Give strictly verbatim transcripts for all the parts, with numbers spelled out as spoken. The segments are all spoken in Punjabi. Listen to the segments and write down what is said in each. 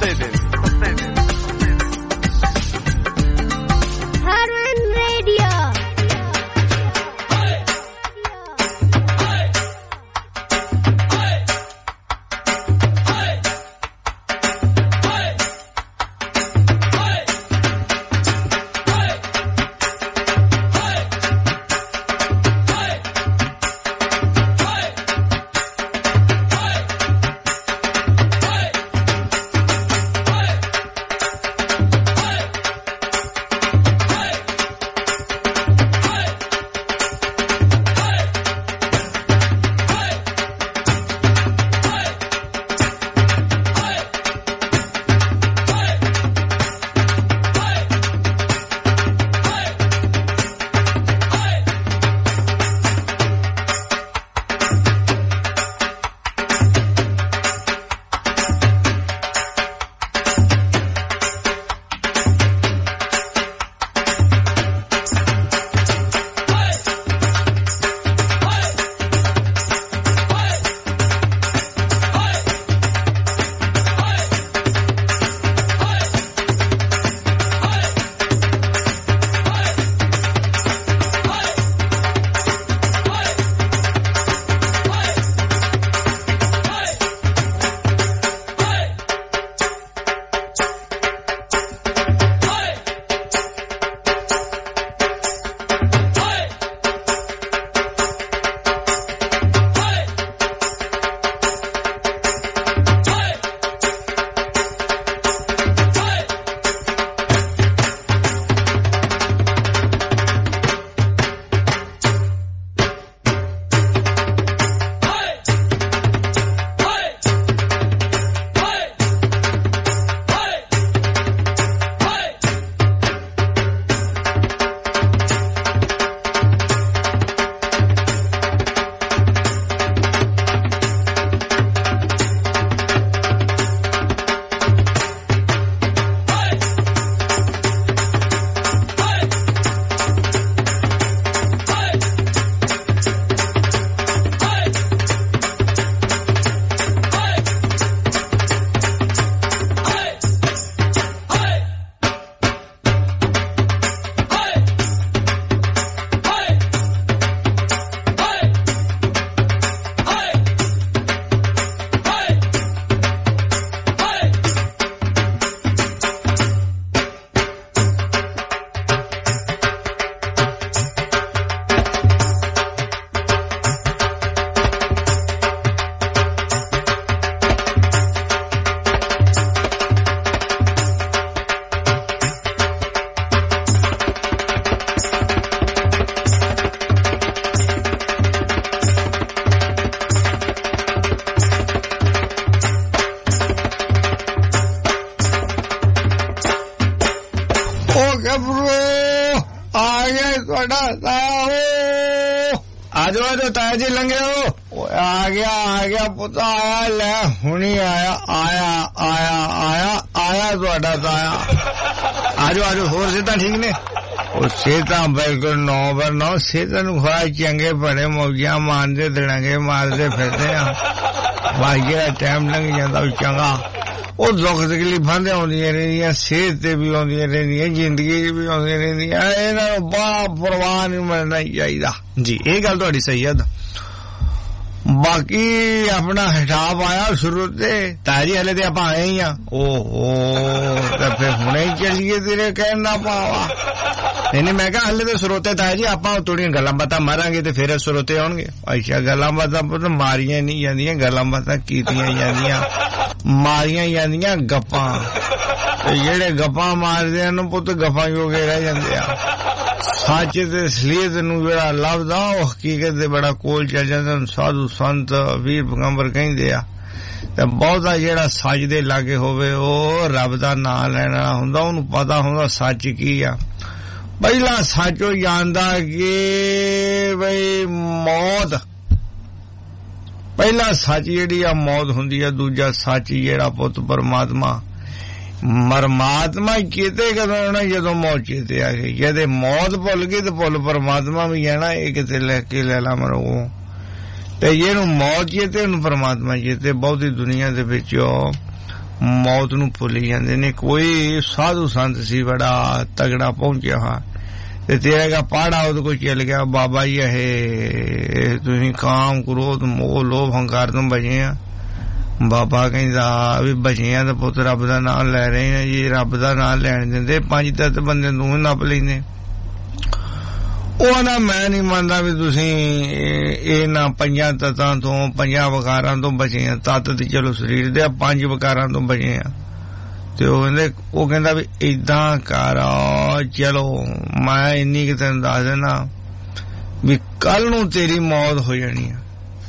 ਸੱਤੇ ਦਿਨ ਸੱਤੇ ਦਿਨ Harman Radio. आजो आजो ताया जी लंघे हो आ गया आ गया पुत आया ले हुनी आया आया आया आया आया तुहाडा ताया आजो आजो होर सेहतां ठीक ने ਉਹ सेहतां बिल्कुल नौ बर नौ सेहतां नूं खा चंगे बड़े मौजियां मारदे दड़ंगे मारदे फिरदे आ भाईया टाइम लंघ जांदा चंगा ਉਹ ਦੁੱਖ ਤਕਲੀਫਾਂ ਤੇ ਆਉਂਦੀਆਂ ਰਹਿੰਦੀਆਂ ਸਿਹਤ ਤੇ ਵੀ ਆਉਂਦੀਆਂ ਰਹਿੰਦੀਆਂ ਜ਼ਿੰਦਗੀ 'ਚ ਵੀ ਆਉਂਦੀਆਂ ਰਹਿੰਦੀਆਂ ਇਹਨਾਂ ਨੂੰ ਬੜਾ ਪਰਵਾਹ ਨਹੀਂ ਮੰਨਣਾ ਚਾਹੀਦਾ ਜੀ ਇਹ ਗੱਲ ਤੁਹਾਡੀ ਸਹੀ ਹੈ ਬਾਕੀ ਆਪਣਾ ਹਿਸਾਬ ਆਇਆ ਸ਼ੁਰੂ ਤੇ ਤਾਜੀ ਹਲੇ ਤੇ ਆਪਾਂ ਆਏ ਹੀ ਆ ਓਹੋ ਤੇ ਫਿਰ ਹੁਣੇ ਚੱਲੀਏ ਤੇਰੇ ਕਹਿਣ ਨਾ ਪਾਵਾ ਨਹੀਂ ਨਹੀਂ ਮੈਂ ਕਿਹਾ ਹਲੇ ਤੇ ਸਰੋਤੇ ਤਾਇਆ ਜੀ ਆਪਾਂ ਥੋੜੀਆਂ ਗੱਲਾਂ ਬਾਤਾਂ ਮਾਰਾਂਗੇ ਤੇ ਫਿਰ ਸਰੋਤੇ ਆਉਣਗੇ ਅੱਛਾ ਗੱਲਾਂ ਬਾਤਾਂ ਪੁੱਤ ਮਾਰੀਆਂ ਨਹੀਂ ਜਾਂਦੀਆਂ ਗੱਲਾਂ ਬਾਤਾਂ ਕੀਤੀਆਂ ਜਾਂਦੀਆਂ ਮਾਰੀਆਂ ਜਾਂਦੀਆਂ ਗੱਪਾਂ ਤੇ ਜਿਹੜੇ ਗੱਪਾਂ ਮਾਰਦੇ ਹਨ ਪੁੱਤ ਗੱਪਾਂ ਜੋਗੇ ਰਹਿ ਜਾਂਦੇ ਆ ਸੱਚ ਤੇ ਅਸਲੀਅਤ ਨੂੰ ਜਿਹੜਾ ਲੱਭਦਾ ਉਹ ਹਕੀਕਤ ਦੇ ਬੜਾ ਕੋਲ ਚੱਲ ਜਾਂਦਾ ਸਾਧੂ ਸੰਤ ਵੀਰ ਪੈਗੰਬਰ ਕਹਿੰਦੇ ਆ ਤੇ ਬਹੁਤਾ ਜਿਹੜਾ ਸੱਚ ਦੇ ਲਾਗੇ ਹੋਵੇ ਉਹ ਰੱਬ ਦਾ ਨਾਮ ਲੈਣਾ ਹੁੰਦਾ ਉਹਨੂੰ ਪਤਾ ਹੁੰਦਾ ਸੱਚ ਕੀ ਆ ਪਹਿਲਾਂ ਸੱਚ ਉਹ ਜਾਣਦਾ ਕਿ ਬਈ ਮੌਤ ਪਹਿਲਾ ਸੱਚ ਜਿਹੜੀ ਆ ਮੌਤ ਹੁੰਦੀ ਆ ਦੂਜਾ ਸੱਚ ਜਿਹੜਾ ਪੁੱਤ ਪਰਮਾਤਮਾ ਪਰਮਾਤਮਾ ਚੇਤੇ ਕਦੋਂ ਆਉਣਾ ਜਦੋਂ ਮੌਤ ਚੇਤੇ ਆ ਗਈ ਜਦੇ ਮੌਤ ਭੁੱਲ ਗਈ ਤੇ ਭੁੱਲ ਪਰਮਾਤਮਾ ਵੀ ਜਾਣਾ ਇਹ ਕਿਤੇ ਲੈ ਕੇ ਲੈ ਲਾ ਮਰੋ ਤੇ ਜਿਹਨੂੰ ਮੌਤ ਚੇਤੇ ਉਹਨੂੰ ਪਰਮਾਤਮਾ ਚੇਤੇ ਬਹੁਤੀ ਦੁਨੀਆ ਦੇ ਵਿੱਚ मौत नूं भुल्ली जांदे ने। कोई साधु संत सी बड़ा तगड़ा पहुंचिया हा ते तेरे का पाड़ा उहदे कोल चल गया, बाबा जी है तुसीं काम क्रोध मोह लोभ हंकार तो बचे आ। बाबा कहंदा भी बचे आ ते पुत्त रब दा नाम लै रहे हैं जी, रब दा नाम लैण दिंदे पंज तत्त बंदे तूं नप लैंदे। ਉਹ ਨਾ ਮੈਂ ਨਹੀਂ ਮੰਨਦਾ ਵੀ ਤੁਸੀਂ ਇਹਨਾਂ ਪੰਜਾਂ ਤੱਤਾਂ ਤੋਂ ਪੰਜਾਂ ਵਿਕਾਰਾਂ ਤੋਂ ਬਚੇ ਆ। ਤੱਤ ਤੇ ਚਲੋ ਸਰੀਰ ਦੇ ਪੰਜ ਵਿਕਾਰਾਂ ਤੋਂ ਬਚੇ ਆ। ਤੇ ਉਹ ਕਹਿੰਦੇ ਉਹ ਕਹਿੰਦਾ ਵੀ ਏਦਾਂ ਕਰ ਚਲੋ ਮੈਂ ਇੰਨੀ ਕਿ ਤੈਨੂੰ ਦੱਸ ਦੇਣਾ ਵੀ ਕੱਲ ਨੂੰ ਤੇਰੀ ਮੌਤ ਹੋ ਜਾਣੀ ਆ।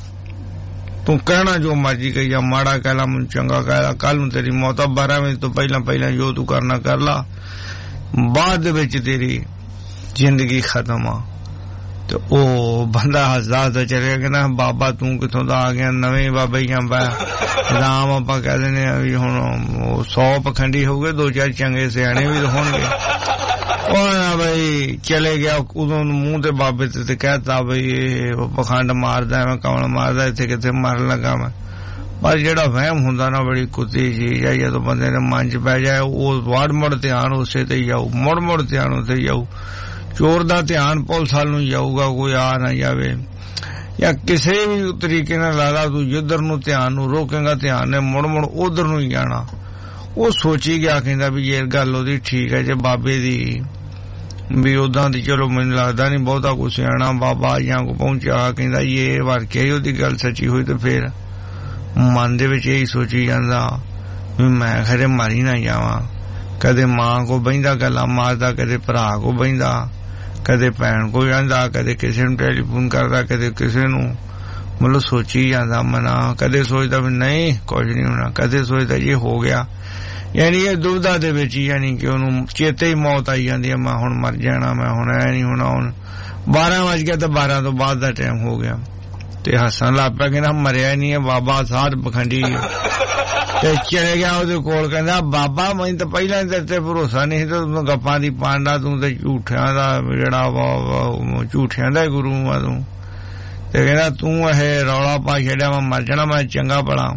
ਤੂੰ ਕਹਿਣਾ ਜੋ ਮਰਜੀ ਕਹੀ ਜਾ, ਮਾੜਾ ਕਹਿ ਲਾ ਮੈਨੂੰ ਚੰਗਾ ਕਹਿ ਲਾ, ਕੱਲ ਨੂੰ ਤੇਰੀ ਮੌਤ ਆ। ਬਾਰਾਂ ਵਜੇ ਤੋਂ ਪਹਿਲਾਂ ਪਹਿਲਾਂ ਜੋ ਤੂੰ ਕਰਨਾ ਕਰ ਲਾ, ਬਾਅਦ ਦੇ ਵਿੱਚ ਤੇਰੀ ਜ਼ਿੰਦਗੀ ਖਤਮ ਆ। ਤੇ ਉਹ ਬੰਦਾ ਹੱਸਦਾ ਹੱਸਦਾ ਚਲੇ ਗਿਆ ਨਾ, ਬਾਬਾ ਤੂੰ ਕਿੱਥੋਂ ਦਾ ਆ ਗਿਆ, ਨਵੇਂ ਬਾਬਾ ਹੀ ਜਾਂਦਾ ਰਾਮ। ਆਪਾਂ ਕਹਿ ਦਿੰਦੇ ਆ ਵੀ ਹੁਣ ਸੌ ਪਖੰਡੀ ਹੋ ਗਏ, ਦੋ ਚਾਰ ਚੰਗੇ ਸਿਆਣੇ ਵੀ ਹੋਣਗੇ। ਉਹ ਨਾ ਬਈ ਚਲੇ ਗਿਆ, ਉਦੋਂ ਮੂੰਹ ਤੇ ਬਾਬੇ ਤੇ ਤੇ ਕਹਿਤਾ ਬਈ ਇਹ ਪਖੰਡ ਮਾਰਦਾ, ਮੈਂ ਕਮਲ ਮਾਰਦਾ, ਇੱਥੇ ਕਿੱਥੇ ਮਰਨ ਲੱਗਾ ਮੈਂ। ਪਰ ਜਿਹੜਾ ਵਹਿਮ ਹੁੰਦਾ ਨਾ ਬੜੀ ਕੁੱਤੀ ਚੀਜ਼ ਆ, ਜਦੋਂ ਬੰਦੇ ਦੇ ਮਨ ਚ ਪੈ ਜਾਏ ਉਹ ਵਾੜ ਮੁੜ ਧਿਆਨ ਉਸੇ ਤੇ ਹੀ ਜਾਊ, ਮੁੜ ਮੁੜ ਧਿਆਨ ਉੱਥੇ ਜਾਊ। ਚੋਰ ਦਾ ਧਿਆਨ ਪੁਲਿਸ ਵੱਲ ਨੂੰ ਜਾਊਗਾ, ਕੋਈ ਆ ਨਾ ਜਾਵੇ, ਜਾਂ ਕਿਸੇ ਵੀ ਤਰੀਕੇ ਨਾਲ ਲਾਦਾ ਤੂੰ ਜਿੱਧਰ ਨੂੰ ਧਿਆਨ ਨੂੰ ਰੋਕੇਗਾ ਧਿਆਨ ਨੇ ਮੁੜ ਮੁੜ ਉਧਰ ਨੂੰ ਹੀ ਜਾਣਾ। ਉਹ ਸੋਚੀ ਗਿਆ, ਕਹਿੰਦਾ ਵੀ ਇਹ ਗੱਲ ਉਹਦੀ ਠੀਕ ਹੈ ਜੇ ਬਾਬੇ ਦੀ ਵੀ ਉਦਾਂ ਦੀ ਚਲੋ ਮੈਨੂੰ ਲੱਗਦਾ ਨੀ ਬਹੁਤਾ ਕੁਛ ਸਿਆਣਾ ਬਾਬਾ ਜਾਂ ਕੋ ਪਹੁੰਚਿਆ। ਕਹਿੰਦਾ ਇਹ ਵਾਕਿਆ ਹੀ ਉਹਦੀ ਗੱਲ ਸੱਚੀ ਹੋਈ ਤੇ ਫੇਰ ਮਨ ਦੇ ਵਿੱਚ ਇਹੀ ਸੋਚੀ ਜਾਂਦਾ ਵੀ ਮੈਂ ਖਰੇ ਮਾਰੀ ਨਾ ਜਾਵਾਂ। ਕਦੇ ਮਾਂ ਕੋ ਬਹਿੰਦਾ ਗੱਲਾਂ ਮਾਰਦਾ, ਕਦੇ ਭਰਾ ਕੋ ਬਹਿੰਦਾ, ਕਦੇ ਭੈਣ ਕੋ ਜਾਂਦਾ, ਕਦੇ ਕਿਸੇ ਨੂੰ ਟੈਲੀਫੋਨ ਕਰਦਾ, ਕਦੇ ਕਿਸੇ ਨੂੰ ਮਤਲਬ ਸੋਚੀ ਜਾਂਦਾ ਮਨਾ। ਕਦੇ ਸੋਚਦਾ ਵੀ ਨਹੀਂ ਕੁਝ ਨਹੀਂ ਹੋਣਾ, ਕਦੇ ਸੋਚਦਾ ਇਹ ਹੋ ਗਿਆ। ਯਾਨੀ ਇਹ ਦੁਬਿਧਾ ਦੇ ਵਿੱਚ ਹੀ, ਯਾਨੀ ਕਿ ਉਹਨੂੰ ਚੇਤੇ ਹੀ ਮੌਤ ਆਈ ਜਾਂਦੀ ਹੈ, ਮੈਂ ਹੁਣ ਮਰ ਜਾਣਾ, ਮੈਂ ਹੁਣ ਐ ਨਹੀਂ ਹੋਣਾ। ਹੁਣ ਬਾਰਾਂ ਵੱਜ ਗਿਆ ਤੇ ਬਾਰਾਂ ਤੋਂ ਬਾਅਦ ਦਾ ਟਾਈਮ ਹੋ ਗਿਆ ਤੇ ਹੱਸਣ ਲੱਗ ਪਿਆ, ਕਹਿੰਦਾ ਮਰਿਆ ਨਹੀਂ ਹੈ ਬਾਬਾ, ਸਾਧ ਪਖੰਡੀ ਤੇ ਚਲੇ ਗਿਆ ਉਹਦੇ ਕੋਲ। ਕਹਿੰਦਾ ਬਾਬਾ ਮੈਨੂੰ ਤਾਂ ਪਹਿਲਾਂ ਤੇਰੇ ਤੇ ਭਰੋਸਾ ਨਹੀਂ, ਤੂੰ ਗੱਪਾਂ ਦੀ ਪਾਂਡਾ, ਤੂੰ ਤੇ ਝੂਠਿਆਂ ਦਾ ਜਿਹੜਾ ਝੂਠਿਆਂ ਦਾ ਗੁਰੂ ਆ ਤੂੰ। ਤੇ ਕਹਿੰਦਾ ਤੂੰ ਇਹ ਰੌਲਾ ਪਾ ਛੱਡਿਆ, ਮੈਂ ਮਰ ਜਾਣਾ, ਮੈਂ ਚੰਗਾ ਭਲਾ।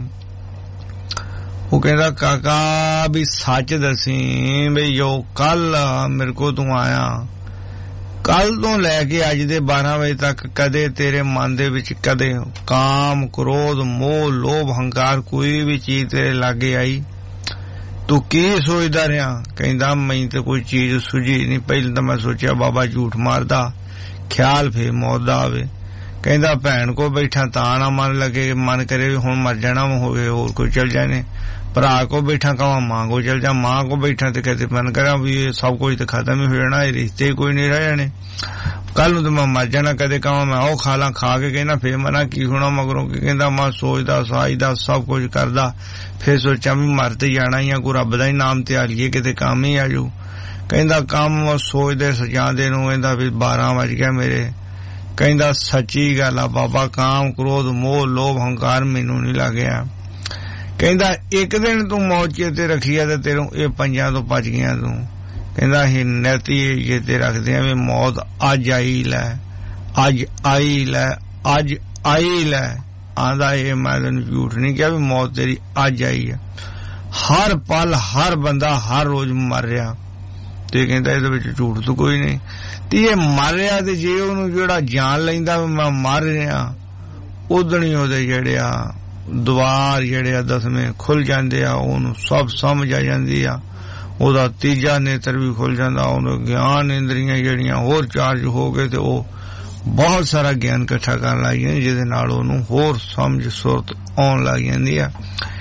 ਉਹ ਕਹਿੰਦਾ ਕਾਕਾ ਵੀ ਸੱਚ ਦਸੀ ਬਈ ਜੋ ਕੱਲ ਮੇਰੇ ਕੋਲ ਤੂੰ ਆਇਆ, ਕੱਲ ਤੋਂ ਲੈ ਕੇ ਅੱਜ ਦੇ ਬਾਰਾਂ ਵਜੇ ਤੱਕ ਕਦੇ ਤੇਰੇ ਮਨ ਦੇ ਵਿੱਚ ਕਦੇ ਕਾਮ ਕ੍ਰੋਧ ਮੋਹ ਲੋਭ ਹੰਕਾਰ ਕੋਈ ਵੀ ਚੀਜ਼ ਤੇਰੇ ਲਾਗੇ ਆਈ? ਤੂੰ ਕੀ ਸੋਚਦਾ ਰਿਹਾ? ਕਹਿੰਦਾ ਮੈਨੂੰ ਤੇ ਕੋਈ ਚੀਜ਼ ਸੁਝੀ ਨਹੀਂ। ਪਹਿਲਾਂ ਤਾਂ ਮੈਂ ਸੋਚਿਆ ਬਾਬਾ ਝੂਠ ਮਾਰਦਾ, ਖਿਆਲ ਫੇਰ ਮੌਤ ਦਾ ਆਵੇ। ਕਹਿੰਦਾ ਭੈਣ ਕੋ ਬੈਠਾ ਤਾਂ ਨਾ ਮਨ ਲੱਗੇ, ਮਨ ਕਰੇ ਵੀ ਹੁਣ ਮਰ ਜਾਣਾ ਹੋਵੇ, ਹੋਰ ਕੋਈ ਚਲ ਜਾਣੇ। ਭਰਾ ਕੋ ਬੈਠਾ ਕਹਾਂ ਮਾਂ ਕੋ ਚਲ ਜਾ, ਮਾਂ ਕੋ ਬੈਠਾ ਤੇ ਕਦੇ ਮਨ ਕਰਾਂ ਵੀ ਇਹ ਸਭ ਕੁਝ ਤੇ ਖਤਮ ਹੀ ਹੋ ਜਾਣਾ, ਇਹ ਰਿਸ਼ਤੇ ਕੋਈ ਨਹੀਂ ਰਹਿ ਜਾਣੇ, ਕੱਲ ਨੂੰ ਤੇ ਮੈਂ ਮਰ ਜਾਣਾ। ਕਦੇ ਕਹਾਂ ਮੈਂ ਉਹ ਖਾ ਲਾਂ, ਖਾ ਕੇ ਕਹਿੰਦਾ ਫੇਰ ਮਨਾ ਕੀ ਹੋਣਾ ਮਗਰੋਂ। ਕੀ ਕਹਿੰਦਾ ਮੈਂ ਸੋਚਦਾ ਸਾਜਦਾ ਸਭ ਕੁਝ ਕਰਦਾ, ਫੇਰ ਸੋਚਾਂ ਵੀ ਮਰ ਤੇ ਜਾਣਾ ਹੀ ਆ, ਕੋਈ ਰੱਬ ਦਾ ਹੀ ਨਾਮ ਤੇ ਆ ਲਈਏ ਕਿਤੇ ਕੰਮ ਹੀ ਆਜੂ। ਕਹਿੰਦਾ ਕੰਮ ਸੋਚਦੇ ਸਜਾਉਂਦੇ ਨੂੰ ਕਹਿੰਦਾ ਵੀ ਬਾਰਾਂ ਵੱਜ ਗਿਆ ਮੇਰੇ। ਕਹਿੰਦਾ ਸੱਚੀ ਗੱਲ ਆ ਬਾਬਾ, ਕਾਮ ਕ੍ਰੋਧ ਮੋਹ ਲੋਭ ਹੰਕਾਰ ਮੈਨੂੰ ਨਹੀਂ ਲੱਗਿਆ। ਕਹਿੰਦਾ ਇੱਕ ਦਿਨ ਤੂੰ ਮੌਤ ਚੇਤੇ ਰੱਖੀ ਆ ਤੇ ਤੈਨੂੰ ਇਹ ਪੰਜਾਂ ਤੋਂ ਬਚ ਗਿਆ ਤੂੰ। ਕਹਿੰਦਾ ਅਸੀਂ ਨੈਤੀ ਚੇਤੇ ਰੱਖਦੇ ਆ ਵੀ ਮੌਤ ਅੱਜ ਆਈ ਲੈ, ਅੱਜ ਆਈ ਲੈ, ਅੱਜ ਆਈ ਲੈ। ਆਂਦਾ ਇਹ ਮੈਂ ਤੈਨੂੰ ਝੂਠ ਨਹੀਂ ਕਿਹਾ ਵੀ ਮੌਤ ਤੇਰੀ ਅੱਜ ਆਈ ਆ। ਹਰ ਪਲ ਹਰ ਬੰਦਾ ਹਰ ਰੋਜ਼ ਮਰ ਰਿਹਾ ਤੇ ਕਹਿੰਦਾ ਇਹਦੇ ਵਿੱਚ ਝੂਠ ਤਾਂ ਕੋਈ ਨਹੀਂ। ਤੇ ਇਹ ਮਰ ਰਿਹਾ ਤੇ ਜੇ ਉਹਨੂੰ ਜਿਹੜਾ ਜਾਣ ਲੈਂਦਾ ਵੀ ਮੈਂ ਮਰ ਰਿਹਾ, ਉਦਣ ਹੀ ਉਹਦੇ ਜਿਹੜੇ ਆ ਦੁਆਰ ਜਿਹੜੇ ਆ ਦਸਵੇਂ ਖੁੱਲ ਜਾਂਦੇ ਆ, ਉਹਨੂੰ ਸਭ ਸਮਝ ਆ ਜਾਂਦੀ ਆ, ਉਹਦਾ ਤੀਜਾ ਨੇਤਰ ਵੀ ਖੁੱਲ ਜਾਂਦਾ, ਉਹਨੂੰ ਗਿਆਨ ਇੰਦਰੀਆਂ ਜਿਹੜੀਆਂ ਹੋਰ ਚਾਰਜ ਹੋ ਗਏ ਤੇ ਉਹ ਬਹੁਤ ਸਾਰਾ ਗਿਆਨ ਇਕੱਠਾ ਕਰਨ ਲੱਗ ਜਾਂਦੀ, ਜਿਹਦੇ ਨਾਲ ਉਹਨੂੰ ਹੋਰ ਸਮਝ ਸੁਰਤ ਆਉਣ ਲੱਗ ਜਾਂਦੀ ਆ।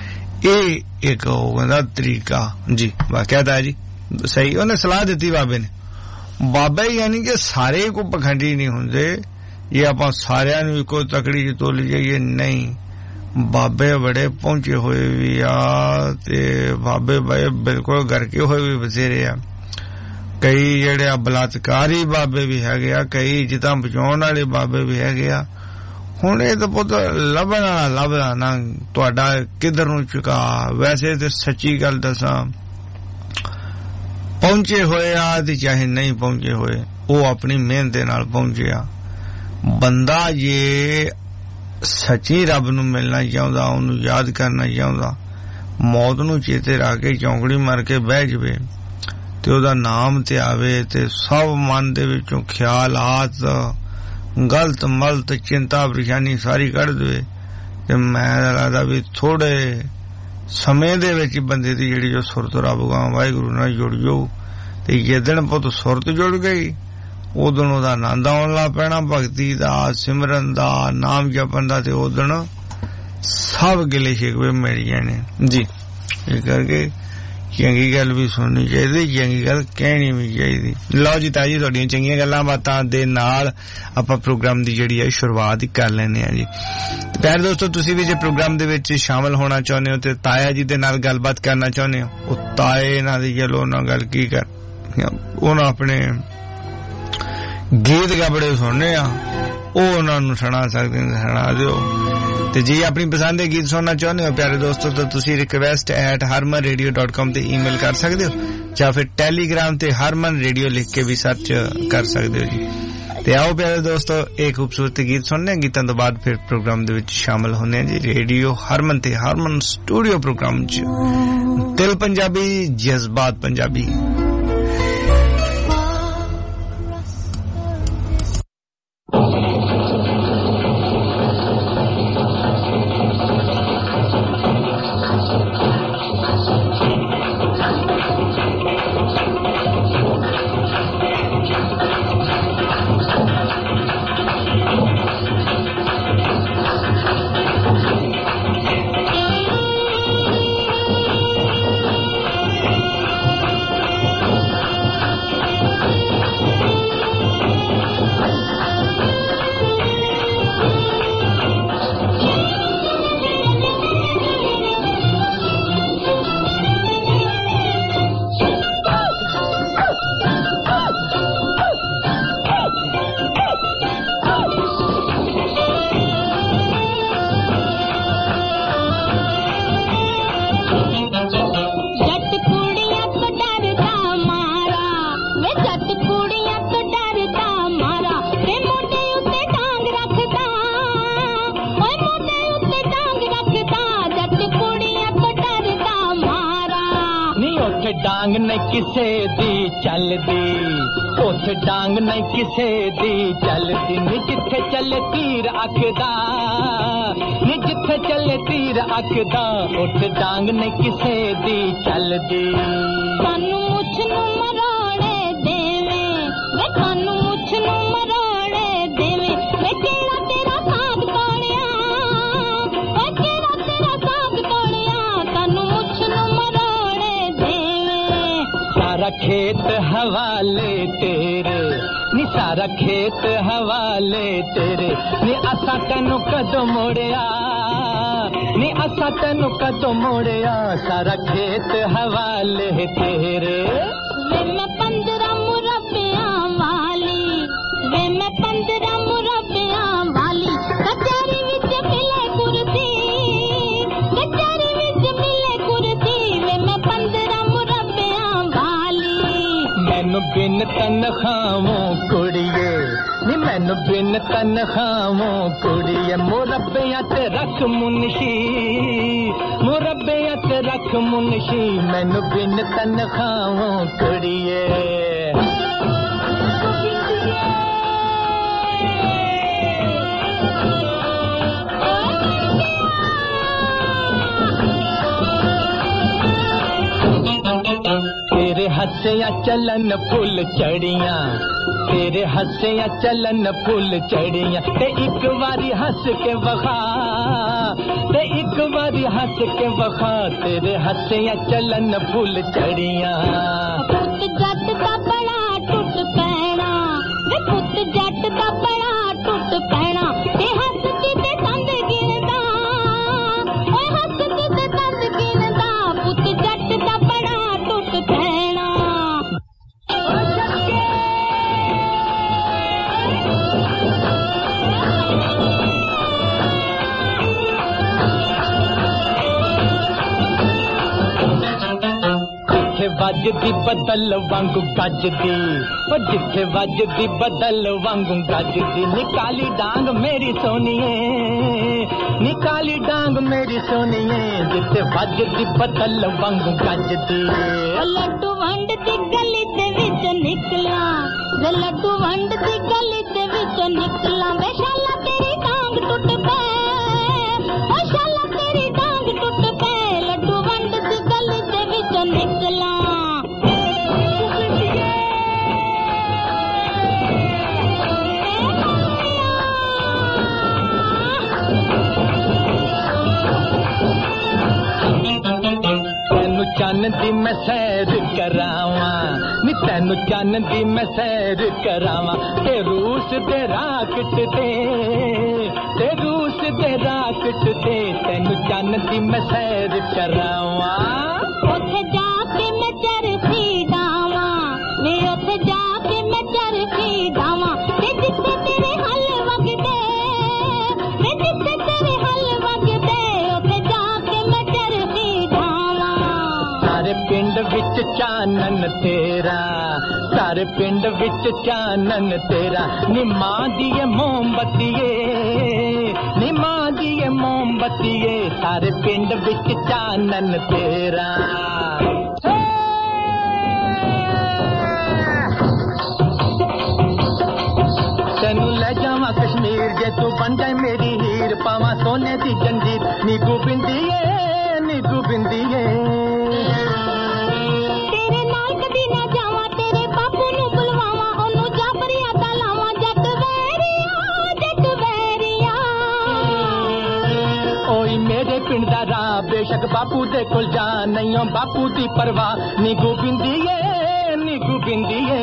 ਇਹ ਇੱਕ ਉਹ ਕਹਿੰਦਾ ਤਰੀਕਾ ਜੀ ਵਾਕਿਆ ਦਾ ਜੀ ਸਹੀ ਉਹਨੇ ਸਲਾਹ ਦਿੱਤੀ ਬਾਬੇ ਨੇ। ਬਾਬੇ ਯਾਨੀ ਕਿ ਸਾਰੇ ਕੋ ਪਖੰਡੀ ਨਹੀਂ ਹੁੰਦੇ, ਇਹ ਆਪਾਂ ਸਾਰਿਆਂ ਨੂੰ ਇੱਕੋ ਤਕੜੀ ਚ ਤੋਲੀ ਜਾਈਏ ਨਹੀਂ। ਬਾਬੇ ਬੜੇ ਪਹੁੰਚੇ ਹੋਏ ਵੀ ਆ ਤੇ ਬਾਬੇ ਬੜੇ ਬਿਲਕੁਲ ਗਰਕੇ ਹੋਏ ਵੀ ਬਥੇਰੇ ਆ। ਕਈ ਜਿਹੜੇ ਆ ਬਲਾਤਕਾਰੀ ਬਾਬੇ ਵੀ ਹੈਗੇ ਆ, ਕਈ ਜਿੱਦਾਂ ਬਚਾਉਣ ਵਾਲੇ ਬਾਬੇ ਵੀ ਹੈਗੇ ਆ। ਹੁਣ ਇਹ ਤਾਂ ਪੁੱਤ ਲੱਭਣਾ ਲੱਭਣਾ ਨਾ ਤੁਹਾਡਾ ਕਿੱਧਰ ਨੂੰ ਚੁਕਾ। ਵੈਸੇ ਤੇ ਸੱਚੀ ਗੱਲ ਦੱਸਾਂ, ਪਹੁੰਚੇ ਹੋਏ ਆ ਤੇ ਚਾਹੇ ਨਹੀਂ ਪਹੁੰਚੇ ਹੋਏ, ਉਹ ਆਪਣੀ ਮਿਹਨਤ ਦੇ ਨਾਲ ਪਹੁੰਚੇ ਆ। ਬੰਦਾ ਜੇ ਸੱਚੀ ਰੱਬ ਨੂੰ ਮਿਲਣਾ ਚਾਹੁੰਦਾ, ਉਹਨੂੰ ਯਾਦ ਕਰਨਾ ਚਾਹੁੰਦਾ, मौत नूं चेते रख के चौंकड़ी मार के बह जावे ते ओदा नाम ते आवे ते सब मन दे विचों ख्यालात गलत मलत चिंता परेशानी सारी कढ देवे ते मैं लगदा भी थोड़े समय दे विच बंदे दी जिहड़ी जो सुरत रब गां वाहिगुरू नाल जुड़ जाऊ ते जिदण पुत सुरत जुड़ गई उदण ओदा आनंद आउण लग पैना भगती दा सिमरन दा नाम जपण दा ते उदण सब गिले शिकवे मिल जाने जी। इस करके चंगी गल भी सुननी चाहिए चंगी गल कहनी भी चाहिए। लो जी ताजी तुहाडियां चंगियां गल्लां बातां दे नाल आपां प्रोग्राम दी जिहड़ी है शुरुआत ही कर लैने आ जी। प्यारे दोस्तों तुसीं भी जे प्रोग्राम दे विच शामिल होना चाहुंदे हो ते ताया जी दे नाल गलबात करना चाहुंदे हो ओ ताए नाल दी चलो ना गल की कर उन्हां अपने गीत गबड़े सुनने आ ओ उन्हां नूं सुणा सकदे सुणा दिओ ते जी अपनी पसंद दे गीत सुनना चाहुंदे हो प्यारे दोस्तों तो तुसी request at Harman radio dot com ते ईमेल कर सकदे हो या फिर टेलीग्राम ते हरमन रेडियो लिख के भी सर्च कर सकदे हो जी। ते आओ प्यारे दोस्तों एक खूबसूरत गीत सुनने गीतां तो बाद फिर प्रोग्राम दे विच शामिल होने जी। रेडियो हरमन ते हरमन स्टूडियो प्रोग्राम च दिल पंजाबी जज्बात पंजाबी। किसे दी चलदी उथे डांग नहीं किसे दी चलदी नी जिथे चले तीर अखदा नी जिथे चले तीर अखदा उथे डांग नहीं किसे दी चलदी। सानू मुछ नू मरोड़े देवे वे सानू मुछ नू मरोड़े देवे वे केड़ा तेरा साथ तोड़िया वे केड़ा तेरा साथ तोड़िया सानू मुछ नू मरोड़े देवे। सारा खेत हवाले तेरे नी सारा खेत हवाले तेरे नी असा तेनू कदों मोड़िया नी असा तेनू कदों मोड़िया सारा खेत हवाले तेरे। वे मैं पंद्रह मुरब्बियां वाली वे मैं पंद्रह मुरब्बियां वाली कचहरी विच मिले कुर्सी कचहरी विच मिले कुर्सी वे मैं पंद्रह मुरब्बियां वाली। मैनू बिन तनखावों कुड़िए नी मैनू बिन तनखावों कुड़िए मुरब्बियां ते रख मुनशी मुरब्बियां ते रख मुनशी मैनू बिन तनखावों कुड़िए। तेरे हंसिया चलन फुल चढ़िया तेरे हंसिया चलन फुल चढ़िया ते एक बारी हंस के वखा ते एक बारी हंस के वखा तेरे हंसिया चलन फुल चढ़िया। पुत जट दा बड़ा टुट पैना वे पुत जट दा बड़ा टुट पैना ते हंसती ते दंद गिनदा ओए हंसती ते दंद गिनदा पुत जट दा बड़ा टुट पैना। जिथे ਵੱਜਦੀ ਬਦਲ ਵਾਂਗੂ ਗੱਜਦੀ ਉਹ ਜਿਥੇ ਵੱਜਦੀ ਬਦਲ ਵਾਂਗੂ ਗੱਜਦੀ ਨਿਕਾਲੀ ਡਾਂਗ ਮੇਰੀ ਸੋਨੀਏ ਨਿਕਾਲੀ ਡਾਂਗ ਮੇਰੀ ਸੋਨੀਏ ਜਿਥੇ ਵੱਜਦੀ ਬਦਲ ਵਾਂਗੂ ਗੱਜਦੀ ਲੱਡੂ ਵੰਡ ਦੀ ਗਲੀ ਦੇ ਵਿੱਚ ਨਿਕਲਾਂ ਜੇ ਲੱਡੂ ਵੰਡ ਦੀ ਗਲੀ ਦੇ ਵਿੱਚ ਨਿਕਲਾਂ ਵੇ ਸ਼ਾਲਾ ਤੇਰੀ ਡਾਂਗ ਟੁੱਟ ਪਏ ਓ ਸ਼ਾਲਾ ਤੇਰੀ ਡਾਂਗ ਟੁੱਟ ਪਏ ਲੱਡੂ ਵੰਡ ਦੀ ਗਲੀ ਦੇ ਵਿੱਚ ਨਿਕਲਾਂ चन्न दी मैं सैर करावा नी तैनू चन्न दी मैं सैर करावा ते रूस दे राकट दे ते रूस दे राकट दे तैनू चन्न दी मैं सैर करावा उथे जाके मैं चरखी डावा वे उथे जाके मैं चरखी डावा ते जिथे तेरे हल वगदे वे जिथे तेरे हल वगदे उथे जाके मैं चरखी डावा सारे पिंड विच चानन तेरा सारे पिंड विच चानन तेरा नी मां दी मोमबत्तीए नी मां दी मोमबत्तीए सारे पिंड विच चानन तेरा तेनू ले जावा कश्मीर जे तू बन जाए मेरी हीर पावा सोने दी जंजीर नी गोबिंदीए नी गोबिंदीए तेरे नाल कदी ना जावा तेरे बापू नु बुलवावा ओनु जाबरिया दा लावा जट वैरिया जट वैरिया ओई मेरे पिंड दा राह बेशक बापू दे कोल जा नहीं हो बापू दी परवाह नी गोबिंदीए नी गोबिंदीए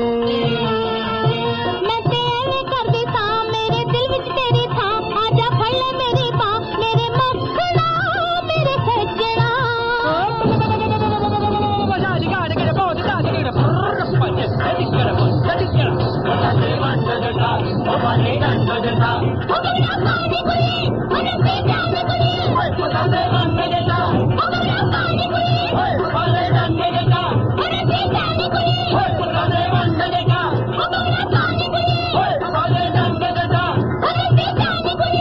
मैं तेरे कर दी सा मेरे दिल विच तेरी था आजा फड़ ले मेरी बां मेरे मखना मेरे सजना बजाली गाड़ी के बहुत जाती के पंच सेटिंग कर सेटिंग कर बजाले वंड जटा बजाले गंड जटा ओ मेरा पानी कुली ओने पे जाने कुली ओए बजाले वंड जटा ओ मेरा पानी कुली ओए बजाले गंड जटा ओने पे जाने कुली ओए बजाले वंड जटा ओ मेरा पानी कुली ओए बजाले गंड जटा ओने पे जाने कुली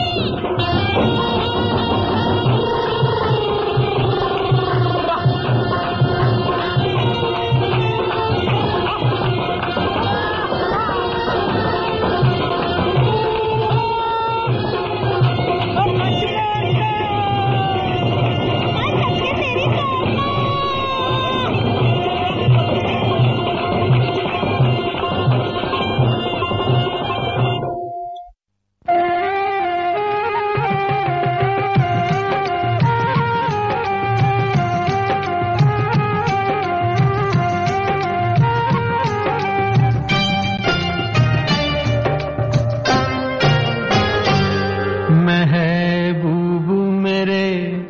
महबूब मेरे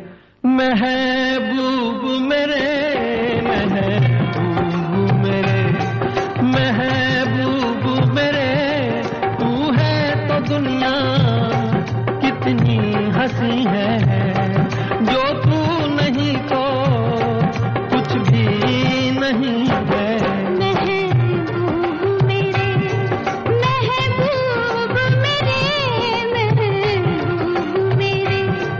महबूब मेरे महबूब मेरे महबूब मेरे तू है तो दुनिया कितनी हंसी है जो तू नहीं तो कुछ भी नहीं है महबूब मेरे महबूब मेरे महबूब मेरे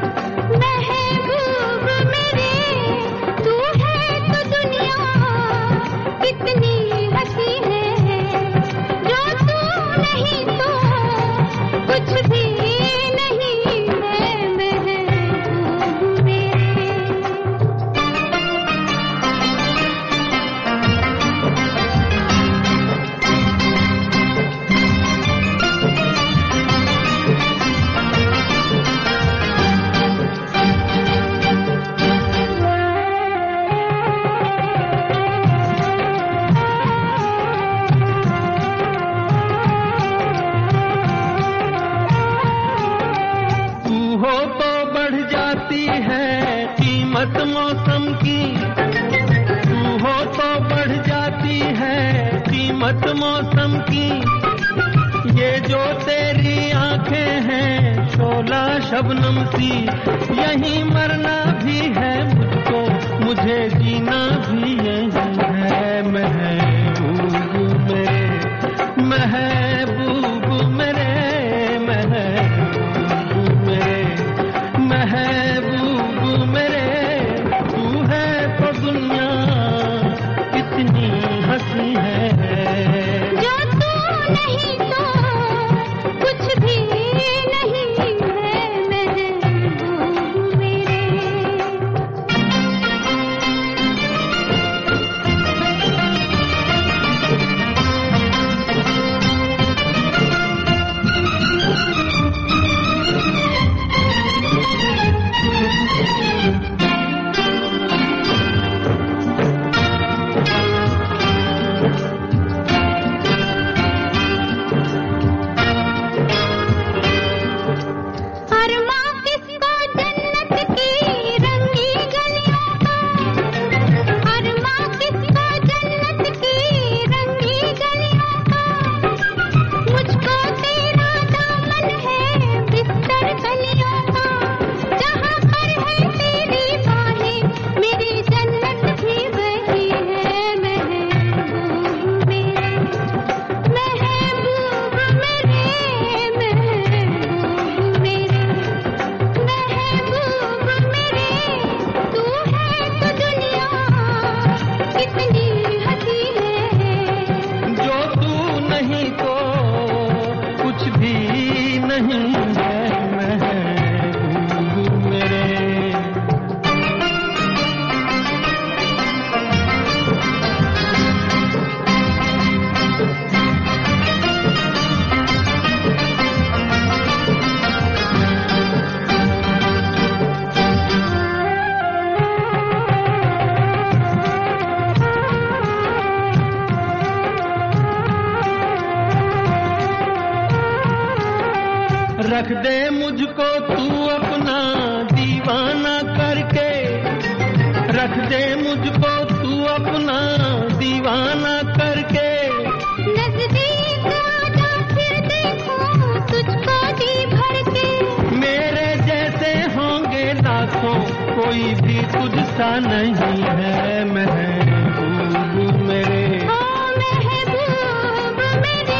महबूब मेरे तू है तो दुनिया कितनी हंसी है जो तू नहीं तो कुछ भी नहीं है महबूब मेरे तू हो तो बढ़ जाती है कीमत मौसम की तू हो तो बढ़ जाती है कीमत मौसम की ये जो तेरी आंखें हैं शोला शबनम सी यहीं मरना भी है मुझको मुझे जीना भी यहीं कितनी हंसी है। जो तू नहीं तो कुछ भी नहीं है महबूब मेरे। रख दे मुझको तू अपना दीवाना करके, रख दे मुझको तू अपना दीवाना करके। नजदीक आजा फिर देखो तुझको जी भर के। मेरे जैसे होंगे लाखों कोई भी तुझसा नहीं है महबूब मेरे। ओ महबूब मेरे,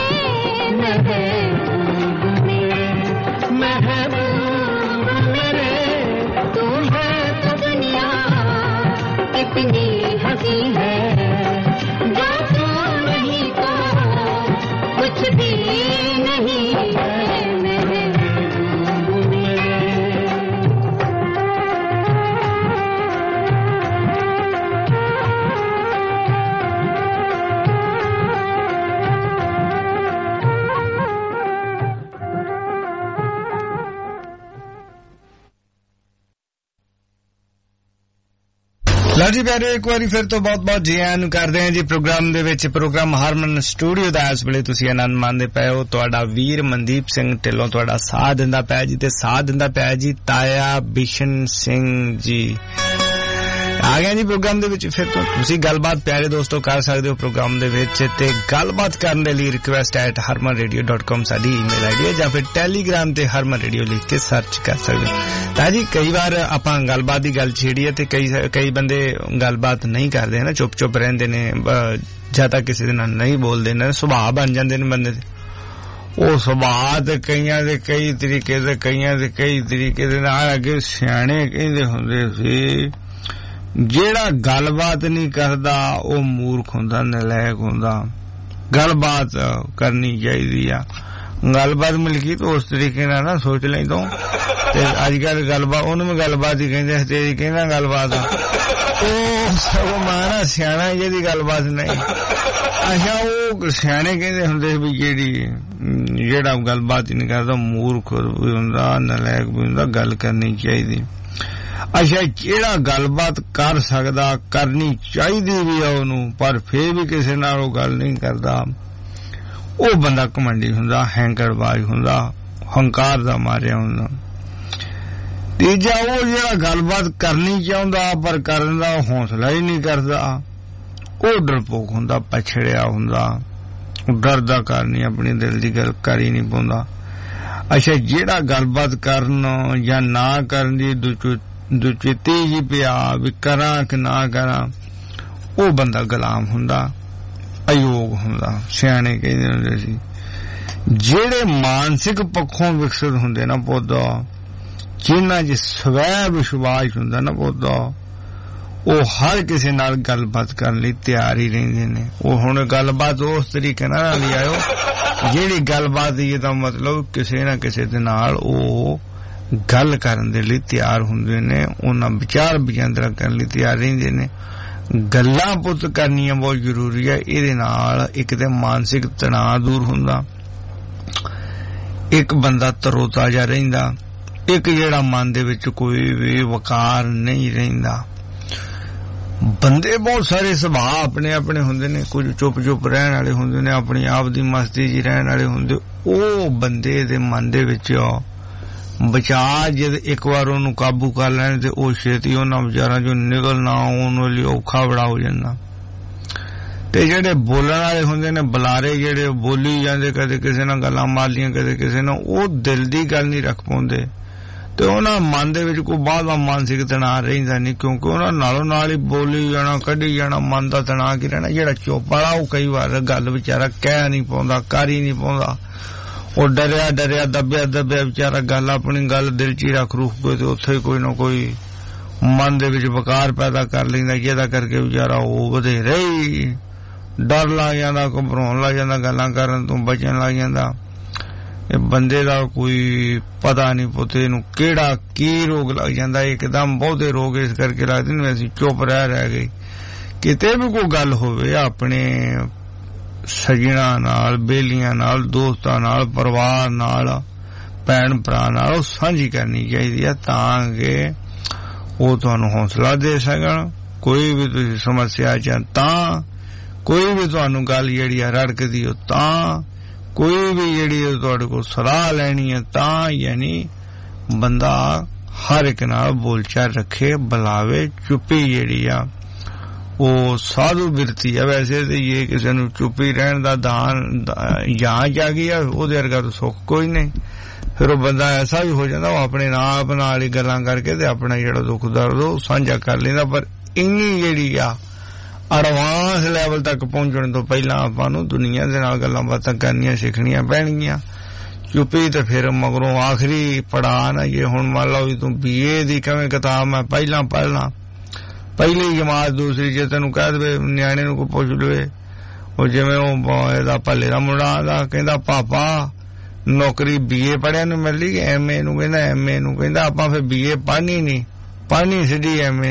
महबूब मेरे, महबूब मेरे। तू है तो दुनिया कितनी हंसी है। जो तू नहीं तो कुछ भी नहीं है महबूब मेरे। ਲਓ ਜੀ ਪਿਆਰੇ, ਇੱਕ ਵਾਰੀ ਫਿਰ ਤੋਂ ਬਹੁਤ ਬਹੁਤ ਜੀ ਆਇਆਂ ਨੂੰ ਕਰਦੇ ਹਾਂ ਜੀ ਪ੍ਰੋਗਰਾਮ ਦੇ ਵਿੱਚ। ਪ੍ਰੋਗਰਾਮ ਹਰਮਨ ਸਟੂਡੀਓ ਦਾ ਇਸ ਵੇਲੇ ਤੁਸੀਂ ਆਨੰਦ ਮਾਣਦੇ ਪਏ ਹੋ। ਤੁਹਾਡਾ ਵੀਰ ਮਨਦੀਪ ਸਿੰਘ ਢਿੱਲੋਂ ਤੁਹਾਡਾ ਸਾਥ ਦਿੰਦਾ ਪਿਆ ਜੀ, ਤੇ ਸਾਥ ਦਿੰਦਾ ਪਿਆ ਜੀ ਤਾਇਆ ਬਿਸ਼ਨ ਸਿੰਘ ਜੀ। ਆ ਗਿਆ ਜੀ ਪ੍ਰੋਗਰਾਮ ਦੇ ਵਿੱਚ। ਫਿਰ ਤੋਂ ਤੁਸੀਂ ਗੱਲਬਾਤ ਪਿਆਰੇ ਦੋਸਤੋ ਕਰ ਸਕਦੇ ਹੋ ਪ੍ਰੋਗਰਾਮ ਦੇ ਵਿੱਚ, ਤੇ ਗੱਲਬਾਤ ਕਰਨ ਦੇ ਲਈ request at Harman radio dot com ਸਾਡੀ ਈਮੇਲ ਆਈਡੀ ਹੈ, ਜਾਂ ਫਿਰ ਟੈਲੀਗ੍ਰਾਮ ਤੇ ਹਰਮਨ ਰੇਡੀਓ ਲਿਖ ਕੇ ਸਰਚ ਕਰ ਸਕਦੇ ਹੋ। ਤਾਂ ਜੀ ਕਈ ਵਾਰ ਆਪਾਂ ਗੱਲਬਾਤ ਦੀ ਗੱਲ ਛੇੜੀ ਹੈ, ਤੇ ਕਈ ਕਈ ਬੰਦੇ ਗੱਲਬਾਤ ਨਹੀਂ ਕਰਦੇ ਨਾ, ਚੁੱਪ ਚੁੱਪ ਰਹਿੰਦੇ ਨੇ, ਜਾਂ ਤਾਂ ਕਿਸੇ ਦੇ ਨਾਲ ਨਹੀਂ ਬੋਲਦੇ ਨੇ, ਸੁਭਾਅ ਬਣ ਜਾਂਦੇ ਨੇ ਬੰਦੇ ਦੇ। ਉਹ ਸੁਭਾਅ ਤੇ ਕਈਆਂ ਦੇ ਕਈ ਤਰੀਕੇ ਦੇ, ਕਈਆਂ ਦੇ ਕਈ ਤਰੀਕੇ ਦੇ ਨਾਲ। ਅੱਗੇ ਸਿਆਣੇ ਕਹਿੰਦੇ ਹੁੰਦੇ ਸੀ ਜਿਹੜਾ ਗੱਲਬਾਤ ਨਹੀਂ ਕਰਦਾ ਉਹ ਮੂਰਖ ਹੁੰਦਾ, ਨਲਾਇਕ ਹੁੰਦਾ। ਗੱਲਬਾਤ ਕਰਨੀ ਚਾਹੀਦੀ ਆ। ਗੱਲਬਾਤ ਮਿਲਕੀ ਤਾਂ ਉਸ ਤਰੀਕੇ ਨਾਲ ਨਾ ਸੋਚ ਲਈ ਤੂੰ। ਤੇ ਅੱਜ ਕੱਲ ਗੱਲਬਾਤ ਉਹਨੂੰ ਵੀ ਗੱਲਬਾਤ ਹੀ ਕਹਿੰਦੇ, ਤੇਰੀ ਕਹਿੰਦਾ ਗੱਲਬਾਤ ਆ। ਉਹ ਸਗੋਂ ਮਾਣਾ ਸਿਆਣਾ ਜਿਹਦੀ ਗੱਲਬਾਤ ਨਹੀਂ। ਅੱਛਾ, ਉਹ ਸਿਆਣੇ ਕਹਿੰਦੇ ਹੁੰਦੇ ਵੀ ਜਿਹੜੀ ਜਿਹੜਾ ਗੱਲਬਾਤ ਹੀ ਨਹੀਂ ਕਰਦਾ ਮੂਰਖ ਵੀ ਹੁੰਦਾ, ਨਲਾਇਕ ਵੀ ਹੁੰਦਾ, ਗੱਲ ਕਰਨੀ ਚਾਹੀਦੀ। ਅੱਛਾ, ਜਿਹੜਾ ਗੱਲਬਾਤ ਕਰ ਸਕਦਾ, ਕਰਨੀ ਚਾਹੀਦੀ ਵੀ ਆ ਉਹਨੂੰ, ਪਰ ਫੇਰ ਵੀ ਕਿਸੇ ਨਾਲ ਉਹ ਗੱਲ ਨਹੀਂ ਕਰਦਾ, ਉਹ ਬੰਦਾ ਘਮੰਡੀ ਹੁੰਦਾ, ਹੈਂਕੜਬਾਜ਼ ਹੁੰਦਾ, ਹੰਕਾਰ ਦਾ ਮਾਰਿਆ ਹੁੰਦਾ। ਤੀਜਾ, ਉਹ ਜਿਹੜਾ ਗੱਲਬਾਤ ਕਰਨੀ ਚਾਹੁੰਦਾ ਪਰ ਕਰਨ ਦਾ ਹੌਸਲਾ ਹੀ ਨਹੀਂ ਕਰਦਾ, ਉਹ ਡਰਪੋਕ ਹੁੰਦਾ, ਪਛੜਿਆ ਹੁੰਦਾ, ਡਰਦਾ ਕਰਨੀ ਆਪਣੀ ਦਿਲ ਦੀ ਗੱਲ ਕਰ ਹੀ ਨਹੀਂ ਪਾਉਂਦਾ। ਅੱਛਾ, ਜਿਹੜਾ ਗੱਲਬਾਤ ਕਰਨ ਜਾਂ ਨਾ ਕਰਨ ਦੀ ਦੁਚਿੱਤੀ ਜੀ ਪਿਆ ਵੀ ਕਰਾਂ ਕਿ ਨਾ ਕਰਾਂ, ਉਹ ਬੰਦਾ ਗੁਲਾਮ ਹੁੰਦਾ, ਅਯੋਗ ਹੁੰਦਾ। ਸਿਆਣੇ ਕਹਿੰਦੇ ਹੁੰਦੇ ਸੀ ਜਿਹੜੇ ਮਾਨਸਿਕ ਪੱਖੋਂ ਵਿਕਸਿਤ ਹੁੰਦੇ ਨਾ ਪੌਦਾ, ਜਿਨ੍ਹਾਂ 'ਚ ਸਵੈ ਵਿਸ਼ਵਾਸ ਹੁੰਦਾ ਨਾ ਪੌਦਾ, ਉਹ ਹਰ ਕਿਸੇ ਨਾਲ ਗੱਲਬਾਤ ਕਰਨ ਲਈ ਤਿਆਰ ਹੀ ਰਹਿੰਦੇ ਨੇ। ਉਹ ਹੁਣ ਗੱਲਬਾਤ ਉਸ ਤਰੀਕੇ ਨਾਲ ਲਿਆਇਓ ਜਿਹੜੀ ਗੱਲਬਾਤ ਇਹਦਾ ਮਤਲਬ ਕਿਸੇ ਨਾ ਕਿਸੇ ਦੇ ਨਾਲ ਉਹ ਗੱਲ ਕਰਨ ਦੇ ਲਈ ਤਿਆਰ ਹੁੰਦੇ ਨੇ, ਉਹਨਾਂ ਵਿਚਾਰ ਵਿਚਾਂਦਰਾ ਕਰਨ ਲਈ ਤਿਆਰ ਰਹਿੰਦੇ ਨੇ। ਗੱਲਾਂ ਪੁੱਤ ਕਰਨੀਆਂ ਬਹੁਤ ਜ਼ਰੂਰੀ ਹੈ। ਇਹਦੇ ਨਾਲ ਇੱਕ ਤੇ ਮਾਨਸਿਕ ਤਣਾਅ ਦੂਰ ਹੁੰਦਾ, ਇੱਕ ਬੰਦਾ ਤਰੋ ਤਾਜ਼ਾ ਰਹਿੰਦਾ, ਇੱਕ ਜਿਹੜਾ ਮਨ ਦੇ ਵਿੱਚ ਕੋਈ ਵੀ ਵਕਾਰ ਨਹੀਂ ਰਹਿੰਦਾ। ਬੰਦੇ ਬਹੁਤ ਸਾਰੇ ਸੁਭਾਅ ਆਪਣੇ ਆਪਣੇ ਹੁੰਦੇ ਨੇ, ਕੁਝ ਚੁੱਪ ਚੁੱਪ ਰਹਿਣ ਵਾਲੇ ਹੁੰਦੇ ਨੇ, ਆਪਣੀ ਆਪ ਦੀ ਮਸਤੀ ਜੀ ਰਹਿਣ ਵਾਲੇ ਹੁੰਦੇ। ਉਹ ਬੰਦੇ ਦੇ ਮਨ ਦੇ ਵਿੱਚ ਬਚਾ ਜਦ ਇੱਕ ਵਾਰ ਉਹਨੂੰ ਕਾਬੂ ਕਰ ਲੈਣ ਤੇ ਉਹ ਛੇਤੀ ਉਹਨਾਂ ਵਿਚਾਰਾਂ ਚੋਂ ਨਿਕਲਣਾ ਉਹਨੂੰ ਲਈ ਔਖਾ ਬੜਾ ਹੋ ਜਾਂਦਾ। ਤੇ ਜਿਹੜੇ ਬੋਲਣ ਵਾਲੇ ਹੁੰਦੇ ਨੇ ਬੁਲਾਰੇ, ਜਿਹੜੇ ਬੋਲੀ ਜਾਂਦੇ, ਕਦੇ ਕਿਸੇ ਨਾਲ ਗੱਲਾਂ ਮਾਰ ਲੀਆਂ, ਕਦੇ ਕਿਸੇ ਨਾਲ, ਉਹ ਦਿਲ ਦੀ ਗੱਲ ਨਹੀਂ ਰੱਖ ਪਾਉਂਦੇ, ਤੇ ਉਹਨਾਂ ਮਨ ਦੇ ਵਿੱਚ ਕੋਈ ਬਾਹਰ ਦਾ ਮਾਨਸਿਕ ਤਣਾਅ ਰਹਿੰਦਾ ਨਹੀਂ, ਕਿਉਂਕਿ ਉਹਨਾਂ ਨਾਲੋਂ ਨਾਲ ਹੀ ਬੋਲੀ ਜਾਣਾ, ਕੱਢੀ ਜਾਣਾ, ਮਨ ਦਾ ਤਣਾਅ ਕੀ ਰਹਿਣਾ। ਜਿਹੜਾ ਚੁੱਪ ਵਾਲਾ ਉਹ ਕਈ ਵਾਰ ਗੱਲ ਵਿਚਾਰਾ ਕਹਿ ਨਹੀਂ ਪਾਉਂਦਾ, ਕਰ ਹੀ ਨਹੀਂ ਪਾਉਂਦਾ, ਉਹ ਡਰਿਆ ਡਰਿਆ ਦੱਬਿਆ ਦੱਬਿਆ ਵਿਚਾਰਾ ਗੱਲ ਆਪਣੀ ਗੱਲ ਦਿਲ 'ਚ ਹੀ ਰੱਖ ਰੁਕ ਕੇ ਤੇ ਉੱਥੇ ਕੋਈ ਨਾ ਕੋਈ मन दे विच वकार पैदा कर लैंदा जिहदा करके बेचारा वो वधेरे ही डर लग जांदा घबराउण लग जांदा गल्लां करन तों बचण लग जांदा ये बंदे दा कोई पता नहीं पुते नूं किहड़ा की रोग लग जांदा एकदम बहुते रोग इस करके लगदे ने असीं चुप रह रह गए किते भी कोई गल होवे अपने सजना नाल बेलियां नाल दोस्तां नाल परिवार नाल भैन भरा नाल सांझी करनी चाहिदी है तां कि वो तुहानूं हौसला दे सकण कोई भी तुसीं समस्या च तां कोई भी तुहानूं गल जिहड़ी है रड़कदी हो तां कोई भी जिहड़ी तुहाडे कोल सलाह लैनी है तां यानी बंदा हर एक नाल बोलचाल रखे बुलावे चुप्पी जिहड़ी आ वो साधु बिरती है वैसे तो ये किसी नूं चुप्पी रहन दा दान जांच आ गई है ओहदे वर्गा तो सुख कोई नहीं फिर वो बंदा ऐसा भी हो जाता वो अपने आप नाल ही गल्लां करके ते अपना जिहड़ा दुख दर्द हो साझा कर लैंदा पर इन्नी जिहड़ी आ एडवांस लैवल तक पहुंचण तो पहला आपां नूं दुनिया दे नाल गल्लां बातां करनियां सिखणियां पैणगियां चुप्पी ते फिर मगरों आखिरी पड़ाव ना ये हुण मान लो तूं बीए दी कवें किताब मैं पहला पढ़ना पहली जमात दूसरी जे तेनू कह दे न्याणे नूं कोई पुछ लवे ओ जिवें ओ एदा भले दा मुंडा आंदा कहंदा पापा नौकरी बीए पढ़िया नूं मिलदी कि एमए नूं कहंदा एमए नूं कहंदा आपां फिर बीए पढ़नी नहीं पढ़नी सिद्धी एमए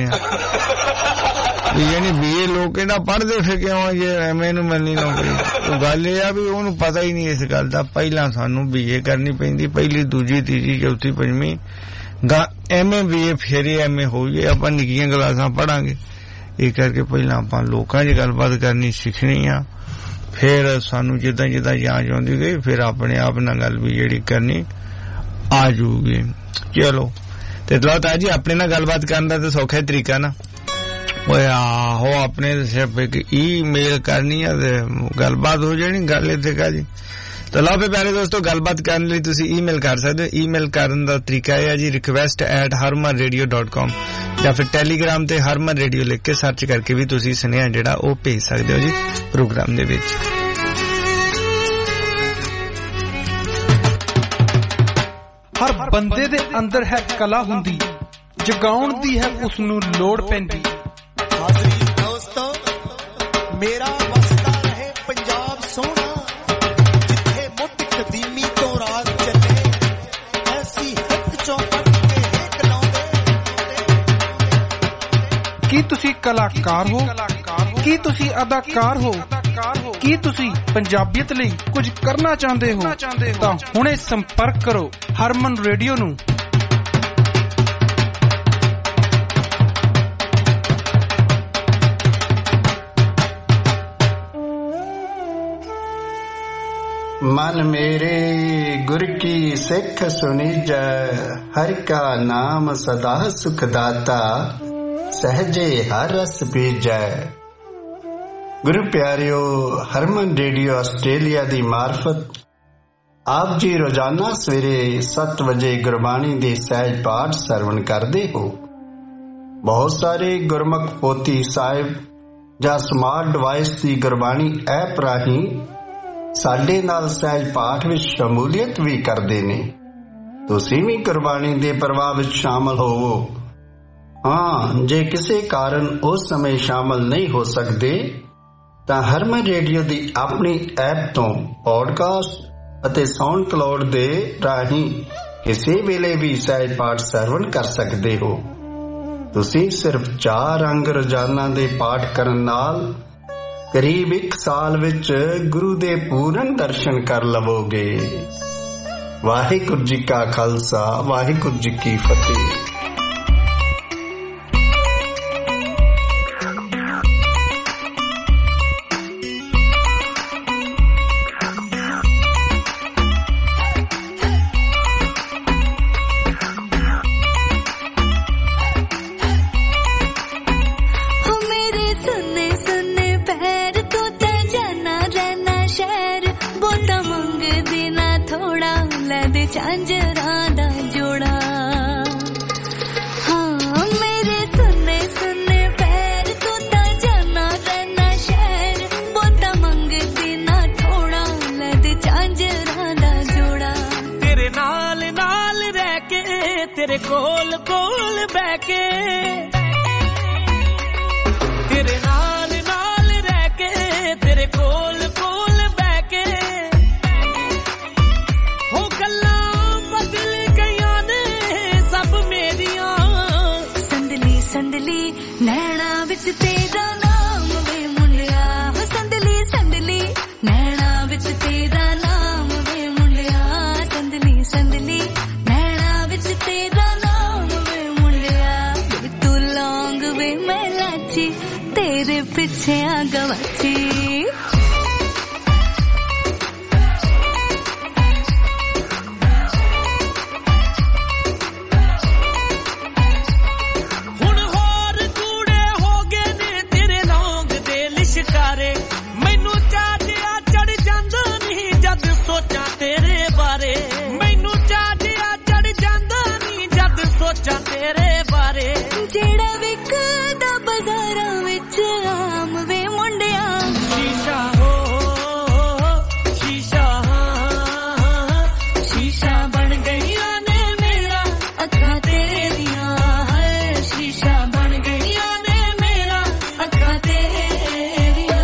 यानी बीए लोग कहंदा पढ़दे फिर क्यों जे एमए नूं मिलनी नौकरी ओ गल इह आ भी ओनूं पता ही नहीं इस गल दा पहला सानूं बीए करनी पैंदी पहली दूजी तीजी चौथी पंजवीं एमए बीए फिर एमए हो गए आप निक्कियां क्लासां पढ़ांगे ये करके पहला आप लोकां च गलबात करनी सीखनी आ फिर सानू जिद्दां जिद्दां जांच आउंदी गई फिर अपने आप नाल गल भी जेहड़ी करनी आ जूगी चलो ते लो तां जी अपने नाल गलबात करन दा ते सौखा तरीका ना ओए आहो अपने सिर्फ एक ईमेल करनी है ते गलबात हो जानी गल इत्थे का जी तो लो पे प्यारे दोस्तों गलबात करने लिए तुसी ईमेल कर सकते हो ईमेल करने का तरीका है जी request at Harman radio dot com या फिर टेलीग्राम ते हरमन रेडियो लिख के सर्च करके भी तुसी सुनेहा जेड़ा ओ भेज सकते हो जी प्रोग्राम दे विच हर बंदे दे अंदर है कला हुंदी जगाउण दी है उस नूं लोड़ पैंदी हाज़री दोस्तों मेरा वसदा रहे पंजाब सोना कदीमी तो राज चले ऐसी हक चौपट के एक लाउंदे की तुसी कलाकार हो की तुसी अदाकार हो की तुसी पंजाबियत लई कुछ करना चाहते हो तां हुणे संपर्क करो हरमन रेडियो नूं मन मेरे गुर की सिख सुनीजै हर का नाम सदा सुखदाता सहजे हर रस पीजै गुरु प्यारियो हरमन रेडियो आस्ट्रेलिया दी मार्फत आप जी रोजाना सवेरे सत्त बजे गुरबाणी दे सहज पाठ सरवण करदे हो बहुत सारे गुरमुख पोथी साहिब जां स्मार्ट डिवाइस दी गुरबाणी ऐप राही साडे नाल सहज पाठ विच शमूलियत भी करदे ने तुसीं भी गुरबाणी दे प्रवाह विच शामिल होवो हाँ जे किसी कारण उस समय शामिल नहीं हो सकते तां हरमन रेडियो दी अपनी ऐप तो पॉडकास्ट अते साउंड क्लाउड दे राही किसी वेले भी सहज पाठ सरवण कर सकते हो तुसीं सिर्फ चार अंग रोजाना दे पाठ करन नाल करीब एक साल विच गुरु दे पूर्ण दर्शन कर लवोगे वाहिगुरू जी का खालसा वाहिगुरू जी की फतेह। तेरे कोल कोल बैके तेरे नाल नाल रह के तेरे कोल कोल बैके हो गल्लां बदल गईयां ने सब मेरियां संदली संदली नैना विच तेरा नाम वे मुंडिया संदली संदली नैना विच तेरा नाम वे मुंडिया संदली संदली नैना विच तेरा नाम वे मुंडिया तू लौंग वे मैं लाची तेरे पीछे आ गवाची हुण होर कूड़े हो गए ने तेरे लौंग दे लिशकारे मैनू चाटिया चढ़ जांदा नहीं जद सोचा तेरे बारे मैनू चाटिया चढ़ जांदा नहीं जद सोचा तेरे बारे जेड़ा विकदा बाजारां विच आम वे मुंडिया शीशा हो शीशा शीशा बन गईयां ने मेरा अखां तेरियां हाय शीशा बन गईयां ने मेरा अखां तेरियां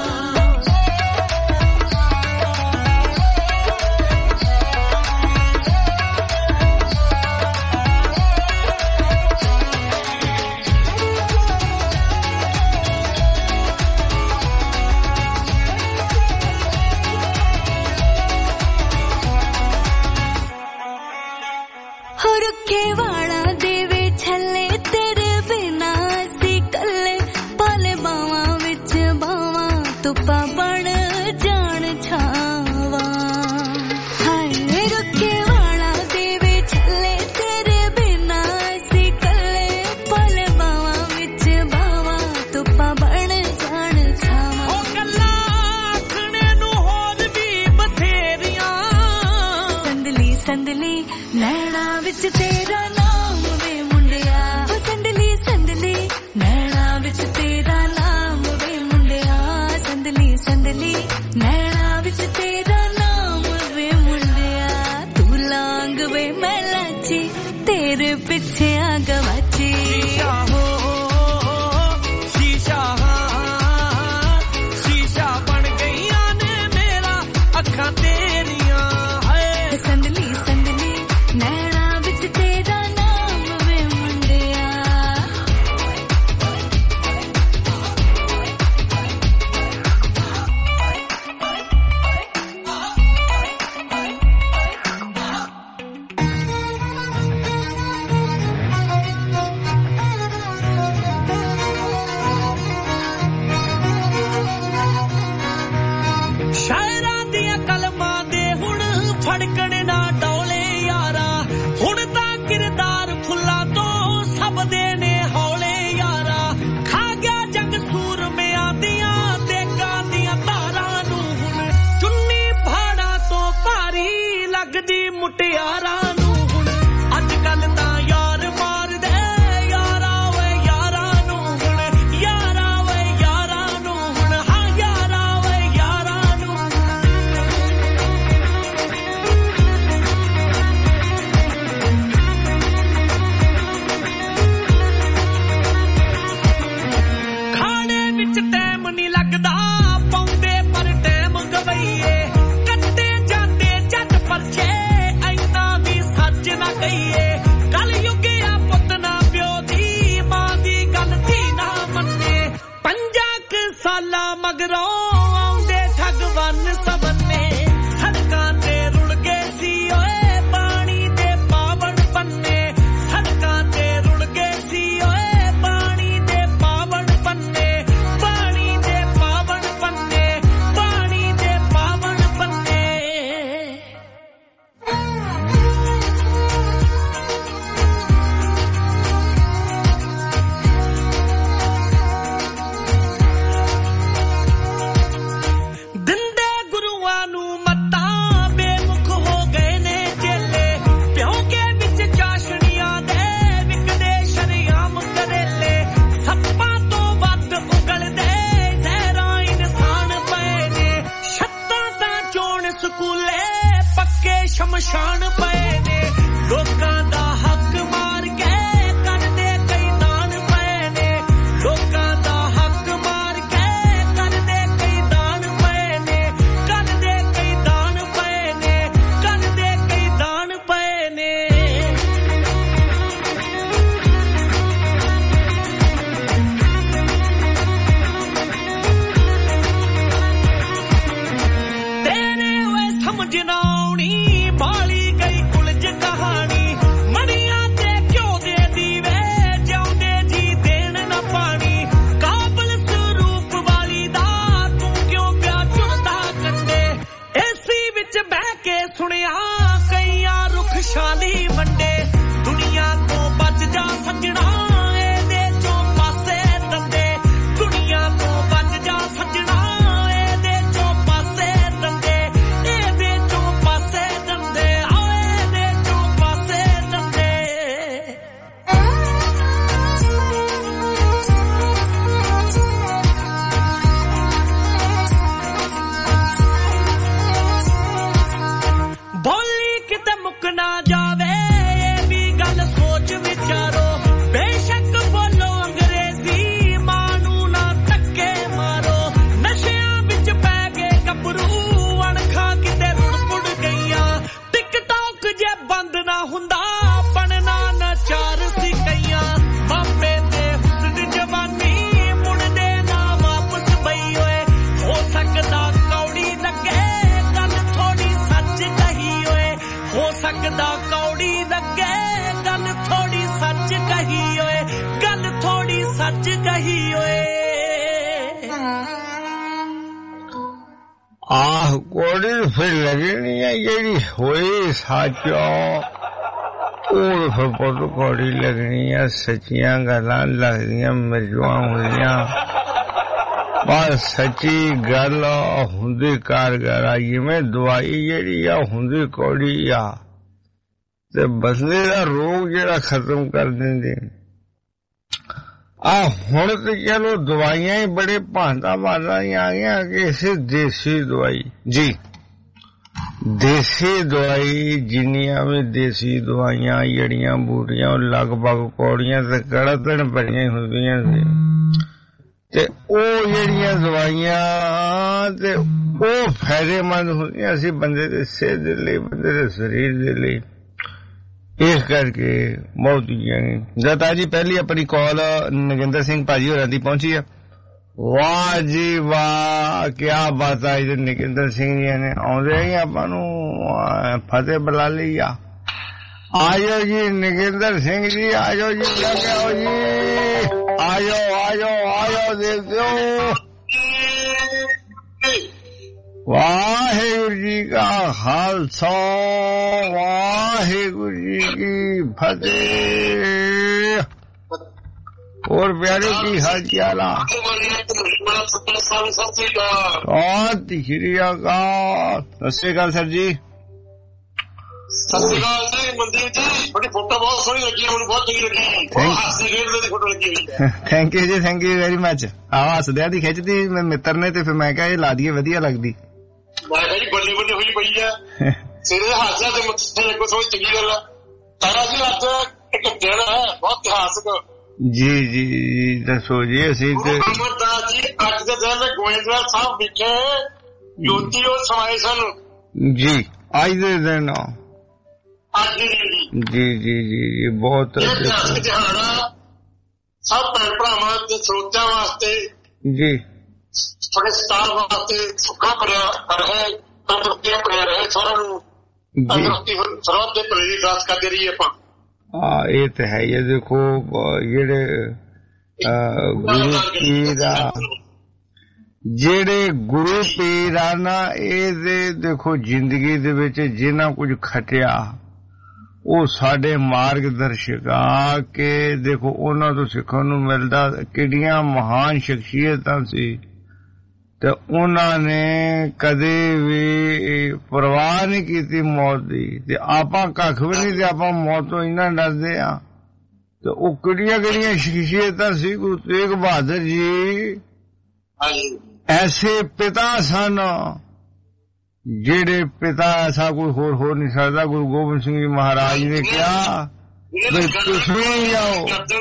हो रुखे वाला देवे छले तेरे बिना सी कल्ले पाले बावां विच बावां तुपा बन जान छावा हाय रुखे वाला देवे छले तेरे बिना सी कल्ले पाले बावां विच बावां तुपा बन जान छावा ओ गल्लां आखणे नूं होर भी बथेरियां संदली संदली नैना विच तेरा नाम वे मुंडिया संदली संदली नैना विच तेरा नाम वे मुंडिया संदली संदली नैना विच तेरा नाम वे मुंडिया तू लांग वे मैं लाची तेरे पीछे आ गवाची शीशा हो शीशा शीशा बन गईयां ने मेरा अखां तेरियां हाय संदली संदली नैना विच तेरा नाम वे मुंडिया शायरां दियां कलमां दे हुण फड़कणे ना डौले यारा हुण तां किरदार फुल्लां तो सब दे ने हौले यारा खा गया जग सूरमियां दियां देगां दियां तारां नूं हुण चुन्नी भाड़ा तो भारी लगदी मुटियारां नूं हुण अज कल तां यार मार दे यारा वे यारा नूं हुण यारा वे यारा नूं हुण हां यारा वे यारा नूं खाने विच टाइम नहीं लगदा पौंदे पर टाइम गवईए कट्टे जांदे जट परछे ऐना भी सच ना कहिए कल युगिया पुੱਤ ना प्यो दी मां दी गल थी ना मन्ने पंजा क साला मगरों आउंदे ठगवन सबने सड़कां ते रुल गए सी ओए पानी दे पावण पन्ने सड़कां ते रुल गए सी ओए पानी दे पावण पन्ने पानी दे पावण पन्ने पानी दे पावण पन्ने ਦਿੰਦੇ ਗੁਰੂਆਂ ਨੂੰ ਮੱਤਾਂ ਬੇਮੁਖ ਹੋ ਗਏ ਨੇ ਚੇਲੇ ਪਿਓ ਕੇ ਵਿੱਚ ਚਾਸ਼ਣੀਆਂ ਦੇ ਵਿਕਦੇ ਸ਼ਰੀਆਮ ਕਰੇਲੇ ਸੱਪਾਂ ਤੋਂ ਵੱਧ ਉਗਲਦੇ ਜ਼ਹਿਰਾਂ ਇਨਸਾਨ ਪਏ ਨੇ ਛੱਤਾਂ ਤਾਂ ਚੋਣ ਸਕੂਲੇ ਪੱਕੇ ਸ਼ਮਸ਼ਾਨ ਪਏ ਨੇ ਲੋਕਾਂ ਦਾ ਹੱਕ ਆਹ ਕੋੜੀ ਫਿਰ ਲੱਗਣੀ ਹੈ ਜਿਹੜੀ ਹੋਈ ਸਾਚੋ ਉਹ ਫਿਰ ਪੁੱਤ ਕੋੜੀ ਲੱਗਣੀ ਹੈ ਸੱਚੀਆਂ ਗੱਲਾਂ ਲੱਗਦੀਆਂ ਮਿਰਜੂਆਂ ਹੋਈਆਂ ਬਸ ਸੱਚੀ ਗੱਲ ਹੁੰਦੀ ਕਾਰਗਰ ਆ ਜਿਵੇਂ ਦਵਾਈ ਜਿਹੜੀ ਆ ਹੁੰਦੀ ਕੋੜੀ ਆ ਤੇ ਬੰਦੇ ਦਾ ਰੋਗ ਜਿਹੜਾ ਖਤਮ ਕਰ ਦਿੰਦੇ ਆ ਹੁਣ ਤੇ ਚਲੋ ਦਵਾਈਆਂ ਹੀ ਬੜੇ ਭਾਂਤਾ ਭਾਂਤਾ ਆ ਗਈਆਂ ਕਿ ਇਸੇ ਦੇਸੀ ਦਵਾਈ ਜੀ ਦੇਸੀ ਦਵਾਈ ਜਿੰਨੀਆਂ ਵੀ ਦੇਸੀ ਦਵਾਈਆਂ ਜਿਹੜੀਆਂ ਬੂਟੀਆਂ ਉਹ ਲਗਭਗ ਕੌੜੀਆਂ ਤੇ ਕੜਤਣ ਭਰੀਆਂ ਹੁੰਦੀਆਂ ਸੀ ਤੇ ਉਹ ਜਿਹੜੀਆਂ ਦਵਾਈਆਂ ਤੇ ਉਹ ਫਾਇਦੇਮੰਦ ਹੁੰਦੀਆਂ ਸੀ ਬੰਦੇ ਦੇ ਸਿਹਤ ਦੇ ਲਈ ਬੰਦੇ ਦੇ ਸਰੀਰ ਦੇ ਲਈ ਇਸ ਕਰਕੇ ਬਹੁਤ ਜਤਾ ਜੀ ਪਹਿਲੀ ਆਪਣੀ ਕਾਲ ਨਗਿੰਦਰ ਸਿੰਘ ਭਾਜੀ ਹੋਰਾਂ ਦੀ ਪਹੁੰਚੀ ਆ ਵਾਹ ਜੀ ਵਾਹ ਕਿਆ ਬਾਤ ਆ ਜੀ ਨਗਿੰਦਰ ਸਿੰਘ ਜੀ ਨੇ ਆਉਂਦੇ ਹੀ ਆਪਾਂ ਨੂੰ ਫਤਿਹ ਬੁਲਾ ਲਈ ਆ ਆਜੋ ਜੀ ਨਗਿੰਦਰ ਸਿੰਘ ਜੀ ਆਜੋ ਜੀ ਲੈ ਕੇ ਆਓ ਜੀ ਆਜੋ ਆਜੋ ਆਜੋ ਦੇਖੋ ਵਾਹਿਗੁਰੂ ਜੀ ਕਾ ਖਾਲਸਾ ਵਾਹਿਗੁਰੂ ਜੀ ਕੀ ਫਤਿਹ ਹੋਰ ਪਿਆਰੇ ਕੀ ਹਾਲ ਚਾਲ ਆ ਸਤਿ ਸ਼੍ਰੀ ਅਕਾਲ ਸਤਿ ਸ਼੍ਰੀ ਅਕਾਲ ਸਰ ਜੀ ਸਤਿ ਸ਼੍ਰੀ ਅਕਾਲ ਜੀ ਮਨਦੀਪ ਜੀ ਤੁਹਾਡੀ ਫੋਟੋ ਬਹੁਤ ਸੋਹਣੀ ਲੱਗੀ ਮੈਨੂੰ ਬਹੁਤ ਚੰਗੀ ਲੱਗੀ ਬਹੁਤ ਹੱਸਦੀ ਖੇਡਦੀ ਦੀ ਫੋਟੋ ਲੱਗੀ ਹੋਈ ਹੈ ਥੈਂਕ ਯੂ ਜੀ ਥੈਂਕ ਯੂ ਵੈਰੀ ਮਚ ਆਹ ਹੱਸਦਿਆਂ ਦੀ ਖਿੱਚਦੀ ਮੈਂ ਮਿੱਤਰ ਨੇ ਤੇ ਫਿਰ ਮੈਂ ਕਿਹਾ ਇਹ ਲਾ ਦਈਏ ਵਧੀਆ ਲੱਗਦੀ ਮੈਂ ਕਿਹਾ ਜੀ ਬੱਲੇ ਬੱਲੇ ਹੋਈ ਪਈ ਆ ਸਿਰੇ ਹਾਸਿਆ ਤੇ ਮੱਥੇ ਲੱਗੋ ਸੋਚ ਚੰਗੀ ਗੱਲ ਆ ਤਾਰਾ ਜੀ ਅੱਜ ਇੱਕ ਦਿਨ ਹੈ ਬਹੁਤ ਇਤਿਹਾਸਕ ਜੀ ਜੀ ਜੀ ਦੱਸੋ ਜੀ ਅਸੀਂ ਤੇ ਅਮਰਦਾਸ ਜੀ ਅੱਜ ਦੇ ਦਿਨ ਗੋਇੰਦਵਾਲ ਸਾਹਿਬ ਵਿਖੇ ਜੋਤੀ ਉਹ ਸਮਾਏ ਸਨ ਜੀ ਅੱਜ ਦੇ ਦਿਨ ਅੱਜ ਦੀ ਜੀ ਜੀ ਜੀ ਜੀ ਬਹੁਤ ਦਿਹਾੜਾ ਸਭ ਭੈਣ ਭਰਾਵਾਂ ਤੇ ਸਰੋਤਿਆਂ ਵਾਸਤੇ ਜੀ ਤੁਹਾਡੇ ਸਟਾਰ ਵਾਸਤੇ ਸੁੱਖਾ ਭਰਿਆ ਰਹੇ ਤੰਦਰੁਸਤੀਆਂ ਭਰਿਆ ਰਹੇ ਸਾਰਿਆਂ ਨੂੰ ਤੰਦਰੁਸਤੀ ਸਰੋਤ ਦੇ ਪ੍ਰੇਰਿਤ ਦਾਸ ਕਰਦੇ ਰਹੀਏ ਆਪਾਂ ਹਾਂ ਇਹ ਤਾਂ ਹੈ ਇਹ ਦੇਖੋ ਜਿਹੜੇ ਗੁਰੂ ਪੀਰ ਆ ਜਿਹੜੇ ਗੁਰੂ ਪੀਰ ਆ ਨਾ ਇਹਦੇ ਦੇਖੋ ਜ਼ਿੰਦਗੀ ਦੇ ਵਿੱਚ ਜਿੰਨਾ ਕੁਝ ਖਟਿਆ ਉਹ ਸਾਡੇ ਮਾਰਗਦਰਸ਼ਕ ਆ ਕਿ ਦੇਖੋ ਉਹਨਾਂ ਤੋਂ ਸਿੱਖਣ ਨੂੰ ਮਿਲਦਾ ਕਿਹੜੀਆਂ ਮਹਾਨ ਸ਼ਖਸੀਅਤਾਂ ਸੀ ਤੇ ਉਹਨਾਂ ਨੇ ਕਦੇ ਵੀ ਪਰਵਾਹ ਨਹੀਂ ਕੀਤੀ ਮੌਤ ਦੀ ਤੇ ਆਪਾਂ ਕੱਖ ਵੀ ਨਹੀਂ ਤੇ ਆਪਾਂ ਮੌਤ ਤੋਂ ਇੰਨਾ ਡਰਦੇ ਆ ਤੇ ਉਹ ਕਿਹੜੀਆਂ ਕਿਹੜੀਆਂ ਸ਼ਖਸੀਅਤਾਂ ਸੀ ਗੁਰੂ ਤੇਗ ਬਹਾਦਰ ਜੀ ਐਸੇ ਪਿਤਾ ਸਨ ਜਿਹੜੇ ਪਿਤਾ ਐਸਾ ਕੋਈ ਹੋਰ ਹੋ ਨਹੀਂ ਸਕਦਾ ਗੁਰੂ ਗੋਬਿੰਦ ਸਿੰਘ ਜੀ ਮਹਾਰਾਜ ਨੇ ਕਿਹਾ ਵੀ ਤੁਸੀਂ ਜਾਓ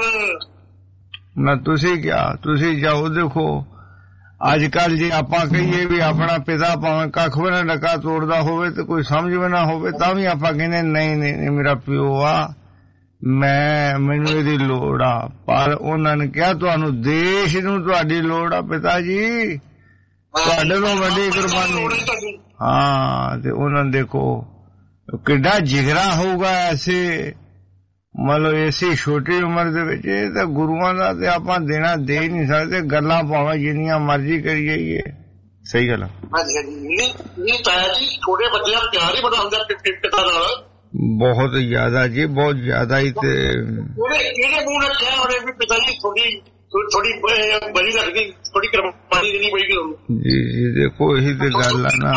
ਨਾ ਤੁਸੀਂ ਕਿਹਾ ਤੁਸੀਂ ਜਾਓ ਦੇਖੋ ਅੱਜ ਕੱਲ ਜੇ ਆਪਾਂ ਕਹੀਏ ਵੀ ਆਪਣਾ ਪਿਤਾ ਭਾਵੇਂ ਕੱਖ ਵੀ ਨਾ ਡੱਕਾ ਤੋੜਦਾ ਹੋਵੇ ਤੇ ਕੋਈ ਸਮਝ ਵੀ ਨਾ ਹੋਵੇ ਤਾਂ ਵੀ ਆਪਾਂ ਕਹਿੰਦੇ ਨਹੀਂ ਨਹੀਂ ਮੇਰਾ ਪਿਓ ਆ ਮੈਂ ਮੈਨੂੰ ਇਹਦੀ ਲੋੜ ਆ ਪਰ ਉਹਨਾਂ ਨੇ ਕਿਹਾ ਤੁਹਾਨੂੰ ਦੇਸ਼ ਨੂੰ ਤੁਹਾਡੀ ਲੋੜ ਆ ਪਿਤਾ ਜੀ ਤੁਹਾਡੇ ਤੋਂ ਵੱਡੀ ਕੁਰਬਾਨੀ ਹਾਂ ਤੇ ਉਹਨਾਂ ਨੇ ਦੇਖੋ ਕਿੱਡਾ ਜਿਗਰਾ ਹੋਊਗਾ ਐਸੇ ਮਤਲਬ ਇਸੇ ਛੋਟੀ ਉਮਰ ਦੇ ਵਿੱਚ ਤਾਂ ਗੁਰੂਆਂ ਦਾ ਤੇ ਆਪਾਂ ਦੇਣਾ ਦੇ ਹੀ ਨਹੀਂ ਸਕਦੇ ਗੱਲਾਂ ਭਾਵੇਂ ਜਿੰਨੀਆਂ ਮਰਜ਼ੀ ਕਰੀਏ ਸਹੀ ਗੱਲ ਹਾਂਜੀ ਹਾਂਜੀ ਨਹੀਂ ਤਾਇਆ ਜੀ ਛੋਟੇ ਬੱਚਿਆਂ ਦਾ ਪਿਆਰ ਹੀ ਬੜਾ ਹੁੰਦਾ ਪਿਤਾ ਨਾਲ ਬਹੁਤ ਜ਼ਿਆਦਾ ਜੀ ਬਹੁਤ ਜ਼ਿਆਦਾ ਹੀ ਤੇ ਕਿਹੜੇ ਮੂੰਹ ਨਾਲ ਕਿਹਾ ਉਹਨੇ ਵੀ ਪਿਤਾ ਜੀ ਥੋੜੀ ਥੋੜੀ ਬੜੀ ਲੱਗਦੀ ਥੋੜੀ ਕੁਰਬਾਨੀ ਦੇਣੀ ਪਏਗੀ ਜੀ ਜੀ ਦੇਖੋ ਇਹੀ ਤੇ ਗੱਲ ਆ ਨਾ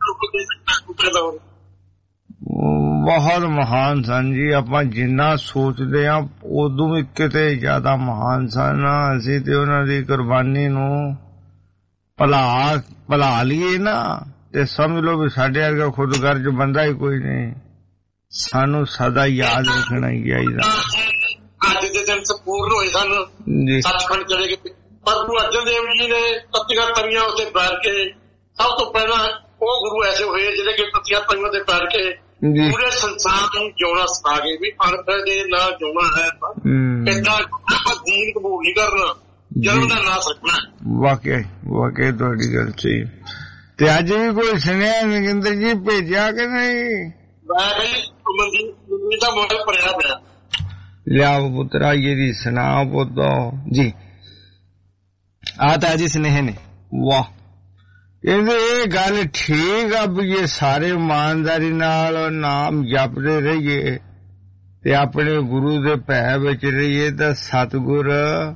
ਬਹੁਤ ਮਹਾਨ ਸਨ ਜੀ ਆਪਾਂ ਜਿੰਨਾ ਸੋਚਦੇ ਆ ਉਦੋਂ ਵੀ ਕਿਤੇ ਜ਼ਿਆਦਾ ਮਹਾਨ ਸਨ ਅਸੀਂ ਤੇ ਉਹਨਾਂ ਦੀ ਕੁਰਬਾਨੀ ਨੂੰ ਭਲਾ ਭਲਾ ਲਈਏ ਨਾ ਤੇ ਸਮਝ ਲਓ ਵੀ ਸਾਡੇ ਵਰਗਾ ਖੁਦਗਰਜ਼ ਬੰਦਾ ਹੀ ਕੋਈ ਨਹੀਂ ਸਾਨੂੰ ਸਦਾ ਯਾਦ ਰੱਖਣਾ ਹੀ ਚਾਹੀਦਾ ਅੱਜ ਦੇ ਦਿਨ ਸੰਪੂਰਨ ਹੋਏ ਸਨ ਸੱਚਖੰਡ ਚਲੇ ਗਏ ਪਰ ਗੁਰੂ ਅਰਜਨ ਦੇਵ ਜੀ ਨੇ ਤੱਤੀਆਂ ਤਵੀਆਂ ਉੱਤੇ ਬੈਠ ਕੇ ਸਭ ਤੋਂ ਪਹਿਲਾਂ ਉਹ ਗੁਰੂ ਐਸੇ ਹੋਏ ਜਿਹੜੇ ਕਿ ਤੱਤੀਆਂ ਤਵੀਆਂ ਉੱਤੇ ਬੈਠ ਕੇ ਪੂਰੇ ਸੰਸਾਰ ਨੂੰ ਜਿਉਣਾ ਸਿਖਾ ਗਏ ਵੀ ਅਣਖ ਦੇ ਨਾਲ ਜਿਉਣਾ ਹੈ ਏਦਾਂ ਦੀਨ ਕਬੂਲ ਨਹੀਂ ਕਰਨਾ ਜਨਮ ਦਾ ਨਾਸ ਰੱਖਣਾ ਵਾਕਿਆ ਵਾਕਿਆ ਤੁਹਾਡੀ ਗੱਲ ਸਹੀ ਤੇ ਅੱਜ ਵੀ ਕੋਈ ਸੁਣਿਆ ਨਗਿੰਦਰ ਜੀ ਭੇਜਿਆ ਕਿ ਨਹੀਂ ਮੈਂ ਕਹੀ ਦਾ ਮੋਢੇ ਭਰਿਆ ਪਿਆ ਲਿਆ ਪੁੱਤਰਾ ਜਿਹੜੀ ਸੁਣਾ ਪੁੱਤੋ ਜੀ ਆ ਤਾਂ ਜੀ ਸੁਨੇਹੇ ਨੇ ਵਾਹ ਕਹਿੰਦੇ ਇਹ ਗੱਲ ਠੀਕ ਆ ਵੀ ਇਹ ਸਾਰੇ ਇਮਾਨਦਾਰੀ ਨਾਲ ਨਾਮ ਜਪਦੇ ਰਹੀਏ ਤੇ ਆਪਣੇ ਗੁਰੂ ਦੇ ਭੈ ਵਿੱਚ ਰਹੀਏ ਤਾਂ ਸਤਿਗੁਰ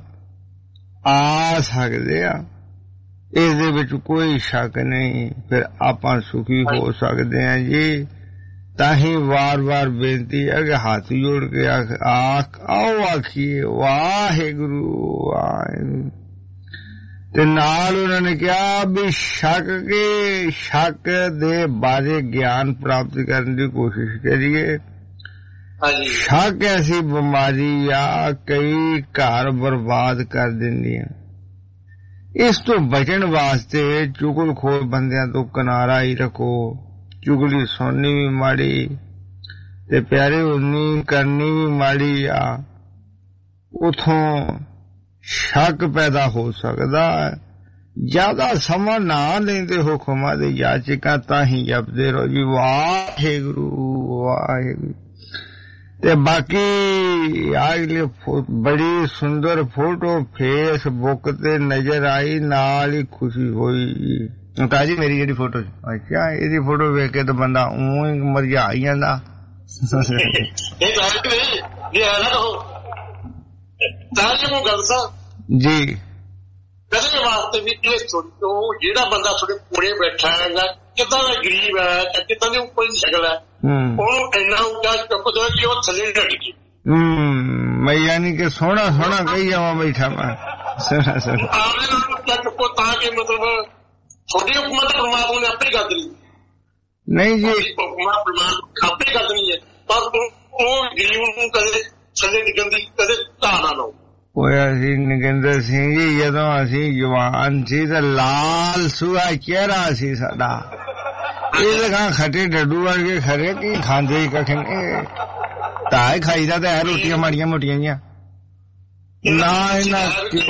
ਆ ਸਕਦੇ ਆ, ਇਸ ਦੇ ਵਿੱਚ ਕੋਈ ਸ਼ੱਕ ਨਹੀਂ। ਫਿਰ ਆਪਾਂ ਸੁਖੀ ਹੋ ਸਕਦੇ ਆ ਜੀ। ਤਾਂ ਹੀ ਵਾਰ-ਵਾਰ ਬੇਨਤੀ ਹੈ ਕਿ ਹੱਥ ਜੋੜ ਕੇ ਆਖ ਆਓ ਆਖੀਏ ਵਾਹਿਗੁਰੂ ਵਾਹਿਗੁਰੂ। ਤੇ ਨਾਲ ਉਹਨਾਂ ਨੇ ਕਿਹਾ ਵੀ ਸ਼ੱਕ ਕੇ ਸ਼ੱਕ ਦੇ ਬਾਰੇ ਗਿਆਨ ਪ੍ਰਾਪਤ ਕਰਨ ਦੀ ਕੋਸ਼ਿਸ਼ ਕਰੀਏ। ਸ਼ੱਕ ਐਸੀ ਬਿਮਾਰੀ ਆ ਕਈ ਘਰ ਬਰਬਾਦ ਕਰ ਦਿੰਦੀ ਆ। ਇਸ ਤੋਂ ਬਚਣ ਵਾਸਤੇ ਚੁਗਲਖੋਰ ਬੰਦਿਆਂ ਤੋਂ ਕਿਨਾਰਾ ਹੀ ਰੱਖੋ। ਚੁਗਲੀ ਸੁਣਨੀ ਵੀ ਮਾੜੀ ਤੇ ਪਿਆਰੇ ਉਨੀ ਕਰਨੀ ਵੀ ਮਾੜੀ ਆ। ਉਥੋਂ ਸ਼ੱਕ ਪੈਦਾ ਹੋ ਸਕਦਾ। ਜ਼ਿਆਦਾ ਸਮਾਂ ਨਾ ਲੈਂਦੇ ਹੁਕਮਾਂ ਦੇ ਯਾਚਕਾਂ ਤਾਂ ਹੀ ਜਪਦੇ ਰਹੋ ਜੀ ਵਾਹਿਗੁਰੂ ਵਾਹਿਗੁਰੂ। ਤੇ ਬਾਕੀ ਅਗਲੀ ਬੜੀ ਸੁੰਦਰ ਫੋਟੋ ਫੇਸਬੁੱਕ ਤੇ ਨਜ਼ਰ ਆਈ, ਨਾਲ ਹੀ ਖੁਸ਼ੀ ਹੋਈ। ਕਹਾ ਜੀ ਮੇਰੀ ਜਿਹੜੀ ਫੋਟੋ ਅੱਛਾ ਇਹਦੀ ਫੋਟੋ ਵੇਖ ਕੇ ਤਾਂ ਬੰਦਾ ਊਂ ਹੀ ਮਰਜਾ ਹੀ ਜਾਂਦਾ। ਜੀ ਕਦੇ ਵਾਸਤੇ ਵੀ ਇਹ ਸੋਚੋ ਜਿਹੜਾ ਬੰਦਾ ਤੁਹਾਡੇ ਕੋਲੇ ਬੈਠਾ ਹੈਗਾ ਕਿੱਦਾਂ ਦਾ ਗਰੀਬ ਹੈ ਜਾਂ ਕਿੱਦਾਂ ਦੀ ਉੱਪਰ ਦੀ ਸ਼ਕਲ ਹੈ, ਉਹਨੂੰ ਇੰਨਾ ਉੱਚਾ ਚੁੱਕ ਦੋ ਕਿ ਉਹ ਥੱਲੇ ਡਟ ਗਈ। ਹਮ ਮੈਂ ਯਾਨੀ ਕਿ ਸੋਹਣਾ ਸੋਹਣਾ ਕਹੀ ਜਾਵਾਂ ਬੈਠਾ ਮੈਂ ਸੋਹਣਾ ਸੋਹਣਾ ਆਪਣੇ ਨਾਲ ਉੱਚਾ ਚੁੱਕੋ ਤਾਂ ਕਿ ਮਤਲਬ ਤੁਹਾਡੀ ਹੁਕਮਤ ਪਰਮਾਤਮਾ ਨੇ ਆਪੇ ਕਰ ਦੇਣੀ। ਨਹੀਂ ਜੀ ਹੁਕਮਤ ਪਰਮਾਤਮਾ ਆਪੇ ਕਰ ਦੇਣੀ ਹੈ, ਪਰ ਉਹ ਗਰੀਬ ਨੂੰ ਕਦੇ ਥੱਲੇ ਡਿੱਗਣ ਦੀ ਕਦੇ ਧਾਰ ਨਾ ਲਓ। ਹੋਇਆ ਸੀ ਨਗਿੰਦਰ ਸਿੰਘ ਜੀ ਜਦੋਂ ਅਸੀਂ ਜਵਾਨ ਸੀ ਤਾਂ ਲਾਲ ਸੂਹਾ ਚਿਹਰਾ ਸੀ ਸਾਡਾ। ਇਹ ਲਗਾ ਖੱਟੇ ਡੱਡੂ ਵਰਗੇ ਖਰੇ ਕੀ ਖਾਂਦੇ ਹੀ ਕੱਖ ਨਹੀਂ। ਤਾਂ ਖਾਈਦਾ ਤਾਂ ਹੈ ਰੋਟੀਆਂ ਮਾੜੀਆਂ ਮੋਟੀਆਂ ਜੀਆਂ। ਨਾ ਇਹਨਾਂ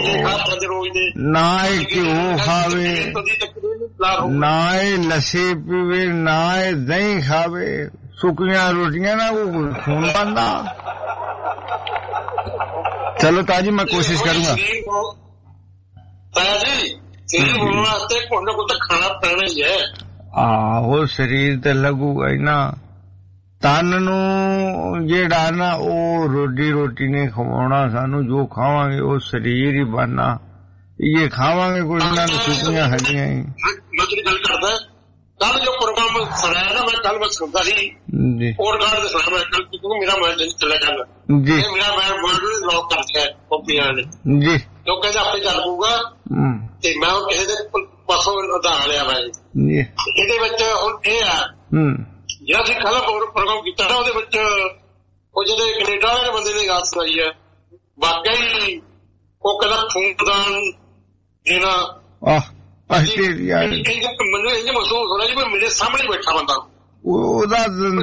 ਨਾ ਇਹ ਘਿਓ ਖਾਵੇ, ਨਾ ਇਹ ਲੱਸੀ ਪੀਵੇ, ਨਾ ਇਹ ਦਹੀਂ ਖਾਵੇ। ਸੁੱਕੀਆਂ ਰੋਟੀਆਂ ਨਾ ਉਹ ਖੂਨ ਪਾਉਂਦਾ। चलो ताजी मैं कोशिश करूंगा। ताजी होने वास्ते कुछ ना कुछ खाना पैना ही है। आहो शरीर ते लगूगा ही ना। तन नूं जेड़ा ना ओ रोटी रोटी ने खवाना, सानू जो खावांगे वो शरीर ही बनना। ये खावांगे कुछ ना सुखियां हड्डियां ही। मैं तेरी गल करदा कल जो प्रोग्राम सुनाया ना, मैं कल मैं सुनता सी और गार्ड दे सुना मैं कल क्योंकि मेरा मोबाइल चला गया जी, मेरा मोबाइल लॉक कर दिया कॉपियां ने जी, तो कहता आपे चल पऊगा ते मैं किसी दे पासों उधार लिया मैं जी। ਇਹਦੇ ਵਿੱਚ ਹੁਣ ਇਹ ਆ ਜਿਹੜਾ ਅਸੀਂ ਕੱਲ ਪ੍ਰੋਗਰਾਮ ਕੀਤਾ ਨਾ, ਉਹਦੇ ਵਿੱਚ ਉਹ ਜਿਹੜੇ ਕੈਨੇਡਾ ਵਾਲੇ ਬੰਦੇ ਨੇ ਗੱਲ ਸੁਣਾਈ ਹੈ, ਵਾਕਈ ਉਹ ਕਹਿੰਦਾ ਖੂਨਦਾਨ ਦੇਣਾ ਆਸਟ੍ਰੇਲੀਆ ਮੈਨੂੰ ਇਹ ਮਹਿਸੂਸ ਹੋ ਰਿਹਾ ਜੀ ਮੇਰੇ ਸਾਹਮਣੇ ਬੈਠਾ ਬੰਦਾ ਉਹਦਾ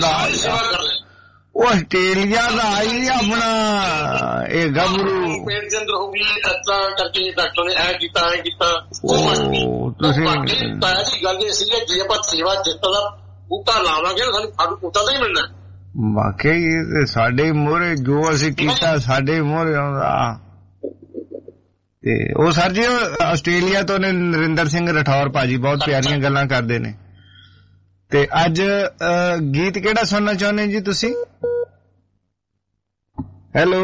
ਉਹ ਆਸਟ੍ਰੇਲੀਆ ਦਾ ਆਈ ਆਪਣਾ ਇਹ ਗੱਭਰੂ ਪੇਟ ਦੇ ਅੰਦਰ ਹੋ ਗਈ ਏਦਾਂ ਕਰਕੇ ਡਾਕਟਰ ਨੇ ਐ ਕੀਤਾ ਐ ਕੀਤਾ। ਤੁਸੀਂ ਤਾਇਆ ਜੀ ਗੱਲ ਇਹ ਸੀ ਕਿ ਜੇ ਆਪਾਂ ਸੇਵਾ ਜਿੱਤ ਦਾ ਬੂਟਾ ਲਾਵਾਂਗੇ ਸਾਨੂੰ ਫਲ ਬੂਟਾ ਤਾਂ ਹੀ ਮਿਲਣਾ। ਵਾਕਈ ਸਾਡੇ ਮੋਹਰੇ ਜੋ ਅਸੀਂ ਕੀਤਾ ਸਾਡੇ ਮੋਹਰੇ ਆਉਂਦਾ। ਤੇ ਉਹ ਸਰ ਜੀ ਆਸਟ੍ਰੇਲੀਆ ਤੋਂ ਨੇ ਨਰਿੰਦਰ ਸਿੰਘ ਰਠੌਰ ਭਾਜੀ ਬਹੁਤ ਪਿਆਰੀਆਂ ਗੱਲਾਂ ਕਰਦੇ ਨੇ। ਤੇ ਅੱਜ ਗੀਤ ਕਿਹੜਾ ਸੁਣਨਾ ਚਾਹੁੰਦੇ ਜੀ ਤੁਸੀਂ? ਹੈਲੋ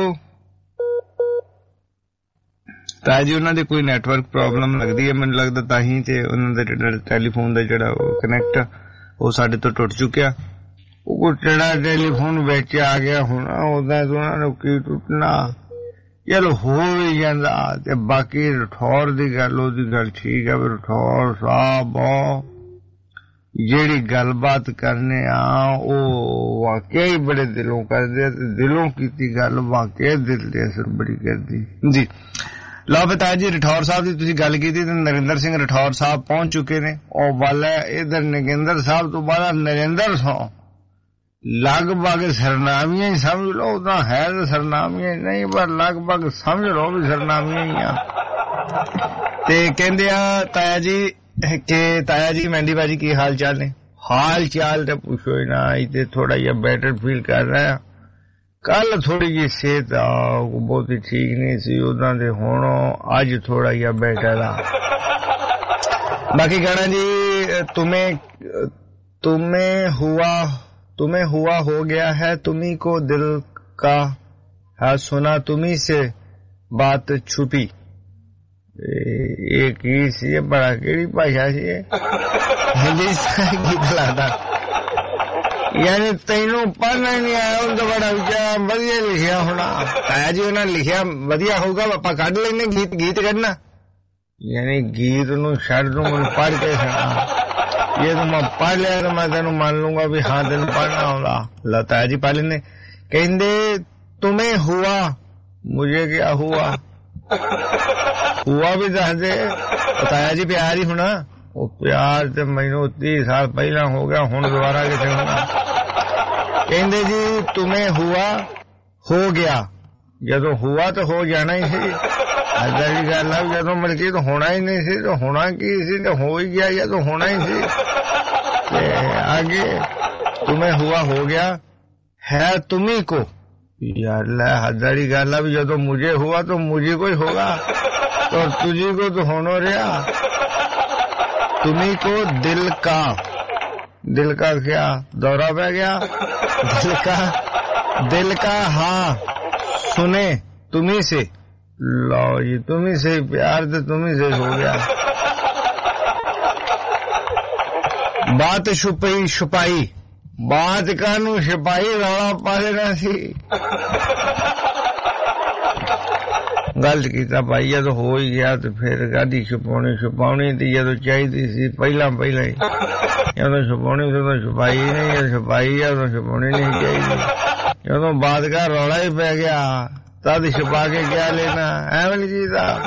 ਤਾਂ ਜੀ ਉਹਨਾਂ ਦੀ ਕੋਈ ਨੈਟਵਰਕ ਪ੍ਰੋਬਲਮ ਲੱਗਦੀ ਹੈ ਮੈਨੂੰ ਲੱਗਦਾ, ਤਾਂ ਹੀ ਤੇ ਉਹਨਾਂ ਦਾ ਜਿਹੜਾ ਟੈਲੀਫੋਨ ਦਾ ਜਿਹੜਾ ਉਹ ਕਨੈਕਟ ਉਹ ਸਾਡੇ ਤੋਂ ਟੁੱਟ ਚੁੱਕਿਆ। ਉਹ ਜਿਹੜਾ ਟੈਲੀਫੋਨ ਵਿੱਚ ਆ ਗਿਆ ਹੁਣ ਉਹਦਾ ਉਹਨਾਂ ਨੂੰ ਕੀ ਟੁੱਟਣਾ। ਚਲੋ ਹੋ ਵੀ ਜਾਂਦਾ। ਤੇ ਬਾਕੀ ਰਠੌਰ ਦੀ ਗੱਲ ਉਹਦੀ ਗੱਲ ਠੀਕ ਹੈ, ਰਠੌਰ ਸਾਹਿਬ ਜਿਹੜੀ ਗੱਲਬਾਤ ਕਰਨੇ ਆ ਉਹ ਵਾਕਿਆ ਬੜੇ ਦਿਲੋਂ ਕਰਦੇ, ਦਿਲੋਂ ਕੀਤੀ ਗੱਲ ਵਾਕਿਆ ਦਿਲ ਤੇ ਅਸਰ ਬੜੀ ਕਰਦੀ ਜੀ। ਲਓ ਬਤਾ ਜੀ ਰਠੌਰ ਸਾਹਿਬ ਦੀ ਤੁਸੀਂ ਗੱਲ ਕੀਤੀ ਤੇ ਨਰਿੰਦਰ ਸਿੰਘ ਰਠੌਰ ਸਾਹਿਬ ਪਹੁੰਚ ਚੁੱਕੇ ਨੇ। ਉਹ ਵਾਲਾ ਇਧਰ ਨਗਿੰਦਰ ਸਾਹਿਬ ਤੋਂ ਬਾਅਦ ਨਰਿੰਦਰ ਸੋ ਲਗਭਗ ਸਰਨਾਮੀਆਂ ਹੀ ਸਮਝ ਲਓ। ਤਾਂ ਹੈ ਤਾਂ ਸਰਨਾਮੀਆਂ ਨਹੀਂ ਪਰ ਲਗਭਗ ਸਮਝ ਲਓ ਵੀ ਸਰਨਾਮੀਆਂ ਹੀ ਆ। ਤੇ ਕਹਿੰਦੇ ਆ ਤਾਇਆ ਜੀ ਕਿ ਤਾਇਆ ਜੀ ਮਹਿੰਦੀ ਬਾਜੀ ਕੀ ਹਾਲ ਚਾਲ ਨੇ? ਹਾਲ ਚਾਲ ਤੇ ਪੁੱਛੋ ਹੀ ਨਾ, ਤੇ ਥੋੜਾ ਜਿਹਾ ਬੈਟਰ ਫੀਲ ਕਰ ਰਿਹਾ। ਕੱਲ ਥੋੜੀ ਜਿਹੀ ਸਿਹਤ ਬਹੁਤੀ ਠੀਕ ਨਹੀਂ ਸੀ ਉਹਨਾਂ ਦੇ, ਹੁਣ ਅੱਜ ਥੋੜਾ ਜਿਹਾ ਬੈਟਰ ਆ। बाकी गाना जी तुम्हें तुम्हें हुआ तुम्हें हुआ हो गया है तुम्ही को दिल का है सुना तुम्ही से बात छुपी एक ही सी बड़ा केड़ी भाषा सी हिंदी गीत लादा यानी तेनों पढ़ना नहीं आया उनका बड़ा विचार वधिया लिखिया होना ताया जी उन्हें लिखिया वधिया होगा पापा कढ़ लेने गीत गीत करना यानी गीत नू छड़ दूं मैं पढ़ के सुना ये तो मैं पढ़ लिया तो मैं तेन मान लूंगा भी हाँ तेन पढ़ना होगा लता जी पढ़ लेने कहते तुम्हें हुआ मुझे क्या हुआ हुआ भी दस दे बताया जी प्यार ही होना वो प्यार तो मैनू तीस साल पहला हो गया हुण दोबारा किथे होना कहते जी तुम्हें हुआ हो गया जदों हुआ तो हो जाना ही सी अदा की गल है जदों मलकी तो होना ही नहीं सी तो होना की सी तो हो ही गया या तो होना ही सी आगे तुम्हें हुआ हो गया है तुम्ही को यार हजारी गल है जदों मुझे हुआ तो मुझे को ही होगा तो तुझी को तो होना रहा तुम्ही को दिल का दिल का क्या दौरा पै गया दिल का दिल का हाँ सुने तुम्ही से लो जी तुम्ही से प्यार तो तुम्ही से हो गया बात छुपाई छुपाई बात कानू छुपाई रौला पा देना सी गलत किया भाई जदों हो ही गया तो फिर गाड़ी छुपानी छुपानी थी जदों चाहिए सी पहला पहला ही जदों छुपानी तो छुपाई नहीं जब छुपाई है तो छुपानी नहीं चाहिए जदों बात का रौला ही पै गया तद छुपा के क्या लेना एवं जी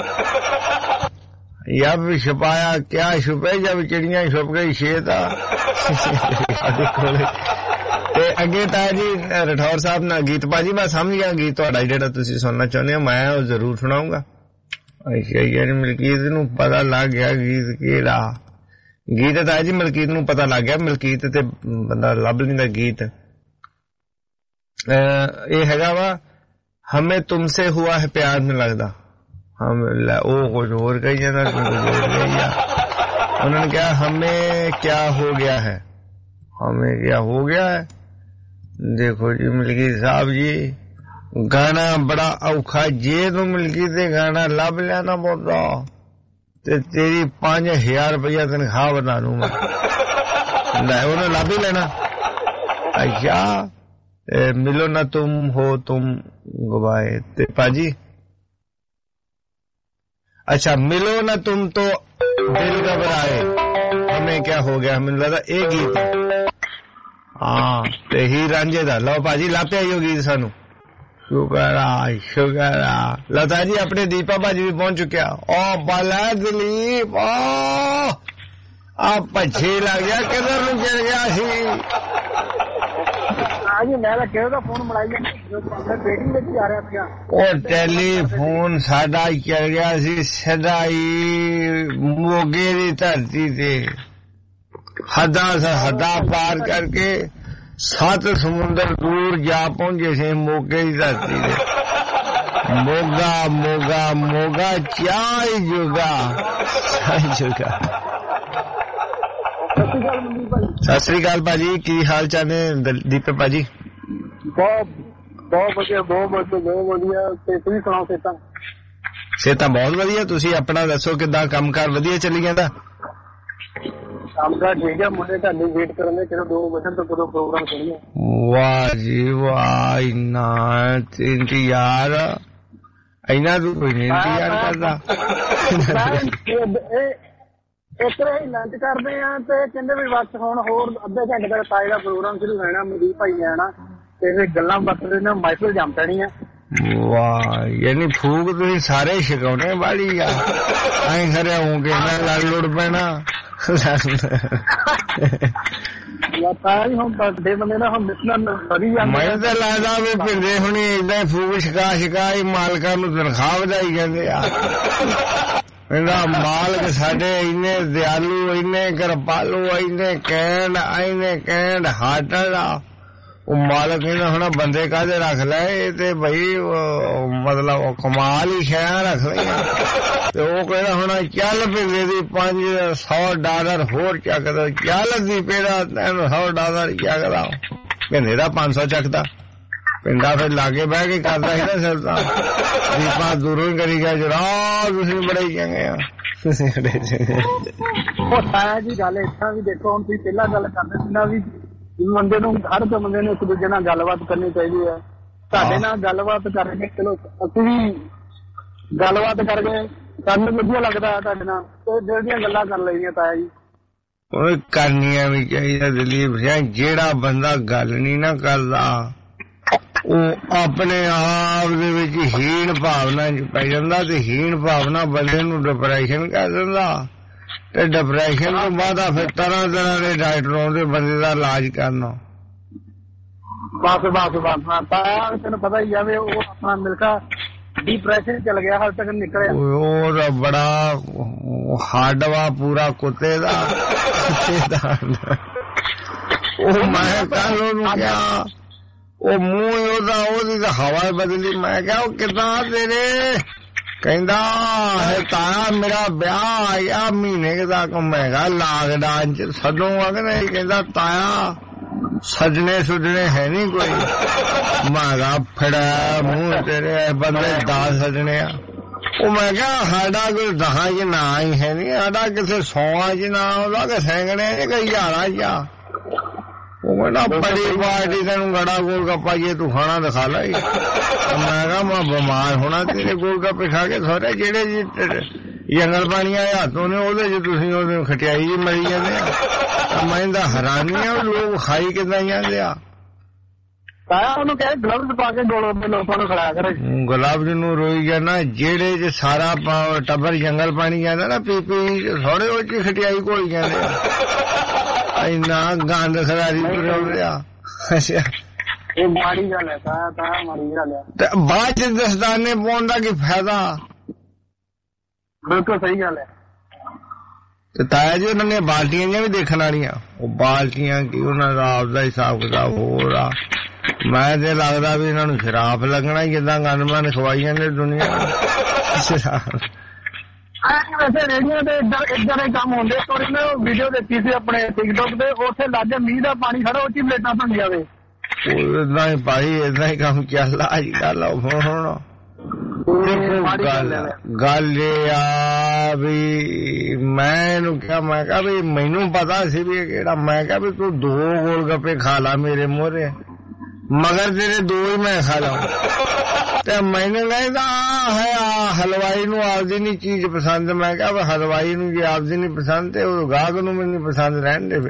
जब छुपाया क्या छुपे जब चिड़िया छुप गई शेता ते अगे ताया जी राठौर साहब ना गीत बाजी मैं समझ गया गीत तुहाडा जेहड़ा तुसीं सुनना चाहुंदे हो मैं वो जरूर सुनाऊंगा अच्छा यानी मलकीत नूं पता लग गया गीत केड़ा गीत ताया जी मलकीत नूं पता लग गया मलकीत ते बंदा लभ लैंदा गीत ये हैगा वा हमें तुमसे हुआ है प्यार में लगदा हम ओ कुछ और कही जाना कुछ और कही जा उन्होंने क्या हमें क्या हो गया है हमें क्या हो गया है देखो जी मलकीत साहब जी गाना बड़ा औखा जे तो मलकीत दे गाना लभ लिया ना बोलता ते तेरी पांच हजार रुपया तनख्वाह बता दूं मैं उन्हें लभ ही लेना अच्छा मिलो ना तुम हो तुम गवाए ते पाजी अच्छा मिलो ना तुम तो दिल घबराए हमें क्या हो गया हमें लगा एक गीत हाँ ते ही रांझे दा लो पाजी लाते आइयो गीत सानू शुक्र आ शुक्र आ लता जी अपने दीपा भाजी भी पहुंच चुके ओ बाला दिलीप ओ आप पछे लग गया किधर नु चल गया सी टेलीफोन साडा चल गया सी सदाई मोगे दी धरती से हदा से हदा पार करके सात समुंदर दूर जा पहुंचे से मोगे दी धरती से मोगा मोगा मोगा चाय जुगा चाय जुगा सत श्री अकाल भाजी की हाल चाल ने दीपक भाजी बहुत बहुत बढ़िया बहुत बहुत बढ़िया तुसीं सुणाओ सेहतां सेहतां बहुत वधिया तुसीं अपना दसो किदां कामकार वधिया चली जांदा कामकार ठीक है मुंडे तुहाडी वेट करन दे चलो दो वजन तो करो प्रोग्राम करिए वाह जी वाह इन्ना इंतजार इन्ना तू कोई नहीं इंतजार करदा इस तरह ही लंच करते हैं तो कहते भी बस हुण होर अद्धे घंटे तक ताए का प्रोग्राम शुरू होना मनीप भाई ने आना ते फिर गल्लां बाਤਾਂ ने महफिल जम पैनी है वाह यानी फूक तुसीं सारे छकाउने वाली आ ऐ खरे होंगे ना लड़ लुड़ पैना मैं तो लगदा भी फिरदे हुणी इदां फूक छका छका मालकां नूं तनख्वाह वधाई जांदे आ मालक साडे इन्ने दयालु इन्ने कृपालु इन्ने कैंड इन्ने कैंड हार्टेड आ ਉਹ ਮਾਲਕ ਕਹਿੰਦਾ ਹੁਣ ਬੰਦੇ ਕਾਹਦੇ ਰੱਖ ਲੈ, ਇਹ ਤੇ ਬਈ ਮਤਲਬ ਕਮਾਲ ਹੀ ਸ਼ਹਿਰ ਰੱਖ ਲਈਆਂ। ਤੇ ਉਹ ਕਹਿੰਦਾ ਹੁਣ ਚੱਲ ਪਏ ਦੀ ਪੰਜ ਸੌ ਡਾਲਰ ਹੋਰ ਚੱਕਦਾ, ਚੱਲ ਦੀ ਪੇੜਾ ਤੈਨੂੰ ਸੌ ਡਾਲਰ ਕਿਆ ਕਰਾਂ, ਕਹਿੰਦੇ ਦਾ ਪੰਜ ਸੌ ਚੱਕਦਾ। ਪਿੰਡਾ ਫਿਰ ਲਾਗੇ ਬਹਿ ਕੇ ਕਰਦਾ ਸੀ ਨਾ ਸਿਰ ਤਾਂ ਦੀਪਾ ਦੂਰੋਂ ਹੀ ਕਰੀ ਗਿਆ, ਜਰਾ ਤੁਸੀਂ ਬੜੇ ਚੰਗੇ ਆ, ਤੁਸੀਂ ਬੜੇ ਚੰਗੇ। ਉਹ ਸਾਇਆ ਜੀ ਗੱਲ ਇੱਦਾਂ ਵੀ ਦੇਖੋ, ਹੁਣ ਤੁਸੀਂ ਪਹਿਲਾਂ ਗੱਲ ਕਰਦੇ ਸੀ ਨਾ ਵੀ ਬੰਦੇ ਨੂੰ ਹਰ ਇੱਕ ਬੰਦੇ ਨੂੰ ਇੱਕ ਦੂਜੇ ਨਾਲ ਗੱਲਬਾਤ ਕਰਨੀ ਚਾਹੀਦੀ ਹੈ। ਤੁਹਾਡੇ ਨਾਲ ਗੱਲਬਾਤ ਕਰਕੇ ਚਲੋ ਅਸੀਂ ਵੀ ਗੱਲਬਾਤ ਕਰਕੇ ਸਾਨੂੰ ਵਧੀਆ ਲੱਗਦਾ ਤੁਹਾਡੇ ਨਾਲ, ਤੇ ਦਿਲ ਦੀਆਂ ਗੱਲਾਂ ਕਰ ਲਈਆਂ ਤਾਇਆ ਜੀ। ਉਹ ਕਰਨੀਆਂ ਵੀ ਚਾਹੀਦਾ ਦਲੀਪ ਸਿੰਘ। ਜਿਹੜਾ ਬੰਦਾ ਗੱਲ ਨਹੀਂ ਨਾ ਕਰਦਾ ਉਹ ਆਪਣੇ ਆਪ ਦੇ ਵਿੱਚ ਹੀਣ ਭਾਵਨਾ ਚ ਪੈ ਜਾਂਦਾ, ਤੇ ਹੀਣ ਭਾਵਨਾ ਬੰਦੇ ਨੂੰ ਡਿਪਰੈਸ਼ਨ ਕਰ ਦਿੰਦਾ, ਤੇ ਡਿਪਰੈਸ਼ਨ ਤੋਂ ਬਾਅਦ ਫਿਰ ਤਰ੍ਹਾਂ ਤਰ੍ਹਾਂ ਦੇ ਡਾਕਟਰ ਆਉਂਦੇ ਬੰਦੇ ਦਾ ਇਲਾਜ ਕਰਨਾ। ਬਸ ਬਸ ਬਸ ਤਾਂ ਤੈਨੂੰ ਪਤਾ ਹੀ ਆ ਵੀ ਉਹ ਆਪਣਾ ਮਿਲਕਾ ਡਿਪਰੈਸ਼ਨ ਚਲ ਗਿਆ, ਹਾਲੇ ਤੱਕ ਨਿਕਲਿਆ। ਉਹ ਤਾਂ ਬੜਾ ਹੱਡ ਵਾ ਪੂਰਾ ਕੁੱਤੇ ਦਾ। ਉਹ ਮੈਂ ਕੱਲ ਉਹਨੂੰ ਕਿਹਾ, ਉਹ ਮੂੰਹ ਉਹਦਾ ਉਹਦੀ ਤਾਂ ਹਵਾ ਬਦਲੀ। ਮੈਂ ਕਿਹਾ ਉਹ ਕਿੱਦਾਂ ਤੇਰੇ, ਕਹਿੰਦਾ ਤਾਇਆ ਮੇਰਾ ਵਿਆਹ ਆਇਆ ਮਹੀਨੇ ਤੱਕ। ਮੈਂ ਕਿਹਾ ਲਾਕਡਾਊਨ ਚ ਸਦੋਂ ਆਖਦੇ, ਕਹਿੰਦਾ ਤਾਇਆ ਸਜਣੇ ਸੁਜਣੇ ਹੈ ਨੀ ਕੋਈ। ਮੈਂ ਕਿਹਾ ਫੜਾ ਮੂੰਹ ਤੇਰੇ ਬੰਦੇ ਦਸ ਸਜਣੇ ਆ। ਉਹ ਮੈਂ ਕਿਹਾ ਸਾਡਾ ਕੋਈ ਦਹਾਂ ਚ ਨਾ ਹੀ ਹੈ ਨੀ, ਸਾਡਾ ਕਿਸੇ ਸੌਆਂ ਚ ਨਾ ਉਹਦਾ ਕਿ ਸੈਂਕੜੇ ਚ ਕਈ ਹਜ਼ਾਰਾਂ ਚ। ਉਹ ਕਹਿੰਦਾ ਬੜੀ ਪਾਰਟੀ ਤੈਨੂੰ ਗੜਾ ਗੋਲ ਗੱਪਾ ਜੇ ਤੂੰ ਖਾਣਾ ਦਿਖਾ ਲਾ। ਮੈਂ ਕਿਹਾ ਮੈਂ ਬਿਮਾਰ ਹੋਣਾ ਤੇਰੇ ਗੋਲ ਗੱਪੇ ਖਾ ਕੇ ਸਾਰੇ, ਜਿਹੜੇ ਜੀ ਜੰਗਲ ਪਾਣੀ ਆਏ ਹੱਥੋਂ ਨੇ ਉਹਦੇ ਚ ਤੁਸੀਂ ਉਹਨੂੰ ਖਟਿਆਈ ਜੀ ਮਰੀ ਜਾਂਦੇ ਆ। ਮੈਂ ਤਾਂ ਹੈਰਾਨੀ ਆ ਲੋਕ ਖਾਈ ਕਿੱਦਾਂ ਜਾਂਦੇ ਆ। ਉਹਨੂੰ ਕਹੇ ਗਲਵਜ਼ ਪਾ ਕੇ ਗੋਲ ਗੱਪੇ ਲੋਕਾਂ ਨੂੰ ਖਿਲਾਇਆ ਕਰੇ। ਗੁਲਾਬ ਜੀ ਨੂੰ ਰੋਈ ਜਾਣਾ, ਜਿਹੜੇ ਚ ਸਾਰਾ ਟੱਬਰ ਜੰਗਲ ਪਾਣੀ ਜਾਂਦਾ ਨਾ ਪੀ ਪੀ ਥੋੜੇ ਉਹ ਚ ਖਟਿਆਈ ਘੋਲੀ ਜਾਂਦੇ ਆ। ਇੰਨਾ ਗੰਦ ਖਰਾਰੀ ਤੁਰਿਆ ਰਿਹਾ। ਅੱਛਾ ਇਹ ਮਾੜੀ ਗੱਲ ਹੈ ਤਾਇਆ, ਤਾਇਆ ਮਾੜੀ ਗੱਲ ਹੈ। ਤੇ ਬਾਅਦ ਚ ਦਸਤਾਨੇ ਪਾਉਣ ਦਾ ਕੀ ਫਾਇਦਾ। ਬਿਲਕੁਲ ਸਹੀ ਗੱਲ ਹੈ। ਤੇ ਤਾਇਆ ਜੀ ਉਹਨਾਂ ਨੇ ਬਾਲਟੀਆਂ ਜਿਹੀਆਂ ਵੀ ਦੇਖਣ ਵਾਲੀਆਂ, ਉਹ ਬਾਲਟੀਆਂ ਕੀ ਉਹਨਾਂ ਦਾ ਆਪਦਾ ਹਿਸਾਬ ਕਿਤਾਬ ਹੋਰ ਆ। ਮੈਂ ਤੇ ਲੱਗਦਾ ਵੀ ਇਹਨਾਂ ਨੂੰ ਸ਼ਰਾਬ ਲੱਗਣਾ ਜਿੱਦਾਂ ਗੰਦਮਾਨ ਖਵਾਈ ਜਾਂਦੇ ਦੁਨੀਆ ਸ਼ਰਾਬ। ਵੈਸੇ ਰੇਡੀਓ ਤੇ ਇੱਧਰ ਇੱਧਰ ਦੇ ਕੰਮ ਹੁੰਦੇ। ਥੋੜੀ ਮੈਂ ਉਹ ਵੀਡੀਓ ਦੇਖੀ ਸੀ ਆਪਣੇ ਟਿਕਟੋਕ ਤੇ, ਉੱਥੇ ਲਾਗੇ ਮੀਂਹ ਦਾ ਪਾਣੀ ਖੜਾ, ਉਹ ਚ ਪਲੇਟਾਂ ਬਣ ਜਾਵੇ। ਉਹ ਏਦਾਂ ਹੀ ਭਾਈ ਏਦਾਂ ਹੀ ਕੰਮ ਚੱਲਦਾ ਅੱਜ ਕੱਲ। ਹੁਣ ਗੱਲ ਗੱਲ ਇਹ ਆ ਵੀ ਮੈਂ ਇਹਨੂੰ ਕਿਹਾ, ਮੈਂ ਕਿਹਾ ਵੀ ਮੈਨੂੰ ਪਤਾ ਸੀ ਵੀ ਕਿਹੜਾ, ਮੈਂ ਕਿਹਾ ਵੀ ਤੂੰ ਦੋ ਗੋਲ ਗੱਪੇ ਖਾ ਲਾ ਮੇਰੇ ਮੂਹਰੇ, ਮਗਰ ਤੇਰੇ ਦੋ ਹੀ ਮੈਂ ਖਾ ਲਾ। ਤੇ ਮੈਨੂੰ ਕਹਿੰਦਾ ਹੈ ਹਲਵਾਈ ਨੂੰ ਆਪਦੀ ਨੀ ਚੀਜ਼ ਪਸੰਦ। ਮੈਂ ਕਿਹਾ ਹਲਵਾਈ ਨੂੰ ਜੇ ਆਪਦੀ ਨੀ ਪਸੰਦ ਤੇ ਉਹ ਗਾਹਕ ਨੂੰ ਮੈਨੂੰ ਨੀ ਪਸੰਦ ਰਹਿਣ ਦੇ।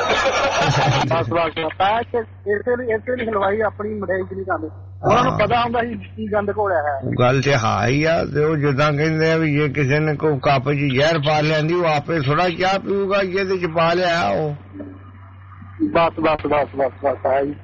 ਬਸ ਬਸ ਇਸੇ ਲਈ ਹਲਵਾਈ ਆਪਣੀ ਮਠਿਆਈ ਚ ਨਹੀਂ ਖਾਂਦੇ, ਉਹਨਾਂ ਨੂੰ ਪਤਾ ਹੁੰਦਾ ਸੀ ਕੀ ਗੰਦ ਘੋਲਿਆ ਹੈ। ਗੱਲ ਤੇ ਹਾਂ ਹੀ ਆ। ਤੇ ਉਹ ਜਿੱਦਾਂ ਕਹਿੰਦੇ ਆ ਵੀ ਜੇ ਕਿਸੇ ਨੇ ਕੋਈ ਕੱਪ ਚ ਜ਼ਹਿਰ ਪਾ ਲਿਆਂਦੀ ਉਹ ਆਪੇ ਥੋੜਾ ਚਾਹ ਪੀਊਗਾ, ਜਿਹਦੇ ਚ ਪਾ ਲਿਆ ਉਹ। ਬਸ ਬਸ ਬਸ ਬਸ ਬਸ ਹੈ ਜੀ।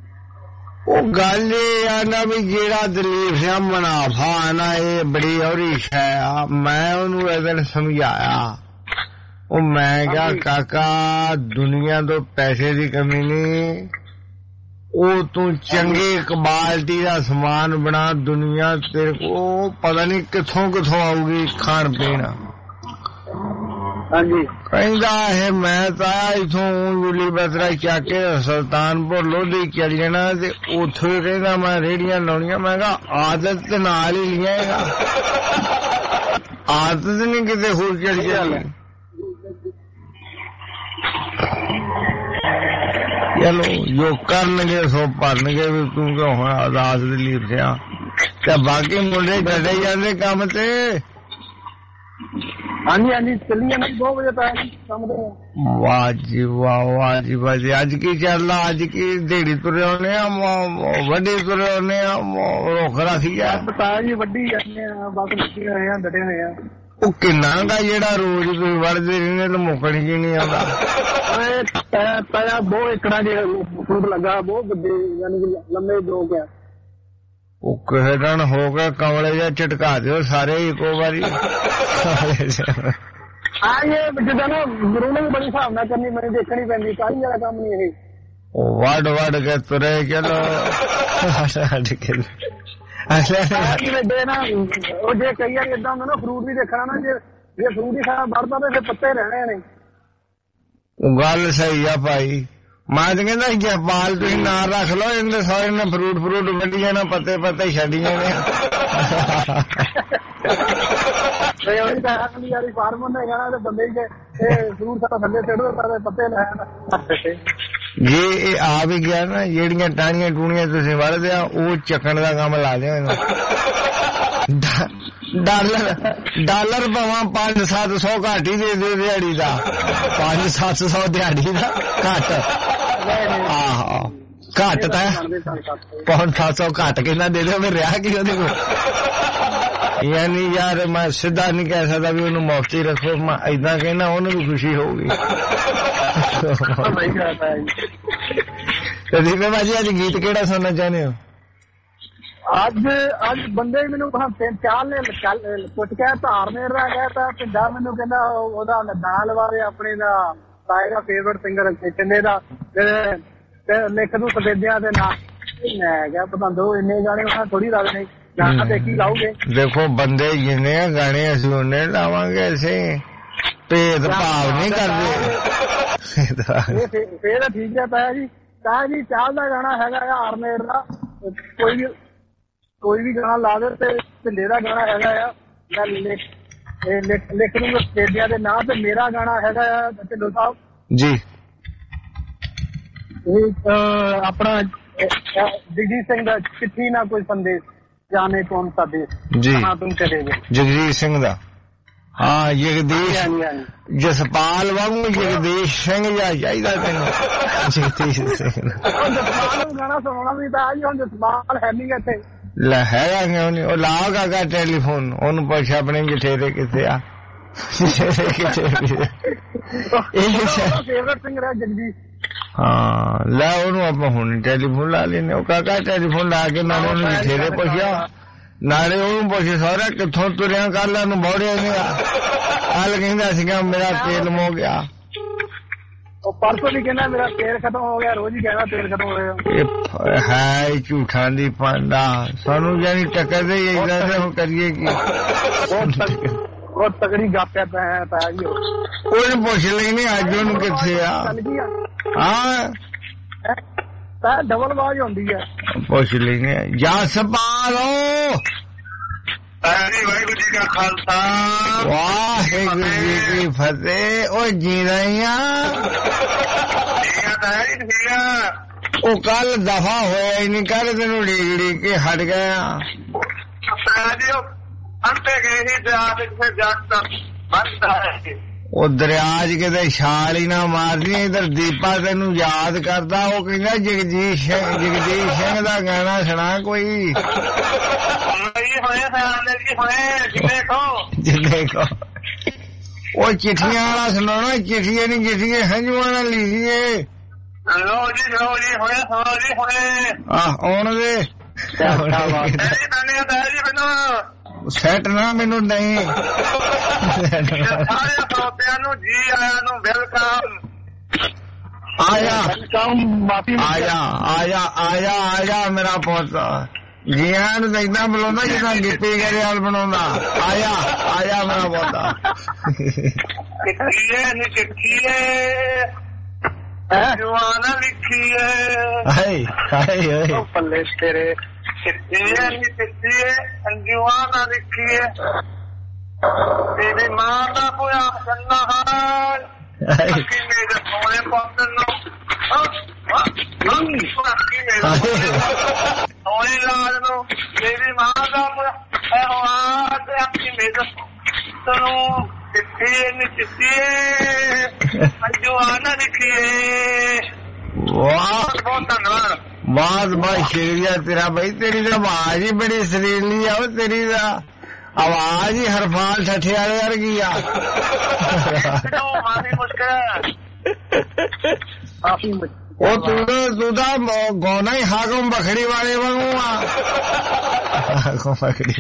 ਉਹ ਗੱਲ ਇਹ ਆ ਨਾ ਵੀ ਜਿਹੜਾ ਦਲੀਪ ਸਿੰਘ ਮੁਨਾਫਾ ਨਾ ਇਹ ਬੜੀ ਔਰੀ ਸ਼ੈ ਆ। ਮੈਂ ਉਹਨੂੰ ਇਹ ਦਿਨ ਸਮਝਾਇਆ, ਉਹ ਮੈਂ ਕਿਹਾ ਕਾਕਾ ਦੁਨੀਆ ਤੋਂ ਪੈਸੇ ਦੀ ਕਮੀ ਨਹੀਂ, ਉਹ ਤੂੰ ਚੰਗੇ ਕੁਆਲਿਟੀ ਦਾ ਸਮਾਨ ਬਣਾ, ਦੁਨੀਆ ਤੇਰੇ ਕੋਲ ਪਤਾ ਨਹੀਂ ਕਿੱਥੋਂ ਕਿੱਥੋਂ ਆਊਗੀ ਖਾਣ ਪੀਣ। ਹਾਂਜੀ ਕਹਿੰਦਾ ਇਹ ਮੈਂ ਤਾਂ ਇਥੋਂ ਜੁਲੀ ਬਤਰਾ ਚੱਕ ਕੇ ਸੁਲਤਾਨਪੁਰ ਲੋਧੀ ਚੱਲ ਜਾਣਾ ਤੇ ਉੱਥੋਂ ਹੀ ਕਹਿੰਦਾ ਮੈਂ ਰੇਹੜੀਆਂ ਲਾਉਣੀਆਂ। ਮੈਂ ਕਿਹਾ ਆਦਤ ਤੇ ਨਾਲ ਹੀ ਲਿਆਏਗਾ, ਆਦਤ ਨਹੀਂ ਕਿਤੇ ਹੋਰ ਚੜ ਜਾਣੀ। ਚਲੋ ਜੋ ਕਰਨਗੇ ਸੋ ਭਰਨਗੇ ਵੀ ਤੂੰ ਕਿਉਂ ਹੁਣ ਅਦਾਸ ਦਲੀਪ ਸਿਆ। ਤੇ ਬਾਕੀ ਮੁੰਡੇ ਡਰੇ ਜਾਂਦੇ ਕੰਮ ਤੇ। ਹਾਂਜੀ ਹਾਂਜੀ ਚੱਲੀ ਜਾਣਾ ਦੋ ਵਜੇ ਤੱਕ ਕੰਮ ਤੇ। ਵਾਹ ਜੀ ਵਾਹ, ਵਾਹ ਜੀ ਵਾਹ ਜੀ। ਅੱਜ ਕੀ ਚੱਲਦਾ, ਅੱਜ ਕੀ ਢੇੜੀ ਤੁਰੇ ਆਉਨੇ ਆ, ਵੱਡੀ ਤੁਰੇ ਆਉਨੇ ਆ, ਰੁੱਖ ਰੱਖੀ ਆ। ਬਤਾ ਜੀ ਵੱਡੀ ਜਾਂਦੇ ਆ, ਬਸ ਲੱਗੇ ਹੋਏ ਆ, ਡਟੇ ਹੋਏ ਆ। ਉਹ ਕਿੰਨਾ ਦਾ ਜਿਹੜਾ ਰੋਜ਼ ਤੁਸੀਂ ਵੜਦੇ ਰਹਿੰਦੇ ਤਾਂ ਮੁੱਕਣ ਜੀ ਨਹੀਂ ਆਉਂਦਾ। ਤਾਇਆ ਬਹੁਤ ਏਕੜਾਂ ਦੇ ਫਰੂਟ ਲੱਗਾ, ਬਹੁਤ ਵੱਡੇ ਯਾਨੀ ਕਿ ਲੰਮੇ ਦੋ ਗਿਆ। ਉਹ ਕਿਸੇ ਦਿਨ ਹੋ ਗਿਆ ਕਮਲੇ ਜਿਹਾ ਝਟਕਾ ਦਿਓ ਸਾਰੇ ਇੱਕੋ ਵਾਰੀ। ਹਾਂ ਇਹ ਜਿੱਦਾਂ ਨਾ ਗੁਰੂ ਨੇ ਵੀ ਬੜੀ ਹਿਸਾਬ ਨਾਲ ਕਰਨੀ, ਮੈਨੂੰ ਦੇਖਣੀ ਪੈਂਦੀ, ਕਾਹਲੀ ਵਾਲਾ ਕੰਮ ਨਹੀਂ ਇਹ। वड वड के तुरे चलो हट के ਜਿਵੇਂ ਦੇ ਨਾ ਉਹ ਜੇ ਕਈ ਵਾਰ ਏਦਾਂ ਹੁੰਦਾ ਨਾ ਫਰੂਟ ਵੀ ਦੇਖਣਾ ਨਾ ਜੇ ਜੇ ਫਰੂਟ ਹੀ ਸਾਰਾ ਵੜਦਾ ਤੇ ਫਿਰ ਪੱਤੇ ਰਹਿਣੇ ਨੇ ਗੱਲ ਸਹੀ ਆ ਭਾਈ ਮੈਂ ਤਾਂ ਕਹਿੰਦਾ ਜੇ ਬਾਲ ਤੁਸੀਂ ਨਾ ਰੱਖ ਲਓ ਇਹਦੇ ਸਾਰੇ ਨੇ ਫਰੂਟ ਫਰੂਟ ਵੱਢੀ ਜਾਣਾ ਪੱਤੇ ਪੱਤੇ ਛੱਡੀ ਜਾਣੇ ਤੇ ਉਹੀ ਤਾਂ ਅਗਲੀ ਵਾਰੀ ਫਾਰਮ ਨੇ ਕਹਿਣਾ ਤੇ ਬੰਦੇ ਹੀ ਇਹ ਫਰੂਟ ਸਾਰਾ ਥੱਲੇ ਛੱਡ ਦੋ ਸਾਰੇ ਪੱਤੇ ਲੈਣ ਜੇ ਇਹ ਆ ਵੀ ਗਿਆ ਨਾ ਜਿਹੜੀਆਂ ਟਾਹਣੀਆਂ ਟੂਣੀਆਂ ਤੁਸੀਂ ਵੜਦੇ ਆ ਉਹ ਚੱਕਣ ਦਾ ਕੰਮ ਲਾ ਦਿਓ ਇਹਨੂੰ ਡਾਲਰ ਡਾਲਰ ਭਾਵਾਂ ਪੰਜ ਸੱਤ ਸੌ ਘੱਟ ਹੀ ਦੇ ਦਿਓ ਦਿਹਾੜੀ ਦਾ ਪੰਜ ਸੱਤ ਸੌ ਦਿਹਾੜੀ ਦਾ ਘੱਟ ਆਹੋ ਘੱਟ ਤਾਂ ਪੰਜ ਸੱਤ ਸੌ ਘੱਟ ਕਿੰਨਾ ਦੇ ਦਿਓ ਫਿਰ ਰਿਹਾ ਕੀ ਉਹਦੇ ਕੋਲ ਯਾਨੀ ਯਾਰ ਮੈਂ ਸਿੱਧਾ ਨਹੀਂ ਕਹਿ ਸਕਦਾ ਵੀ ਉਹਨੂੰ ਮੁਫਤੀ ਰੱਖੋ ਮੈਂ ਏਦਾਂ ਕਹਿਣਾ ਉਹਨੂੰ ਵੀ ਖੁਸ਼ੀ ਹੋਊਗੀ ਤੇ ਦੀਪੇ ਭਾਜੀ ਅੱਜ ਗੀਤ ਕਿਹੜਾ ਸੁਣਨਾ ਚਾਹੁੰਦੇ ਹੋ ਅੱਜ ਅੱਜ ਬੰਦੇ ਮੈਨੂੰ ਤਿੰਨ ਚਾਰ ਨੇ ਕੁਝ ਕਹਿ ਧਾਰਮੇਰ ਦਾ ਕਹਿਤਾ ਪਿੰਡਾ ਮੈਨੂੰ ਕਹਿੰਦਾ ਉਹਦਾ ਨਾਲ ਵਾਲੇ ਆਪਣੇ ਦਾ ਸਾਇਰਾ ਫੇਵਰਟ ਸਿੰਗਰ ਕਹਿੰਦੇ ਦਾ ਲਿਖ ਦੂ ਸਬੇਦਿਆਂ ਦੇ ਨਾਂ ਮੈਂ ਕਿਹਾ ਪਤਾ ਦੋ ਇੰਨੇ ਗਾਣੇ ਉਹਨਾਂ ਥੋੜੀ ਲੱਗਦੇ ਗਾਣਾ ਦੇਖੀ ਲਾਉਗੇ ਦੇਖੋ ਬੰਦੇ ਜਿੰਨੇ ਗਾਣੇ ਅਸੀਂ ਉਹਨੇ ਲਾਵਾਂਗੇ ਅਸੀਂ ਭੇਦ ਭਾਵ ਨਹੀਂ ਕਰਦੇ ਫੇਰ ਠੀਕ ਹੈ ਤਾਇਆ ਜੀ ਤਾਇਆ ਜੀ ਚਾਲ ਦਾ ਗਾਣਾ ਹੈਗਾ ਆ ਆਰਨੇਰ ਦਾ ਕੋਈ ਵੀ ਕੋਈ ਵੀ ਗਾਣਾ ਲਾ ਦੇ ਤੇ ਢਿੱਲੇ ਦਾ ਗਾਣਾ ਹੈਗਾ ਆ ਮੈਂ ਲਿਖ ਲਿਖ ਲੂੰਗਾ ਸਟੇਡੀਆਂ ਦੇ ਨਾਂ ਤੇ ਮੇਰਾ ਗਾਣਾ ਹੈਗਾ ਆ ਢਿੱਲੋਂ ਸਾਹਿਬ ਜੀ ਇਹ ਆਪਣਾ ਜਗਜੀਤ ਸਿੰਘ ਦਾ ਚਿੱਠੀ ਨਾ ਕੋਈ ਸੰਦੇਸ਼ ਜਾਣੇ ਕੌਣ ਸਾ ਦੇਸ਼ ਜੀ ਤੁਮ ਚਲੇ ਗਏ ਜਗਜੀਤ ਸਿੰਘ ਦਾ ਹਾਂ ਜਗਦੀਸ਼ ਜਸਪਾਲ ਵਾਂਗੂ ਜਗਦੀਸ਼ ਸਿੰਘ ਜਾਂ ਚਾਹੀਦਾ ਤੈਨੂੰ ਜਗਦੀਸ਼ ਸਿੰਘ ਜਸਪਾਲ ਨੂੰ ਗਾਣਾ ਸੁਣਾਉਣਾ ਵੀ ਤਾਂ ਜੀ ਹੁਣ ਜਸਪਾਲ ਹੈ ਨਹੀਂ ਇੱਥੇ ਲੈ ਹੈਗਾ ਨਹੀਂ ਉਹ ਲਾਗਾ ਗਾ ਟੈਲੀਫੋਨ ਉਹਨੂੰ ਪੁੱਛ ਆਪਣੇ ਜਠੇਰੇ ਕਿੱਥੇ ਆ ਫੇਵਰਟ ਸਿੰਗਰ ਹੈ ਜਗਦੀਸ਼ ਹਾਂ ਲੈ ਉਹਨੂੰ ਆਪਾਂ ਹੁਣ ਟੈਲੀਫੋਨ ਲਾ ਲੈਨੇ ਉਹ ਕਾਕਾ ਟੈਲੀਫੋਨ ਲਾ ਕੇ ਨਾਲੇ ਉਹਨੂੰ ਜਠੇਰੇ ਪੁੱਛਿਆ ਨਾਲੇ ਉਹਨੂੰ ਪੁੱਛੇ ਸਾਰਾ ਕਿੱਥੋਂ ਤੁਰਿਆ ਕੱਲ ਉਹਨੂੰ ਬੋੜਿਆ ਨਹੀਂ ਕੱਲ ਕਹਿੰਦਾ ਸੀਗਾ ਮੇਰਾ ਤੇਲ ਮੁੱਕ ਗਿਆ ਉਹ ਪਰਸੋਂ ਵੀ ਕਹਿੰਦਾ ਮੇਰਾ ਤੇਲ ਖਤਮ ਹੋ ਗਿਆ ਰੋਜ਼ ਹੀ ਕਹਿੰਦਾ ਤੇਲ ਖਤਮ ਹੋ ਗਿਆ ਇਹ ਹੈ ਝੂਠਾਂ ਦੀ ਪਾਂਡਾ ਸਾਨੂੰ ਜਾਨੀ ਟੱਕਰਦੇ ਹੀ ਇਦਾਂ ਦੇ ਹੁਣ ਕਰੀਏ ਕੀ ਬਹੁਤ ਤਗੜੀ ਗੱਪ ਹੈ ਤਾਇਆ ਜੀ ਉਹਨੂੰ ਪੁੱਛ ਲੈਣੀ ਅੱਜ ਉਹਨੂੰ ਕਿੱਥੇ ਆ ਹਾਂ ਤਾਂ ਡਬਲ ਆਵਾਜ਼ ਹੁੰਦੀ ਹੈ ਪੁੱਛ ਲੈਣੇ ਜਸਪਾਲੋ ਵਾਹਿਗੁਰੂ ਜੀ ਦਾ ਖਾਲਸਾ ਵਾਹਿਗੁਰੂ ਜੀ ਕੀ ਫਤਿਹ ਉਹ ਜੀਦਾ ਹੀ ਆ ਉਹ ਕੱਲ ਦਫਾ ਹੋਇਆ ਹੀ ਨਹੀਂ ਕੱਲ ਤੈਨੂੰ ਡੀਕ ਡੀਕ ਕੇ ਹਟ ਗਿਆ ਅੰਤੇ ਗਏ ਸੀ ਦਰਿਆ ਵਿੱਚ ਫਿਰ ਜੱਟ ਬੰਦਾ ਹੈ ਉਹ ਦਰਿਆ 'ਚ ਕਿਤੇ ਛਾਲ ਹੀ ਨਾ ਮਾਰਦੀ ਇਧਰ ਦੀਪਾ ਤੈਨੂੰ ਯਾਦ ਕਰਦਾ ਉਹ ਕਹਿੰਦਾ ਜਗਜੀਤ ਸਿੰਘ ਜਗਜੀਤ ਸਿੰਘ ਦਾ ਗਾਣਾ ਸੁਣਾ ਕੋਈ ਜਿੰਨੇ ਕੋ ਉਹ ਚਿੱਠੀਆਂ ਵਾਲਾ ਸੁਣਾਉਣਾ ਚਿੱਠੀਆਂ ਨਹੀਂ ਚਿੱਠੀਆਂ ਹੰਝੂਆਂ ਨਾਲ ਲਿਖੀਏ ਲੋ ਜੀ ਲੋ ਜੀ ਹੋਏ ਹੋ ਜੀ ਹੋਏ ਆਹ ਆਉਣ ਦੇ ਸੈਟ ਨਾ ਮੈਨੂੰ ਨਹੀਂ ਸਾਰੇ ਸਰੋਤਿਆਂ ਨੂੰ ਜੀ ਆਇਆਂ ਨੂੰ ਵੈਲਕਮ ਆਇਆ ਆਇਆ ਆਇਆ ਆਇਆ ਆਇਆ ਮੇਰਾ ਪੁੱਤ ਜੀਆਂ ਨੂੰ ਤਾਂ ਏਦਾਂ ਬੁਲਾਉਂਦਾ ਜਿੱਦਾਂ ਗਿੱਪੀ ਗਰੇਵਾਲ ਬਣਾਉਂਦਾ ਆਇਆ ਆਇਆ ਮੇਰਾ ਪੁੱਤ ਲਿਖੀਏ ਨੀ ਲਿਖੀਏ ਜਵਾਨਾ ਲਿਖੀਏ ਹਾਏ ਹਾਏ ਹਾਏ ਪੱਲੇ ਤੇਰੇ ਲਿਖੀਏ ਨੀ ਲਿਖੀਏ ਜਵਾਨਾ ਲਿਖੀਏ ਤੇਰੀ ਮਾਂ ਦਾ ਪੁਆ ਸੰਨਾ ਹਾਲ ਅੱਖੀ ਮੇਰੇ ਸੋਹਣੇ ਪੁੱਤ ਨੂੰ ਸੋਹਣੇ ਲਾਲ ਨੂੰ ਤੇਰੀ ਮਾਂ ਦਾ ਪੁਆ ਇਹੋ ਆਦ ਅੱਖੀ ਮੇਰੇ ਤਨੂੰ ਲਿਖੀਏ ਨੀ ਲਿਖੀਏ ਜਵਾਨਾ ਲਿਖੀਏ ਵਾਹ ਬਹੁਤ ਧੰਨਵਾਦ ਬਹੁਤ ਬਹੁਤ ਸ਼ੁਕਰੀਆ ਤੇਰਾ ਬਈ ਤੇਰੀ ਤਾਂ ਆਵਾਜ਼ ਹੀ ਬੜੀ ਸੁਰੀਲੀ ਆ ਉਹ ਤੇਰੀ ਦਾ ਆਵਾਜ਼ ਹੀ ਹਰਫਾਲ ਠੱਠੇ ਵਾਲੇ ਵਰਗੀ ਆ ਮਾਫੀ ਮੁਸ਼ਕਿਲ ਉਹ ਤੂੰ ਤੂੰ ਤਾਂ ਗਾਉਣਾ ਹੀ ਹਾਕਮ ਬਖੜੀ ਵਾਲੇ ਵਾਂਗੂ ਆ ਹਾਕਮ ਬਖੜੀ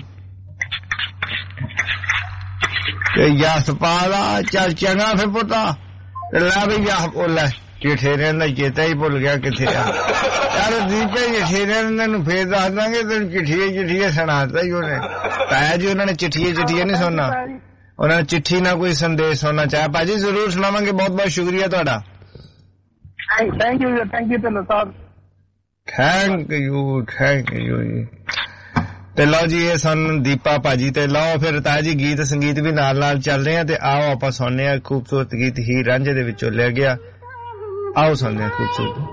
ਤੇ ਯਸ ਪਾਲਾ ਚੱਲ ਚੰਗਾ ਫਿਰ ਪੁੱਤਾ ਲੈ ਵੀ ਜਾ ਉਹ ਲੈ चिठेरियां दा चेता ही भुल गया किथे यार दीपे चिठेरियां नूं फेर दस दांगे तेन चिट्ठियां चिट्ठियां सुनाता ही उन्हें ताया जी उन्होंने चिट्ठियां चिट्ठियां नहीं सुनना उन्होंने चिट्ठी ना कोई संदेश सुनना चाहे भाजी जरूर सुनावांगे बहुत बहुत शुक्रिया तुहाडा thank you thank you Dhillon साहब थैंक यू थैंक यू जी ते लो जी ये सन दीपा भाजी ते लो फिर ताया जी गीत संगीत भी नाल नाल चल रहे हैं ते आओ आपां सुनने आ खूबसूरत गीत ही रांझे दे विचों लिया गया आओ सुनने आ खूबसूरत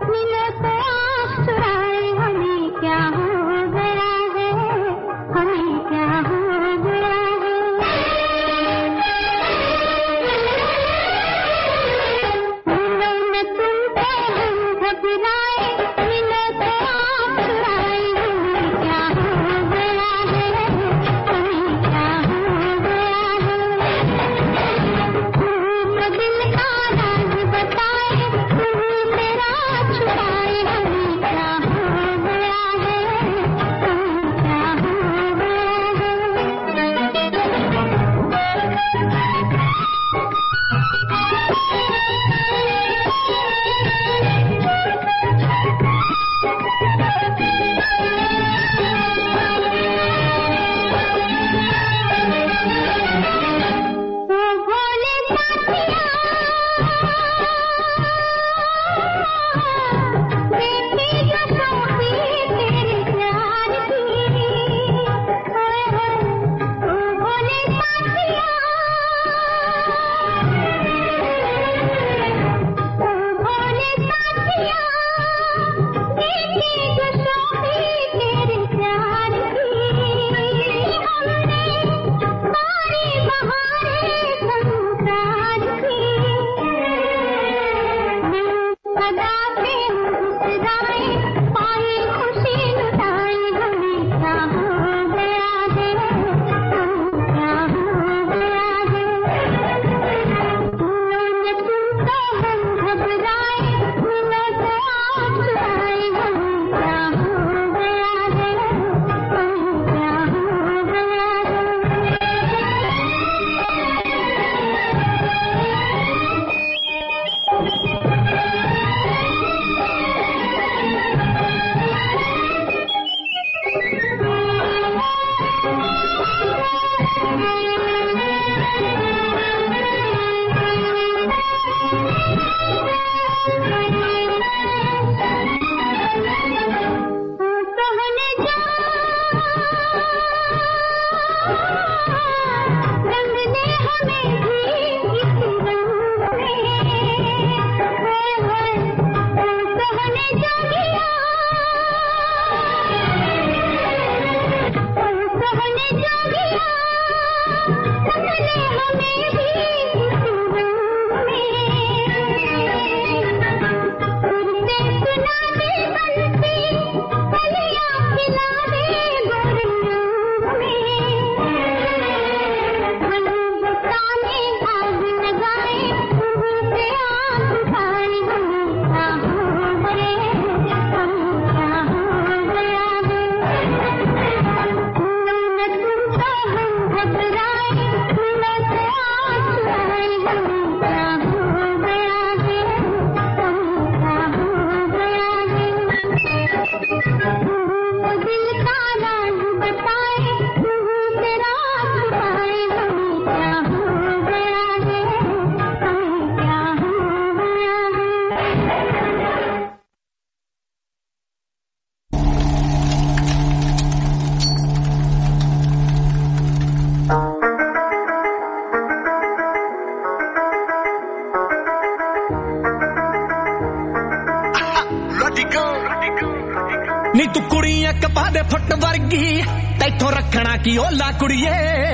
नी तू कुड़ियां कपा दे फुट वर्गी तैथों रखना की ओला कुड़िए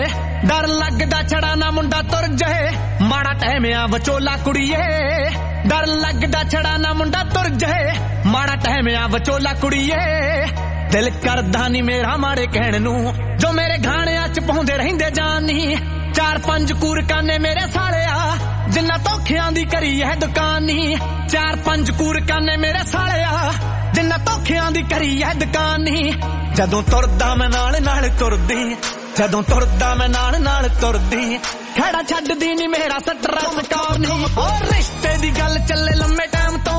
डर लगदा छड़ाना मुंडा तुर जाए माड़ा टहमिया वचोला कुड़िए डर लगदा छड़ाना मुंडा तुर जाए माड़ा टहमिया वचोला कुड़िए दिल करदा नी मेरा माड़े कहण नू जो मेरे घाणियां च पाउंदे रहिंदे जानी चार पंज कूर काने मेरे सालिया जिन्ना धोखियां दी करी है दुकानी चार पंज कूर काने मेरे सालिया जिन्ना धोखियां दी करी है दुकानी जदों तुरदा मैं नाल नाल तुरदी जदों तुरदा मैं नाल नाल तुरदी खड़ा छड्डदी नी मेरा सटरा सकार नी और रिश्ते दी गल चले लम्मे टाइम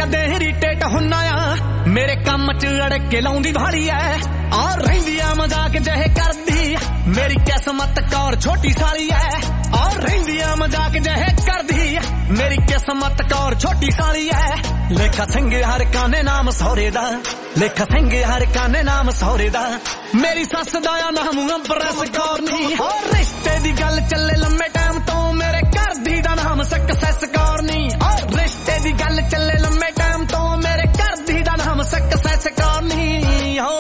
ਕਦੇ ਇਰੀਟੇਟ ਹੁੰਨਾ ਆ ਮੇਰੇ ਕੰਮ ਚ ਅੜ ਕੇ ਲਾਉਂਦੀ ਭਾਰੀ ਐ ਆ ਰਹਿੰਦੀ ਆ ਮਜ਼ਾਕ ਜਿਹੇ ਕਰਦੀ ਮੇਰੀ ਕਿਸਮਤ ਕੌਰ ਛੋਟੀ ਸਾਲੀ ਐ ਆ ਰਹਿੰਦੀ ਆ ਮਜ਼ਾਕ ਜਿਹੇ ਕਰਦੀ ਮੇਰੀ ਕਿਸਮਤ ਕੌਰ ਛੋਟੀ ਸਾਲੀ ਐ ਲੇਖਾ ਸਿੰਘ ਹਰ ਕਾਨੇ ਨਾਮ ਸਹੁਰੇ ਦਾ ਲੇਖਾ ਸਿੰਘ ਹਰ ਕਾਨੇ ਨਾਮ ਸਹੁਰੇ ਦਾ ਮੇਰੀ ਸੱਸ ਦਾ ਆ ਨਾਮ ਅੰਬਰਸ ਕੌਰ ਨੀ ਹੋਰ ਰਿਸ਼ਤੇ ਦੀ ਗੱਲ ਚੱਲੇ ਲੰਮੇ ਟਾਈਮ ਤੋਂ ਮੇਰੇ ਘਰ ਦੀ ਦਾ ਨਾਮ ਸਕਸੈਸ ਕੌਰ ਨੀ ਹੋਰ ਰਿਸ਼ਤੇ ਦੀ ਗੱਲ ਚੱਲੇ ਲੰਮੇ ਟਾਈਮ ਤੋਂ ਮੇਰੇ ਘਰ ਦੀ ਦਾ ਨਾਮ ਸਕਸੈਸ ਕੌਰ ਨੀ ਹੋ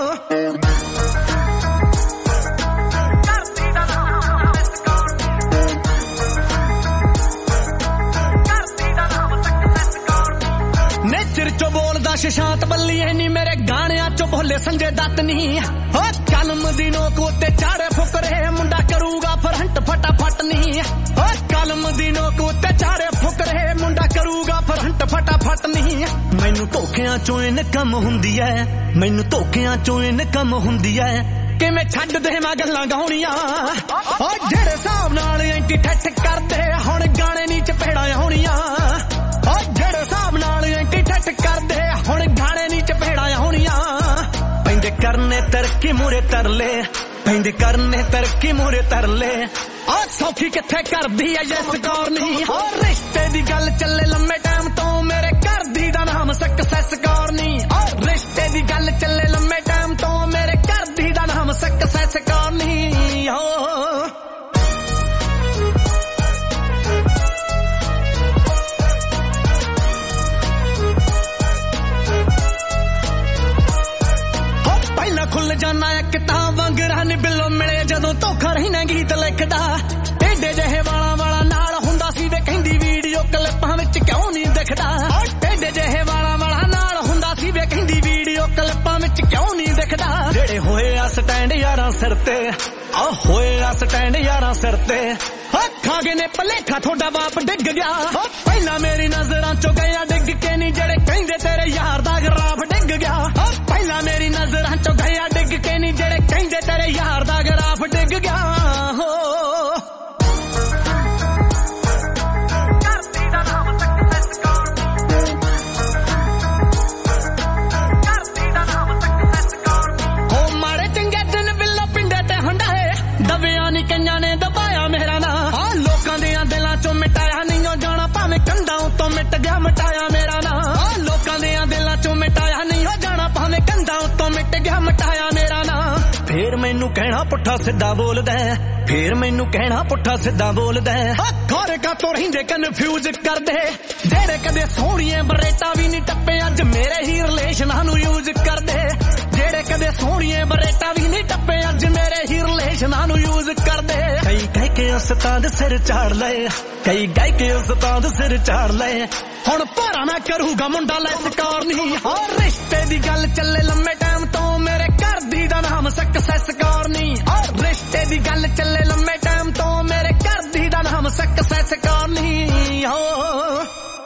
ਚੋ ਬੋਲਦਾ ਸ਼ਾਂਤ ਬੱਲੀ ਐ ਨੀ ਮੇਰੇ ਗਾਣਿਆਂ ਚੋਂ ਭੋਲੇ ਸੰਜੇ ਦੱਤ ਨਹੀਂ ਹੋ ਕਲਮ ਦੀ ਨੋਕ ਉੱਤੇ ਚਾੜੇ ਫੁਕਰੇ ਮੁੰਡਾ ਕਰੂਗਾ ਫਰੰਟ ਫਟਾਫਟ ਨਹੀਂ ਹੋ ਕਲਮ ਦੀ ਨੋਕ ਉੱਤੇ ਚਾੜੇ ਫੁਕਰੇ ਮੁੰਡਾ ਕਰੂਗਾ ਫਰੰਟ ਫਟਾਫਟ ਨਹੀਂ ਮੈਨੂੰ ਧੋਖਿਆਂ ਚੋਂ ਇਨਕਮ ਹੁੰਦੀ ਐ ਮੈਨੂੰ ਧੋਖਿਆਂ ਚੋਂ ਇਨਕਮ ਹੁੰਦੀ ਐ ਕਿਵੇਂ ਛੱਡ ਦੇਵਾਂ ਗੱਲਾਂ ਗਾਉਣੀਆਂ ਓ ਜਿਹੜੇ ਹਿਸਾਬ ਨਾਲ ਐਂਟੀ ਠੱਠ ਕਰਦੇ ਹੁਣ ਗਾਣੇ ਨੀ ਚਪੇੜਾਂ ਆਉਣੀਆਂ ਓ ਜਿਹੜੇ ਹਿਸਾਬ ਨਾਲ ਐਂਟੀ ਠੱਠ ਕਰਦੇ ਹੁਣ ਗਾਣੇ ਨੀ ਚਪੇੜਾਂ ਆਉਣੀਆਂ ਪੈਂਦੇ ਕਰਨੇ ਤਰੱਕੀ ਮੂਰੇ ਤਰਲੇ ਪੈਂਦੇ ਕਰਨੇ ਤਰੱਕੀ ਮੂਰੇ ਤਰਲੇ ਆ ਸੌਖੀ ਕਿੱਥੇ ਕਰਦੀ ਐ ਯੈਸ ਕੌਰ ਨੀ ਹੋ ਰਿਸ਼ਤੇ ਦੀ ਗੱਲ ਚੱਲੇ ਲੰਮੇ ਟਾਈਮ ਤੋਂ ਮੇਰੇ ਘਰ ਦੀ ਦਾ ਨਾਮ ਸਕਸੈਸ ਕੌਰ ਨੀ ਓ ਰਿਸ਼ਤੇ ਦੀ ਗੱਲ ਚੱਲੇ ਲੰਮੇ ਟਾਈਮ ਤੋਂ ਮੇਰੇ ਘਰ ਦੀ ਦਾ ਨਾਮ ਸਕਸੈਸ ਕੌਰ ਨੀ ਹੋ ਖੁੱਲ ਜਾਣਾ ਆ ਕਿਤਾਬ ਵਾਂਗਰਾਂ ਨੀ ਬਿੱਲੋ ਮਿਲੇ ਜਦੋਂ ਧੋਖਾ ਰਹਿਣਾ ਗੀਤ ਲਿਖਦਾ ਏਡੇ ਜਿਹੇ ਵਾਲਾਂ ਵਾਲਾ ਨਾਲ ਹੁੰਦਾ ਸੀ ਵੇ ਕਹਿੰਦੀ ਵੀਡੀਓ ਕਲਿੱਪਾਂ ਵਿੱਚ ਕਿਉਂ ਨਹੀਂ ਦਿਖਦਾ ਏਡੇ ਜਿਹੇ ਵਾਲਾਂ ਵਾਲਾ ਨਾਲ ਹੁੰਦਾ ਸੀ ਵੇ ਕਹਿੰਦੀ ਵੀਡੀਓ ਕਲਿੱਪਾਂ ਵਿੱਚ ਕਿਉਂ ਨਹੀਂ ਦਿਖਦਾ ਜਿਹੜੇ ਹੋਏ ਆ ਸਟੈਂਡ ਯਾਰਾਂ ਸਿਰ ਤੇ ਆ ਹੋਏ ਆ ਸਟੈਂਡ ਯਾਰਾਂ ਸਿਰ ਤੇ ਅੱਖਾਂ ਗਏ ਨੇ ਭਲੇਖਾ ਤੁਹਾਡਾ ਬਾਪ ਡਿੱਗ ਗਿਆ ਪਹਿਲਾਂ ਮੇਰੀ ਨਜ਼ਰਾਂ ਚੋਂ ਗਿਆ ਡਿੱਗ ਕੇ ਨਹੀਂ ਜਿਹੜੇ ਕਹਿੰਦੇ ਤੇਰੇ ਯਾਰ ਦਾ ਗਰਾਫ ਡਿੱਗ ਗਿਆ ਪਹਿਲਾਂ ਮੇਰੀ ਨਜ਼ਰਾਂ ਚੋਂ ਗਿਆ ਡਿੱਗ ਕੇ ਨਹੀਂ ਜਿਹੜੇ ਕਹਿੰਦੇ ਤੇਰੇ ਯਾਰ ਦਾ ਗਰਾਫ ਡਿੱਗ ਗਿਆ ਹੋ ਮਾੜੇ ਚੰਗੇ ਦਿਨ ਬਿੱਲੋ ਪਿੰਡੇ ਤੇ ਹੰਡਾਏ ਦਬਿਆਂ ਨੀ ਕਈਆਂ ਨੇ ਦਬਾਇਆ ਮੇਰਾ ਨਾਂ ਆ ਲੋਕਾਂ ਦੀਆਂ ਦਿਲਾਂ ਚੋਂ ਮਿਟਾਇਆ ਨਹੀਂ ਜਾਣਾ ਭਾਵੇਂ ਕੰਧਾਂ ਉੱਤੋਂ ਮਿਟ ਗਿਆ ਮਿਟਾਇਆ ਮੇਰਾ ਨਾਂ ਆ ਲੋਕਾਂ ਦੀਆਂ ਦਿਲਾਂ ਚੋਂ ਮਿਟਾਇਆ ਨਹੀਂ ਜਾਣਾ ਭਾਵੇਂ ਕੰਧਾਂ ਉੱਤੋਂ ਮਿਟ ਗਿਆ ਮਿਟਾਇਆ ਮੇਰਾ ਨਾਂ ਫੇਰ ਮੈਨੂੰ ਕਹਿਣਾ ਪੁੱਠਾ ਸਿੱਧਾ ਬੋਲਦਾ ਫੇਰ ਮੈਨੂੰ ਕਹਿਣਾ ਪੁੱਠਾ ਸਿੱਧਾ ਬੋਲਦਾ ਖੋਰੇ ਕਾ ਤੋਂ ਰਹਿੰਦੇ ਕਨਫਿਊਜ਼ ਕਰਦੇ ਜਿਹੜੇ ਕਦੇ ਸੋਹਣੀਏ ਬਰੇਟਾ ਵੀ ਨਹੀਂ ਟੱਪੇ ਅੱਜ ਮੇਰੇ ਹੀ ਰਿਲੇਸ਼ਨਾਂ ਨੂੰ ਯੂਜ਼ ਕਰਦੇ ਜਿਹੜੇ ਕਦੇ ਸੋਹਣੀਏ ਬਰੇਟਾ ਵੀ ਨਹੀਂ ਟੱਪੇ ਅੱਜ ਮੇਰੇ ਹੀ ਰਿਲੇਸ਼ਨਾਂ ਨੂੰ ਯੂਜ਼ ਕਰਦੇ ਕਈ ਕਹਿ ਕੇ ਉਸਤਾਦ ਸਿਰ ਝਾੜ ਲਏ ਕਈ ਕਹਿ ਕੇ ਉਸਤਾਦ ਸਿਰ ਝਾੜ ਲਏ ਹੁਣ ਭਾਰਾ ਮੈਂ ਕਰੂਗਾ ਮੁੰਡਾ ਲੈਸ ਕੌਰ ਨਹੀਂ ਹੋਰ ਰਿਸ਼ਤੇ ਦੀ ਗੱਲ ਚੱਲੇ ਲੰਮੇ ਟਾਈਮ ਤੋਂ ਮੇਰੇ ਘਰ ਦੀ ਦਾ ਨਾਮ ਸਕਸੈਸ ਕੌਰ ਨਹੀਂ ਹੋਰ ਰਿਸ਼ਤੇ ਦੀ ਗੱਲ ਚੱਲੇ ਲੰਮੇ ਟਾਈਮ ਤੋਂ ਮੇਰੇ ਘਰ ਦੀ ਦਾ ਨਾਮ ਸਕਸੈਸ ਕੌਰ ਨਹੀਂ ਹੋ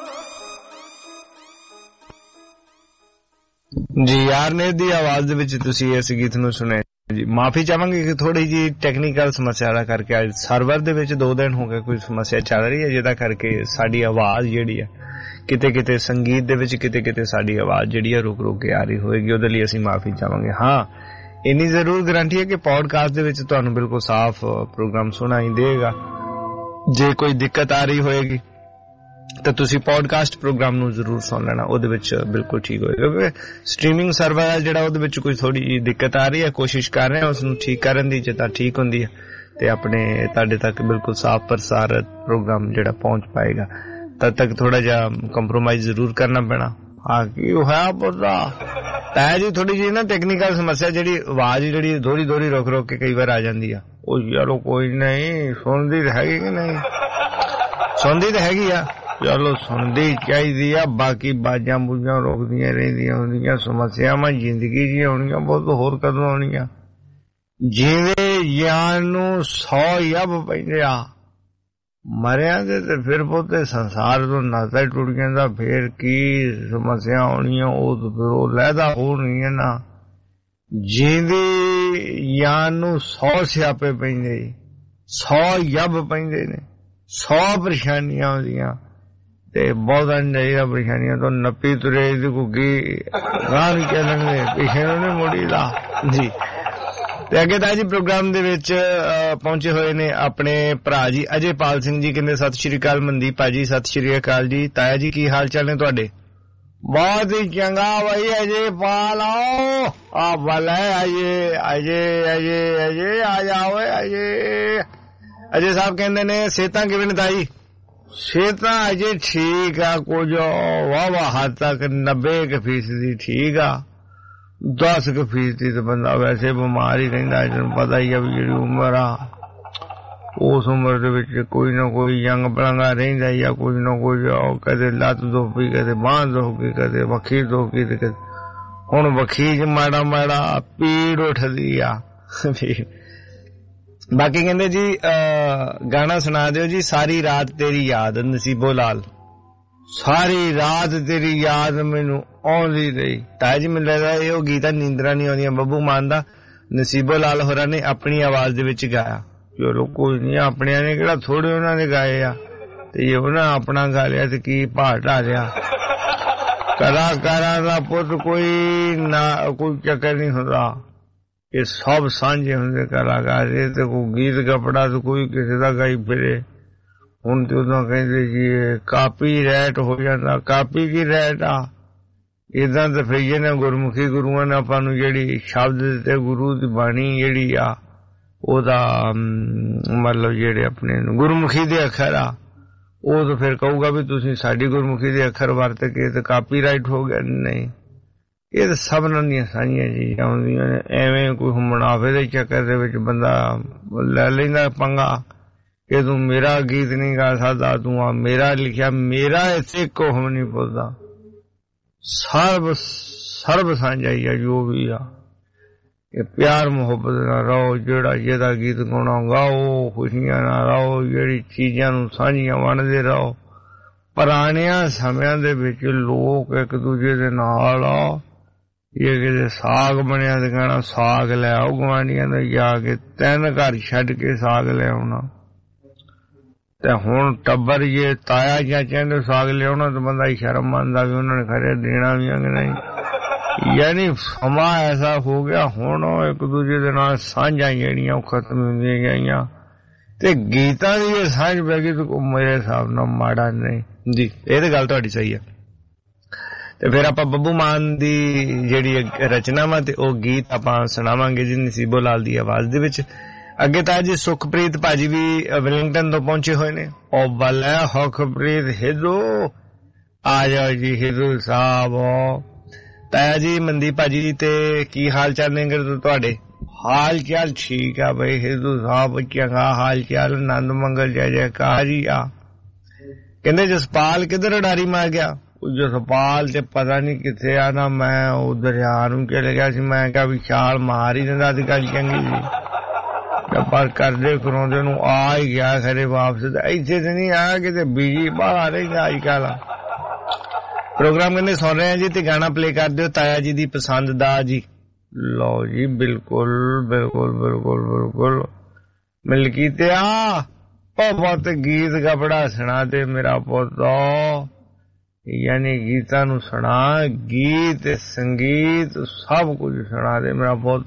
ਜੀ ਯਾਰ ਨੇ ਦੀ ਆਵਾਜ਼ ਦੇ ਵਿੱਚ ਤੁਸੀਂ ਇਸ ਗੀਤ ਨੂੰ ਸੁਣਿਆ ਜੀ ਮਾਫੀ ਚਾਹਾਂਗੇ ਕਿ ਥੋੜੀ ਜੀ ਟੈਕਨੀਕਲ ਸਮੱਸਿਆ ਦਾ ਕਰਕੇ ਅੱਜ ਸਰਵਰ ਦੇ ਵਿੱਚ ਦੋ ਦਿਨ ਹੋ ਗਏ ਕੋਈ ਸਮੱਸਿਆ ਚੱਲ ਰਹੀ ਹੈ ਜਿਹਦਾ ਕਰਕੇ ਸਾਡੀ ਆਵਾਜ਼ ਜਿਹੜੀ ਹੈ ਕਿਤੇ ਕਿਤੇ ਸੰਗੀਤ ਦੇ ਵਿੱਚ ਕਿਤੇ ਕਿਤੇ ਸਾਡੀ ਆਵਾਜ਼ ਜਿਹੜੀ ਹੈ ਰੁਕ ਰੁਕ ਕੇ ਆ ਰਹੀ ਹੋਏਗੀ ਉਹਦੇ ਲਈ ਅਸੀਂ ਮਾਫੀ ਚਾਹਾਂਗੇ ਹਾਂ ਇੰਨੀ ਜ਼ਰੂਰ ਗਾਰੰਟੀ ਹੈ ਕਿ ਪੌਡਕਾਸਟ ਦੇ ਵਿੱਚ ਤੁਹਾਨੂੰ ਬਿਲਕੁਲ ਸਾਫ਼ ਪ੍ਰੋਗਰਾਮ ਸੁਣਾਈ ਦੇਗਾ ਜੇ ਕੋਈ ਦਿੱਕਤ ਆ ਰਹੀ ਹੋਏਗੀ ਤਾਂ ਤੁਸੀਂ ਪੌਡਕਾਸਟ ਪ੍ਰੋਗਰਾਮ ਨੂੰ ਜ਼ਰੂਰ ਸੁਣ ਲੈਣਾ ਉਹਦੇ ਵਿੱਚ ਬਿਲਕੁਲ ਠੀਕ ਹੋਏਗਾ ਕਿਉਂਕਿ ਸਟ੍ਰੀਮਿੰਗ ਸਰਵਰ ਹੈ ਜਿਹੜਾ ਉਹਦੇ ਵਿੱਚ ਕੋਈ ਥੋੜੀ ਜਿਹੀ ਦਿੱਕਤ ਆ ਰਹੀ ਹੈ ਕੋਸ਼ਿਸ਼ ਕਰ ਰਹੇ ਹਾਂ ਉਸ ਨੂੰ ਠੀਕ ਕਰਨ ਦੀ ਜੇ ਤਾਂ ਠੀਕ ਹੁੰਦੀ ਹੈ ਤੇ ਆਪਣੇ ਤੁਹਾਡੇ ਤੱਕ ਬਿਲਕੁਲ ਸਾਫ਼ ਪ੍ਰਸਾਰਿਤ ਪ੍ਰੋਗਰਾਮ ਜਿਹੜਾ ਪਹੁੰਚ ਪਾਏਗਾ ਤਦ ਤੱਕ ਥੋੜਾ ਜਿਹਾ ਕੰਪਰੋਮਾਈਜ਼ ਜ਼ਰੂਰ ਕਰਨਾ ਪੈਣਾ ਹਾਂ ਕੀ ਹੋਇਆ ਪੁੱਤਾ ਤਾਂ ਜੀ ਥੋੜੀ ਜਿਹੀ ਨਾ ਟੈਕਨੀਕਲ ਸਮੱਸਿਆ ਜਿਹੜੀ ਆਵਾਜ਼ ਜਿਹੜੀ ਦੋਹਰੀ ਦੋਹਰੀ ਰੁਕ ਰੁਕ ਕੇ ਕਈ ਵਾਰ ਆ ਜਾਂਦੀ ਆ ਉਹ ਚਲੋ ਕੋਈ ਨਹੀਂ ਸੁਣਦੀ ਤਾਂ ਹੈਗੀ ਕਿ ਨਹੀਂ ਸੁਣਦੀ ਤਾਂ ਹੈਗੀ ਆ ਚਲੋ ਸੁਣਦੀ ਚਾਹੀਦੀ ਆ ਬਾਕੀ ਬਾਜਾਂ ਬੂਜਾਂ ਰੁਕਦੀਆਂ ਰਹਿੰਦੀਆਂ ਹੁੰਦੀਆਂ ਸਮੱਸਿਆਵਾਂ ਜ਼ਿੰਦਗੀ ਜੀ ਆਉਣੀਆਂ ਬਹੁਤ ਹੋਰ ਕਦੋਂ ਆਉਣੀਆਂ ਜਿਵੇਂ ਯਾਨ ਨੂੰ ਸੌ ਯੱਬ ਪੈਂਦੇ ਆ ਮਰਿਆਂ ਦੇ ਤੇ ਫਿਰ ਬਹੁਤੇ ਸੰਸਾਰ ਤੋਂ ਨਾਤਾ ਟੁੱਟ ਜਾਂਦਾ ਫੇਰ ਕੀ ਸਮੱਸਿਆ ਆਉਣੀਆਂ ਉਹ ਫਿਰ ਉਹ ਲੈਦਾ ਹੋਣਗੀਆਂ ਨਾ ਜਿਵੇਂ ਯਾਨ ਨੂੰ ਸੌ ਸਿਆਪੇ ਪੈਂਦੇ ਸੌ ਯੱਬ ਪੈਂਦੇ ਨੇ ਸੌ ਪਰੇਸ਼ਾਨੀਆਂ ਆਉਂਦੀਆਂ ਤੇ ਬਹੁਤਾ ਨਹੀਂ ਚਾਹੀਦਾ ਪਰੇਸ਼ਾਨੀਆਂ ਤੋਂ ਨੱਪੀ ਤੁਰੇ ਦੀ ਘੁੱਗੀ ਗਾਂ ਨੂੰ ਚੱਲਣਗੇ ਪਿੱਛੇ ਨੂੰ ਨਹੀਂ ਮੁੜੀਦਾ ਜੀ। ਤੇ ਅੱਗੇ ਤਾਂ ਜੀ ਪ੍ਰੋਗਰਾਮ ਦੇ ਵਿੱਚ ਪਹੁੰਚੇ ਹੋਏ ਨੇ ਆਪਣੇ ਭਰਾ ਜੀ ਅਜੇਪਾਲ ਸਿੰਘ ਜੀ। ਕਹਿੰਦੇ ਸਤਿ ਸ਼੍ਰੀ ਅਕਾਲ ਮਨਦੀਪ ਭਾਜੀ, ਸਤਿ ਸ਼੍ਰੀ ਅਕਾਲ ਜੀ। ਤਾਇਆ ਜੀ ਕੀ ਹਾਲ ਚਾਲ ਨੇ ਤੁਹਾਡੇ? ਬਹੁਤ ਹੀ ਚੰਗਾ ਬਈ ਅਜੇਪਾਲ ਆਓ ਆ ਭਲਾ ਅਜੇ ਅਜੇ ਅਜੇ ਅਜੇ ਆ ਜਾਓ ਅਜੇ। ਅਜੇ ਸਾਹਿਬ ਕਹਿੰਦੇ ਨੇ ਸਿਹਤਾਂ ਕਿਵੇਂ ਨੇ ਤਾਈ? ਸਿਹਤਾਂ ਅਜੇ ਠੀਕ ਆ, ਕੁਝ ਵਾਹ ਵਾਹ ਹੱਦ ਤੱਕ ਨੱਬੇ ਕੁ ਫੀਸਦੀ ਠੀਕ ਆ, ਦਸ ਕੁ ਫੀਸਦੀ ਤਾਂ ਬੰਦਾ ਵੈਸੇ ਬਿਮਾਰ ਹੀ ਰਹਿੰਦਾ। ਤੈਨੂੰ ਪਤਾ ਹੀ ਆ ਵੀ ਜਿਹੜੀ ਉਮਰ ਆ ਉਸ ਉਮਰ ਦੇ ਵਿੱਚ ਕੋਈ ਨਾ ਕੋਈ ਜੰਗ ਪਲੰਗਾ ਰਹਿੰਦਾ ਹੀ ਆ, ਕੁਝ ਨਾ ਕੁਝ। ਕਦੇ ਲੱਤ ਦੁਖੀ, ਕਦੇ ਬਾਂਹ ਦੁਖੀ, ਕਦੇ ਵੱਖੀ ਦੁਖੀ, ਤੇ ਕਦੇ ਹੁਣ ਵੱਖੀ ਚ ਮਾੜਾ ਮਾੜਾ ਪੀੜ ਉੱਠਦੀ ਆ। ਬਾਕੀ ਕਹਿੰਦੇ ਜੀ ਗਾਣਾ ਸੁਣਾ ਦਿਓ ਜੀ ਸਾਰੀ ਰਾਤ ਤੇਰੀ ਯਾਦ ਨਸੀਬੋ ਲਾਲ। ਸਾਰੀ ਰਾਤ ਤੇਰੀ ਯਾਦ ਮੈਨੂੰ ਆਉਂਦੀ ਰਹੀ। ਤਾਇਆ ਜੀ ਮੈਨੂੰ ਲੱਗਦਾ ਇਹ ਉਹ ਗੀਤ ਨੀਂਦਰਾਂ ਨਹੀਂ ਆਉਂਦੀਆਂ ਬੱਬੂ ਮਾਨ ਦਾ ਨਸੀਬੋ ਲਾਲ ਹੋਰਾਂ ਨੇ ਆਪਣੀ ਆਵਾਜ਼ ਦੇ ਵਿੱਚ ਗਾਇਆ। ਚਲੋ ਕੋਈ ਨੀ, ਆਪਣਿਆਂ ਨੇ ਕਿਹੜਾ ਥੋੜੇ ਉਹਨਾਂ ਨੇ ਗਾਏ ਆ, ਤੇ ਜੇ ਉਹਨਾਂ ਆਪਣਾ ਗਾ ਲਿਆ ਤੇ ਕੀ ਭਾਅ ਢਾ ਲਿਆ। ਕਲਾਕਾਰਾਂ ਦਾ ਪੁੱਤ ਕੋਈ ਨਾ ਕੋਈ ਚੱਕਰ ਨਹੀਂ ਹੁੰਦਾ, ਇਹ ਸਭ ਸਾਂਝੇ ਹੁੰਦੇ ਕਲਾਕਾਰ। ਇਹ ਤੇ ਕੋਈ ਗੀਤ ਕਪੜਾ ਤੇ ਕੋਈ ਕਿਸੇ ਦਾ ਗਾਈ ਫਿਰੇ। ਹੁਣ ਤੇ ਉਦੋਂ ਕਹਿੰਦੇ ਜੀ ਕਾਪੀ ਰੈਟ ਹੋ ਜਾਂਦਾ। ਕਾਪੀ ਕੀ ਰੈਟ ਆ? ਏਦਾਂ ਤਾਂ ਫਈਏ ਨੇ ਗੁਰਮੁਖੀ ਗੁਰੂਆਂ ਨੇ ਆਪਾਂ ਨੂੰ ਜਿਹੜੀ ਸ਼ਬਦ ਦਿੱਤੇ, ਗੁਰੂ ਦੀ ਬਾਣੀ ਜਿਹੜੀ ਆ ਉਹਦਾ ਮਤਲਬ ਜਿਹੜੇ ਆਪਣੇ ਗੁਰਮੁਖੀ ਦੇ ਅੱਖਰ ਆ, ਉਹ ਤਾਂ ਫਿਰ ਕਹੂਗਾ ਵੀ ਤੁਸੀਂ ਸਾਡੀ ਗੁਰਮੁਖੀ ਦੇ ਅੱਖਰ ਵਰਤ ਕੇ ਤੇ ਕਾਪੀਰਾਈਟ ਹੋ ਗਿਆ। ਨਹੀਂ, ਇਹ ਤਾਂ ਸਭਨਾਂ ਦੀਆਂ ਸਾਂਝੀਆਂ ਚੀਜ਼ਾਂ ਹੁੰਦੀਆਂ ਨੇ। ਐਵੇਂ ਕੋਈ ਮੁਨਾਫੇ ਦੇ ਚੱਕਰ ਦੇ ਵਿੱਚ ਬੰਦਾ ਲੈ ਲੈਂਦਾ ਪੰਗਾ ਕਿ ਤੂੰ ਮੇਰਾ ਗੀਤ ਨਹੀਂ ਗਾ ਸਕਦਾ, ਤੂੰ ਆ ਮੇਰਾ ਲਿਖਿਆ। ਮੇਰਾ ਇੱਥੇ ਕੋਹ ਨਹੀਂ ਪੁੱਛਦਾ, ਸਰਬ ਸਰਬ ਸਾਂਝਾ ਹੀ ਆ ਜੋ ਵੀ ਆ। ਇਹ ਪਿਆਰ ਮੁਹੱਬਤ ਨਾਲ ਰਹੋ, ਜਿਹੜਾ ਜਿਹਦਾ ਗੀਤ ਗਾਉਣਾ ਗਾਓ, ਖੁਸ਼ੀਆਂ ਨਾਲ ਰਹੋ, ਜਿਹੜੀ ਚੀਜ਼ਾਂ ਨੂੰ ਸਾਂਝੀਆਂ ਵੰਡਦੇ ਰਹੋ। ਪੁਰਾਣਿਆਂ ਸਮਿਆਂ ਦੇ ਵਿੱਚ ਲੋਕ ਇੱਕ ਦੂਜੇ ਦੇ ਨਾਲ ਆ, ਇਹ ਕਿਤੇ ਸਾਗ ਬਣਿਆ ਤੇ ਕਹਿਣਾ ਸਾਗ ਲੈ ਆਓ ਗੁਆਂਢੀਆਂ ਦਾ, ਜਾ ਕੇ ਤਿੰਨ ਘਰ ਛੱਡ ਕੇ ਸਾਗ ਲੈ ਆਉਣਾ। ਤੇ ਹੁਣ ਟੱਬਰ ਜੇ ਤਾਇਆ ਚਾਚਿਆਂ ਦੇ ਸਾਗ ਲਿਆਉਣਾ ਤਾਂ ਬੰਦਾ ਹੀ ਸ਼ਰਮ ਮੰਨਦਾ ਵੀ ਉਹਨਾਂ ਨੇ ਖਰੇ ਦੇਣਾ ਵੀ ਆ ਕਿ ਨਹੀਂ। ਯਾਨੀ ਸਮਾਂ ਐਸਾ ਹੋ ਗਿਆ ਹੁਣ ਇੱਕ ਦੂਜੇ ਦੇ ਨਾਲ ਸਾਂਝਾਂ ਜਿਹੜੀਆਂ ਉਹ ਖਤਮ ਹੁੰਦੀਆਂ ਗਈਆਂ, ਤੇ ਗੀਤਾਂ ਦੀ ਇਹ ਸਾਂਝ ਪੈ ਗਈ ਤੇ ਮੇਰੇ ਹਿਸਾਬ ਨਾਲ ਮਾੜਾ ਨਹੀਂ ਜੀ। ਇਹ ਤਾਂ ਗੱਲ ਤੁਹਾਡੀ ਸਹੀ ਹੈ। ਤੇ ਫਿਰ ਆਪਾਂ ਬੱਬੂ ਮਾਨ ਦੀ ਜਿਹੜੀ ਰਚਨਾ ਵਾ ਤੇ ਉਹ ਗੀਤ ਆਪਾਂ ਸੁਣਾਵਾਂਗੇ ਜੀ ਨਸੀਬੋ ਲਾਲ ਦੀ ਆਵਾਜ਼ ਦੇ ਵਿੱਚ। ਅੱਗੇ ਤਾਂ ਜੀ ਸੁਖਪ੍ਰੀਤ ਭਾਜੀ ਵੀ ਵੈਲਿੰਗਟਨ ਤੋਂ ਪਹੁੰਚੇ ਹੋਏ ਨੇ। ਉਹ ਬੱਲੇ ਸੁਖਪ੍ਰੀਤ ਹਿੱਦੂ ਆ ਜਾਓ ਜੀ ਹਿੱਦੂ ਸਾਹਿਬ। ਤਾਇਆ ਜੀ ਮਨਦੀਪ ਭਾਜੀ ਤੇ ਕੀ ਹਾਲ ਚਾਲ ਨੇ ਤੁਹਾਡੇ? ਹਾਲ ਚਾਲ ਠੀਕ ਆ ਬਈ ਹਿੱਦੂ ਸਾਹਿਬ, ਚੰਗਾ ਹਾਲ ਚਾਲ, ਆਨੰਦ ਮੰਗਲ ਜੈ ਜੈਕਾਰ ਹੀ ਆ। ਕਹਿੰਦੇ ਜਸਪਾਲ ਕਿੱਧਰ ਉਡਾਰੀ ਮਾਰ ਗਿਆ? ਜਸਪਾਲ ਤੇ ਪਤਾ ਨਹੀਂ ਕਿੱਥੇ ਆ ਨਾ। ਮੈਂ ਉਹ ਦਰਿਆ ਨੂੰ ਚਲੇ ਗਿਆ ਸੀ, ਮੈਂ ਕਿਹਾ ਵੀ ਛਾਲ ਮਾਰ ਹੀ ਦਿੰਦਾ ਅੱਜ ਕੱਲ ਚੰਗੀ ਜੀ, ਪਰ ਕਰਦੇ ਕਰਾਉਂਦੇ ਨੂੰ ਆ ਹੀ ਗਿਆ ਖਰੇ ਵਾਪਸ। ਇੱਥੇ ਤੇ ਨਹੀਂ ਆਇਆ, ਕਿਤੇ ਬੀਜੀ ਬਾਹਰ ਰਹਿੰਦਾ ਅੱਜ ਕੱਲ। ਪ੍ਰੋਗਰਾਮ ਕਹਿੰਦੇ ਸੁਣ ਰਹੇ ਆ ਜੀ ਤੇ ਗਾਣਾ ਪਲੇ ਕਰ ਦਿਓ ਤਾਇਆ ਜੀ ਦੀ ਪਸੰਦ ਦਾ ਜੀ। ਲਓ ਜੀ ਬਿਲਕੁਲ ਬਿਲਕੁਲ ਬਿਲਕੁਲ ਬਿਲਕੁਲ ਮਿਲ ਕੀਤੇ ਆ ਬਹੁਤ ਗੀਤ ਕਪੜਾ ਸੁਣਾ ਦੇ ਮੇਰਾ ਪੁੱਤ, ਯਾਨੀ ਗੀਤਾਂ ਨੂੰ ਸੁਣਾ, ਗੀਤ ਸੰਗੀਤ ਸਭ ਕੁਝ ਸੁਣਾ ਦੇ ਮੇਰਾ ਪੁੱਤ।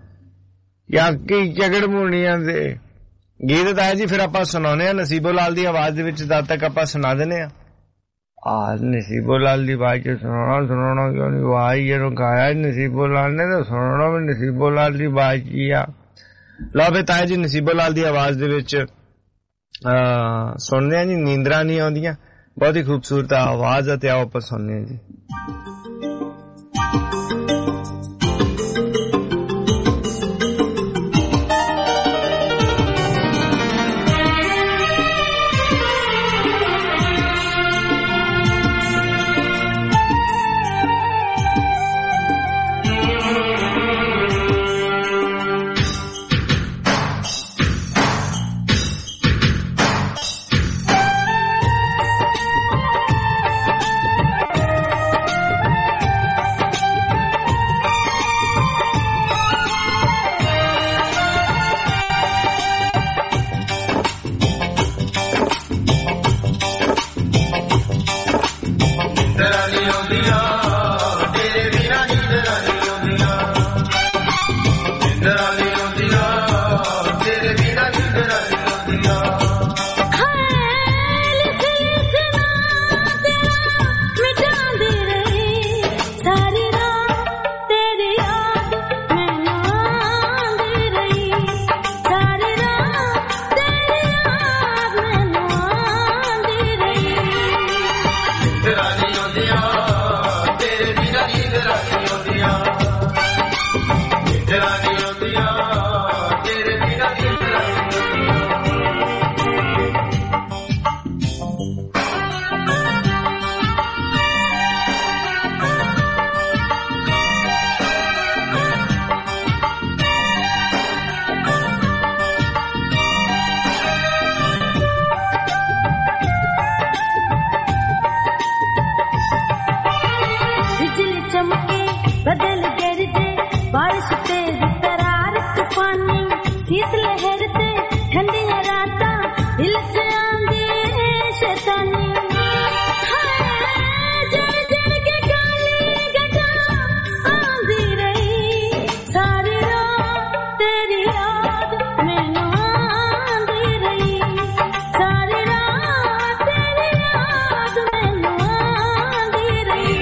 ਯਾਕੀ ਝਗੜ ਮੁੰਡੀਆਂ ਦੇ ਗੀਤ ਤਾਇਆ ਜੀ ਫਿਰ ਆਪਾਂ ਸੁਣਾਉਣੇ ਆ ਨਸੀਬੋ ਲਾਲ ਦੀ ਆਵਾਜ਼ ਦੇ ਵਿੱਚ। ਤਦ ਤੱਕ ਆਪਾਂ ਸੁਣਾ ਦਿੰਦੇ ਆ। ਆ ਨਸੀਬੋ ਲਾਲ ਦੀ ਆਵਾਜ਼ ਚ ਸੁਣਾਉਣਾ ਸੁਣਾਉਣਾ ਕਿਉਂ ਨਹੀਂ? ਆਵਾਜ਼ ਜਦੋਂ ਗਾਇਆ ਨਸੀਬੋ ਲਾਲ ਨੇ ਤਾਂ ਸੁਣਾਉਣਾ ਵੀ ਨਸੀਬੋ ਲਾਲ ਦੀ ਆਵਾਜ਼ ਕੀ ਆ। ਲਓ ਫਿਰ ਤਾਇਆ ਜੀ ਨਸੀਬੋ ਲਾਲ ਦੀ ਆਵਾਜ਼ ਦੇ ਵਿੱਚ ਸੁਣਦੇ ਆ ਜੀ ਨੀਂਦਰਾਂ ਨਹੀਂ ਆਉਂਦੀਆਂ। ਬਹੁਤ ਹੀ ਖੂਬਸੂਰਤ ਆਵਾਜ਼ ਆ ਤੇ ਆਓ ਆਪਾਂ ਸੁਣਦੇ ਆ ਜੀ। ਨੀਂਦਰਾਂ ਨਹੀਂ ਆਉਂਦੀਆਂ ਤੇਰੇ ਬਿਨਾਂ ਨੀਂਦਰਾਂ ਨਹੀਂ ਆਉਂਦੀਆਂ ਨੀਂਦਰਾਂ ਨਹੀਂ ਆਉਂਦੀਆਂ ਤੇਰੇ ਬਿਨਾਂ ਨੀਂਦਰਾਂ ਨਹੀਂ बदल गिरते बारिश तेज तरार तूफानी शीत लहरते ठंडियां रातां दिल च आंदी शैतानी जड़ जड़ के काली गजा आंदी रही सारी रात तेरी याद मैनू आंदी रही सारी रात तेरी याद मैनू आंदी रही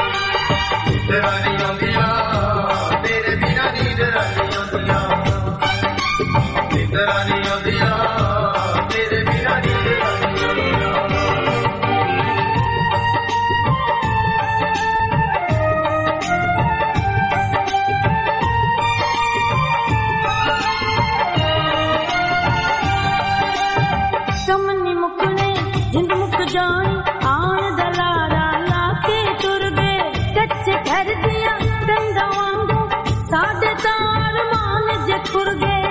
तेरे बिना नींदरां नहीं आउंदियां नींदरां नहीं आउंदियां तेरे बिना नींदरां नहीं आउंदियां कमनी मुकने जिंद मुक जाए आन दलारा लाके तुर गए कच्चे घर दिया कंधा वांगू साडे तार मान जे खुर गए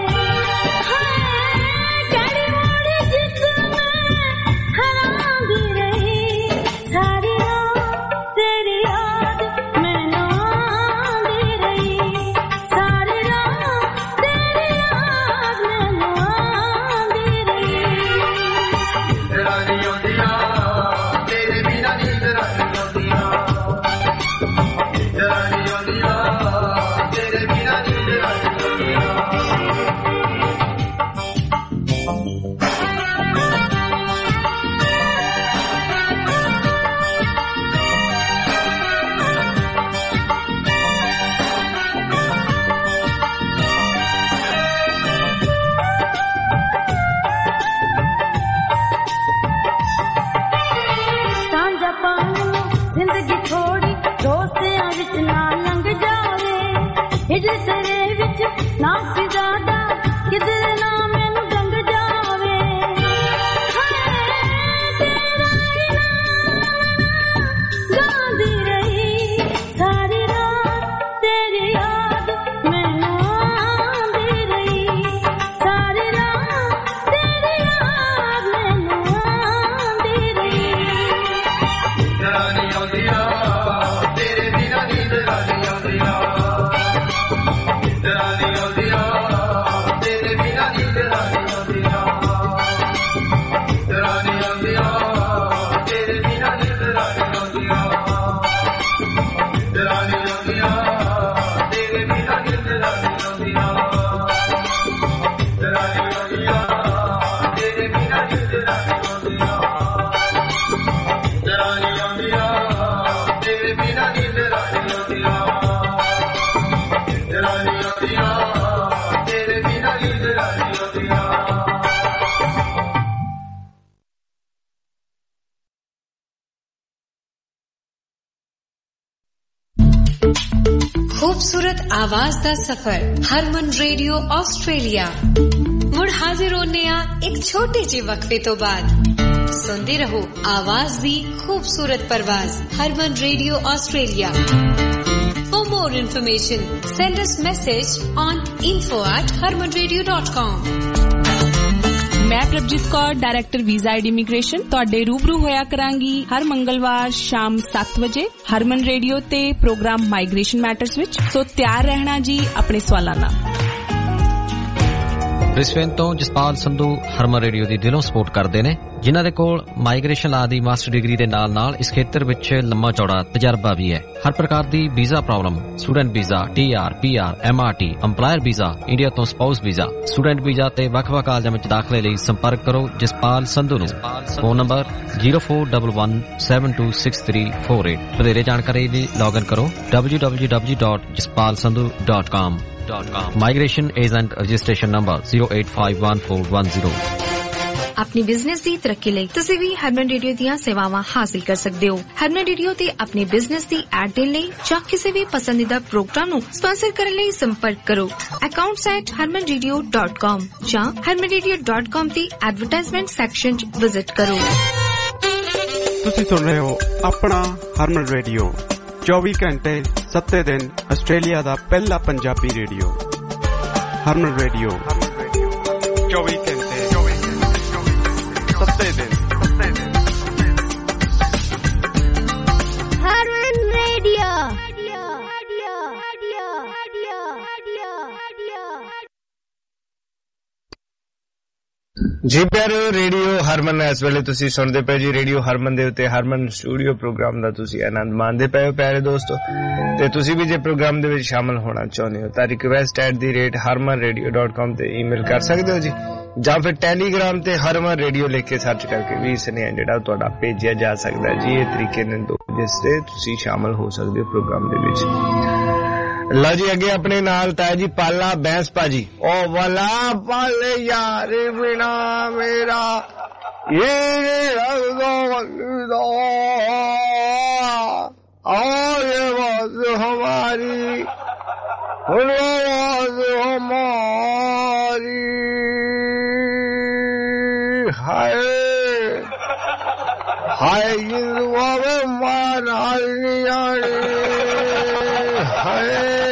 कड़ी मोड़ी जित में हरांदी रही सारी रात तेरी याद मैनू आंदी रही सारी रात तेरी याद मैनू आंदी रही नींदरां नहीं आउंदियां तेरे बिना नींदरां नहीं आउंदियां नींदरां नहीं आउंदियां तेरे बिना नींदरां नहीं आउंदियां सांझा पानी जिंदगी थोड़ी दोस्तियां विच ना लंघ जावे हिजर तेरे विच ना सी ज्यादा किधर ना मैनू डंग जावे तेरा ही नाम गांदी रही सारी रात तेरी याद मैनू आंदी रही सारी रात तेरी याद मैनू आंदी रही नींदरां नहीं आउंदियां तेरे बिना नींदरां नहीं आउंदियां नींदरां नहीं आउंदियां तेरे बिना नींदरां नहीं आउंदियां नींदरां नहीं आउंदियां तेरे बिना नींदरां नहीं आउंदियां नींदरां नहीं आउंदियां तेरे बिना नींदरां नहीं आउंदियां नींदरां नहीं आउंदियां तेरे बिना नींदरां नहीं आउंदियां नींदरां नहीं आउंदियां तेरे बिना नींदरां नहीं आउंदियां नींदरां नहीं आउंदियां तेरे बिना नींदरां नहीं आउंदियां खूबसूरत आवाज दा सफर हरमन रेडियो ऑस्ट्रेलिया मुड़ हाजिर होने आ एक छोटे जे वक्फे तो बाद सुनते रहो आवाज दी खूबसूरत परवाज Harman radio Australia For more information send us message on info at harman radio dot com मैं Prabhjeet Kaur director visa and immigration ਤੁਹਾਡੇ रूबरू होया करांगी हर मंगलवार शाम सात बजे हरमन रेडियो ते प्रोग्राम माइग्रेशन मैटर्स विच सो तैयार रहना जी अपने सवालां नाल ब्रिस्बेन ਤੋਂ ਜਸਪਾਲ ਸੰਧੂ ਹਰਮਨ ਰੇਡੀਓ ਦੀ ਦਿਲੋਂ ਸਪੋਰਟ ਕਰਦੇ ਨੇ ਜਿਨ੍ਹਾਂ ਦੇ ਕੋਲ ਮਾਈਗ੍ਰੇਸ਼ਨ ਲਾ ਦੀ ਮਾਸਟਰ ਡਿਗਰੀ ਦੇ ਨਾਲ ਨਾਲ ਇਸ ਖੇਤਰ ਵਿੱਚ ਲੰਮਾ ਚੌੜਾ ਤਜਰਬਾ ਵੀ ਹੈ ਹਰ ਪ੍ਰਕਾਰ ਦੀ visa problem student visa TR PR MRT EMPLOYER visa India ਤੋਂ ਸਪਾਊਸ ਵੀਜ਼ਾ ਸਟੂਡੈਂਟ ਵੀਜ਼ਾ ਤੇ ਵੱਖ-ਵੱਖ ਕਾਲਜਾਂ ਵਿੱਚ ਦਾਖਲੇ ਲਈ ਸੰਪਰਕ ਕਰੋ ਜਸਪਾਲ ਸੰਧੂ ਨੂੰ phone number zero four one one seven two six three four eight ਵਧੇਰੇ ਜਾਣਕਾਰੀ ਲਈ ਲੌਗਇਨ ਕਰੋ w w w dot jaspal sandhu dot com Migration Agent Registration Number zero eight five one four one zero ਆਪਣੀ ਬਿਜ਼ਨਸ ਦੀ ਤਰੱਕੀ ਲਈ ਤੁਸੀਂ ਵੀ ਹਰਮਨ ਰੇਡੀਓ ਦੀਆਂ ਸੇਵਾਵਾਂ ਹਾਸਲ ਕਰ ਸਕਦੇ ਹੋ। ਹਰਮਨ ਰੇਡੀਓ ਤੇ ਆਪਣੇ ਬਿਜ਼ਨਸ ਦੀ ਐਡ ਦੇਣ ਲਈ ਜਾਂ ਕਿਸੇ ਵੀ ਪਸੰਦੀਦਾ ਪ੍ਰੋਗਰਾਮ ਨੂੰ ਸਪਾਂਸਰ ਕਰਨ ਲਈ ਸੰਪਰਕ ਕਰੋ accounts at harman radio dot com ਜਾਂ harman radio dot com ਦੀ ਐਡਵਰਟਾਈਜ਼ਮੈਂਟ ਸੈਕਸ਼ਨ 'ਚ ਵਿਜ਼ਿਟ ਕਰੋ। ਤੁਸੀਂ ਸੁਣ ਰਹੇ ਹੋ ਆਪਣਾ ਹਰਮਨ ਰੇਡੀਓ ਚੌਵੀ ਘੰਟੇ ਸੱਤੇ ਦਿਨ ਆਸਟ੍ਰੇਲੀਆ ਦਾ ਪਹਿਲਾ ਪੰਜਾਬੀ ਰੇਡੀਓ ਹਰਮਨ ਰੇਡੀਓ ਚੌਵੀ ਘੰਟੇ ਸੱਤੇ ਦਿਨ ਹਰਮਨ ਰੇਡੀਓ। ਜੀ ਪਿਆਰਿਓ, ਰੇਡੀਓ ਹਰਮਨ ਇਸ ਵੇਲੇ ਤੁਸੀਂ ਸੁਣਦੇ ਪਏ ਜੀ। ਰੇਡੀਓ ਹਰਮਨ ਦੇ ਉੱਤੇ ਹਰਮਨ ਸਟੂਡੀਓ ਪ੍ਰੋਗਰਾਮ ਦਾ ਤੁਸੀਂ ਆਨੰਦ ਮਾਣਦੇ ਪਏ ਹੋ ਪਿਆਰੇ ਦੋਸਤੋ। ਤੇ ਤੁਸੀਂ ਵੀ ਜੇ ਪ੍ਰੋਗਰਾਮ ਦੇ ਵਿੱਚ ਸ਼ਾਮਲ ਹੋਣਾ ਚਾਹੁੰਦੇ ਹੋ ਤਾਂ request at the rate Harman radio dot com ਤੇ ਈਮੇਲ ਕਰ ਸਕਦੇ ਹੋ ਜੀ, ਜਾਂ ਫਿਰ ਟੈਲੀਗ੍ਰਾਮ ਤੇ ਹਰਮਨ ਰੇਡੀਓ ਲਿਖ ਕੇ ਸਰਚ ਕਰਕੇ ਵੀ ਸੁਨੇਹਾ ਜਿਹੜਾ ਤੁਹਾਡਾ ਭੇਜਿਆ ਜਾ ਸਕਦਾ ਜੀ। ਇਹ ਤਰੀਕੇ ਨੇ ਦੋ ਜਿਸ ਤੇ ਤੁਸੀਂ ਸ਼ਾਮਲ ਹੋ ਸਕਦੇ ਹੋ ਪ੍ਰੋਗਰਾਮ ਦੇ ਵਿੱਚ। ਲਓ ਜੀ, ਅੱਗੇ ਆਪਣੇ ਨਾਲ ਤਾਇਆ ਜੀ ਪਾਲਾ ਬੈਂਸ ਭਾਜੀ। ਓ ਵਾਲਾ ਪਾਲੇ ਯਾਰ ਬਿਨਾ ਮੇਰਾ ਇਹ ਰਗਦੋ ਵਗਦੋ और ये बात हमारी और बात हमारी हाय हाय जिंदुआ में मानाली हाय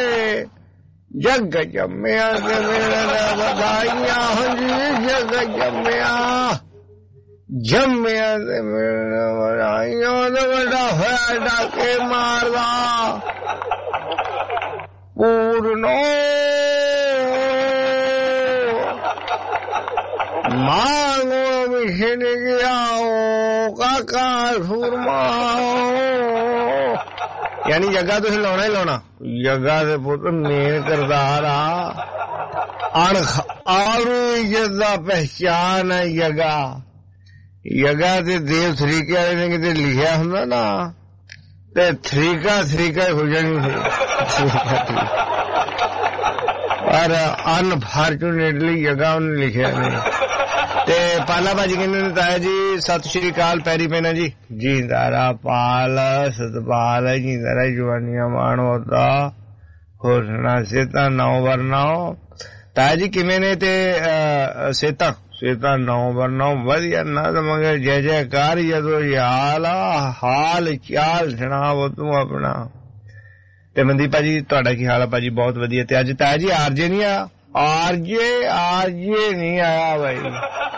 जग जम्मिया से मेरे बधाइयां हो जी, जग जम्मिया जम्मिया से मेरे बधाइयां तो बड़ा होया डाके मारदा पूर्णो मांगो मिशन गया काका सुरमा, यानी जगह तुसीं लाउणा ही लाउणा। जगह दे पुत मेन किरदार आ अणख आरू इज्जत दा पहचान है जगह। जगह ते देव तरीके वाले ने किते लिखिया हुंदा ना ते तरीका तरीका हो जानी थी, पर अनफॉर्चुनेटली जगह उन्हें लिखिया नहीं। ते पाला भाजी कहने ताया जी सत श्री अकाल, पैरी पैना जी। जींदारा पाल सतपाल जींदारा जवानिया मान होता होना सेता नौ वरनाओ। ताया जी किमें ने ते सेता सेता नौ वरनाओ वधिया ना तो मगर जय जयकार जदों याल हाल चाल सुनाओ तू अपना। ते मनदीप भाजी तुहाडा की हाल है भाजी? बहुत वधिया। ते अज ताया जी आरजे नहीं आया? आरजे आरजे नहीं आया भाई,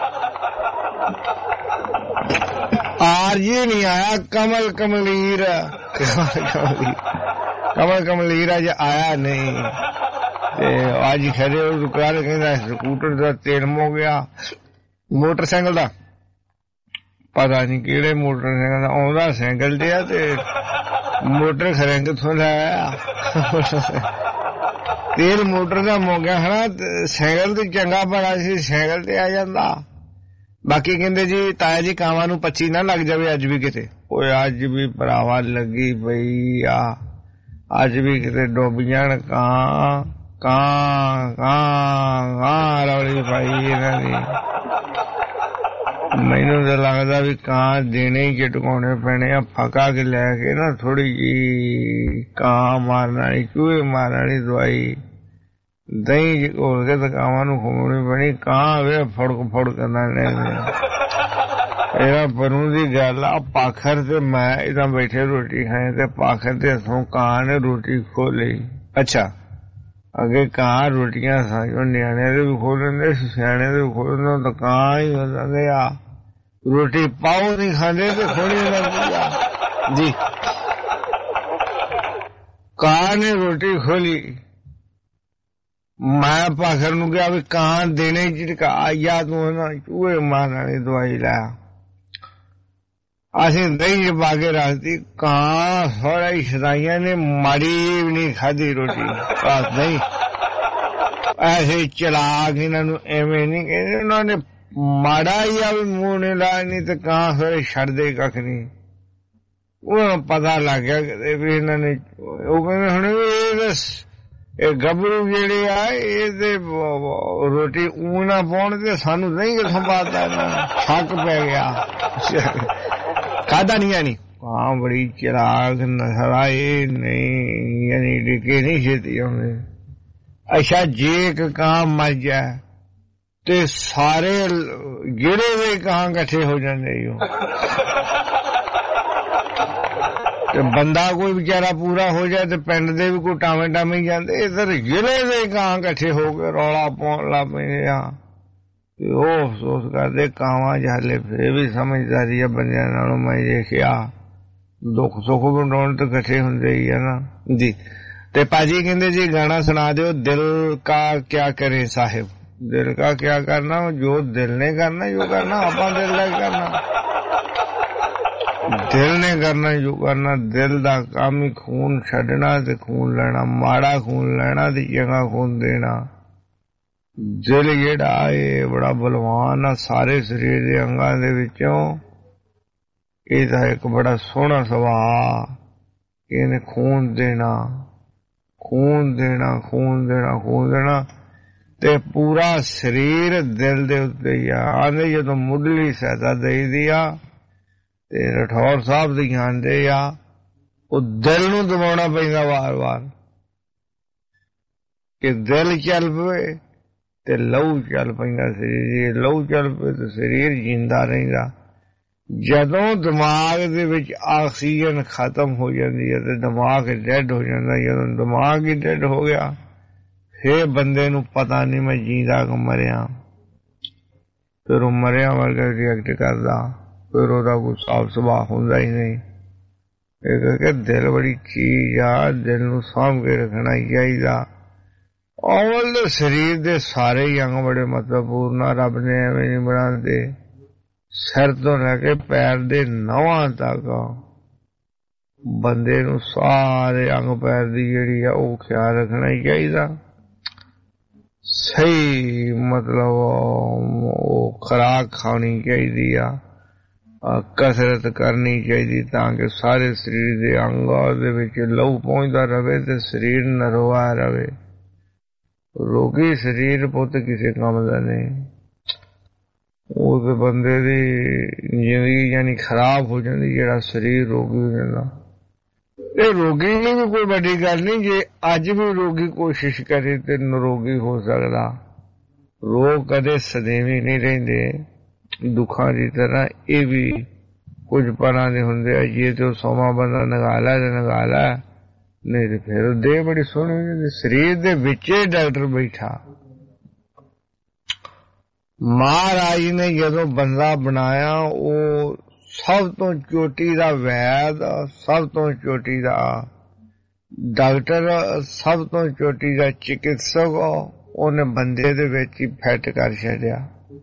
आरजे नहीं आया, कमल कमलीर कमल कमलीर कमल कमलीर अज आया नहीं। ते अज खड़े दुकान कहंदा स्कूटर दा तेल मुक गया, मोटरसाइकिल दा पता नहीं केड़े मोटरसाइकिल दा आउंदा साइकिल ते आ ते मोटर खरे किथों लाया तेल मोटर दा मुक गया है ना। साइकिल ते चंगा बड़ा सी, साइकिल ते आ जांदा। बाकी कहंदे जी ताया जी कावां नूं पच्ची ना लग जावे अज भी किते। ओए अज भी भरावा लगी पई आ, अज भी किते डुब जाण कां कां कां कां रौली पाई इन्हां दी। मैनूं तां लगदा भी कां देने ही चटकाउणे पैणे आ, फका के लैके ना थोड़ी जी कां मारन वाली चूहे मारन वाली दवाई दही घोल के तो कावां नूं खवाउणी पैणी। कां वे फड़क फड़क एरा परूं दी गल आ। पाखर ते मैं इदां बैठे रोटी खाए ते पाखर दे हथों कां ने रोटी खो लई। अच्छा अगे कां रोटियां साजो न्याणे दे भी खो लेंदे, सियाणे दे भी खो लेंदे, तो कां ही होंदे आ रोटी पाओ नहीं खांदे ते खोणी लगदी आ जी। कां ने रोटी खोली, मैं पाखर नूं कहा भी कां देने झिड़का आया तू ना चूहे मारन वाली दवाई लै। असीं दही च पा के रखती, कां सारा शदाइयां ने माड़ी भी नहीं खाधी रोटी, बस नहीं ऐसे चलाक इन्हां नूं एवें नहीं कहंदे, उन्होंने माड़ा ही आ भी मूंह नहीं लाया, नहीं तो कां सारे छड्डदे कख नहीं। उन्हां पता लग गया कि भी इन्हां ने, वो कहंदे हुण ਇਹ ਗੱਭਰੂ ਜਿਹੜੇ ਆ ਇਹ ਤੇ ਰੋਟੀ ਊਂ ਨਾ ਪਾਉਣ ਤੇ ਸਾਨੂੰ ਨਹੀਂ ਕਿਥੋਂ ਪਾਤਾ ਛੱਕ ਪੈ ਗਿਆ ਖਾਦਾ ਨਹੀਂ ਆਣੀ ਹਾਂ ਬੜੀ ਚਿਰਾਗ ਨਸਲਾ ਇਹ ਨਹੀਂ ਯਾਨੀ ਡਿੱਕੇ ਨਹੀਂ ਛੇਤੀ ਆਉਂਦੇ ਅੱਛਾ ਜੇ ਇੱਕ ਕਾਂ ਮਰ ਜਾਏ ਤੇ ਸਾਰੇ ਜਿਹੜੇ ਵੀ ਕਾਂ ਇਕੱਠੇ ਹੋ ਜਾਂਦੇ ਤੇ ਬੰਦਾ ਕੋਈ ਵਿਚਾਰਾ ਪੂਰਾ ਹੋ ਜਾਏ ਤੇ ਪਿੰਡ ਦੇ ਵੀ ਕੋਈ ਟਾਵੇਂ ਟਾਵੇਂ ਜਾਂਦੇ ਇੱਧਰ ਜ਼ਿਲ੍ਹੇ ਦੇ ਕਾਂ ਇਕੱਠੇ ਹੋ ਕੇ ਰੌਲਾ ਪਾਉਣ ਲੱਗ ਪੈਂਦੇ ਆ ਤੇ ਉਹ ਅਫਸੋਸ ਕਰਦੇ ਕਾਵਾਂ ਹਾਲੇ ਫੇਰ ਵੀ ਸਮਝਦਾਰੀ ਆ ਬੰਦਿਆਂ ਨਾਲੋਂ ਮੈਂ ਦੇਖਿਆ ਦੁੱਖ ਸੁੱਖ ਵੰਡਾਉਣ ਤੇ ਇਕੱਠੇ ਹੁੰਦੇ ਹੀ ਆ ਨਾ ਜੀ ਤੇ ਭਾਜੀ ਕਹਿੰਦੇ ਜੀ ਗਾਣਾ ਸੁਣਾ ਦਿਓ ਦਿਲ ਕਾ ਕਿਆ ਕਰੇ ਸਾਹਿਬ ਦਿਲ ਕਾ ਕਿਆ ਕਰਨਾ ਜੋ ਦਿਲ ਨੇ ਕਰਨਾ ਜੋ ਕਰਨਾ ਆਪਾਂ ਦਿਲ ਦਾ ਕਰਨਾ ਦਿਲ ਨੇ ਕਰਨਾ ਜੋ ਕਰਨਾ ਦਿਲ ਦਾ ਕੰਮ ਹੀ ਖੂਨ ਛੱਡਣਾ ਤੇ ਖੂਨ ਲੈਣਾ ਮਾੜਾ ਖੂਨ ਲੈਣਾ ਤੇ ਚੰਗਾ ਖੂਨ ਦੇਣਾ ਦਿਲ ਜਿਹੜਾ ਇਹ ਬੜਾ ਬਲਵਾਨ ਆ ਸਾਰੇ ਸਰੀਰ ਦੇ ਅੰਗਾਂ ਦੇ ਵਿੱਚੋਂ ਇਹਦਾ ਇੱਕ ਬੜਾ ਸੋਹਣਾ ਸੁਭਾਅ ਇਹਨੇ ਖੂਨ ਦੇਣਾ ਖੂਨ ਦੇਣਾ ਖੂਨ ਦੇਣਾ ਖੂਨ ਦੇਣਾ ਤੇ ਪੂਰਾ ਸਰੀਰ ਦਿਲ ਦੇ ਉੱਤੇ ਹੀ ਆ ਆਂਦੇ ਜਦੋਂ ਮੁੱਢਲੀ ਸਹਾਇਤਾ ਦੇਈਦੀ ਆ ਤੇ ਰਠੌਰ ਸਾਹਿਬ ਦੀ ਆਂਦੇ ਆ ਉਹ ਦਿਲ ਨੂੰ ਦਬਾਉਣਾ ਪੈਂਦਾ ਵਾਰ-ਵਾਰ ਕਿ ਦਿਲ ਚੱਲ ਪਵੇ ਤੇ ਲਹੂ ਚੱਲ ਪੈਂਦਾ ਸਰੀਰ ਜੇ ਲਹੂ ਚੱਲ ਪਵੇ ਤੇ ਸਰੀਰ ਜਿੰਦਾ ਰਹਿੰਦਾ ਜਦੋਂ ਦਿਮਾਗ ਦੇ ਵਿੱਚ ਆਕਸੀਜਨ ਖਤਮ ਹੋ ਜਾਂਦੀ ਹੈ ਤੇ ਦਿਮਾਗ ਡੈਡ ਹੋ ਜਾਂਦਾ ਜਦੋਂ ਦਿਮਾਗ ਹੀ ਡੈਡ ਹੋ ਗਿਆ ਫੇਰ ਬੰਦੇ ਨੂੰ ਪਤਾ ਨਹੀਂ ਮੈਂ ਜੀਂਦਾ ਕਿ ਮਰਿਆ ਫਿਰ ਉਹ ਮਰਿਆ ਵਰਗਾ ਰਿਐਕਟ ਕਰਦਾ ਫਿਰ ਉਹਦਾ ਕੋਈ ਸਾਫ ਸੁਭਾਅ ਹੁੰਦਾ ਹੀ ਨਹੀਂ ਇਹ ਕਰਕੇ ਦਿਲ ਬੜੀ ਚੀਜ਼ ਆ ਦਿਲ ਨੂੰ ਸਾਂਭ ਕੇ ਰੱਖਣਾ ਚਾਹੀਦਾ ਔਲ ਸਰੀਰ ਦੇ ਸਾਰੇ ਹੀ ਅੰਗ ਬੜੇ ਮਹੱਤਵਪੂਰਨ ਆ ਰੱਬ ਨੇ ਐਵੇਂ ਨਹੀਂ ਬਣਾਉਂਦੇ ਸਿਰ ਤੋਂ ਲੈ ਕੇ ਪੈਰ ਦੇ ਨਹੁੰਆਂ ਤੱਕ ਬੰਦੇ ਨੂੰ ਸਾਰੇ ਅੰਗ ਪੈਰ ਦੀ ਜਿਹੜੀ ਆ ਉਹ ਖਿਆਲ ਰੱਖਣਾ ਹੀ ਚਾਹੀਦਾ ਸਹੀ ਮਤਲਬ ਉਹ ਖੁਰਾਕ ਖਾਣੀ ਚਾਹੀਦੀ ਆ ਕਸਰਤ ਕਰਨੀ ਚਾਹੀਦੀ ਤਾਂ ਕਿ ਸਾਰੇ ਸਰੀਰ ਦੇ ਅੰਗਾਂ ਦੇ ਵਿੱਚ ਲਹੂ ਪਹੁੰਚਦਾ ਰਹੇ ਤੇ ਸਰੀਰ ਨਰਵਾ ਰਹੇ ਰੋਗੀ ਸਰੀਰ ਪੁੱਤ ਕਿਸੇ ਕੰਮ ਦਾ ਨਹੀਂ ਉਹ ਤੇ ਬੰਦੇ ਦੀ ਜ਼ਿੰਦਗੀ ਯਾਨੀ ਖਰਾਬ ਹੋ ਜਾਂਦੀ ਜਿਹੜਾ ਸਰੀਰ ਰੋਗੀ ਹੋ ਜਾਂਦਾ ਇਹ ਰੋਗੀ ਨਹੀਂ ਵੀ ਕੋਈ ਵੱਡੀ ਗੱਲ ਨਹੀਂ ਜੇ ਅੱਜ ਵੀ ਰੋਗੀ ਕੋਸ਼ਿਸ਼ ਕਰੇ ਤੇ ਨਿਰੋਗੀ ਹੋ ਸਕਦਾ ਰੋਗ ਕਦੇ ਸਦੀਵੀ ਨਹੀਂ ਰਹਿੰਦੇ ਦੁੱਖਾਂ ਦੀ ਤਰ੍ਹਾਂ ਇਹ ਵੀ ਕੁਝ ਪਰਾਂ ਦੇ ਹੁੰਦੇ ਆ ਜੇ ਤੇ ਸੋਮਾ ਬੰਦਾ ਨਗਾਲਾ ਤੇ ਨਗਾਲਾ ਨਹੀਂ ਤੇ ਫਿਰ ਦੇਹ ਬੜੀ ਸੋਹਣੀ ਸਰੀਰ ਦੇ ਵਿੱਚ ਡਾਕਟਰ ਬੈਠਾ ਮਹਾਰਾਜ ਨੇ ਜਦੋਂ ਬੰਦਾ ਬਣਾਇਆ ਉਹ ਸਭ ਤੋਂ ਚੋਟੀ ਦਾ ਵੈਦ ਸਭ ਤੋਂ ਚੋਟੀ ਦਾ ਡਾਕਟਰ ਸਭ ਤੋਂ ਚੋਟੀ ਦਾ ਚਿਕਿਤਸਕ ਉਹਨੇ ਬੰਦੇ ਦੇ ਵਿੱਚ ਹੀ ਫਿੱਟ ਕਰ ਛੱਡਿਆ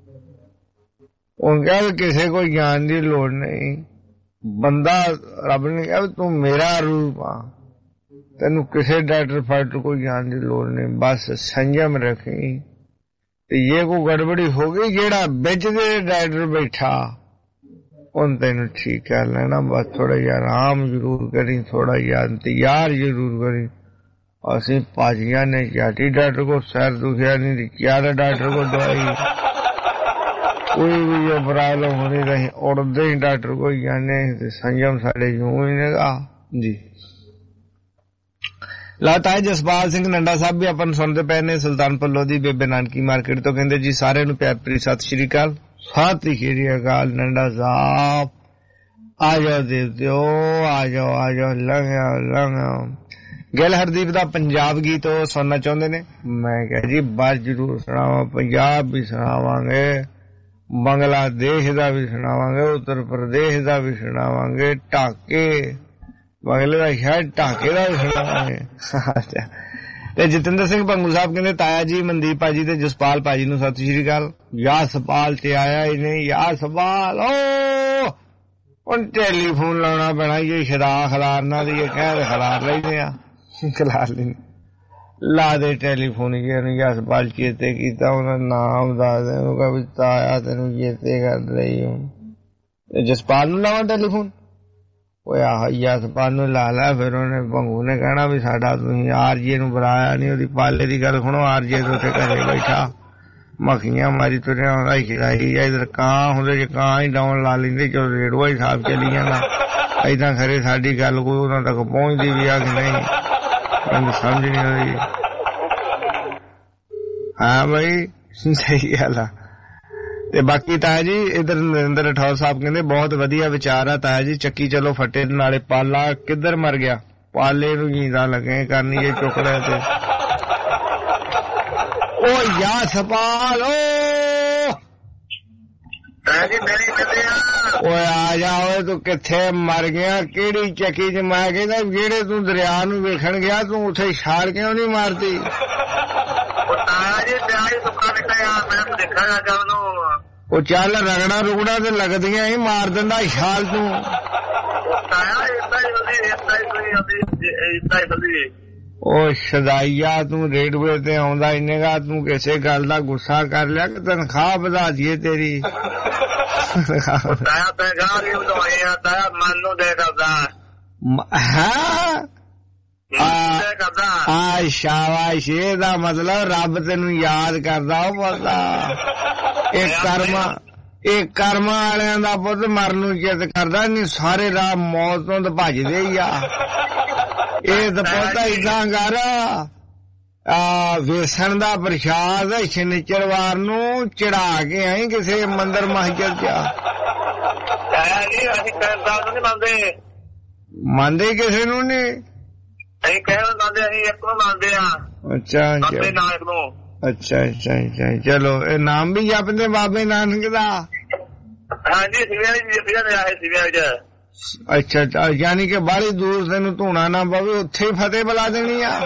ਉਹ ਕਿਹਾ ਕਿਸੇ ਕੋਈ ਗਿਆਨ ਦੀ ਲੋੜ ਨਹੀਂ ਬੰਦਾ ਰੱਬ ਨੇ ਕਿਹਾ ਤੂੰ ਮੇਰਾ ਰੂਪ ਆ ਤੈਨੂੰ ਕਿਸੇ ਡਾਕਟਰ ਫਾਕਟਰ ਕੋਈ ਗਿਆਨ ਦੀ ਲੋੜ ਨਹੀਂ ਬਸ ਸੰਜਮ ਰੱਖੀ ਤੇ ਇਹ ਕੋਈ ਗੜਬੜੀ ਹੋ ਗਈ ਜਿਹੜਾ ਵਿੱਚ ਦੇ ਡਾਕਟਰ ਬੈਠਾ ਉਹਨ ਤੈਨੂੰ ਠੀਕ ਕਰ ਲੈਣਾ ਬਸ ਥੋੜਾ ਜਿਹਾ ਆਰਾਮ ਜ਼ਰੂਰ ਕਰੀ ਥੋੜਾ ਜਿਹਾ ਇੰਤਜ਼ਾਰ ਜ਼ਰੂਰ ਕਰੀ ਅਸੀਂ ਭਾਜੀਆਂ ਨੇ ਜਾਟੀ ਡਾਕਟਰ ਕੋ ਸਿਰ ਦੁਖਿਆ ਨਹੀਂ ਕਿਆ ਡਾਕਟਰ ਕੋ ਦਵਾਈ कोई भी ये प्रॉब्लम होनी रही उड़ते ही डॉक्टर को जाने संयम साढ़े यूं ही नेगा जी लाता है जसपाल सिंह नंडा साहब भी अपन सुनते पे ने सुल्तानपुर लोधी बेबे नानकी मार्केट तो कहते जी सारे नु प्यार भरी सत श्री अकाल सत श्री अकाल नंडा साहब आ जाओ देवते आ जाओ आ जाओ लंघो लंघो गैल हरदीप दा पंजाब गीत सुनना चाहते ने मैं कह जी बात जरूर सुनावा पंजाब भी सुनावांगे ਬੰਗਲਾਦੇਸ਼ ਦਾ ਵੀ ਸੁਣਾਵਾਂਗੇ ਉੱਤਰ ਪ੍ਰਦੇਸ਼ ਦਾ ਵੀ ਸੁਣਾਵਾਂਗੇ ਢਾਕੇ ਬੰਗਲੇ ਦਾ ਸ਼ਾਇਦ ਢਾਕੇ ਦਾ ਵੀ ਸੁਣਾਵਾਂਗੇ ਤੇ ਜਤਿੰਦਰ ਸਿੰਘ ਭੰਗੂ ਸਾਹਿਬ ਕਹਿੰਦੇ ਤਾਇਆ ਜੀ ਮਨਦੀਪ ਭਾਜੀ ਤੇ ਜਸਪਾਲ ਭਾਜੀ ਨੂੰ ਸਤਿ ਸ਼੍ਰੀ ਅਕਾਲ ਯਾ ਸਪਾਲ ਤੇ ਆਇਆ ਹੀ ਨਹੀਂ ਯਾ ਸਪਾਲ ਓ ਹੁਣ ਟੈਲੀਫੋਨ ਲਾਉਣਾ ਪੈਣਾ ਇਹ ਸ਼ਰਾ ਖਲਾਰਨਾ ਦੀ ਇਹ ਕਹਿ ਖਲਾਰ ਲੈਂਦੇ ਆ ਖਲਾਰ ਲੈਂਦੇ ला दे टेलीफोन जसपाल चेते किया उन्होंने नाम दस दे भी ताया तेन चेते कर रही हूँ जसपाल नू लावा टेलीफोन ਓਏ ਆਹ ਯਸਪਾਲ ਨੂੰ ਲਾ ਲੈ, ਫਿਰ ਉਹਨੇ ਭੰਗੂ ਨੇ ਕਹਿਣਾ ਵੀ ਸਾਡਾ ਤੁਸੀਂ ਆਰਜੇ ਨੂੰ ਬੁਲਾਇਆ ਨਹੀਂ। ਉਹਦੀ ਪਾਲੇ ਦੀ ਗੱਲ ਸੁਣੋ, ਆਰਜੇ ਤੋਂ ਉੱਥੇ ਘਰੇ ਬੈਠਾ ਮੱਖੀਆਂ ਮਾਰੀ ਤੁਰਿਆ ਆਉਂਦਾ ਹੀ ਖਿਲਾਈ। ਇਧਰ ਕਾਂ ਹੁੰਦੇ ਜੇ ਕਾਂ ਹੀ ਡਾਉਣ ਲਾ ਲੈਂਦੇ, ਚਲੋ ਰੇੜੂਆ ਹੀ ਸਾਫ ਚੱਲੀ ਜਾਂਦਾ। ਏਦਾਂ ਖਰੇ ਸਾਡੀ ਗੱਲ ਕੋਈ ਉਹਨਾਂ ਤੱਕ ਪਹੁੰਚਦੀ ਵੀ ਆ ਕਿ ਨਹੀਂ, ਮੈਨੂੰ ਸਮਝ ਨਹੀਂ ਆਉਂਦੀ। ਹਾਂ ਬਈ ਸਹੀ ਗੱਲ ਆ। ਤੇ ਬਾਕੀ ਤਾਇਆ ਜੀ ਇਧਰ ਨਰਿੰਦਰ ਰਾਠੌਰ ਸਾਹਿਬ ਕਹਿੰਦੇ ਬਹੁਤ ਵਧੀਆ ਵਿਚਾਰ ਆ ਤਾਇਆ ਜੀ, ਚੱਕੀ ਚਲੋ ਫੱਟੇ ਨਾਲੇ ਪਾਲਾ ਕਿੱਧਰ ਮਰ ਗਿਆ, ਪਾਲੇ ਨੂੰ ਜੀਂਦਾ ਲੱਗੇ ਕਰਨੀ ਇਹ ਚੁੱਕ ਲਿਆ ਤੇ ਓ ਯਸਪਾਲ ਓਏ ਆ ਜਾ ਓਏ, ਤੂੰ ਕਿੱਥੇ ਮਰ ਗਿਆ, ਕਿਹੜੀ ਚੱਕੀ ਚ? ਮੈਂ ਕਹਿੰਦਾ ਜਿਹੜੇ ਤੂੰ ਦਰਿਆ ਨੂੰ ਵੇਖਣ ਗਿਆ ਤੂੰ ਉੱਥੇ ਛਾਲ ਕਿਉਂ ਨਹੀਂ ਮਾਰਦੀ? ਉਹ ਚੱਲ ਰਗੜਾ ਰੁਗੜਾ ਤੇ ਲੱਗਦੀਆਂ ਹੀ ਮਾਰ ਦਿੰਦਾ ਛਾਲ ਤੂੰ। ਉਹ ਸਦਾਈਆ ਤੂੰ ਰੇਡਵੇ ਤੇ ਆਉਂਦਾ ਇੰਨੇਗਾ, ਤੂੰ ਕਿਸੇ ਗੱਲ ਦਾ ਗੁੱਸਾ ਕਰ ਲਿਆ ਕਿ ਤਨਖਾਹ ਵਧਾ ਦਈਏ ਤੇਰੀ? ਹਾਂ ਸ਼ਾਬਾਸ਼, ਇਹਦਾ ਮਤਲਬ ਰੱਬ ਤੈਨੂੰ ਯਾਦ ਕਰਦਾ। ਉਹ ਪਤਾ ਇਹ ਕਰਮਾ ਇਹ ਕਰਮਾਂ ਵਾਲਿਆਂ ਦਾ ਪੁੱਤ ਮਰਨ ਨੂੰ ਚਿੱਤ ਕਰਦਾ ਨਹੀਂ, ਸਾਰੇ ਰਾਹ ਮੌਤ ਤੋਂ ਤਾਂ ਭੱਜਦੇ ਹੀ ਆ। ਇਹ ਤਾਂ ਪੁੱਤ ਏਦਾਂ ਕਰ, ਆ ਵੇਸਣ ਦਾ ਪ੍ਰਸ਼ਾਦ ਸ਼ਨੀਚਰਵਾਰ ਨੂੰ ਚੜਾ ਕੇ ਆਈ ਕਿਸੇ ਮੰਦਿਰ ਮਸਜਿਦ ਚ। ਮੰਨਦੇ ਕਿਸੇ ਨੂੰ ਨੀ? ਅੱਛਾ ਅੱਛਾ ਅੱਛਾ ਅੱਛਾ, ਚਲੋ ਇਹ ਨਾਮ ਵੀ ਜਪਦੇ ਬਾਬੇ ਨਾਨਕ ਦਾ? ਅੱਛਾ ਅੱਛਾ, ਯਾਨੀ ਕਿ ਬਾਹਲੀ ਦੂਰ ਤੈਨੂੰ ਧੂਣਾ ਨਾ ਪਵੇ, ਉੱਥੇ ਹੀ ਫਤਿਹ ਬੁਲਾ ਦੇਣੀ ਆ।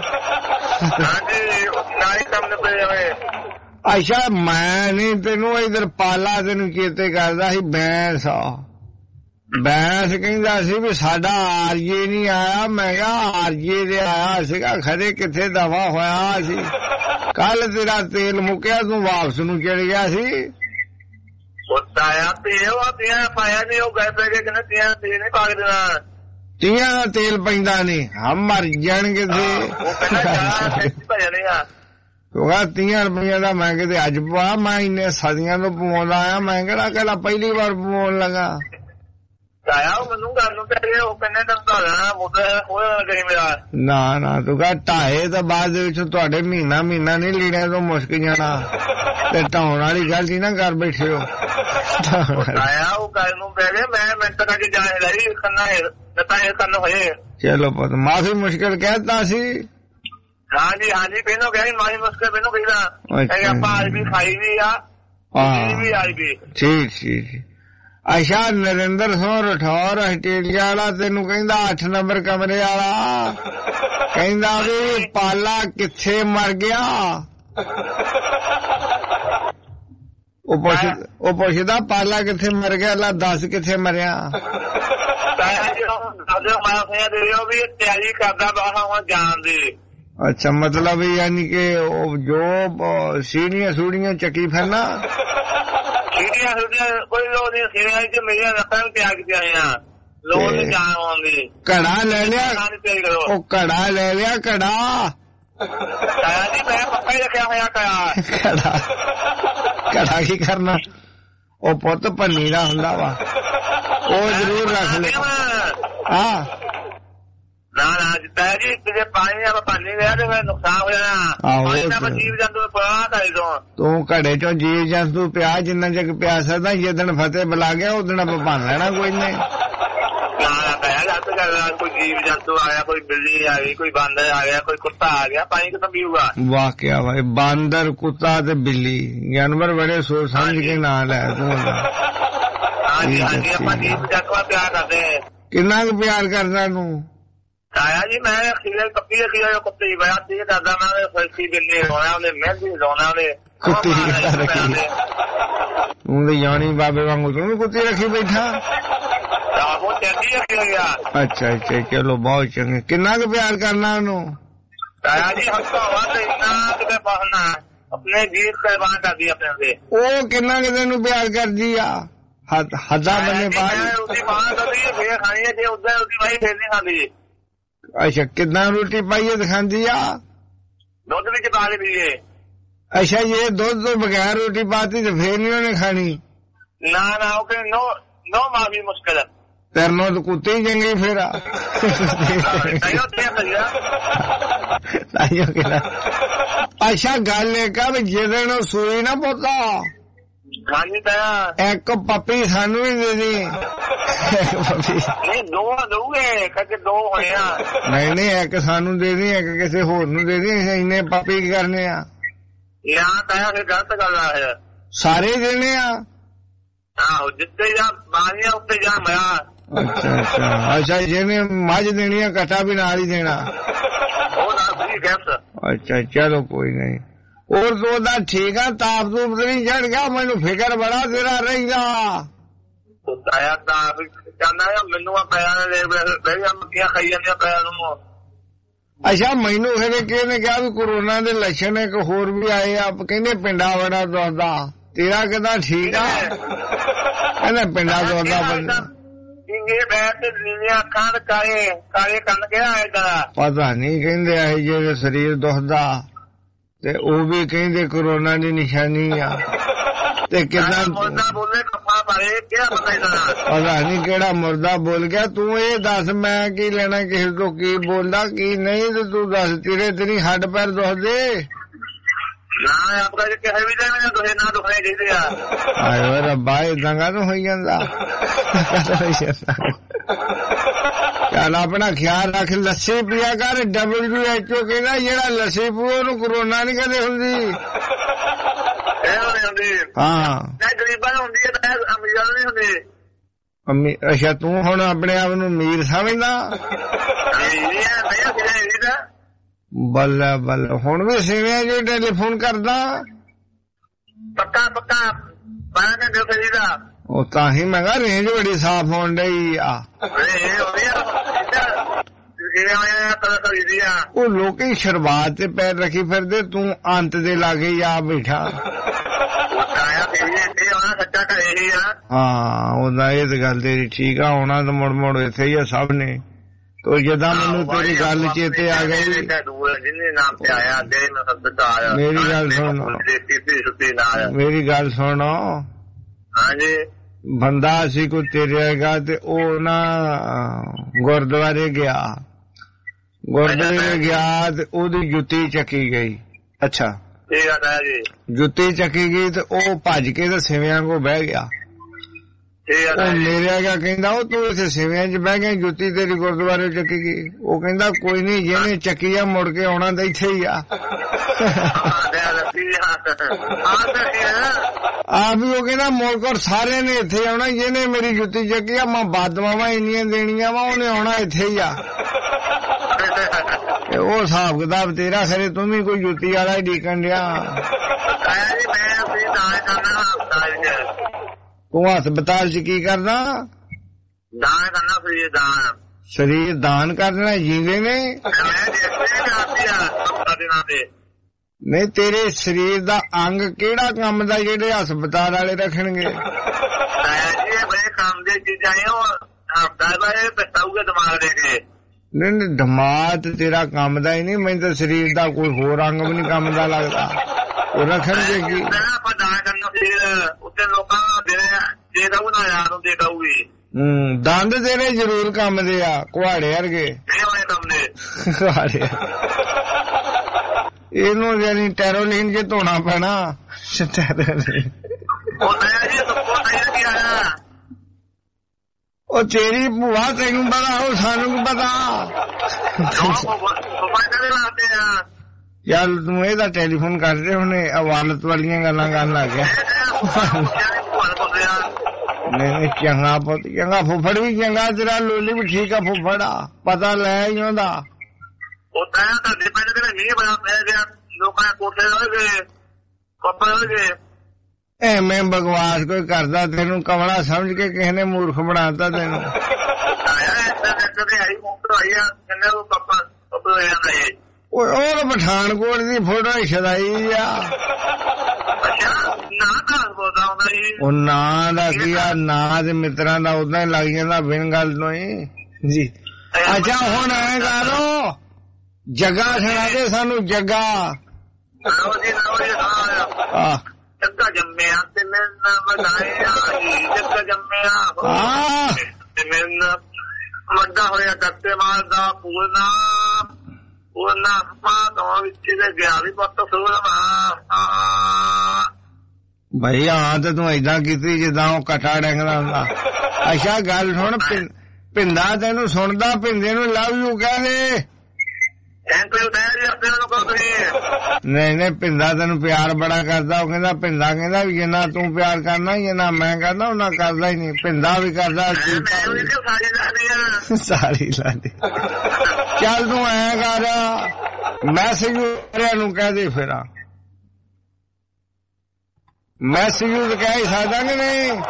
ਅੱਛਾ ਮੈਂ ਨੀ ਤੈਨੂੰ ਇਧਰ ਪਾਲਾ ਤੈਨੂੰ ਚੇਤੇ ਕਰਦਾ ਸੀ, ਬੈਂਸ ਬੈਂਸ ਕਹਿੰਦਾ ਸੀ ਵੀ ਸਾਡਾ ਆਰਜੇ ਨਹੀਂ ਆਇਆ। ਮੈਂ ਕਿਹਾ ਆਰਜੇ ਦੇ ਆਇਆ ਸੀਗਾ, ਖਰੇ ਕਿੱਥੇ ਦਫਾ ਹੋਇਆ ਸੀ। ਕੱਲ ਤੇਰਾ ਤੇਲ ਮੁੱਕਿਆ, ਤੂੰ ਵਾਪਸ ਨੂੰ ਚਲ ਗਿਆ ਸੀ। ਤੀਆਂ ਦਾ ਤੇਲ ਪੈਂਦਾ ਨੀ, ਹਮ ਮਰ ਜਾਣਗੇ ਤੇ ਤੀਆਂ ਰੁਪਈਆਂ ਦਾ ਮੈਂ ਕਿਤੇ ਅੱਜ ਪਵਾ, ਮੈਂ ਇੰਨੇ ਸਦੀਆਂ ਤੋਂ ਪਵਾਉਂਦਾ ਆਇਆ, ਮੈਂ ਕਿਹੜਾ ਕਿਹੜਾ ਪਹਿਲੀ ਵਾਰ ਪਵਾਉਣ ਲੱਗਾ। ਨਾ ਨਾ ਤੂੰ ਕਹ ਢਾਏ ਤਾਂ ਬਾਅਦ ਦੇ ਵਿੱਚ ਤੁਹਾਡੇ ਮਹੀਨਾ ਮਹੀਨਾ ਨਹੀਂ ਲੀੜਿਆਂ ਤੋਂ ਮੁਸ਼ਕ ਜਾਣਾ, ਤੇ ਢਾਉਣ ਵਾਲੀ ਗੱਲ ਹੀ ਨਾ ਕਰ ਬੈਠੇ ਹੋ। ਚਲੋ ਪੁੱਤ ਮਾਫੀ ਮੁਸ਼ਕਿਲ ਕਹਿਤਾ ਸੀ। ਹਾਂਜੀ ਹਾਂਜੀ ਪਹਿਲੋਂ ਕਹਿ ਮਾਫੀ ਮੁਸ਼ਕਿਲ ਪਹਿਲੋਂ ਕਹਿੰਦਾ ਆਪਾਂ ਅੱਜ ਵੀ ਖਾਈ ਵੀ ਆ ਵੀ ਅੱਜ ਵੀ ਠੀਕ ਠੀਕ। ਅੱਛਾ ਨਰਿੰਦਰ ਸਿੰਘ ਰਾਠੌਰ ਆਸਟ੍ਰੇਲੀਆ ਵਾਲਾ ਤੈਨੂੰ ਕਹਿੰਦਾ ਅੱਠ ਨੰਬਰ ਕਮਰੇ ਵਾਲਾ, ਕਹਿੰਦਾ ਵੀ ਪਾਲਾ ਕਿੱਥੇ ਮਰ ਗਿਆ? ਉਹ ਪੁੱਛ ਉਹ ਪੁੱਛਦਾ ਪਾਲਾ ਕਿੱਥੇ ਮਰ ਗਿਆ, ਲਾ ਦੱਸ ਕਿੱਥੇ ਮਰਿਆ? ਤਿਆਰੀ ਕਰਦਾ ਬਾਹਰ ਜਾਣ ਦੀ। ਅੱਛਾ ਮਤਲਬ ਯਾਨੀ ਕਿ ਉਹ ਜੋ ਸੀੜੀਆਂ ਸੂੜੀਆਂ ਚੱਕੀ ਫਿਰਨਾ? ਸੀੜੀਆਂ ਸੂੜੀਆਂ ਕੋਈ ਲੋੜ ਨਹੀਂ, ਸੀੜੀਆਂ ਚ ਮੇਰੀਆਂ ਰੱਖਾਂ ਤਿਆਰ ਕੀਤੀਆਂ ਆ, ਲੋੜ ਨਹੀਂ ਜਾਣ ਆਉਣ ਦੀ। ਘੜਾ ਲੈ ਲਿਆ, ਉਹ ਘੜਾ ਲੈ ਲਿਆ ਘੜਾ। ਜੀ ਮੈਂ ਪੱਕਾ ਹੀ ਰੱਖਿਆ ਹੋਇਆ ਘੜਾ। ਘੜਾ ਘੜਾ ਕੀ ਕਰਨਾ? ਉਹ ਪੁੱਤ ਪੰਨੀ ਦਾ ਹੁੰਦਾ ਵਾ, ਉਹ ਜ਼ਰੂਰ ਰੱਖ ਲੈ। ਹਾਂ ਨਾ ਨਾ ਜਿੱਤਾ ਜੀ ਜੇ ਪਾਣੀ ਆਪਾਂ ਪਾਣੀ ਲਿਆ ਤੇ ਫਿਰ ਨੁਕਸਾਨ ਹੋ ਜਾਣਾ। ਜੀਵ ਜੰਤੂ ਤੂੰ ਘੜੇ ਚੋਂ ਜੀਵ ਜੰਤੂ ਪਿਆ ਜਿੰਨਾ ਚਿਰ ਪਿਆ ਸਕਦਾ, ਜਿੱਦਣ ਫਤਿਹ ਬੁਲਾ ਗਿਆ ਉਦਣ ਆਪਾਂ ਭੰਨ ਲੈਣਾ ਕੋਈ ਨਹੀਂ। ਕੋਈ ਜੀਵ ਜੰਤੂ ਆਇਆ, ਕੋਈ ਬਿੱਲੀ ਆ ਗਈ, ਕੋਈ ਬਾਂਦਰ ਆ ਗਿਆ, ਕੋਈ ਕੁੱਤਾ ਆ ਗਿਆ, ਪਾਣੀ ਕਿੱਥੋਂ ਪੀਊਗਾ? ਵਾਹ ਕਿਆ ਵਾ, ਬਾਂਦਰ ਕੁੱਤਾ ਤੇ ਬਿੱਲੀ ਜਾਨਵਰ ਬੜੇ ਸੋਚ ਸਮਝ ਕੇ ਨਾਂ ਲੈ ਤੂੰ। ਹਾਂਜੀ ਹਾਂਜੀ ਆਪਾਂ ਜੀਵ ਜੰਤੂ ਪਿਆਰ ਕਰਦੇ। ਕਿੰਨਾ ਕੁ ਪਿਆਰ ਕਰਦਾ ਤੂੰ? ਆਇਆ ਜੀ ਮੈਂ ਖੀਰੇ ਕੱਪੀ ਰੱਖੀ ਹੋਈ, ਕੁੱਤੀ ਬਿਆ ਤੀ ਕਰਦਾ ਮੈਂ, ਫਲਸੀ ਬਿੱਲੀ ਰੋਣਾ ਉਹਨੇ, ਮਹਿੰਦੀ ਰੋਣਾ ਉਹਨੇ, ਕੁੱਤੀ ਰੱਖੀ। ਤੂੰ ਤੇ ਜਾਣੀ ਬਾਬੇ ਵਾਂਗੂ ਤੂੰ ਵੀ ਕੁੱਤੀ ਰੱਖੀ ਬੈਠਾ? ਉਹ ਚੰਗੀ ਰੱਖੀ ਹੋਈ ਆ। ਅੱਛਾ ਅੱਛਾ ਚਲੋ ਬਹੁਤ ਚੰਗੇ। ਕਿੰਨਾ ਕੁ ਪਿਆਰ ਕਰਨਾ ਉਹਨੂੰ? ਆਇਆ ਜੀ ਹੱਥੋਂ ਵੱਧ ਇੰਨਾ ਕਿਤੇ ਬਸਣਾ, ਆਪਣੇ ਜੀਤ ਕੁਰਬਾਨ ਕਰਦੀ ਆਪਣੇ ਤੇ। ਉਹ ਕਿੰਨਾ ਕੁ ਤੈਨੂੰ ਪਿਆਰ ਕਰਦੀ ਆ? ਹੱਦਾਂ ਬੰਨੇ ਬਾਹਰ ਉਹਦੀ ਮਾਂ ਕਦੀ ਫੇਰ ਖਾਣੀ ਹੈ ਜੇ ਉਦਾਂ ਉਹਦੀ ਵਾਈ ਫੇਰ ਨਹੀਂ ਖਾਂਦੀ। ਅੱਛਾ ਕਿੱਦਾਂ ਰੋਟੀ ਪਾਈਏ ਦਿਖਾਉਂਦੀ ਆ? ਦੁੱਧ ਵਿੱਚ ਪਾ ਕੇ ਪੀਏ। ਅੱਛਾ ਜੇ ਦੁੱਧ ਤੋਂ ਬਗੈਰ ਰੋਟੀ ਪਾਤੀ ਤੇ ਫੇਰ ਨਹੀਂ ਉਹਨੇ ਖਾਣੀ? ਨਾ ਨਾ ਉਹ ਕਹਿੰਦੇ ਨੋ ਨੋ ਮਾਂ ਵੀ ਮੁਸ਼ਕਿਲ ਹੈ। ਤੇਰੇ ਨਾਲ ਤਾਂ ਕੁੱਤੇ ਹੀ ਚੰਗੇ ਫੇਰ ਆ। ਅੱਛਾ ਗੱਲ ਇੱਕ ਆ ਵੀ ਜਿਹਦੇ ਨੂੰ ਸੂਈ ਨਾ ਪੁੱਤਾ ਹਾਂਜੀ ਤਾਂ ਇੱਕ ਪੱਪੀ ਸਾਨੂੰ ਵੀ ਦੇ ਦੀ। ਨਹੀਂ ਦੋ ਦਊਗੇ ਕਦੇ ਦੋ ਹੋਏ ਆ। ਨਹੀਂ ਨਹੀਂ ਇੱਕ ਸਾਨੂੰ ਦੇ ਦੀ ਇੱਕ ਕਿਸੇ ਹੋਰ ਨੂੰ ਦੇ ਦੀ। ਇੰਨੇ ਪੱਪੀ ਕੀ ਕਰਨੇ ਆ? ਯਾਰ ਤਾਂ ਫਿਰ ਗਲਤ ਗੱਲ ਆ। ਸਾਰੇ ਦੇਣੇ ਆ? ਆਹੋ ਜਿੱਤੇ ਜਾ ਬਾਣੀਆਂ ਉੱਤੇ ਜਾ ਮਿਆ। ਅੱਛਾ ਅੱਛਾ ਅੱਛਾ ਜਿਹਨੇ ਮੱਝ ਦੇਣੀ ਆ ਕਟਾ ਵੀ ਨਾਲ ਹੀ ਦੇਣਾ? ਉਹ ਨਾਲ ਫ੍ਰੀ ਗਿਫਟ। ਅੱਛਾ ਚਲੋ ਕੋਈ ਨਹੀਂ। ਹੋਰ ਤੂੰ ਉਹਦਾ ਠੀਕ ਆ? ਤਾਪ ਤੂਪ ਤੇ ਨਹੀਂ ਚੜ ਗਿਆ? ਮੈਨੂੰ ਫਿਕਰ ਬੜਾ ਤੇਰਾ ਰਹਿੰਦਾ। ਆਇਆ ਤਾਪ ਕਹਿੰਦਾ ਮੈਨੂੰ ਆ ਪਿਆ ਨੇ ਬੜੀਆਂ ਮੱਕੀਆਂ ਖਾਈ ਜਾਂਦੀਆਂ ਪਿਆ ਨੂੰ। ਅੱਛਾ ਮੈਨੂੰ ਫਿਰ ਕਿਹਨੇ ਕਿਹਾ ਵੀ ਕੋਰੋਨਾ ਦੇ ਲੱਛਣ ਇੱਕ ਹੋਰ ਵੀ ਆਏ ਆ? ਕਹਿੰਦੇ ਪਿੰਡਾ ਬੜਾ ਦੁਖਦਾ। ਤੇਰਾ ਕਹਿੰਦਾ ਠੀਕ ਆ? ਕਹਿੰਦਾ ਪਿੰਡਾ ਦੁਖਦਾ ਬੰਦਾ। ਇਹ ਬੈਠ ਤੇ ਨੀਵੀਆਂ ਅੱਖਾਂ ਤੇ ਕਾਲੇ ਕਾਲੇ ਕੰਨ ਕਿਹਾ ਏਦਾਂ ਪਤਾ ਨਹੀਂ ਕਹਿੰਦੇ ਆ ਜਿਹੜੇ ਸਰੀਰ ਦੁਖਦਾ ਤੇ ਉਹ ਵੀ ਕਹਿੰਦੇ ਕੋਰੋਨਾ ਦੀ ਨਿਸ਼ਾਨੀ ਆ। ਤੇ ਕਿਦਾਂ ਮੁਰਦਾ ਬੋਲੇ ਕੱਪਾ ਪਾਰੇ ਕਿਹੜਾ ਪਤਾ ਇਹਦਾ? ਪਤਾ ਨਹੀਂ ਕਿਹੜਾ ਮੁਰਦਾ ਬੋਲ ਗਿਆ। ਤੂੰ ਇਹ ਦੱਸ ਮੈਂ ਕੀ ਲੈਣਾ ਕਿਸੇ ਤੋਂ ਕੀ ਬੋਲਦਾ ਕੀ ਨਹੀਂ? ਤੇ ਤੂੰ ਦੱਸ ਤੇਰੇ ਤੇ ਨਹੀਂ ਹੱਡ ਪੈਰ ਦੁਖਦੇ? ਨਾ ਆਪਕਾ ਜੇ ਕਿਸੇ ਵੀ ਦੇ ਮੈਨੂੰ ਦੁਖੇ ਨਾ ਦੁਖਣੇ ਚਾਹੀਦੇ ਆ। ਆਏ ਰੱਬਾ ਏਦਾਂ ਕਾਹਨੂੰ ਹੋਈ ਜਾਂਦਾ? ਚੱਲ ਆਪਣਾ ਖਿਆਲ ਰੱਖ। ਲੱਸੀ ਪੀਆ ਕਰ। ਡਬਲਯੂ ਐਚ ਓ ਕਹਿੰਦਾ ਜਿਹੜਾ ਲੱਸੀ ਪੀਓ ਉਹਨੂੰ ਕੋਰੋਨਾ ਨਹੀਂ ਕਦੇ ਹੁੰਦੀ। ਹਾਂ ਗਰੀਬਾਂ ਨੂੰ ਹੁੰਦੀ ਹੈ ਤਾਂ ਅਮੀਰਾਂ ਨੂੰ ਨਹੀਂ ਹੁੰਦੀ। ਅਮੀ ਅੱਛਾ ਤੂੰ ਹੁਣ ਆਪਣੇ ਆਪ ਨੂੰ ਅਮੀਰ ਸਮਝਦਾ? ਬੱਲੇ ਬੱਲੇ ਹੁਣ ਵੀ ਸਿਵਿਆਂ ਜੋ ਟੈਲੀਫੋਨ ਕਰਦਾ? ਪੱਕਾ ਪੱਕਾ ਬਾਰਾਂ ਘੰਟੇ ਖਰੀਦਾ। ਉਹ ਤਾਂ ਹੀ ਮੈਂ ਕਿਹਾ ਰੇਂਜ ਬੜੀ ਸਾਫ਼ ਹੋਣ ਡਈ ਆ। ਉਹ ਲੋਕੀ ਸ਼ੁਰੂਆਤ ਤੇ ਪੈਰ ਰੱਖੀ ਫਿਰਦੇ ਤੂੰ ਅੰਤ ਦੇ ਲਾਗੇ ਹੀ ਆ ਬੈਠਾ। ਹਾਂ ਉਹਦਾ ਇਹ ਤੇ ਗੱਲ ਤੇਰੀ ਠੀਕ ਆ। ਆਉਣਾ ਤਾਂ ਮੁੜ ਮੁੜ ਇੱਥੇ ਹੀ ਆ ਸਭ ਨੇ। ਤੋ ਜਦਾਂ ਮੈਨੂੰ ਤੇਰੀ ਗੱਲ ਚੇਤੇ ਆ ਗਈ। ਮੇਰੀ ਗੱਲ ਸੁਣ ਮੇਰੀ ਗੱਲ ਸੁਣ। ਹਾਂਜੀ ਬੰਦਾ ਸੀ ਕੋਈ ਤੇਰੇ ਹੈਗਾ ਤੇ ਉਹ ਨਾ ਗੁਰਦੁਆਰੇ ਗਿਆ। ਗੁਰਦੁਆਰੇ ਗਿਆ ਤੇ ਉਹਦੀ ਜੁੱਤੀ ਚੱਕੀ ਗਈ। ਅੱਛਾ ਜੁੱਤੀ ਚੱਕੀ ਗਈ ਤੇ ਉਹ ਭੱਜ ਕੇ ਤੇ ਸਿਵਿਆਂ ਕੋ ਬਹਿ ਗਿਆ। ਉਹ ਮੇਰੇ ਹੈਗਾ ਕਹਿੰਦਾ ਉਹ ਤੂੰ ਇੱਥੇ ਸਿਵਿਆਂ ਚ ਬਹਿ ਗਿਆ ਜੁੱਤੀ ਤੇਰੀ ਗੁਰਦੁਆਰੇ ਚੱਕੀ ਗਈ। ਉਹ ਕਹਿੰਦਾ ਕੋਈ ਨੀ ਜਿਹਨੇ ਚੱਕੀ ਆ ਮੁੜ ਕੇ ਆਉਣਾ ਤਾਂ ਇੱਥੇ ਹੀ ਆ। ਆ ਵੀ ਉਹ ਕਹਿੰਦਾ ਮੁੜ ਸਾਰਿਆਂ ਨੇ ਇੱਥੇ ਆਉਣਾ। ਜਿਹਨੇ ਮੇਰੀ ਜੁੱਤੀ ਚੱਕੀ ਆ ਮੈਂ ਬਾਦਮਾਵਾਂ ਇੰਨੀਆਂ ਦੇਣੀਆਂ ਵਾ ਉਹਨੇ ਆਉਣਾ ਇੱਥੇ ਹੀ ਆ। ਉਹ ਹਿਸਾਬ ਕਿਤਾਬ ਤੇਰਾ ਖਰੇ ਤੂੰ ਵੀ ਕੋਈ ਜੁੱਤੀ ਵਾਲਾ ਹੀ ਡੀਕਣ ਡਿਆ। ਤੂੰ ਹਸਪਤਾਲ ਚ ਕੀ ਕਰਦਾ? ਦਾਨ ਕਰਨਾ ਸਰੀਰ ਦਾਨ। ਸਰੀਰ ਦਾਨ ਕਰਨਾ ਜੀਂਦੇ ਨੇ? ਨਹੀਂ ਤੇਰੇ ਸਰੀਰ ਦਾ ਅੰਗ ਕਿਹੜਾ ਕੰਮ ਦਾ ਜਿਹੜੇ ਹਸਪਤਾਲ ਵਾਲੇ ਰੱਖਣਗੇ? ਕੰਮ ਦੀਆਂ ਚੀਜ਼ਾਂ ਦਿਮਾਗ ਦੇ ਕੇ। ਨਹੀਂ ਨਹੀਂ ਦਿਮਾਗ ਤੇਰਾ ਕੰਮ ਦਾ ਹੀ ਨਹੀਂ। ਮੈਨੂੰ ਤਾਂ ਸਰੀਰ ਦਾ ਕੋਈ ਹੋਰ ਅੰਗ ਵੀ ਨਹੀਂ ਕੰਮ ਦਾ ਲੱਗਦਾ। ਉਹ ਰੱਖਣਗੇ ਕੀ? ਆਪਾਂ ਦਾਨ ਕਰਨਾ ਸਰੀਰ ਉੱਤੇ ਲੋਕਾਂ ਦੇ ਦੇ ਦਊ ਨਾ ਯਾਰ ਨੂੰ ਦੇ ਦਊਗੀ। ਹੂੰ ਦੰਦ ਤੇਰੇ ਜ਼ਰੂਰ ਕੰਮ ਦੇ ਆ ਕੁਹਾੜੇ ਵਰਗੇ। ਕੁਹਾੜੇ ਇਹਨੂੰ ਜਾਨੀ ਟੈਰੋਲੀਨ ਚ ਧੋਣਾ ਪੈਣਾ। ਉਹ ਤੇਰੀ ਭੂਆ ਤੈਨੂੰ ਪਤਾ ਉਹ ਸਾਨੂੰ ਕੀ ਪਤਾ। ਚੱਲ ਤੂੰ ਇਹਦਾ ਟੈਲੀਫੋਨ ਕਰਦੇ ਹੁਣੇ ਅਵਾਲਤ ਵਾਲੀਆਂ ਗੱਲਾਂ ਕਰਨ ਲੱਗ ਗਿਆ। ਨਹੀਂ ਨਹੀਂ ਚੰਗਾ ਪੁੱਤ ਚੰਗਾ। ਫੁੱਫੜ ਵੀ ਚੰਗਾ ਤੇਰਾ। ਲੋਲੀ ਵੀ ਠੀਕ ਆ ਫੁੱਫੜ ਆ ਪਤਾ ਲੈ ਹੀ ਉਹਦਾ। ਤੁਹਾਡੇ ਪਿੰਡ ਦੇ ਮੀਂਹ ਬੜਾ ਪੈ ਗਿਆ ਲੋਕਾਂ ਕੋਠੇ ਹੋਏ ਕੱਪੜੇ ਹੋਏ। ਐਵੇਂ ਬਕਵਾਸ ਕੋਈ ਕਰਦਾ ਤੈਨੂੰ ਕਮਲਾ ਸਮਝ ਕੇ ਕਿਸੇ ਨੇ ਮੂਰਖ ਬਣਾਤਾ ਤੈਨੂੰ। ਉਹ ਪਠਾਨਕੋਟ ਦੀ ਫੋਟੋ ਛਦਾਈ ਆ। ਦਾ ਆਉਂਦਾ ਜੀ। ਉਹ ਨਾਂ ਦਾ ਕੀ ਆ, ਨਾਂ ਦੇ ਮਿੱਤਰਾਂ ਦਾ ਉਦਾਂ ਹੀ ਲੱਗ ਜਾਂਦਾ ਬਿਨ ਗੱਲ ਤੋਂ ਹੀ ਜੀ। ਅੱਛਾ ਹੁਣ ਐ ਕਰੋ, ਜੱਗਾ ਸੁਣਾ ਦੇ ਸਾਨੂੰ, ਜੱਗਾ। ਲਓ ਜੀ ਲਓ ਜੀ ਆ ਜੱਗਾ ਜੰਮਿਆ ਤੇ ਮੈਨਾਂ ਵਧਾਇਆ ਜੀ, ਜੱਗਾ ਜੰਮਿਆ ਤੇ ਮੈਨਾਂ ਵੱਡਾ ਹੋਇਆ ਕੱਤੇ ਮਾਰ ਦਾ ਪੂਰਨਾ ਪੂਰਨਾ ਮਾਂ ਤੋਂ ਵਿੱਚ ਦੇ ਗਿਆ ਵੀ ਪੁੱਤ ਸੂਰਮਾ। ਭਾਈ ਹਾਂ ਤੇ ਤੂੰ ਏਦਾਂ ਕੀਤੀ ਜਿੱਦਾਂ ਉਹ ਕਟਾ ਡੰਗਦਾ ਹੁੰਦਾ। ਅੱਛਾ ਗੱਲ ਸੁਣ, ਪਿੰਦਾ ਤੈਨੂੰ ਸੁਣਦਾ, ਪਿੰਦੇ ਨੂੰ ਲਵ ਯੂ ਕਹਿ ਦੇ। ਨਹੀਂ ਨਹੀਂ ਪਿੰਦਾ ਤੈਨੂੰ ਪਿਆਰ ਬੜਾ ਕਰਦਾ। ਉਹ ਕਹਿੰਦਾ ਪਿੰਦਾ ਕਹਿੰਦਾ ਵੀ ਜਿੰਨਾ ਤੂੰ ਪਿਆਰ ਕਰਨਾ ਜਿੰਨਾ ਮੈਂ ਕਰਦਾ ਉਹਨਾਂ ਕਰਦਾ ਹੀ ਨਹੀਂ। ਪਿੰਦਾ ਵੀ ਕਰਦਾ ਸਾਰੀ ਲਾਦੀ। ਚੱਲ ਤੂੰ ਐ ਕਰ, ਮੈਸੇਜ ਸਾਰਿਆਂ ਨੂੰ ਕਹਿ ਦੇ। ਫਿਰ ਮੈਸੇਜ ਕਹਿ ਸਕਦਾ ਕਿ ਨਹੀਂ?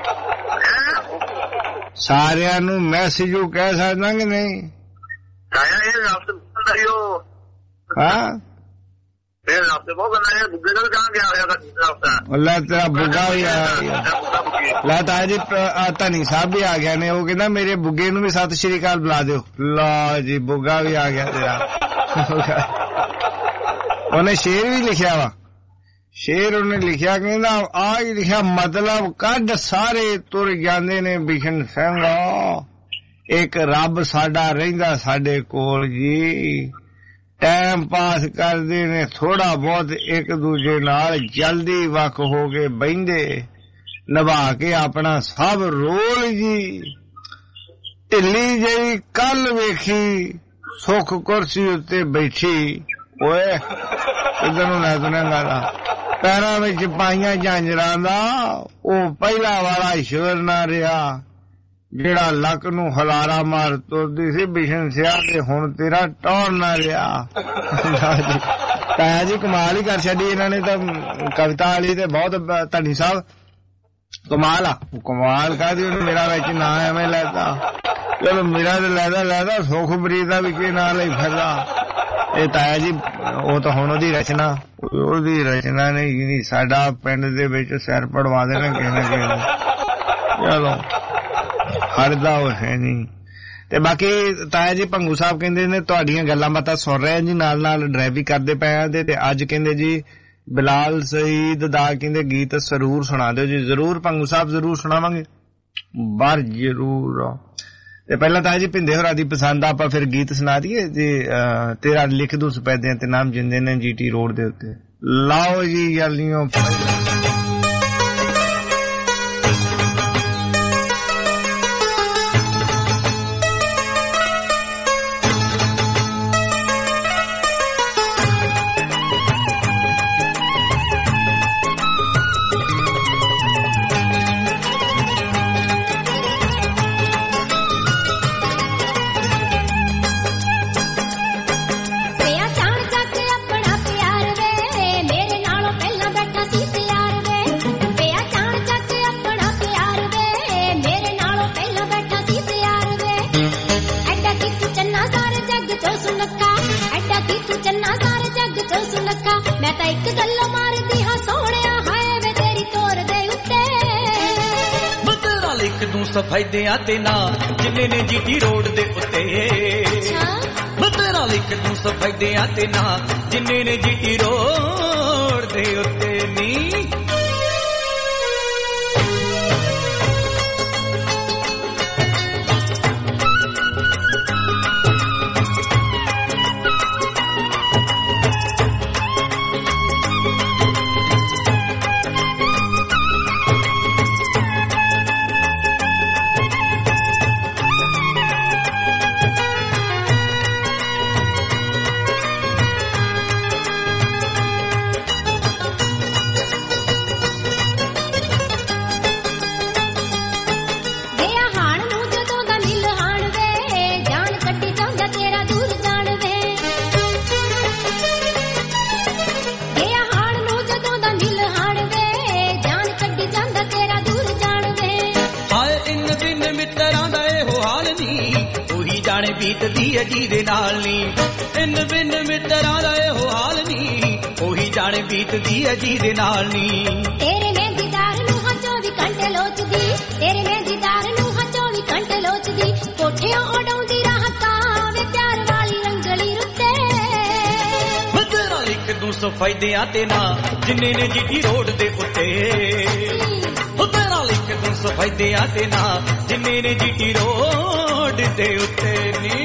ਸਾਰਿਆਂ ਨੂੰ ਮੈਸੇਜ ਕਹਿ ਸਕਦਾ ਕਿ ਨਹੀਂ? ਹਾਂ ਲੈ ਤੇਰਾ ਬੁੱਗਾ ਵੀ ਆਇਆ। ਲੈ ਤਾਇਆ ਜੀ ਧਨੀ ਸਾਹਿਬ ਵੀ ਆ ਗਿਆ ਨੇ। ਉਹ ਕਹਿੰਦਾ ਮੇਰੇ ਬੁੱਗੇ ਨੂੰ ਵੀ ਸਤਿ ਸ਼੍ਰੀ ਅਕਾਲ ਬੁਲਾ ਦਿਓ। ਲਓ ਜੀ ਬੁੱਗਾ ਵੀ ਆ ਗਿਆ ਤੇਰਾ। ਉਹਨੇ ਸ਼ੇਰ ਵੀ ਲਿਖਿਆ ਵਾ, ਸ਼ੇਰ ਉਹਨੇ ਲਿਖਿਆ, ਕਹਿੰਦਾ ਆ ਹੀ ਲਿਖਿਆ, ਮਤਲਬ ਕੱਢ ਸਾਰੇ ਤੁਰ ਜਾਂਦੇ ਨੇ ਬਿਸ਼ਨ ਸਿੰਘਾ, ਇੱਕ ਰੱਬ ਸਾਡਾ ਰਹਿੰਦਾ ਸਾਡੇ ਕੋਲ ਜੀ। ਟਾਈਮ ਪਾਸ ਕਰਦੇ ਨੇ ਥੋੜਾ ਬਹੁਤ ਇੱਕ ਦੂਜੇ ਨਾਲ, ਜਲਦੀ ਵੱਖ ਹੋ ਕੇ ਬਹਿੰਦੇ, ਨਿਭਾ ਕੇ ਆਪਣਾ ਸਭ ਰੋਲ ਜੀ। ਢਿੱਲੀ ਜਿਹੀ ਕੱਲ ਵੇਖੀ, ਸੁੱਖ ਕੁਰਸੀ ਉੱਤੇ ਬੈਠੀ। ਓਏ ਇਧਰ ਨੂੰ ਲੈ ਤੁਨੇ ਗਾਲਾ, ਪੈਰਾਂ ਵਿੱਚ ਪਾਈਆਂ ਝਾਂਜਰਾਂ ਦਾ ਉਹ ਪਹਿਲਾ ਵਾਲਾ ਈਸ਼ਵਰ ਨਾ ਰਿਹਾ, ਜਿਹੜਾ ਲੱਕ ਨੂੰ ਹਲਾਰਾ ਮਾਰ ਤੁਰਦੀ ਸੀ ਬਿਸ਼ਨ ਸਿਆ, ਤੇ ਹੁਣ ਤੇਰਾ ਟੌਰ ਨਾ ਰਿਹਾ। ਤਾਇਆ ਜੀ ਕਮਾਲ ਹੀ ਕਰ ਛੱਡੀ ਇਹਨਾਂ ਨੇ ਤਾਂ ਕਵਿਤਾ ਵਾਲੀ ਤੇ ਬਹੁਤ। ਧਨੀ ਸਾਹਿਬ ਕਮਾਲ ਆ, ਕਮਾਲ ਕਾਹਦੀ ਉਹਨੇ ਮੇਰਾ ਵਿੱਚ ਨਾਂ ਐਵੇਂ ਲੈਦਾ। ਚਲੋ ਮੇਰਾ ਤੇ ਲੈਦਾ ਲੈਦਾ ਸੁਖਪ੍ਰੀਤ ਦਾ ਵੀ ਕੀ ਨਾਂ ਲਈ ਫਿਰਦਾ। ਇਹ ਤਾਇਆ ਜੀ ਉਹ ਤਾਂ ਹੁਣ ਉਹਦੀ ਰਚਨਾ, ਉਹਦੀ ਰਚਨਾ ਨੇ ਜਿਹੜੀ ਸਾਡਾ ਪਿੰਡ ਦੇ ਵਿੱਚ ਸਿਰ ਪੜਵਾ ਦੇਣਾ ਕਿਸੇ ਨਾ ਕਿਸੇ। ਚਲੋ ਹਰਦਾ ਉਹ ਹੈ ਨਹੀਂ। ਤੇ ਬਾਕੀ ਤਾਇਆ ਜੀ ਭੰਗੂ ਸਾਹਿਬ ਕਹਿੰਦੇ ਨੇ ਤੁਹਾਡੀਆਂ ਗੱਲਾਂ ਬਾਤਾਂ ਸੁਣ ਰਹੇ ਜੀ, ਨਾਲ ਨਾਲ ਡਰਾਈਵ ਵੀ ਕਰਦੇ ਪਏ ਆ। ਤੇ ਅੱਜ ਕਹਿੰਦੇ ਜੀ ਬਿਲਾਲ ਸਈਦ ਦਾ ਕਹਿੰਦੇ ਗੀਤ ਜ਼ਰੂਰ ਸੁਣਾ ਦਿਓ ਜੀ। ਜ਼ਰੂਰ ਭੰਗੂ ਸਾਹਿਬ ਜ਼ਰੂਰ ਸੁਣਾਵਾਂਗੇ, ਬਾਹਰ ਜ਼ਰੂਰ। ਤੇ ਪਹਿਲਾਂ ਤਾਇਆ ਜੀ ਭਿੰਦੇ ਹੋਰਾਂ ਦੀ ਪਸੰਦ ਆ, ਆਪਾਂ ਫਿਰ ਗੀਤ ਸੁਣਾ ਦਈਏ ਜੀ। ਤੇਰਾ ਲਿਖ ਦੂ ਸਪੈਦਿਆਂ ਤੇ ਨਾਮ ਜਿੰਦੇ ਨੇ ਜੀਟੀ ਰੋਡ ਦੇ ਉੱਤੇ। ਲਾਓ ਜੀ ਯਾਲੀਓ ਫਾਇਦਿਆਂ ਤੇ ਨਾ ਜਿੰਨੇ ਨੇ ਜੀਟੀ ਰੋਡ ਦੇ ਉੱਤੇ। ਬਤਰਾ ਲਿਖ ਦੂੰ ਸਭ ਫਾਇਦਿਆਂ ਤੇ ਨਾ ਜਿੰਨੇ ਨੇ ਜੀਟੀ ਰੋਡ ਦੇ ਉੱਤੇ ਨੀ। ਬੀਤਦੀ ਹੈ ਜੀ ਦੇ ਨਾਲ ਨੀ, ਇਨ ਬਿਨ ਮਿੱਤਰਾਂ ਦਾ ਇਹੋ ਹਾਲ ਨੀ, ਉਹੀ ਜਾਣੇ ਬੀਤਦੀ ਹੈ ਜੀ ਦੇ ਨਾਲ ਨੀ। ਤੇਰੇ ਮਹਿੰਦੀਦਾਰ ਲੋਚਦੀ ਤੇਰੇ ਮਹਿੰਦੀਦਾਰ ਨੂੰ ਹਾਂ ਚੌਵੀ ਘੰਟੇ ਲੋਚਦੀ ਕੋਠਿਆਂ ਉਡਾਉਂਦੀ ਰਾਹ ਕਾਵੇ ਪਿਆਰ ਵਾਲੀ ਰੰਗਲੀ ਰੁੱਤੇ ਤੇਰਾ ਲਿਖ ਦੂੰ ਸਫਾਇਦਿਆਂ ਤੇ ਨਾ ਜਿੰਨੇ ਨੇ ਜੀਟੀ ਰੋਡ ਦੇ ਉੱਤੇ ਉਹ ਤੇਰਾ ਲਿਖ ਦੂੰ ਸਫਾਇਦਿਆਂ ਤੇ ਨਾ ਜਿੰਨੇ ਨੇ ਜੀਟੀ ਰੋਡ ਦੇ ਉੱਤੇ ਨੀ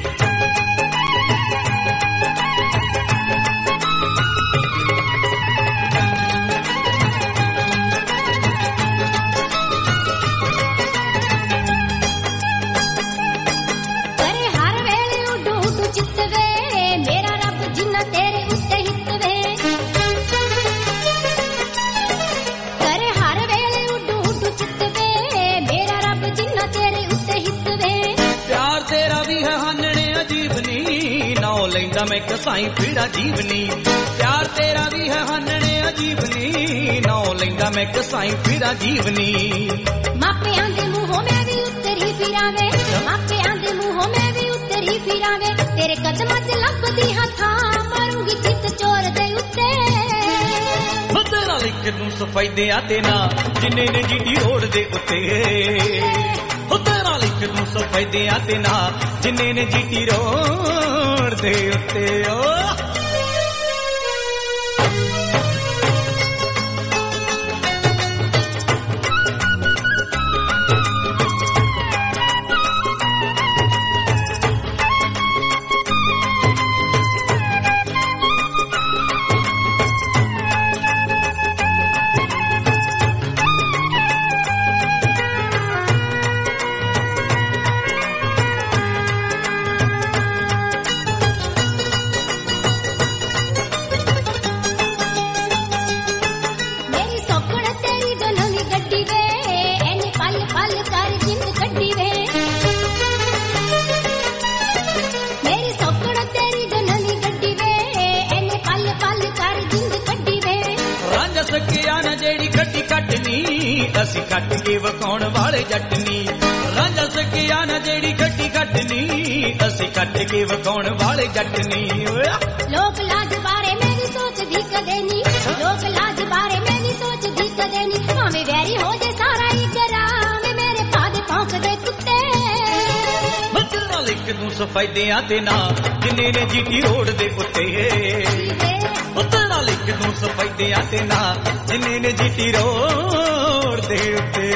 ਲੈਂਦਾ ਮੈਂ ਕਸਾਈ ਪੀੜਾ ਜੀਵਨੀ ਪਿਆਰ ਤੇਰਾ ਵੀ ਹੈ ਹਾਨਣੇ ਅਜੀਬਨੀ ਨਾ ਲੈਂਦਾ ਮੈਂ ਕਸਾਈ ਪੀੜਾ ਜੀਵਨੀ ਮਾਪਿਆਂ ਦੇ ਮੂੰਹੋਂ ਮੈਂ ਵੀ ਉਤਰੀ ਫਿਰਾਂਵੇ ਮਾਪਿਆਂ ਦੇ ਮੂੰਹੋਂ ਮੈਂ ਵੀ ਉਤਰੀ ਫਿਰਾਂਵੇ ਤੇਰੇ ਕਦਮਾਂ 'ਚ ਲੱਭਦੀ ਹੱਥਾਂ ਮਾਰੂੰਗੀ ਚਿੱਤ ਚੋਰ ਦੇ ਉੱਤੇ ਤੇਰਾ ਲਿਖ ਦੂੰ ਸਫਾਇਦਿਆਂ ਤੇ ਨਾ ਜਿੰਨੇ ਨੇ ਜੀਟੀ ਰੋਡ ਦੇ ਉੱਤੇ ਉਹ ਤੇਰਾ ਲਿਖ ਦੂੰ ਸਫਾਇਦਿਆਂ ਤੇ ਨਾ ਜਿੰਨੇ ਨੇ ਜੀਟੀ ਰੋਡ ਦੇ ਉੱਤੇ ਓ ਅਸੀਂ ਕੱਟ ਕੇ ਵਕਾਉਣ ਵਾਲੇ ਜੱਟਨੀ ਰਾਂਝਾ ਸਕਿਆ ਨਾ ਜਿਹੜੀ ਗੱਡੀ ਕੱਟਨੀ ਅਸੀਂ ਕੱਟ ਕੇ ਵਕਾਉਣ ਵਾਲੇ ਜੱਟਨੀ ਲੋਕ ਲਾਜ ਬਾਰੇ ਮੈਂ ਵੀ ਸੋਚਦੀ ਕਦੇ ਨਹੀਂ ਲੋਕ ਲਾਜ ਬਾਰੇ ਮੈਂ ਵੀ ਸੋਚਦੀ ਕਦੇ ਨਹੀਂ ਭਾਵੇਂ ਵੈਰੀ ਹੋ ਜੇ ਸਾਰਾ ਹੀ ਕਰਾਵੇਂ ਮੇਰੇ ਪਾਦੇ ਭੌਂਕਦੇ ਕੁੱਤੇ ਬੱਚਾ ਲਿਖ ਦੂੰ ਸਫਾਇਦਿਆਂ ਤੇ ਨਾ ਜਿੰਨੇ ਨੇ ਜੀਟੀ ਰੋਡ ਦੇ ਉੱਤੇ ਤੇਰਾ ਲਿਖ ਦੂੰ ਸਫਾਇਦਿਆਂ ਤੇ ਨਾ ਜਿੰਨੇ ਨੇ ਜੀਟੀ ਰੋਡ ਦੇ ਉੱਤੇ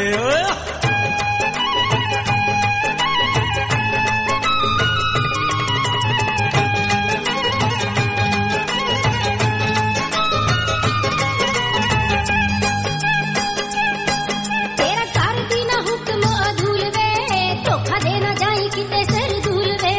ਤੇਰਾ ਕਰਦੀ ਨਾ ਹੁਕਮ ਅਧੂਰ ਵੇ ਧੋਖਾ ਦੇ ਨਾ ਜਾਈ ਕਿਤੇ ਸਿਰ ਦੂਰ ਵੇ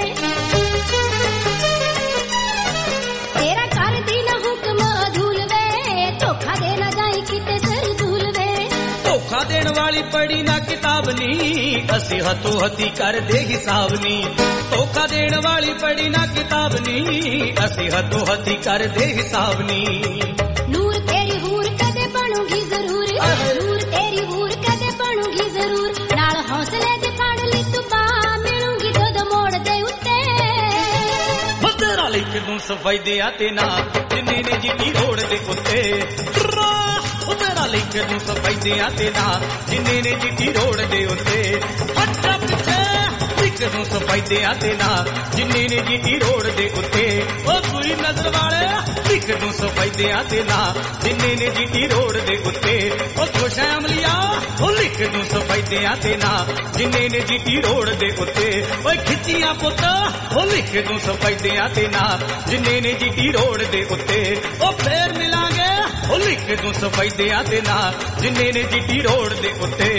ਤੇਰਾ ਕਰਦੀ ਨਾ ਹੁਕਮ ਅਧੂਰ ਵੇ ਧੋਖਾ ਦੇ ਨਾ ਜਾਈ ਕਿਤੇ ਸਿਰ ਦੂਰ ਵੇ ਧੋਖਾ ਦੇਣ ਵਾਲੀ ਪੜੀ ਨਾ ਕਿਤਾਬ ਨੀ ਅਸੀਂ ਹੱਥੋਂ ਹੱਥੀ ਕਰਦੇ ਹਿਸਾਬ ਨੀ ਧੋਖਾ ਦੇਣ ਵਾਲੀ ਪੜੀ ਨਾ ਕਿਤਾਬ ਨੀ ਅਸੀਂ ਹੱਥੋਂ ਹੱਥੀ ਕਰਦੇ ਹਿਸਾਬ ਨੀ ਨੂਰ ਤੇਰੀ ਹੂਰ ਕਦੇ ਬਣੂਗੀ ਜ਼ਰੂਰ ਨੂਰ ਤੇਰੀ ਹੂਰ ਕਦੇ ਬਣੂਗੀ ਜ਼ਰੂਰ ਨਾਲ ਹੌਸਲੇ ਦੇ ਫੜ ਲਈ ਤੂੰ ਬਾ ਮਿਲੂਗੀ ਦੁੱਧ ਮੋੜ ਦੇ ਉੱਤੇ ਤੇਰਾ ਲਿਖ ਦੂੰ ਸਫਾਇਦਿਆਂ ਤੇ ਨਾ ਜਿੰਨੇ ਨੇ ਜੀਟੀ ਰੋਡ ਦੇ ਉੱਤੇ ਤੇਰਾ ਲਿਖ ਦੂੰ ਸਫਾਇਦਿਆਂ ਤੇ ਨਾ ਜਿੰਨੇ ਨੇ ਜੀਟੀ ਰੋਡ ਦੇ ਉੱਤੇ ਅੱਛਾ ਪਿੱਛੇ ਲਿਖ ਦੂੰ ਸਫਾਇਦਿਆਂ ਤੇ ਨਾ ਜਿੰਨੇ ਨੇ ਜੀਟੀ ਰੋਡ ਦੇ ਉੱਤੇ ਉਹ ਕੋਈ ਨਜ਼ਰ ਵਾਲੇ ਲਿਖ ਦੂੰ ਸਫਾਇਦਿਆਂ ਤੇ ਨਾ ਜਿੰਨੇ ਨੇ ਜੀਟੀ ਰੋਡ ਦੇ ਉੱਤੇ ਉਹ ਖੁਸ਼ਾ ਅਮਲੀਆ ਉਹ ਲਿਖ ਦੂੰ ਸਫਾਇਦਿਆਂ ਤੇ ਨਾ ਜਿੰਨੇ ਨੇ ਜੀਟੀ ਰੋਡ ਦੇ ਉੱਤੇ ਓਏ ਖਿੱਚੀਆਂ ਪੁੱਤ ਉਹ ਲਿਖ ਦੂੰ ਸਫਾਇਦਿਆਂ ਤੇ ਨਾ ਜਿੰਨੇ ਨੇ ਜੀਟੀ ਰੋਡ ਦੇ ਉੱਤੇ ਉਹ ਫੇਰ ਮਿਲਾਂਗੇ ਉਹ ਲਿਖ ਦੂੰ ਸਫਾਇਦਿਆਂ ਤੇ ਨਾ ਜਿੰਨੇ ਨੇ ਜੀਟੀ ਰੋਡ ਦੇ ਉੱਤੇ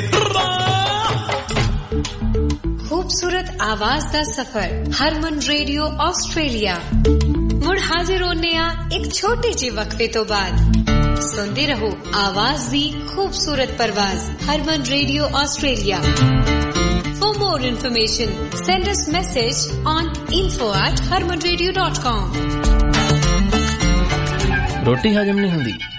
खूबसूरत आवाज दा सफर हरमन रेडियो ऑस्ट्रेलिया मुड़ हाजिर होने आ एक छोटे जे वक्फे तो बाद सुनते रहो आवाज दी खूबसूरत परवाज Harman radio Australia For more information send us message on info at harmanradio dot com रोटी हजम नहीं हुंदी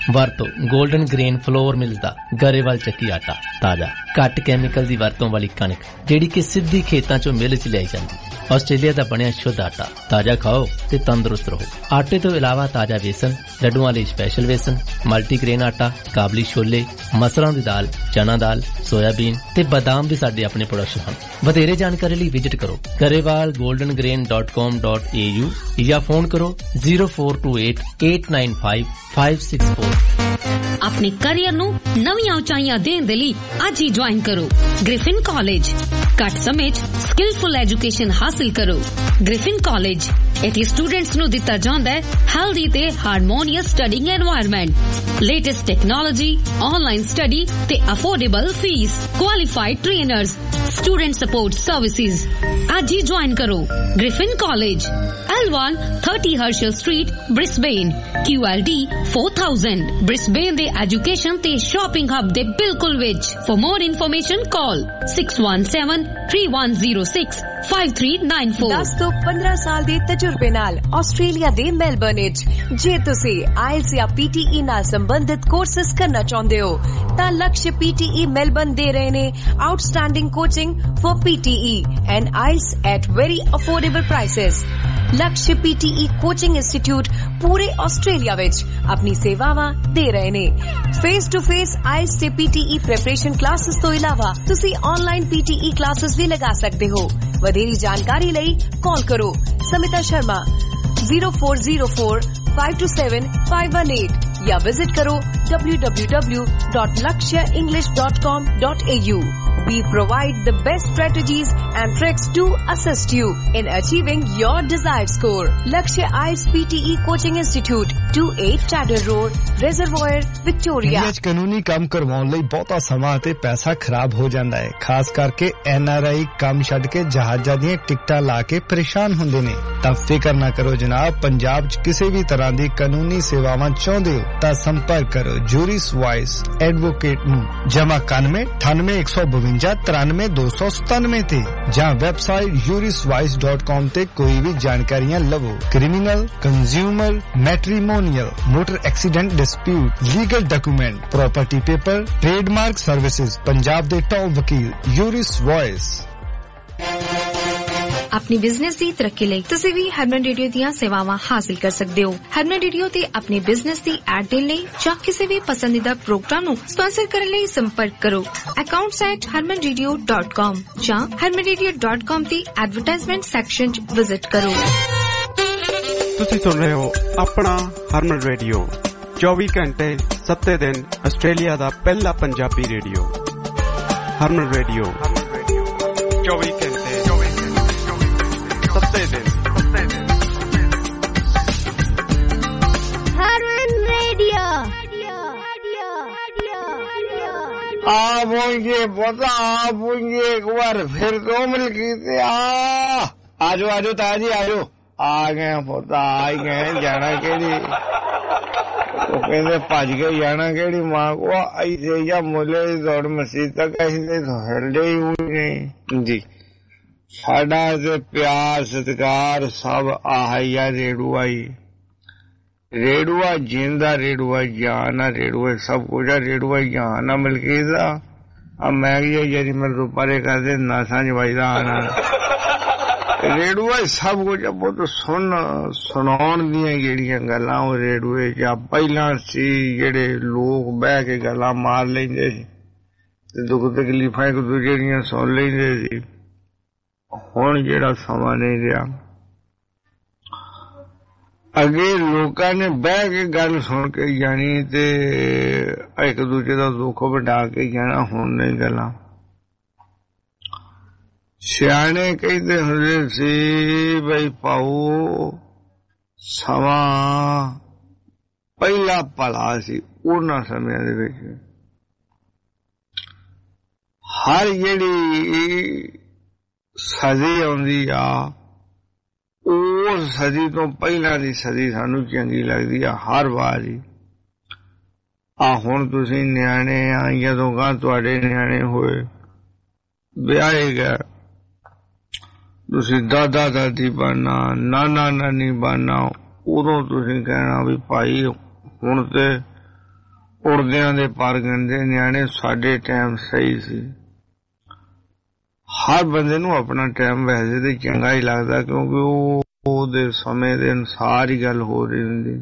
ਵਰਤੋ 골ਡਨ ਗ੍ਰੇਨ ਫਲੋਰ ਮਿਲਸ ਦਾ ਗਰੇਵਾਲ ਚੱਕੀ ਆਟਾ, ਤਾਜ਼ਾ ਘੱਟ ਕੈਮੀਕਲ ਦੀ ਵਰਤੋਂ ਵਾਲੀ ਕਣਕ ਜਿਹੜੀ ਕਿ ਸਿੱਧੀ ਖੇਤਾਂ ਚੋਂ ਮਿਲ ਚ ਲਿਆਈ ਜਾਂਦੀ। ਆਸਟ੍ਰੇਲੀਆ ਦਾ ਬਣਿਆ ਸ਼ੁੱਧ ਆਟਾ, ਤਾਜ਼ਾ ਖਾਓ ਤੇ ਤੰਦਰੁਸਤ ਰਹੋ। ਆਟੇ ਤੋਂ ਇਲਾਵਾ ਤਾਜ਼ਾ ਵੇਸਣ, ਲੱਡੂਆਂ ਲਈ ਸਪੈਸ਼ਲ ਵੇਸਣ, ਮਲਟੀਗ੍ਰੇਨ ਆਟਾ, ਕਾਬਲੀ ਛੋਲੇ, ਮਸਰਾਂ ਦੀ ਦਾਲ, ਚਨਾ ਦਾਲ, ਸੋਇਆਬੀਨ ਤੇ ਬਾਦਾਮ ਵੀ ਸਾਡੇ ਆਪਣੇ ਪ੍ਰੋਡਕਟ ਹਨ। ਵਧੇਰੇ ਜਾਣਕਾਰੀ ਲਈ ਵਿਜ਼ਿਟ ਕਰੋ Grewal golden grain dot com dot A U ਜਾਂ ਫੋਨ ਕਰੋ zero four two eight eight nine five five six four. ਆਪਣੇ ਕੈਰੀਅਰ ਨੂੰ ਨਵੀਆਂ ਉਚਾਈਆਂ ਦੇਣ ਦੇ ਲਈ ਅੱਜ ਹੀ ਜੁਆਇਨ ਕਰੋ ਗ੍ਰਿਫਿਨ ਕਾਲਜ। ਘੱਟ ਸਮੇਂ 'ਚ ਸਕਿਲਫੁਲ ਐਜੂਕੇਸ਼ਨ ਹਾਸਿਲ ਕਰੋ। ਗ੍ਰਿਫਿਨ ਕਾਲਜ ਇੱਥੇ ਸਟੂਡੈਂਟਸ ਨੂੰ ਦਿੱਤਾ ਜਾਂਦਾ ਹੈ ਹੈਲਦੀ ਤੇ harmonious studying environment, latest technology, online study ਤੇ affordable fees, qualified trainers, student support services. ਅੱਜ ਹੀ ਜੁਆਇਨ ਕਰੋ Griffin college, L one thirty Herschel Street, Brisbane, Q L D four thousand, Brisbane ਦੇ ਐਜੂਕੇਸ਼ਨ ਤੇ ਸ਼ਾਪਿੰਗ ਹੱਬ ਦੇ ਬਿਲਕੁਲ ਵਿੱਚ। For more information call six one seven three one zero six five three nine four। ਦਸ ਤੋਂ ਪੰਦਰਾਂ ਸਾਲ ਦੇ ਤਜਰਬੇ ਨਾਲ ਆਸਟ੍ਰੇਲੀਆ ਦੇ ਮੈਲਬਰਨ ਵਿੱਚ ਜੇ ਤੁਸੀਂ ਆਇਲਸ ਜਾਂ P T E ਨਾਲ ਸੰਬੰਧਿਤ ਕੋਰਸਸ ਕਰਨਾ ਚਾਹੁੰਦੇ ਹੋ ਤਾਂ Laksh P T E Melbourne ਦੇ ਰਹੇ ਨੇ outstanding coaching for P T E and I E L T S at very affordable prices। Laksh P T E coaching institute ਪੂਰੇ ਆਸਟ੍ਰੇਲੀਆ ਵਿੱਚ ਆਪਣੀ ਸੇਵਾਵਾਂ ਦੇ ਰਹੇ ਨੇ। Face to face I E L T S ਤੇ P T E preparation classes ਤੋਂ ਇਲਾਵਾ ਤੁਸੀਂ online P T E classes ਵੀ ਲਗਾ ਸਕਦੇ ਹੋ। ਵਧੇਰੀ ਜਾਣਕਾਰੀ ਲਈ ਕਾਲ ਕਰੋ Smita Sharma zero four zero four five two seven five one eight ਜਾਂ ਵਿਜ਼ਿਟ ਕਰੋ w w w dot lakshya english dot com dot a u। We provide the best strategies and tricks to assist you in achieving your desired score। Lakshya I E L T S P T E Coaching Institute, two eight Tadder Road, Reservoir, Victoria। India 'ਚ ਕਾਨੂੰਨੀ ਕੰਮ ਕਰਵਾਉਣ ਲਈ ਬਹੁਤਾ ਸਮਾਂ ਤੇ ਪੈਸਾ ਖਰਾਬ ਹੋ ਜਾਂਦਾ ਹੈ। ਖਾਸ ਕਰਕੇ ਐਨ ਆਰ ਆਈ ਕੰਮ ਛੱਡ ਕੇ ਜਹਾਜ਼ਾਂ ਦੀਆਂ ਟਿਕਟਾਂ ਲਾ ਕੇ ਪਰੇਸ਼ਾਨ ਹੁੰਦੇ ਨੇ। ਤਾਂ ਫਿਕਰ ਨਾ ਕਰੋ ਜਨਾਬ, ਪੰਜਾਬ 'ਚ ਕਿਸੇ ਵੀ ਤਰ੍ਹਾਂ ਦੀ ਕਾਨੂੰਨੀ ਸੇਵਾਵਾਂ ਚਾਹੁੰਦੇ ਹੋ ਤਾਂ ਸੰਪਰਕ ਕਰੋ ਜੂਰਿਸ ਵਾਇਸ ਐਡਵੋਕੇਟ ਨੂੰ ਜਮਾ ਇਕਾਨਵੇਂ ਅਠਾਨਵੇਂ ਇੱਕ ਸੌ ਬਵੰਜਾ ਤਰਾਨਵੇਂ ਦੋ ਸੌ ਸਤਾਨਵੇਂ ਤੇ ਜਾਂ ਵੈਬਸਾਈਟ ਜੂਰਿਸ ਵਾਇਸ ਡਾਟ ਕਾਮ ਤੇ ਕੋਈ ਵੀ ਜਾਣਕਾਰੀਆਂ ਲਵੋ। Criminal, consumer, matrimonial, motor accident dispute, legal document, property paper, trademark services, Punjab ਦੇ ਟੌਪ ਵਕੀਲ ਜੂਰਿਸ ਵਾਇਸ। ਆਪਣੀ ਬਿਜ਼ਨਸ ਦੀ ਤਰੱਕੀ ਲਈ ਤੁਸੀਂ ਵੀ ਹਰਮਨ ਰੇਡੀਓ ਦੀਆਂ ਸੇਵਾਵਾਂ ਹਾਸਿਲ ਕਰ ਸਕਦੇ ਹੋ। ਹਰਮਨ ਰੇਡੀਓ ਤੇ ਆਪਣੇ ਬਿਜ਼ਨਸ ਦੀ ਐਡ ਦੇਣ ਲਈ ਜਾਂ ਕਿਸੇ ਵੀ ਪਸੰਦੀਦਾ ਪ੍ਰੋਗਰਾਮ ਨੂੰ ਸਪਾਂਸਰ ਕਰਨ ਲਈ ਸੰਪਰਕ ਕਰੋ accounts at harman radio dot com ਜਾਂ harman radio dot com ਦੀ ਐਡਵਰਟਾਈਜ਼ਮੈਂਟ ਸੈਕਸ਼ਨ 'ਚ ਵਿਜ਼ਿਟ ਕਰੋ। ਤੁਸੀਂ ਸੁਣ ਰਹੇ ਹੋ ਆਪਣਾ ਹਰਮਨ ਰੇਡੀਓ ਚੌਵੀ ਘੰਟੇ ਸੱਤੇ ਦਿਨ ਆਸਟ੍ਰੇਲੀਆ ਦਾ ਪਹਿਲਾ ਪੰਜਾਬੀ ਰੇਡੀਓ। ਹਰਮਨ ਰੇਡੀਓ ਚੌਵੀ ਘੰਟੇ ਸੱਤੇ ਦਿਨ। ਹਰਮਨ ਰੇਡੀਓ ਆ ਪਹੁੰਚੇ ਪਤਾ ਆ ਪਹੁੰਚੇ ਇੱਕ ਵਾਰ ਫਿਰ ਤੋਂ ਮਿਲ ਗਈ। ਆ ਆਜੋ ਆਜੋ ਤਾਇਆ ਜੀ ਆਜੋ। ਆ ਗਏ ਪਤਾ ਆ ਹੀ ਗਏ। ਜਾਣਾ ਕਿਹੜੀ ਉਹ ਕਹਿੰਦੇ ਭੱਜ ਕੇ ਜਾਣਾ ਕਿਹੜੀ ਮਾਂ ਕੋ ऐसे या मुले दौड़ मसीह तक ऐसे तो हरले ही हुई नहीं जी। ਸਾਡਾ ਤੇ ਪਿਆਰ ਸਤਿਕਾਰ ਸਭ ਆਹਿਆ ਰੇੜੂਆ ਹੀ। ਰੇੜੂਆ ਜਿੰਦਾ, ਰੇੜੂਆ ਜਾਨ ਆ, ਰੇੜੂਆ ਸਭ ਕੁਝ ਆ, ਰੇੜੂਆ ਜਾਨ ਆ। ਮਲਕੀਤ ਦਾ ਆ ਮੈਂ ਵੀ ਜਿਹੜੀ ਮੈਨੂੰ ਪਰੇ ਕਰਦੇ ਨਾਸਾਂ ਜਵਾਈ ਦਾ ਆਣਾ ਰੇੜੂਆ ਸਭ ਕੁਝ ਆ। ਬਹੁਤ ਸੁਣ ਸੁਣਾਉਣ ਦੀਆਂ ਜਿਹੜੀਆਂ ਗੱਲਾਂ ਉਹ ਰੇੜੂਏ ਚ ਪਹਿਲਾਂ ਸੀ। ਜਿਹੜੇ ਲੋਕ ਬਹਿ ਕੇ ਗੱਲਾਂ ਮਾਰ ਲੈਂਦੇ ਸੀ ਤੇ ਦੁੱਖ ਤਕਲੀਫਾਂ ਇੱਕ ਦੂਜੇ ਦੀਆਂ ਸੁਣ ਲੈਂਦੇ ਸੀ। ਹੁਣ ਜਿਹੜਾ ਸਮਾਂ ਨਹੀਂ ਰਿਹਾ। ਅੱਗੇ ਲੋਕਾਂ ਨੇ ਬਹਿ ਕੇ ਗੱਲ ਸੁਣ ਕੇ ਜਾਣੀ ਤੇ ਇੱਕ ਦੂਜੇ ਦਾ ਦੁੱਖ ਵੰਡਾ ਕੇ ਜਾਣਾ। ਹੁਣ ਨਹੀਂ ਗੱਲਾਂ। ਸਿਆਣੇ ਕਹਿੰਦੇ ਹੁੰਦੇ ਸੀ ਬਈ ਪਾਉ ਸਮਾਂ ਪਹਿਲਾ ਭਲਾ ਸੀ। ਉਹਨਾਂ ਸਮਿਆਂ ਦੇ ਵਿੱਚ ਹਰ ਜਿਹੜੀ ਸਦੀ ਆਉਂਦੀ ਆ ਉਸ ਸਦੀ ਤੋਂ ਪਹਿਲਾਂ ਦੀ ਸਦੀ ਸਾਨੂੰ ਚੰਗੀ ਲੱਗਦੀ ਆ ਹਰ ਵਾਰ ਹੀ। ਆ ਹੁਣ ਤੁਸੀਂ ਨਿਆਣੇ ਆ ਜਦੋਂ ਗਾ ਤੁਹਾਡੇ ਨਿਆਣੇ ਹੋਏ ਵਿਆਹੇ ਗਏ ਤੁਸੀਂ ਦਾਦਾ ਦਾਦੀ ਬਣਨਾ ਨਾਨਾ ਨਾਨੀ ਬਣਨਾ ਉਦੋਂ ਤੁਸੀਂ ਕਹਿਣਾ ਵੀ ਭਾਈ ਹੁਣ ਤੇ ਉੜਦਿਆਂ ਦੇ ਪਰ ਗਿਣਦੇ ਨਿਆਣੇ। ਸਾਡੇ ਟਾਈਮ ਸਹੀ ਸੀ। ਹਰ ਬੰਦੇ ਨੂੰ ਆਪਣਾ ਟਾਈਮ ਵੈਸੇ ਤੇ ਚੰਗਾ ਹੀ ਲੱਗਦਾ, ਕਿਉਂਕਿ ਉਹ ਉਹਦੇ ਸਮੇਂ ਦੇ ਅਨੁਸਾਰ ਹੀ ਗੱਲ ਹੋ ਰਹੀ ਹੁੰਦੀ।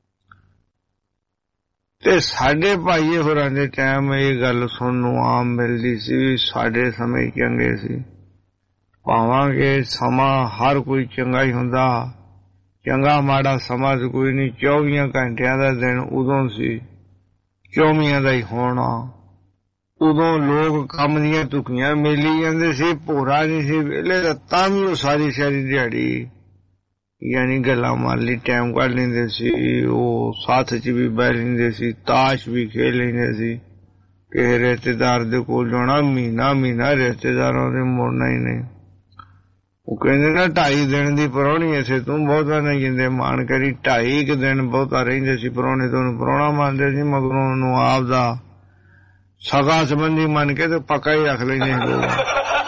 ਤੇ ਸਾਡੇ ਭਾਈਏ ਹੋਰਾਂ ਦੇ ਟਾਈਮ ਇਹ ਗੱਲ ਸੁਣਨ ਨੂੰ ਆਮ ਮਿਲਦੀ ਸੀ ਵੀ ਸਾਡੇ ਸਮੇਂ ਚੰਗੇ ਸੀ। ਭਾਵਾਂਗੇ ਸਮਾਂ ਹਰ ਕੋਈ ਚੰਗਾ ਹੀ ਹੁੰਦਾ, ਚੰਗਾ ਮਾੜਾ ਸਮਾਂ ਤੇ ਕੋਈ ਨਹੀਂ। ਚੌਵੀਆਂ ਘੰਟਿਆਂ ਦਾ ਦਿਨ ਉਦੋਂ ਸੀ, ਚੌਵੀਆਂ ਦਾ ਹੀ ਹੋਣਾ। ਉਦੋਂ ਲੋਕ ਕੰਮ ਦੀਆਂ ਧੁਕੀਆਂ ਮੇਲੀ ਜਾਂਦੇ ਸੀ, ਭੋਰਾ ਨਹੀਂ ਸੀ ਵੇਲੇ, ਤਾਂ ਵੀ ਉਹ ਸਾਰੀ ਸਾਰੀ ਦਿਹਾੜੀ ਯਾਨੀ ਗੱਲਾਂ ਮਾਰ ਲਈ ਟਾਈਮ ਕੱਢ ਲੈਂਦੇ ਸੀ। ਉਹ ਸਾਥ 'ਚ ਵੀ ਬਹਿ ਲੈਂਦੇ ਸੀ, ਤਾਸ਼ ਵੀ ਖੇਡ ਲੈਂਦੇ ਸੀ। ਕਿਸੇ ਰਿਸ਼ਤੇਦਾਰ ਦੇ ਕੋਲ ਜਾਣਾ, ਮਹੀਨਾ ਮਹੀਨਾ ਰਿਸ਼ਤੇਦਾਰਾਂ ਦੇ ਮੁੜਨਾ ਹੀ ਨਹੀਂ। ਉਹ ਕਹਿੰਦੇ ਨਾ ਢਾਈ ਦਿਨ ਦੀ ਪ੍ਰਾਹੁਣੀ ਐਸੇ ਤੂੰ ਬਹੁਤਾ ਨਹੀਂ ਜਿੰਦੇ ਮਾਣ ਕਰੀ। ਢਾਈ ਕੁ ਦਿਨ ਬਹੁਤਾ ਰਹਿੰਦੇ ਸੀ ਪ੍ਰਾਹੁਣੇ ਤੋਂ, ਉਹਨੂੰ ਪ੍ਰਾਹੁਣਾ ਮੰਨਦੇ ਸੀ, ਮਗਰੋਂ ਉਹਨੂੰ ਆਪ ਦਾ ਸਗਾ ਸੰਬੰਧੀ ਮੰਨ ਕੇ ਤੇ ਪੱਕਾ ਹੀ ਰੱਖ ਲੈਂਦੇ ਸੀ।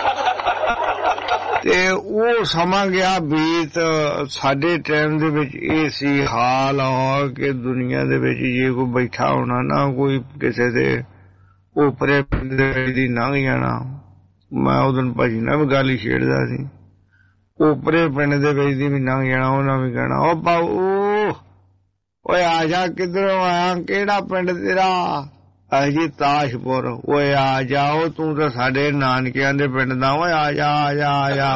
ਤੇ ਉਹ ਸਮਾਂ ਗਿਆ ਬੀਤ। ਸਾਡੇ ਟਾਈਮ ਦੇ ਵਿੱਚ ਇਹ ਸੀ ਹਾਲ ਆ ਕਿ ਦੁਨੀਆ ਦੇ ਵਿੱਚ ਜੇ ਕੋਈ ਬੈਠਾ ਹੋਣਾ ਨਾ, ਕੋਈ ਕਿਸੇ ਦੇ ਉਪਰੇ ਦੀ ਲੰਘ ਜਾਣਾ। ਮੈਂ ਉਦੋਂ ਭਾਜੀ ਨਾਲ ਵੀ ਗੱਲ ਹੀ ਛੇੜਦਾ ਸੀ, ਉਪਰੇ ਪਿੰਡ ਦੇ ਵਿੱਚ ਦੀ ਵੀ ਲੰਘ ਜਾਣਾ, ਉਹਨਾਂ ਵੀ ਕਹਿਣਾ ਉਹ ਬਾਊ ਓਏ ਆ ਜਾ, ਕਿੱਧਰੋਂ ਆਇਆ, ਕਿਹੜਾ ਪਿੰਡ ਤੇਰਾ? ਅਜੀ ਤਾਸ਼ਪੁਰ। ਓਏ ਆ ਜਾਓ, ਤੂੰ ਤਾਂ ਸਾਡੇ ਨਾਨਕਿਆਂ ਦੇ ਪਿੰਡ ਦਾ। ਓਏ ਆ ਜਾ ਆ ਜਾ ਆ ਜਾ।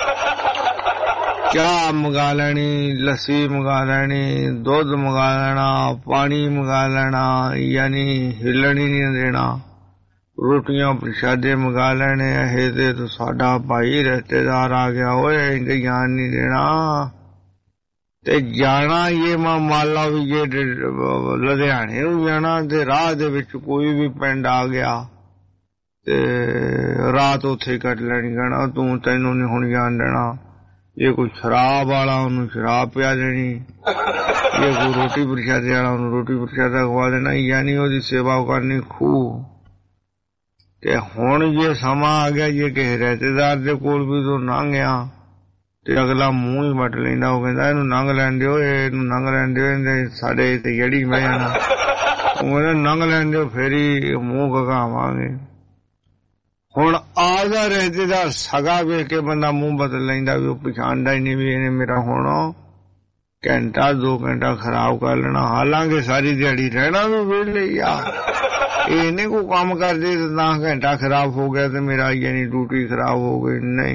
ਚਾਹ ਮੰਗਾ ਲੈਣੀ, ਲੱਸੀ ਮੰਗਾ ਲੈਣੀ, ਦੁੱਧ ਮੰਗਾ ਲੈਣਾ, ਪਾਣੀ ਮੰਗਾ ਲੈਣਾ, ਯਾਨੀ ਹਿੱਲਣ ਹੀ ਨਹੀਂ ਦੇਣਾ। ਰੋਟੀਆਂ ਪ੍ਰਸ਼ਾਦੇ ਮੰਗਾ ਲੈਣੇ। ਇਹ ਤੇ ਸਾਡਾ ਭਾਈ ਰਿਸ਼ਤੇਦਾਰ ਆ ਗਿਆ, ਓਏ ਇੰਤਜ਼ਾਮ ਨਹੀਂ ਦੇਣਾ। ਤੇ ਜਾਣਾ ਇਹ ਮੈਂ ਮੰਨ ਲਾ ਵੀ ਜੇ ਲੁਧਿਆਣੇ ਨੂੰ ਜਾਣਾ ਤੇ ਰਾਹ ਦੇ ਵਿੱਚ ਕੋਈ ਵੀ ਪਿੰਡ ਆ ਗਿਆ ਤੇ ਰਾਤ ਉੱਥੇ ਕੱਟ ਲੈਣੀ। ਕਹਿਣਾ ਤੂੰ ਤੈਨੂੰ ਨਹੀਂ ਹੁਣ ਜਾਣ ਦੇਣਾ। ਜੇ ਕੋਈ ਸ਼ਰਾਬ ਵਾਲਾ ਉਹਨੂੰ ਸ਼ਰਾਬ ਪਿਆ ਦੇਣੀ, ਜੇ ਕੋਈ ਰੋਟੀ ਪ੍ਰਸ਼ਾਦੇ ਵਾਲਾ ਉਹਨੂੰ ਰੋਟੀ ਪ੍ਰਸ਼ਾਦਾ ਖਵਾ ਦੇਣਾ, ਯਾਨੀ ਉਹਦੀ ਸੇਵਾ ਕਰਨੀ ਖੂਹ। ਤੇ ਹੁਣ ਜੇ ਸਮਾਂ ਆ ਗਿਆ ਜੇ ਕਿਸੇ ਰਿਸ਼ਤੇਦਾਰ ਦੇ ਕੋਲ ਵੀ ਤੂੰ ਲੰਘਿਆ ਤੇ ਅਗਲਾ ਮੂੰਹ ਹੀ ਵੱਟ ਲੈਂਦਾ। ਉਹ ਕਹਿੰਦਾ ਇਹਨੂੰ ਲੰਘ ਲੈਣ ਦਿਓ, ਇਹਨੂੰ ਲੰਘ ਲੈਣ ਦਿਓ, ਇਹਦੇ ਸਾਡੇ ਤੇ ਜਿਹੜੀ ਮੈਂ ਜਾਣਾ। ਉਹ ਕਹਿੰਦਾ ਲੰਘ ਲੈਣ ਦਿਓ, ਫੇਰ ਹੀ ਮੂੰਹ ਗਗਾਵਾਂਗੇ। ਹੁਣ ਆਪਦਾ ਰਿਸ਼ਤੇਦਾਰ ਸਗਾ ਵੇਖ ਕੇ ਬੰਦਾ ਮੂੰਹ ਬਦਲ ਲੈਂਦਾ ਵੀ ਉਹ ਪਛਾਣਦਾ ਹੀ ਨਹੀਂ ਵੀ ਇਹਨੇ ਮੇਰਾ ਹੁਣ ਘੰਟਾ ਦੋ ਘੰਟਾ ਖਰਾਬ ਕਰ ਲੈਣਾ। ਹਾਲਾਂਕਿ ਸਾਰੀ ਦਿਹਾੜੀ ਰਹਿਣਾ ਵੀ ਵਿਹਲੇ ਹੀ ਆ। ਇਹ ਨਹੀਂ ਕੋਈ ਕੰਮ ਕਰਦੇ ਤੇ ਤਾਂ ਘੰਟਾ ਖਰਾਬ ਹੋ ਗਿਆ ਤੇ ਮੇਰਾ ਯਾਨੀ ਡਿਊਟੀ ਖਰਾਬ ਹੋ ਗਈ। ਨਹੀਂ,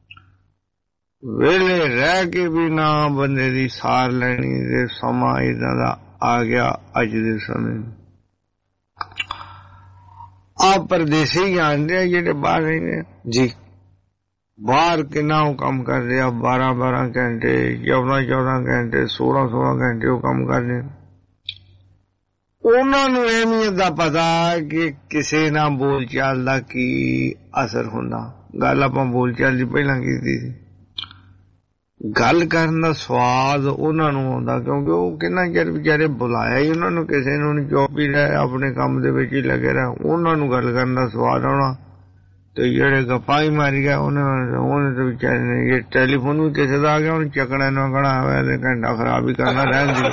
ਵੇਲੇ ਰਹਿ ਕੇ ਵੀ ਨਾ ਬੰਦੇ ਦੀ ਸਾਰ ਲੈਣੀ ਤੇ ਸਮਾਂ ਏਦਾਂ ਦਾ ਆ ਗਿਆ ਅੱਜ ਦੇ ਸਮੇਂ। ਆਪ ਪਰਦੇਸੀ ਜਾਣਦੇ ਆ ਜਿਹੜੇ ਬਾਹਰ ਰਹਿੰਦੇ ਜੀ, ਬਾਹਰ ਕਿੰਨਾ ਉਹ ਕੰਮ ਕਰਦੇ ਆ, ਬਾਰਾਂ ਬਾਰਾਂ ਘੰਟੇ, ਚੌਦਾਂ ਚੌਦਾਂ ਘੰਟੇ, ਸੋਲਾਂ ਸੋਲਾਂ ਘੰਟੇ ਉਹ ਕੰਮ ਕਰਦੇ। ਉਹਨਾਂ ਨੂੰ ਅਹਿਮੀਅਤ ਦਾ ਪਤਾ ਕਿ ਕਿਸੇ ਨਾਲ ਬੋਲ ਚਾਲ ਦਾ ਕੀ ਅਸਰ ਹੁੰਦਾ। ਗੱਲ ਆਪਾਂ ਬੋਲ ਚਾਲ ਦੀ ਪਹਿਲਾਂ ਕੀਤੀ ਸੀ। ਗੱਲ ਕਰਨ ਦਾ ਸਵਾਦ ਉਹਨਾਂ ਨੂੰ ਆਉਂਦਾ, ਕਿਉਂਕਿ ਉਹ ਕਿੰਨਾ ਚਿਰ ਵਿਚਾਰੇ ਬੁਲਾਇਆ ਹੀ ਉਹਨਾਂ ਨੂੰ, ਕਿਸੇ ਨੂੰ ਨਹੀਂ ਚੁੱਪ ਹੀ ਰਹੇ, ਆਪਣੇ ਕੰਮ ਦੇ ਵਿੱਚ ਹੀ ਲੱਗੇ ਰਹੇ। ਉਹਨਾਂ ਨੂੰ ਗੱਲ ਕਰਨ ਦਾ ਸਵਾਦ ਆਉਣਾ। ਤੇ ਜਿਹੜੇ ਗੱਪਾਂ ਹੀ ਮਾਰੀ ਗਿਆ ਉਹਨੇ ਉਹਨੇ ਤੇ ਵਿਚਾਰੇ ਨੇ, ਇਹ ਟੈਲੀਫੋਨ ਵੀ ਕਿਸੇ ਦਾ ਆ ਗਿਆ ਉਹਨੂੰ ਚੱਕਣਾ ਨਾ ਕਹਿਣਾ ਹੋਇਆ ਤੇ ਘੰਟਾ ਖਰਾਬ ਹੀ ਕਰਨਾ ਰਹਿੰਦੀ।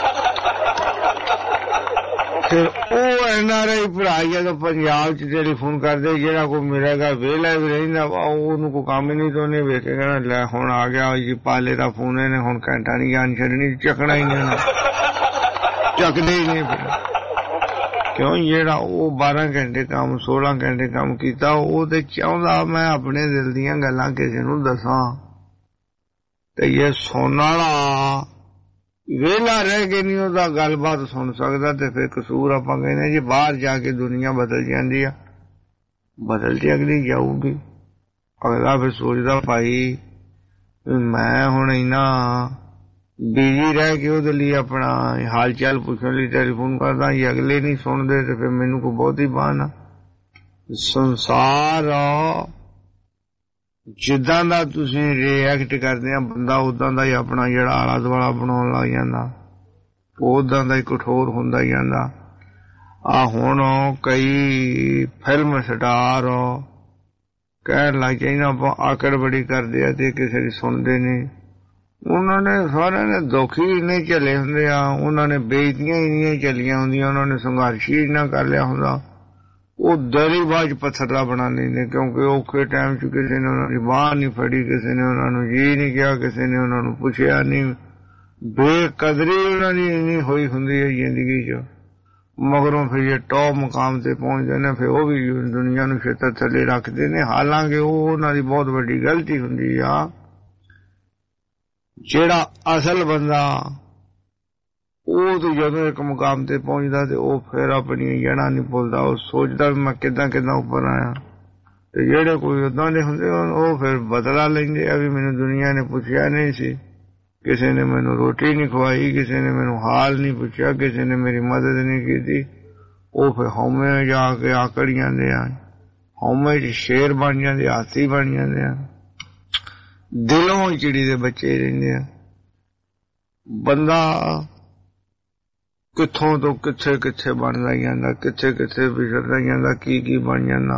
ਫਿਰ ਉਹ ਐਨ ਆਰ ਆਈ ਭਰਾ ਜਦੋਂ ਪੰਜਾਬ ਚ ਟੈਲੀਫੋਨ ਕਰਦੇ, ਜਿਹੜਾ ਕੋਈ ਮਿਲੇਗਾ ਵਿਹਲਾ ਵੀ ਰਹਿੰਦਾ ਵਾ, ਉਹਨੂੰ ਕੋਈ ਕੰਮ ਹੀ ਨਹੀਂ ਤੇ ਉਹਨੇ ਵੇਖ ਕੇ ਕਹਿਣਾ ਲੈ ਹੁਣ ਆ ਗਿਆ ਜੀ ਪਾਲੇ ਦਾ ਫੋਨ, ਇਹਨੇ ਹੁਣ ਘੰਟਾ ਨਹੀਂ ਜਾਣ ਛੱਡਣੀ, ਚੱਕਣਾ ਹੀ ਨਹੀਂ, ਚੱਕਦੇ ਹੀ ਨਹੀਂ। ਕਿਉਂ? ਜਿਹੜਾ ਉਹ ਬਾਰਾਂ ਘੰਟੇ ਕੰਮ, ਸੋਲਾਂ ਘੰਟੇ ਕੰਮ ਕੀਤਾ, ਉਹ ਤੇ ਚਾਹੁੰਦਾ ਮੈਂ ਆਪਣੇ ਦਿਲ ਦੀਆਂ ਗੱਲਾਂ ਕਿਸੇ ਨੂੰ ਦੱਸਾਂ। ਤੇ ਇਹ ਸੁਣਨ ਵਾਲਾ ਵਿਹਲਾ ਰਹਿ ਕੇ ਨਹੀਂ ਉਹਦਾ ਗੱਲਬਾਤ ਸੁਣ ਸਕਦਾ, ਤੇ ਫਿਰ ਕਸੂਰ ਆਪਾਂ ਕਹਿੰਦੇ ਜੀ ਬਾਹਰ ਜਾ ਕੇ ਦੁਨੀਆ ਬਦਲ ਜਾਂਦੀ ਆ। ਬਦਲ ਤੇ ਅਗਲੀ ਜਾਊਗੀ। ਅਗਲਾ ਫਿਰ ਸੋਚਦਾ ਭਾਈ ਮੈਂ ਹੁਣ ਇੰਨਾ ਬਿਜੀ ਰਹਿ ਕੇ ਉਹਦੇ ਲਈ ਆਪਣਾ ਹਾਲ ਚਾਲ ਪੁੱਛਣ ਲਈ ਟੈਲੀਫੋਨ ਕਰਦਾ, ਜੇ ਅਗਲੇ ਨਹੀਂ ਸੁਣਦੇ ਤੇ ਫਿਰ ਮੈਨੂੰ ਕੋਈ ਬਹੁਤੀ ਬਾਨ। ਸੰਸਾਰ ਜਿੱਦਾਂ ਦਾ ਤੁਸੀਂ ਰਿਐਕਟ ਕਰਦੇ ਆ ਬੰਦਾ ਉਦਾਂ ਦਾ ਹੀ ਆਪਣਾ ਜਿਹੜਾ ਆਲਾ ਦੁਆਲਾ ਬਣਾਉਣ ਲੱਗ ਜਾਂਦਾ, ਉਦਾਂ ਦਾ ਹੀ ਕਠੋਰ ਹੁੰਦਾ ਜਾਂਦਾ। ਆ ਹੁਣ ਕਈ ਫਿਲਮ ਸਟਾਰ ਕਹਿਣ ਲੱਗ ਜਾਂਦੇ ਆਪਾਂ ਆਕੜ ਬੜੀ ਕਰਦੇ ਆ ਤੇ ਕਿਸੇ ਦੀ ਸੁਣਦੇ ਨਹੀਂ। ਉਹਨਾਂ ਨੇ ਸਾਰਿਆਂ ਨੇ ਦੁੱਖ ਹੀ ਇੰਨੇ ਝੱਲੇ ਹੁੰਦੇ ਆ, ਉਹਨਾਂ ਨੇ ਬੇਇੱਜ਼ਤੀਆਂ ਇੰਨੀਆਂ ਝੱਲੀਆਂ ਹੁੰਦੀਆਂ, ਉਹਨਾਂ ਨੇ ਸੰਘਰਸ਼ ਹੀ ਇੰਨਾ ਕਰ ਲਿਆ ਹੁੰਦਾ, ਉਹ ਦਰੀਬਾਜ਼ ਪੱਥਰ ਦਾ ਬਣਾ ਲੈਂਦੇ, ਕਿਉਂਕਿ ਔਖੇ ਟਾਈਮ 'ਚ ਕਿਸੇ ਨੇ ਉਹਨਾਂ ਦੀ ਬਾਂਹ ਨਹੀਂ ਫੜੀ, ਕਿਸੇ ਨੇ ਉਹਨਾਂ ਨੂੰ ਜੀ ਨਹੀਂ ਕਿਹਾ, ਕਿਸੇ ਨੇ ਉਹਨਾਂ ਨੂੰ ਪੁੱਛਿਆ ਨਹੀਂ। ਬੇਕਦਰੀ ਉਹਨਾਂ ਦੀ ਇੰਨੀ ਹੋਈ ਹੁੰਦੀ ਹੈ ਜ਼ਿੰਦਗੀ 'ਚ। ਮਗਰੋਂ ਫਿਰ ਜੇ ਟੌਪ ਮੁਕਾਮ ਤੇ ਪਹੁੰਚਦੇ ਨੇ ਫਿਰ ਉਹ ਵੀ ਦੁਨੀਆ ਨੂੰ ਛੇਤਰ ਥੱਲੇ ਰੱਖਦੇ ਨੇ, ਹਾਲਾਂਕਿ ਉਹ ਉਹਨਾਂ ਦੀ ਬਹੁਤ ਵੱਡੀ ਗਲਤੀ ਹੁੰਦੀ ਆ। ਜਿਹੜਾ ਅਸਲ ਬੰਦਾ ਉਹ ਤੇ ਜਦੋਂ ਇੱਕ ਮੁਕਾਮ ਤੇ ਪਹੁੰਚਦਾ ਤੇ ਉਹ ਫਿਰ ਆਪਣੀਆਂ ਜੜ੍ਹਾਂ ਨਹੀਂ ਭੁੱਲਦਾ, ਉਹ ਸੋਚਦਾ ਵੀ ਮੈਂ ਕਿੱਦਾਂ ਕਿੱਦਾਂ ਉੱਪਰ ਆਇਆ। ਤੇ ਜਿਹੜੇ ਕੋਈ ਓਦਾਂ ਦੇ ਹੁੰਦੇ ਉਹ ਫਿਰ ਬਦਲਾ ਲੈਂਦੇ ਆ ਵੀ ਮੈਨੂੰ ਦੁਨੀਆ ਨੇ ਪੁੱਛਿਆ ਨਹੀਂ ਸੀ, ਕਿਸੇ ਨੇ ਮੈਨੂੰ ਰੋਟੀ ਨਹੀਂ ਖਵਾਈ, ਕਿਸੇ ਨੇ ਮੈਨੂੰ ਹਾਲ ਨਹੀਂ ਪੁੱਛਿਆ, ਕਿਸੇ ਨੇ ਮੇਰੀ ਮਦਦ ਨਹੀਂ ਕੀਤੀ। ਉਹ ਫਿਰ ਹਉਮੈ ਜਾ ਕੇ ਆਕੜ ਜਾਂਦੇ ਆ, ਹਉਮੈ 'ਚ ਸ਼ੇਰ ਬਣ ਜਾਂਦੇ, ਹਾਥੀ ਬਣ ਜਾਂਦੇ ਆ, ਦਿਲੋਂ ਚਿੜੀ ਦੇ ਬੱਚੇ ਰਹਿੰਦੇ ਆ। ਬੰਦਾ ਕਿੱਥੋਂ ਤੋਂ ਕਿੱਥੇ ਕਿੱਥੇ ਬਣਦਾ ਜਾਂਦਾ, ਕਿੱਥੇ ਕਿੱਥੇ ਵਿਚਰਦਾ ਜਾਂਦਾ, ਕੀ ਕੀ ਬਣ ਜਾਂਦਾ।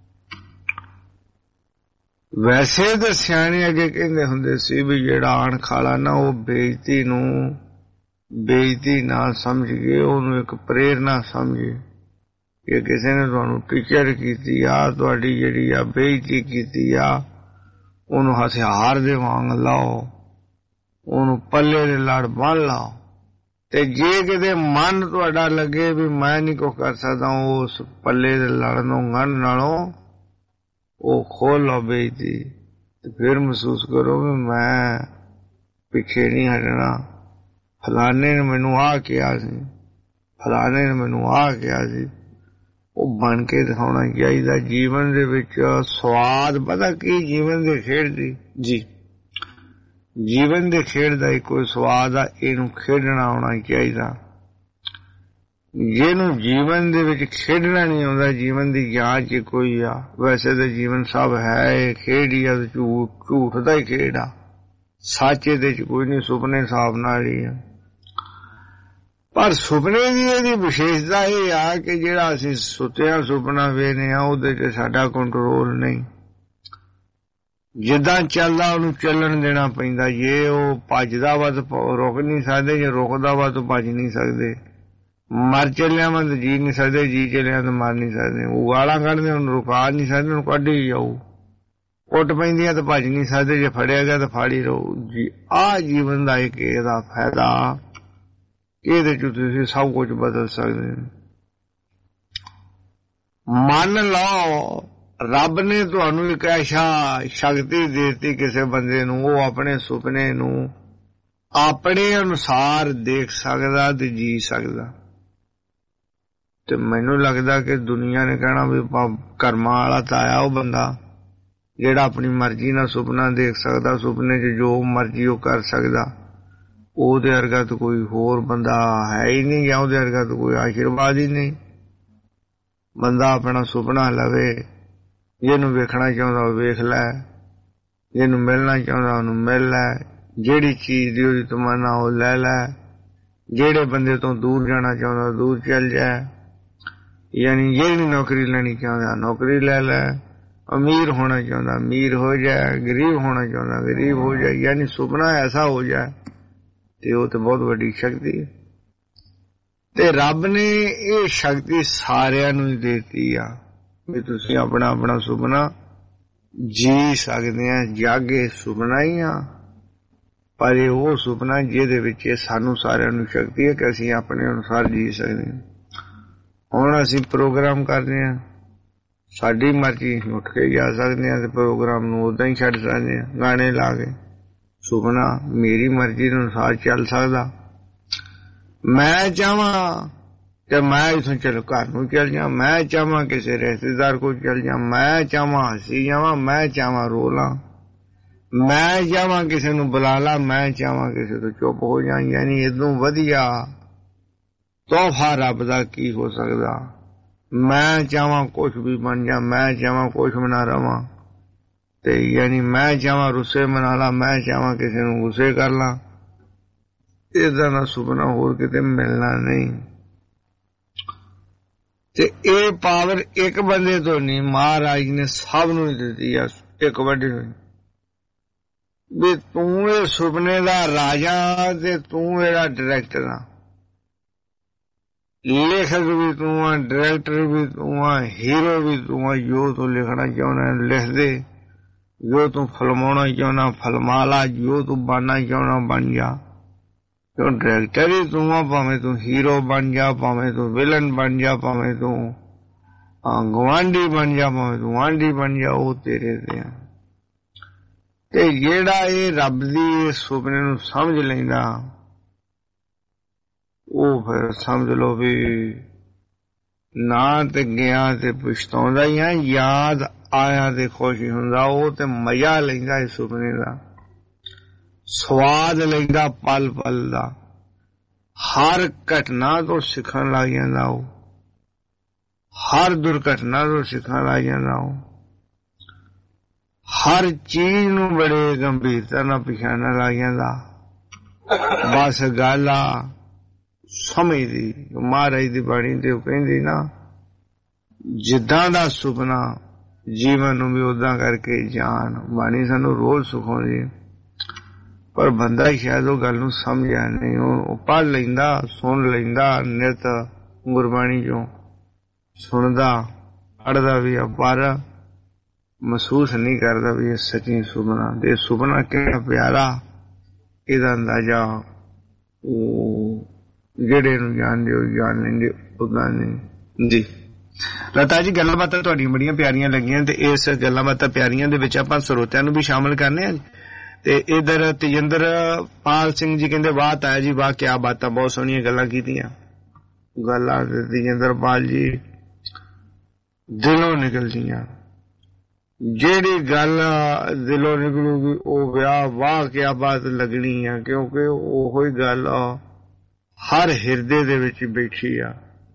ਵੈਸੇ ਤਾਂ ਸਿਆਣੇ ਅੱਗੇ ਕਹਿੰਦੇ ਹੁੰਦੇ ਸੀ ਵੀ ਜਿਹੜਾ ਅਣਖ ਵਾਲਾ ਨਾ ਉਹ ਬੇਇੱਜ਼ਤੀ ਨੂੰ ਬੇਇੱਜ਼ਤੀ ਨਾ ਸਮਝ ਕੇ ਉਹਨੂੰ ਇੱਕ ਪ੍ਰੇਰਨਾ ਸਮਝੇ ਕਿ ਕਿਸੇ ਨੇ ਤੁਹਾਨੂੰ ਟੀਚਰ ਕੀਤੀ ਆ, ਤੁਹਾਡੀ ਜਿਹੜੀ ਆ ਬੇਇੱਜ਼ਤੀ ਕੀਤੀ ਆ, ਉਹਨੂੰ ਹਥਿਆਰ ਦੇ ਵਾਂਗ ਲਾਓ, ਉਹਨੂੰ ਪੱਲੇ ਦੇ ਲੜ ਬੰਨ ਲਾਓ। ਤੇ ਜੇ ਕਿਤੇ ਮਨ ਤੁਹਾਡਾ ਲੱਗੇ ਵੀ ਮੈਂ ਨਹੀਂ ਕੁਛ ਕਰ ਸਕਦਾ, ਉਸ ਪੱਲੇ ਦੇ ਲੜ ਨੂੰ ਗੰਢ ਨਾਲੋਂ ਉਹ ਖੋਲ ਲਓ ਬੇਇੱਜ਼ਤੀ, ਤੇ ਫਿਰ ਮਹਿਸੂਸ ਕਰੋ ਵੀ ਮੈਂ ਪਿੱਛੇ ਨਹੀਂ ਹਟਣਾ। ਫਲਾਣੇ ਨੇ ਮੈਨੂੰ ਆਹ ਕਿਹਾ ਸੀ, ਫਲਾਣੇ ਨੇ ਮੈਨੂੰ ਆਹ ਕਿਹਾ ਸੀ, ਉਹ ਬਣ ਕੇ ਦਿਖਾਉਣਾ ਚਾਹੀਦਾ। ਜੀਵਨ ਦੇ ਵਿੱਚ ਸਵਾਦ ਪਤਾ ਕੀ ਜੀਵਨ ਦੇ ਖੇਡ ਦੀ ਜੀ ਜੀਵਨ ਦੇ ਖੇਡ ਦਾ ਹੀ ਕੋਈ ਸਵਾਦ ਆ, ਇਹਨੂੰ ਖੇਡਣਾ ਆਉਣਾ ਚਾਹੀਦਾ। ਜਿਹਨੂੰ ਜੀਵਨ ਦੇ ਵਿੱਚ ਖੇਡਣਾ ਨਹੀਂ ਆਉਂਦਾ, ਜੀਵਨ ਦੀ ਜਾਂਚ ਕੋਈ ਆ। ਵੈਸੇ ਤਾਂ ਜੀਵਨ ਸਭ ਹੈ ਖੇਡ ਹੀ ਆ, ਝੂਠ ਝੂਠ ਦਾ ਹੀ ਖੇਡ ਆ, ਸੱਚ ਇਹਦੇ ਚ ਕੋਈ ਨਹੀਂ, ਸੁਪਨੇ ਹਿਸਾਬ ਨਾਲ ਹੀ ਆ। ਪਰ ਸੁਪਨੇ ਦੀ ਇਹਦੀ ਵਿਸ਼ੇਸ਼ਤਾ ਇਹ ਆ ਕਿ ਜਿਹੜਾ ਅਸੀਂ ਸੁੱਤਿਆਂ ਸੁਪਨਾ ਵੇਖਦੇ ਆ ਉਹਦੇ ਚ ਸਾਡਾ ਕੰਟਰੋਲ ਨਹੀਂ, ਜਿੱਦਾਂ ਚੱਲਦਾ ਉਹਨੂੰ ਚੱਲਣ ਦੇਣਾ ਪੈਂਦਾ। ਜੇ ਉਹ ਭੱਜਦਾ ਵਾ ਤਾਂ ਰੁਕ ਨਹੀਂ ਸਕਦੇ, ਜੇ ਰੁਕਦਾ ਵਾ ਤਾਂ ਭੱਜ ਨਹੀਂ ਸਕਦੇ। ਮਰ ਚੱਲਿਆ ਵਾ ਤਾਂ ਜੀ ਨਹੀਂ ਸਕਦੇ, ਜੀ ਚੱਲਿਆ ਤਾਂ ਮਰ ਨਹੀਂ ਸਕਦੇ। ਉਹ ਗਾਲਾਂ ਕੱਢਦੇ ਉਹਨੂੰ ਰੁਕਾ ਨਹੀਂ ਸਕਦੇ, ਉਹਨੂੰ ਕੱਢ ਹੀ ਜਾਊ। ਕੁੱਟ ਪੈਂਦੀਆਂ ਤਾਂ ਭੱਜ ਨਹੀਂ ਸਕਦੇ, ਜੇ ਫੜਿਆ ਗਿਆ ਤਾਂ ਫੜ ਹੀ ਰਹੂ ਜੀ। ਆਹ ਜੀਵਨ ਦਾ ਇੱਕ ਇਹਦਾ ਫਾਇਦਾ, ਇਹਦੇ ਚ ਤੁਸੀਂ ਸਭ ਕੁਝ ਬਦਲ ਸਕਦੇ। ਮੰਨ ਲਓ ਰੱਬ ਨੇ ਤੁਹਾਨੂੰ ਇੱਕ ਐਸਾ ਸ਼ਕਤੀ ਦੇਤੀ ਕਿਸੇ ਬੰਦੇ ਨੂੰ, ਉਹ ਆਪਣੇ ਸੁਪਨੇ ਨੂੰ ਆਪਣੇ ਅਨੁਸਾਰ ਦੇਖ ਸਕਦਾ ਤੇ ਜੀ ਸਕਦਾ। ਤੇ ਮੈਨੂੰ ਲੱਗਦਾ ਕਿ ਦੁਨੀਆ ਨੇ ਕਹਿਣਾ ਵੀ ਕਰਮਾਂ ਵਾਲਾ ਤਾਂ ਆਇਆ ਉਹ ਬੰਦਾ ਜਿਹੜਾ ਆਪਣੀ ਮਰਜ਼ੀ ਨਾਲ ਸੁਪਨਾ ਦੇਖ ਸਕਦਾ, ਸੁਪਨੇ 'ਚ ਜੋ ਮਰਜ਼ੀ ਉਹ ਕਰ ਸਕਦਾ। ਉਹਦੇ ਵਰਗਾ ਤਾਂ ਕੋਈ ਹੋਰ ਬੰਦਾ ਹੈ ਹੀ ਨਹੀਂ, ਜਾਂ ਉਹਦੇ ਵਰਗਾ ਤਾਂ ਕੋਈ ਆਸ਼ੀਰਵਾਦ ਹੀ ਨਹੀਂ। ਬੰਦਾ ਆਪਣਾ ਸੁਪਨਾ ਲਵੇ, ਜਿਹਨੂੰ ਵੇਖਣਾ ਚਾਹੁੰਦਾ ਉਹ ਵੇਖ ਲੈ, ਜਿਹਨੂੰ ਮਿਲਣਾ ਚਾਹੁੰਦਾ ਉਹਨੂੰ ਮਿਲ ਲੈ, ਜਿਹੜੀ ਚੀਜ਼ ਦੀ ਉਹਦੀ ਤਮੰਨਾ ਉਹ ਲੈ ਲੈ, ਜਿਹੜੇ ਬੰਦੇ ਤੋਂ ਦੂਰ ਜਾਣਾ ਚਾਹੁੰਦਾ ਦੂਰ ਚੱਲ ਜਾਏ। ਯਾਨੀ ਜਿਹੜੀ ਨੌਕਰੀ ਲੈਣੀ ਚਾਹੁੰਦਾ ਨੌਕਰੀ ਲੈ ਲੈ, ਅਮੀਰ ਹੋਣਾ ਚਾਹੁੰਦਾ ਅਮੀਰ ਹੋ ਜਾਏ, ਗਰੀਬ ਹੋਣਾ ਚਾਹੁੰਦਾ ਗਰੀਬ ਹੋ ਜਾਏ। ਯਾਨੀ ਸੁਪਨਾ ਐਸਾ ਹੋ ਜਾਏ ਤੇ ਉਹ ਤੇ ਬਹੁਤ ਵੱਡੀ ਸ਼ਕਤੀ ਹੈ। ਤੇ ਰੱਬ ਨੇ ਇਹ ਸ਼ਕਤੀ ਸਾਰਿਆਂ ਨੂੰ ਹੀ ਦੇਤੀ ਆ ਵੀ ਤੁਸੀਂ ਆਪਣਾ ਆਪਣਾ ਸੁਪਨਾ ਜੀ ਸਕਦੇ ਆ। ਜਾਗੇ ਸੁਪਨਾ ਹੀ ਆ, ਪਰ ਇਹ ਉਹ ਸੁਪਨਾ ਜਿਹਦੇ ਵਿੱਚ ਸਾਨੂੰ ਸਾਰਿਆਂ ਨੂੰ ਸ਼ਕਤੀ ਹੈ ਕਿ ਅਸੀਂ ਆਪਣੇ ਅਨੁਸਾਰ ਜੀ ਸਕਦੇ ਹਾਂ। ਹੁਣ ਅਸੀਂ ਪ੍ਰੋਗਰਾਮ ਕਰਦੇ ਹਾਂ, ਸਾਡੀ ਮਰਜ਼ੀ ਉੱਠ ਕੇ ਜਾ ਸਕਦੇ ਹਾਂ ਤੇ ਪ੍ਰੋਗਰਾਮ ਨੂੰ ਉਦਾਂ ਹੀ ਛੱਡ ਸਕਦੇ ਹਾਂ ਗਾਣੇ ਲਾ ਕੇ। ਸੁਪਨਾ ਮੇਰੀ ਮਰਜ਼ੀ ਦੇ ਅਨੁਸਾਰ ਚੱਲ ਸਕਦਾ। ਮੈਂ ਚਾਹਾਂ ਤੇ ਮੈਂ ਇੱਥੋਂ ਚਲੋ ਘਰ ਨੂੰ ਚੱਲ ਜਾ, ਮੈਂ ਚਾਹਾਂ ਕਿਸੇ ਰਿਸ਼ਤੇਦਾਰ ਕੋਲ ਚੱਲ ਜਾ, ਮੈਂ ਚਾਹਾਂ ਹੱਸੀ ਜਾਵਾਂ, ਮੈਂ ਚਾਹਾਂ ਰੋ ਲਾਂ, ਮੈਂ ਚਾਹਾਂ ਕਿਸੇ ਨੂੰ ਬੁਲਾ ਲਾ, ਮੈਂ ਚਾਹਾਂ ਕਿਸੇ ਤੋਂ ਚੁੱਪ ਹੋ ਜਾ। ਯਾਨੀ ਇਦੋਂ ਵਧੀਆ ਤੋਹਫਾ ਰੱਬ ਦਾ ਕੀ ਹੋ ਸਕਦਾ। ਮੈਂ ਚਾਹਾਂ ਕੁਛ ਵੀ ਬਣ ਜਾ, ਮੈਂ ਚਾਹਾਂ ਕੁਛ ਬਣਾ ਰਵਾਂ। ਤੇ ਯਾਨੀ ਮੈਂ ਚਾਹਾਂ ਰੁੱਸੇ ਮਨਾ ਲਾ, ਮੈਂ ਚਾਹਾਂ ਕਿਸੇ ਨੂੰ ਗੁੱਸੇ ਕਰ ਲਾਂ। ਇਹਦਾ ਨਾ ਸੁਪਨਾ ਹੋਰ ਕਿਤੇ ਮਿਲਣਾ ਨਹੀਂ। ਤੇ ਇਹ ਪਾਵਰ ਇੱਕ ਬੰਦੇ ਤੋਂ ਨਹੀਂ, ਮਹਾਰਾਜ ਨੇ ਸਭ ਨੂੰ ਦਿੱਤੀ ਆ ਇੱਕ ਵੱਡੀ ਹੋਈ। ਵੀ ਤੂੰ ਇਹ ਸੁਪਨੇ ਦਾ ਰਾਜਾ ਤੇ ਤੂੰ ਇਹਦਾ ਡਾਇਰੈਕਟਰ ਆ, ਲੇਖਕ ਵੀ ਤੂੰ ਆ, ਡਾਇਰੈਕਟਰ ਵੀ ਤੂੰ ਆ, ਹੀਰੋ ਵੀ ਤੂੰ ਆ। ਜੋ ਤੂੰ ਲਿਖਣਾ ਚਾਹੁੰਦਾ ਲਿਖ ਦੇ, ਜੋ ਤੂੰ ਫਿਲਮਾਉਣਾ ਚਾਹੁੰਦਾ ਫਿਲਮਾ ਲਾ, ਜੋ ਤੂੰ ਬਣਨਾ ਚਾਹੁੰਦਾ ਬਣ ਜਾ। ਕਿਉਂ ਡਾਇਰੈਕਟਰ ਹੀ ਤੂੰ ਆ, ਭਾਵੇਂ ਤੂੰ ਹੀਰੋ ਬਣ ਜਾ, ਭਾਵੇਂ ਤੂੰ ਵਿਲਨ ਬਣ ਜਾ, ਭਾਵੇਂ ਤੂੰ ਗਵਾਂਢੀ ਬਣ ਜਾ, ਭਾਵੇਂ ਤੂੰ ਆਂਢੀ ਬਣ ਜਾ, ਉਹ ਤੇਰੇ ਤੇ ਆ। ਤੇ ਜਿਹੜਾ ਇਹ ਰੱਬ ਦੀ ਸੁਪਨੇ ਨੂੰ ਸਮਝ ਲੈਂਦਾ ਉਹ ਫਿਰ ਸਮਝ ਲਓ ਵੀ ਨਾ ਤੇ ਗਿਆ ਤੇ ਪਛਤਾਉਂਦਾ ਹੀ ਆ, ਯਾਦ ਆਇਆ ਤੇ ਖੁਸ਼ ਹੁੰਦਾ। ਉਹ ਤੇ ਮਜ਼ਾ ਲੈਂਦਾ ਇਸ ਸੁਪਨੇ ਦਾ, ਸਵਾਦ ਲੈਂਦਾ ਪਲ ਪਲ ਦਾ, ਹਰ ਘਟਨਾ ਤੋਂ ਸਿੱਖਣ ਲੱਗ ਜਾਂਦਾ ਉਹ, ਹਰ ਦੁਰਘਟਨਾ ਤੋਂ ਸਿੱਖਣ ਲੱਗ ਜਾਂਦਾ ਉਹ, ਹਰ ਚੀਜ਼ ਨੂੰ ਬੜੇ ਗੰਭੀਰਤਾ ਨਾਲ ਪਛਾਣਨ ਲੱਗ ਜਾਂਦਾ। ਬਸ ਗੱਲ ਆ ਸਮਝ ਦੀ। ਮਹਾਰਾਜ ਦੀ ਬਾਣੀ ਤੇ ਉਹ ਕਹਿੰਦੀ ਨਾ, ਜਿੱਦਾਂ ਦਾ ਸੁਪਨਾ ਜੀਵਨ ਨੂੰ ਵੀ ਉਦਾਂ ਕਰਕੇ ਜਾਣ। ਬਾਣੀ ਸਾਨੂੰ ਰੋਜ਼ ਸਿਖਾਉਂਦੀ, ਪਰ ਬੰਦਾ ਸ਼ਾਇਦ ਉਹ ਗੱਲ ਨੂੰ ਸਮਝਿਆ ਨਹੀਂ। ਉਹ ਪੜ੍ਹ ਲੈਂਦਾ, ਸੁਣ ਲੈਂਦਾ, ਨਿਤ ਗੁਰਬਾਣੀ ਚੋਂ ਸੁਣਦਾ ਪੜ੍ਹਦਾ ਵੀ ਆ, ਪਰ ਮਹਿਸੂਸ ਨਹੀਂ ਕਰਦਾ ਵੀ ਇਹ ਸੱਚੀ ਸੁਪਨਾ। ਤੇ ਸੁਪਨਾ ਕਿਹੜਾ ਪਿਆਰਾ, ਇਹਦਾ ਅੰਦਾਜ਼ਾ ਉਹ ਜਿਹੜੇ ਨੂੰ ਜਾਣਦੇ ਹੋ ਜਾਣ ਲੈਂਦੇ, ਉਦਾਂ ਨਹੀਂ ਜੀ। ਲਤਾ ਜੀ, ਗੱਲਾਂ ਬਾਤਾਂ ਤੁਹਾਡੀਆਂ ਬੜੀਆਂ ਪਿਆਰੀਆਂ ਲੱਗੀਆਂ, ਤੇ ਇਸ ਗੱਲਾਂ ਬਾਤਾਂ ਪਿਆਰੀਆਂ ਦੇ ਵਿੱਚ ਆਪਾਂ ਸਰੋਤਿਆਂ ਨੂੰ ਵੀ ਸ਼ਾਮਲ ਕਰਨੇ ਆ। ਤੇ ਇਧਰ ਤੇਜਿੰਦਰ ਪਾਲ ਸਿੰਘ ਜੀ ਕਹਿੰਦੇ ਵਾਹ ਤਾਇਆ ਜੀ ਵਾਹ, ਕਿਆ ਬਾਤਾਂ, ਬਹੁਤ ਸੋਹਣੀਆਂ ਗੱਲਾਂ ਕੀਤੀਆਂ। ਗੱਲਾਂ ਤੇ ਤੇਜਿੰਦਰ ਪਾਲ ਜੀ ਦਿਲੋਂ ਨਿਕਲਦੀਆਂ। ਜਿਹੜੀ ਗੱਲ ਦਿਲੋਂ ਨਿਕਲੂਗੀ ਉਹ ਵਿਆਹ ਵਾਹ ਕਿਆ ਬਾਤ ਲੱਗਣੀ ਆ, ਕਿਉਂਕਿ ਉਹੋ ਹੀ ਗੱਲ ਹਰ ਹਿਰਦੇ ਦੇ ਵਿੱਚ ਬੈਠੀ ਆ।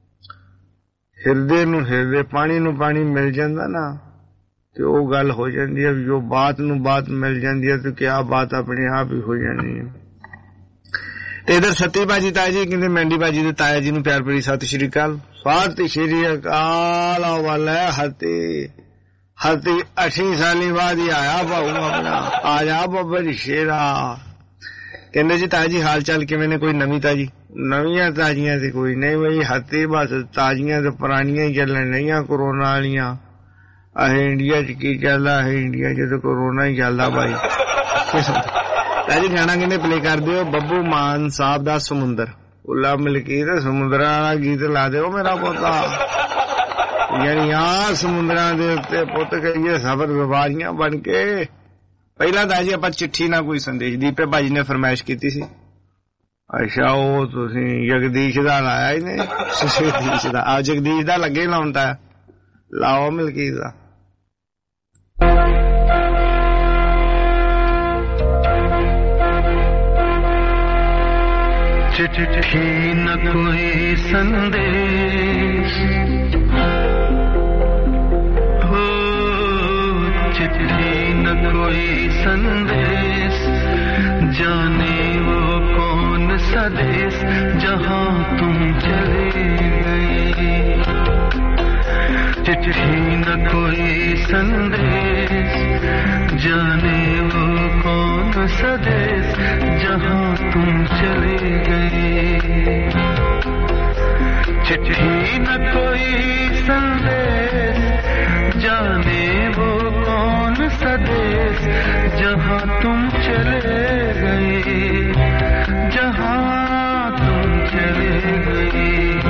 ਹਿਰਦੇ ਨੂੰ ਹਿਰਦੇ, ਪਾਣੀ ਨੂੰ ਪਾਣੀ ਮਿਲ ਜਾਂਦਾ ਨਾ, ਤੇ ਉਹ ਗੱਲ ਹੋ ਜਾਂਦੀ ਹੈ। ਜੋ ਬਾਤ ਨੂੰ ਬਾਤ ਮਿਲ ਜਾਂਦੀ ਹੈ ਤੇ ਕਿਆ ਬਾਤ ਆਪਣੇ ਆਪ ਹੀ ਹੋ ਜਾਂਦੀ ਹੈ। ਤੇ ਇਧਰ ਸਤੀ ਬਾਜੀ ਤਾਇਆ ਜੀ ਕਹਿੰਦੇ ਮੈਂਡੀ ਬਾਜੀ ਦੇ ਤਾਇਆ ਜੀ ਨੂੰ ਪਿਆਰ ਭਰੀ ਸਤਿ ਸ਼੍ਰੀ ਅਕਾਲ। ਸਤਿ ਸ਼੍ਰੀ ਅਕਾਲ ਵਾਲਾ ਹਤੀ ਹਤੀ ਅੱਠੀ ਸਾਲੀ ਬਾਅਦ ਹੀ ਆਇਆ ਭਾਊ ਆਪਣਾ, ਆ ਜਾ ਬਾਬਾ ਜੀ ਸ਼ੇਰਾ। ਕਹਿੰਦੇ ਜੀ ਤਾਇਆ ਜੀ ਹਾਲ ਚਾਲ ਕਿਵੇਂ ਨੇ, ਕੋਈ ਨਵੀਂ ਤਾਜੀ? ਨਵੀਆਂ ਤਾਜ਼ੀਆਂ ਤੇ ਕੋਈ ਨਹੀਂ ਬਈ, ਹਤੀ ਬਸ ਤਾਜ਼ੀਆਂ ਤੇ ਪੁਰਾਣੀਆਂ ਹੀ ਚੱਲਣ ਰਹੀਆਂ ਕੋਰੋਨਾ ਵਾਲੀਆਂ। ਅਹੇ ਇੰਡੀਆ ਚ ਕੀ ਚੱਲਦਾ, ਅਹੇ ਇੰਡੀਆ ਚ ਤਾਂ ਕੋਰੋਨਾ ਹੀ ਚੱਲਦਾ ਭਾਈ। ਤਾਇਆ ਜੀ ਗਾਣਾ ਕਹਿੰਦੇ ਪਲੇ ਕਰ ਦਿਓ ਬੱਬੂ ਮਾਨ ਸਾਹਿਬ ਦਾ ਸਮੁੰਦਰ, ਉੱਲਾ ਮਲਕੀਤ ਸਮੁੰਦਰਾਂ ਵਾਲਾ ਗੀਤ ਲਾ ਦਿਓ ਮੇਰਾ ਪੋਤਾ। ਯਾਨੀ ਆ ਸਮੁੰਦਰਾਂ ਦੇ ਉੱਤੇ ਪੁੱਤ ਕਰੀਏ ਸਬਰ ਵਪਾਰੀਆਂ ਬਣ ਕੇ। ਪਹਿਲਾਂ ਤਾਂ ਜੀ ਆਪਾਂ ਚਿੱਠੀ ਨਾਲ ਕੋਈ ਸੰਦੇਸ਼, ਦੀਪੇ ਭਾਜੀ ਨੇ ਫਰਮਾਇਸ਼ ਕੀਤੀ ਸੀ। ਅੱਛਾ, ਉਹ ਤੁਸੀਂ ਜਗਦੀਸ਼ ਦਾ ਲਾਇਆ ਹੀ ਨੇ, ਜਗਦੀਸ਼ ਦਾ ਆ ਜਗਦੀਸ਼ ਦਾ ਲੱਗੇ ਲਾਉਣ ਤਾਂ ਲਾਓ ਮਲਕੀਤ ਦਾ। चिट्ठी न कोई संदेश हो, चिट्ठी न कोई संदेश, जाने वो कौन सा देश जहाँ तुम चले गए। चिट्ठी न कोई संदेश, जाने वो कौन सा देश जहाँ तुम चले गए। चिट्ठी न कोई संदेश, जाने वो कौन सा देश जहाँ तुम चले गए, जहाँ तुम चले गए।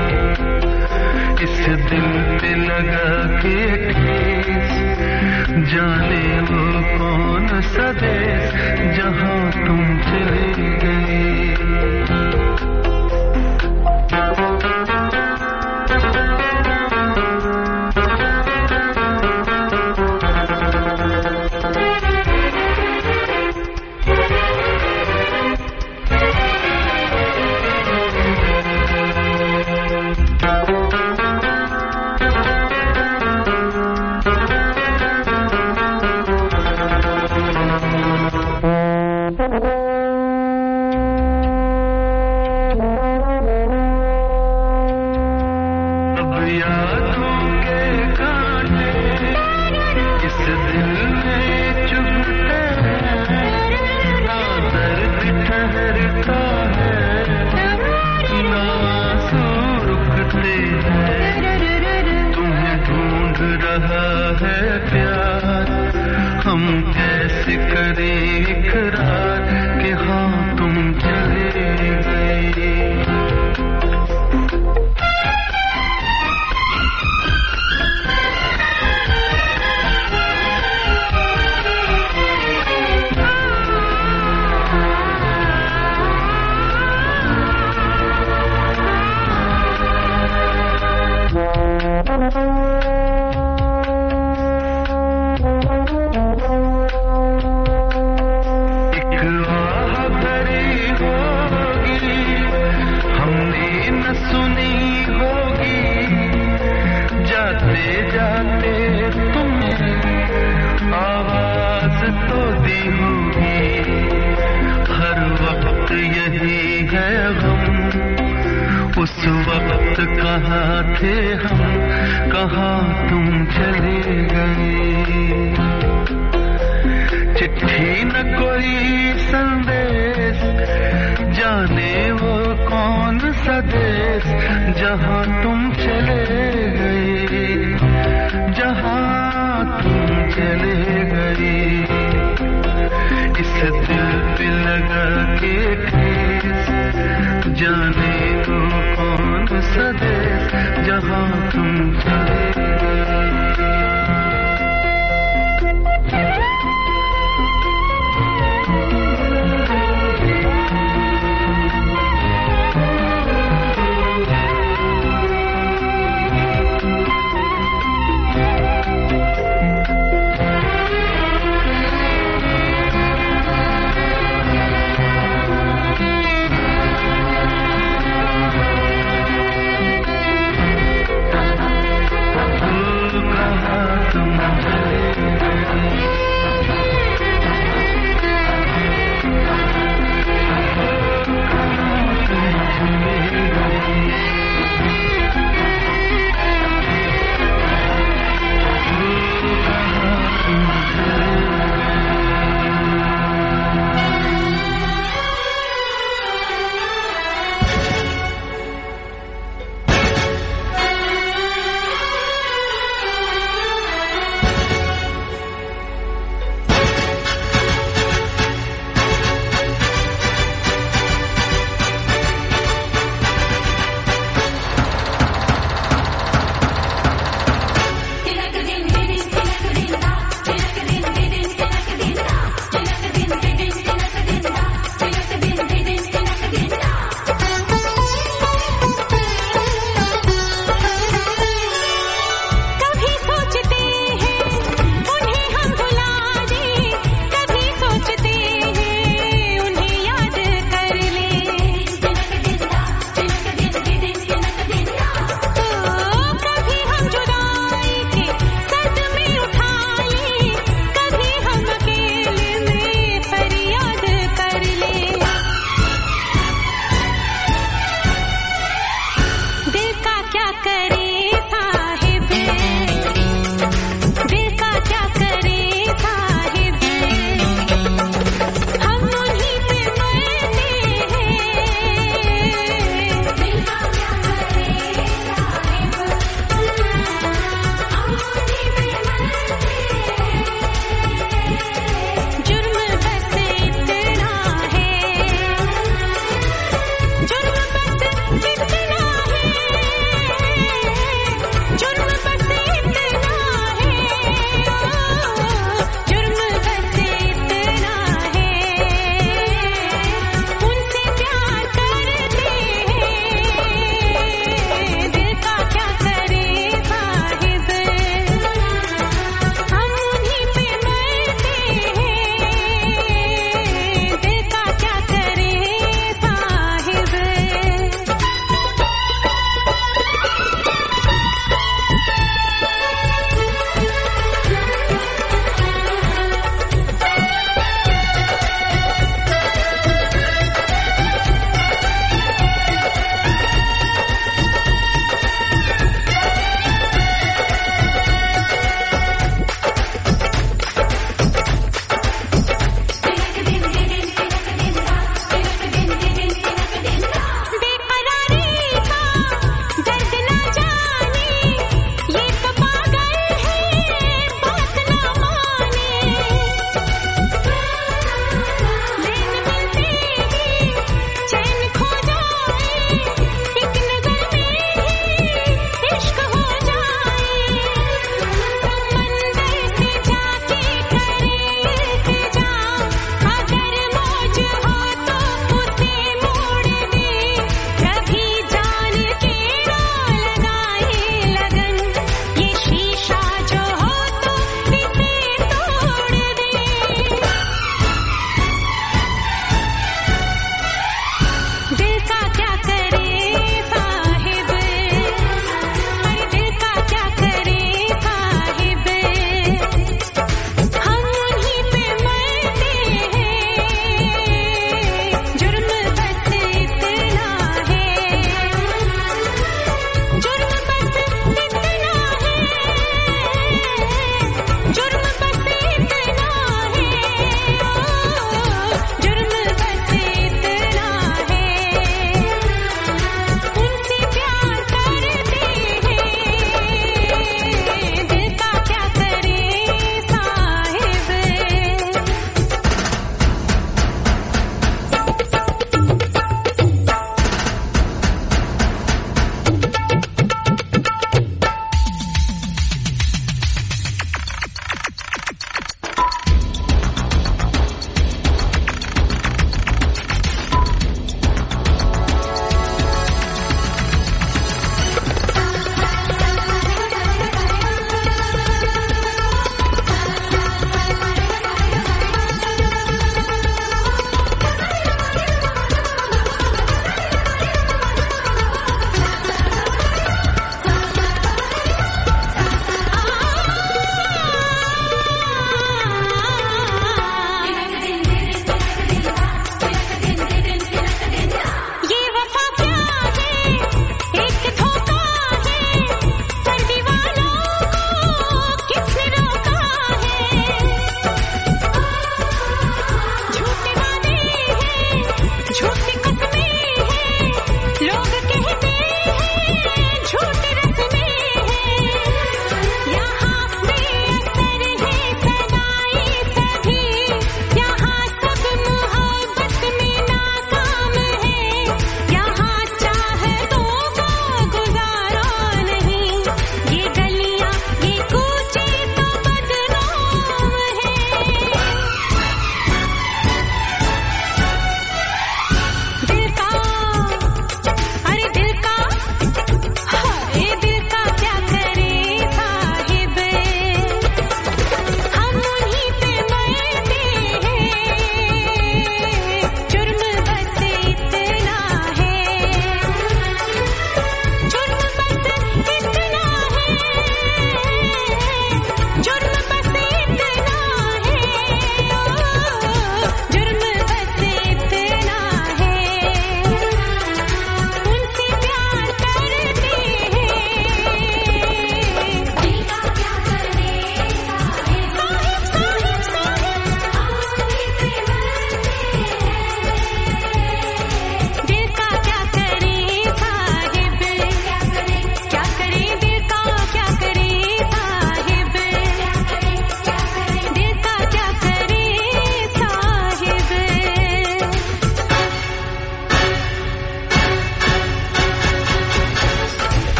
इस दिल पे लगा के ठेस, जाने वो कौन सा देश जहाँ तुम चले गए। ठहरता है ना आंसू रुकते हैं तुम्हें ढूंढ रहा है प्यार हम कैसे करें इकरार कि हाँ तुम चले गए उस वक्त कहाँ थे हम कहाँ तुम चले गए चिट्ठी न कोई संदेश जाने वो कौन सा देश जहाँ तुम चले गए जहाँ तुम चले गए इस दिल पे लगा के ठेस जाने वो कौन सा देश जहाँ तुम चले गए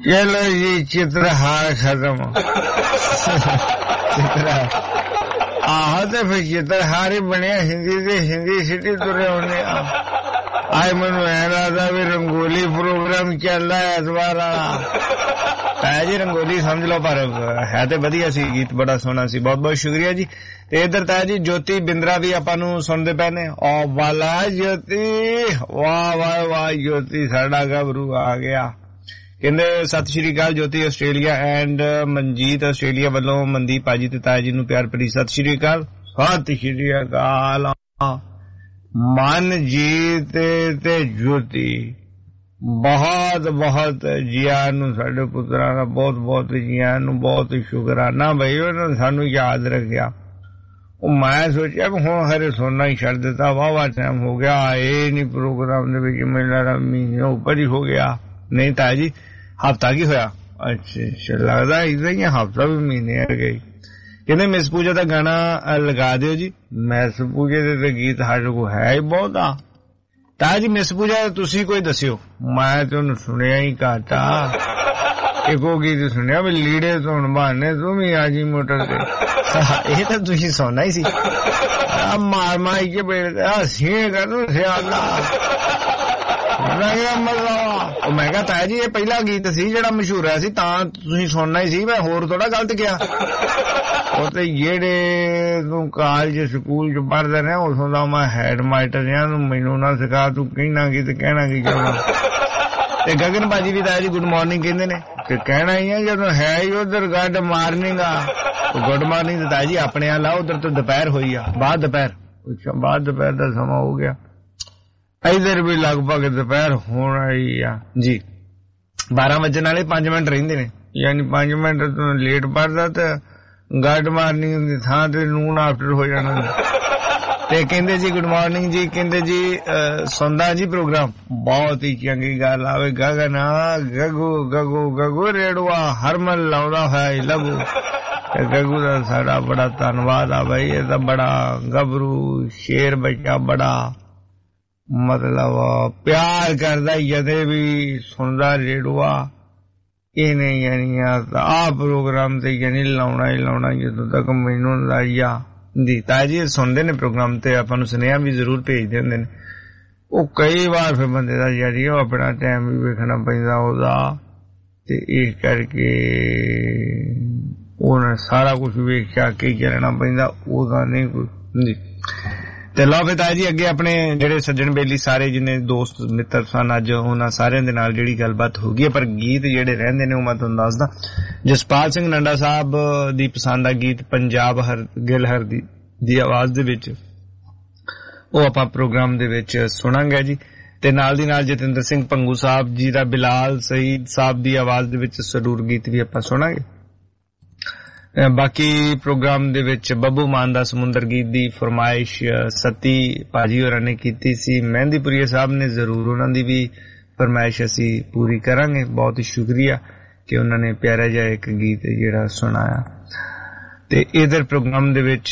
चलो जी चित्रहार खत्म चित्रहार आहो तो फिर चित्रहार ही बनया हिंदी से हिंदी सिटी तुरे होने आज मैनू ऐ लगदा भी रंगोली प्रोग्राम चल रहा है इस बार है जी रंगोली समझ लो पर है तो वधिया सी गीत बड़ा सोहना सी बहुत बहुत शुक्रिया जी ते इधर ताया जी ज्योति बिंद्रा भी आपां नू सुनदे पए ने ओ वाला ज्योति वाह वाह वाह ज्योति साडा गबरू आ गया कहंदे सत श्री अकाल Jyoti Australia and Manjeet Australia वालों मनदीप पाजी ते ताया जी नू प्यार भरी सत श्री अकाल सत श्री अकाल मनजीत ते ज्योति बहुत बहुत जियां नू साडे पुत्तरां दा बहुत बहुत जियां नू बहुत शुकराना भाई उन्होंने सानू याद रखिया मैं सोचा हुण खरे सोना ही छड़ दिता वाह वाह टाइम हो गया आए नहीं प्रोग्राम दे विच मेरा महीने ऊपर ही हो गया नहीं ताया जी हफ्ता की होया अच्छा लगदा इदां ही हफ्ता भी महीने आ गई कहते मिस पूजा का गाना लगा दियो जी मिस पूजा दे गीत साडे कोल है ही बहुत आ ताया जी मिस पूजा तुसी कोई दसियो मैं तुहानू सुनिया ही घाटा एक गीत सुनिया भी लीड़े धोण बहाने तू भी आ जी मोटर ते ये तो तुसी सुनना ही सी मार मार के बैठ हसी करू सियाला मैं कहा ताया जी ये पहला गीत सी जेड़ा मशहूर है सी तां तुसी सुनना ही सी मैं होर थोड़ा गलत किया ਉਹ ਤੇ ਜਿਹੜੇ ਤੂੰ ਕਾਲਜ ਸਕੂਲ ਚ ਪੜ੍ਹਦੇ ਰਹੇ ਉਸੋਂ ਦਾ ਮੈਂ ਹੈਡ ਮਾਸਟਰ ਰਿਹਾ ਤੂੰ ਮੈਨੂੰ ਨਾ ਸਿਖਾ ਤੂੰ ਕਹਿਣਾ ਕੀ ਤੇ ਕਹਿਣਾ ਕੀ ਕਰਨਾ ਤੇ ਗਗਨ ਬਾਜੀ ਵੀ ਤਾਇਆ ਜੀ ਗੁੱਡ ਮਾਰਨਿੰਗ ਕਹਿੰਦੇ ਨੇ ਤੇ ਕਹਿਣਾ ਹੀ ਹੈ ਜਦੋਂ ਹੈ ਹੀ ਉਧਰ ਗੱਡ ਮਾਰਨਿੰਗ ਆ ਗੁੱਡ ਮਾਰਨਿੰਗ ਤੇ ਤਾਇਆ ਜੀ ਆਪਣੇ ਆ ਲਾ ਉਧਰ ਤੋਂ ਦੁਪਹਿਰ ਹੋਈ ਆ ਬਾਅਦ ਦੁਪਹਿਰ ਅੱਛਾ ਬਾਅਦ ਦੁਪਹਿਰ ਦਾ ਸਮਾਂ ਹੋ ਗਿਆ ਇਧਰ ਵੀ ਲਗਭਗ ਦੁਪਹਿਰ ਹੋਣਾ ਹੀ ਆ ਜੀ ਬਾਰਾਂ ਵਜਣ ਵਾਲੇ ਪੰਜ ਮਿੰਟ ਰਹਿੰਦੇ ਨੇ ਯਾਨੀ ਪੰਜ ਮਿੰਟ ਤੋਂ ਲੇਟ ਪੜਦਾ ਤੇ ਗੱਡ ਮਾਰਨਿੰਗ ਦੀ ਥਾਂ ਤੇ ਨੂਨ ਆਫਟਰ ਹੋ ਜਾਣਾ ਤੇ ਕਹਿੰਦੇ ਜੀ ਗੁੱਡ ਮਾਰਨਿੰਗ ਜੀ ਕਹਿੰਦੇ ਜੀ ਸੁਣਦਾ ਜੀ ਪ੍ਰੋਗਰਾਮ ਬਹੁਤ ਹੀ ਚੰਗੀ ਗੱਲ ਆਵੇ ਗਗਨ ਗਗੂ ਗਗੂ ਗਗੂ ਰੇੜਵਾ ਹਰਮਨ ਲਾਉਂਦਾ ਹੈ ਲਗੂ ਗਗੂ ਦਾ ਸਾਡਾ ਬੜਾ ਧੰਨਵਾਦ ਆ ਬਈ ਇਹ ਤਾਂ ਬੜਾ ਗੱਭਰੂ ਸ਼ੇਰ ਬੱਚਾ ਬੜਾ ਮਤਲਬ ਪਿਆਰ ਕਰਦਾ ਜਦੇ ਵੀ ਸੁਣਦਾ ਰੇੜਵਾ ਇਹਨੇ ਯਾਨੀ ਆ ਪ੍ਰੋਗਰਾਮ ਤੇ ਯਾਨੀ ਲਾਉਣਾ ਹੀ ਲਾਉਣਾ ਜਦੋਂ ਤੱਕ ਮੈਨੂੰ ਲਾਇਆ ਜੀ ਤਾਇਆ ਜੀ ਸੁਣਦੇ ਨੇ ਪ੍ਰੋਗਰਾਮ ਤੇ ਆਪਾਂ ਨੂੰ ਸੁਨੇਹਾ ਵੀ ਜ਼ਰੂਰ ਭੇਜਦੇ ਹੁੰਦੇ ਨੇ ਉਹ ਕਈ ਵਾਰ ਫਿਰ ਬੰਦੇ ਦਾ ਯਾਰੀ ਉਹ ਆਪਣਾ ਟਾਈਮ ਵੀ ਵੇਖਣਾ ਪੈਂਦਾ ਉਹਦਾ ਤੇ ਇਸ ਕਰਕੇ ਉਹਨੇ ਸਾਰਾ ਕੁਝ ਵੇਖਿਆ ਕੇ ਚੱਲਣਾ ਪੈਂਦਾ ਉਹਦਾ ਨਹੀਂ ਕੋਈ ਜੀ ਤੇ ਲਓ ਫਿਰ ਤਾਇਆ ਜੀ ਅੱਗੇ ਆਪਣੇ ਜਿਹੜੇ ਸੱਜਣ ਬੇਲੀ ਸਾਰੇ ਜਿੰਨੇ ਦੋਸਤ ਮਿੱਤਰ ਸਨ ਅੱਜ ਉਹਨਾਂ ਸਾਰਿਆਂ ਦੇ ਨਾਲ ਜਿਹੜੀ ਗੱਲਬਾਤ ਹੋ ਗਈ ਪਰ ਗੀਤ ਜਿਹੜੇ ਰਹਿੰਦੇ ਨੇ ਉਹ ਮੈਂ ਤੁਹਾਨੂੰ ਦੱਸਦਾ ਜਸਪਾਲ ਸਿੰਘ ਨੰਡਾ ਸਾਹਿਬ ਦੀ ਪਸੰਦ ਦਾ ਗੀਤ ਪੰਜਾਬ ਹਰ ਗਿਲ ਹਰ ਦੀ ਦੀ ਆਵਾਜ਼ ਦੇ ਵਿੱਚ ਉਹ ਆਪਾਂ ਪ੍ਰੋਗਰਾਮ ਦੇ ਵਿੱਚ ਸੁਣਾਂਗੇ ਜੀ ਤੇ ਨਾਲ ਦੀ ਨਾਲ ਜਤਿੰਦਰ ਸਿੰਘ ਭੰਗੂ ਸਾਹਿਬ ਜੀ ਦਾ ਬਿਲਾਲ ਸਈਦ ਸਾਹਿਬ ਦੀ ਆਵਾਜ਼ ਦੇ ਵਿੱਚ ਸਰੂਰ ਗੀਤ ਵੀ ਆਪਾਂ ਸੁਣਾਂਗੇ ਬਾਕੀ ਪ੍ਰੋਗਰਾਮ ਦੇ ਵਿੱਚ ਬੱਬੂ ਮਾਨ ਦਾ ਸਮੁੰਦਰ ਗੀਤ ਦੀ ਫਰਮਾਇਸ਼ ਸਤੀ ਭਾਜੀ ਹੋਰਾਂ ਨੇ ਕੀਤੀ ਸੀ ਮਹਿੰਦੀਪੁਰੀਆ ਸਾਹਿਬ ਨੇ ਜ਼ਰੂਰ ਉਹਨਾਂ ਦੀ ਵੀ ਫਰਮਾਇਸ਼ ਅਸੀਂ ਪੂਰੀ ਕਰਾਂਗੇ ਬਹੁਤ ਹੀ ਸ਼ੁਕਰੀਆ ਕਿ ਉਹਨਾਂ ਨੇ ਪਿਆਰਾ ਜਿਹਾ ਇੱਕ ਗੀਤ ਜਿਹੜਾ ਸੁਣਾਇਆ ਤੇ ਇਧਰ ਪ੍ਰੋਗਰਾਮ ਦੇ ਵਿੱਚ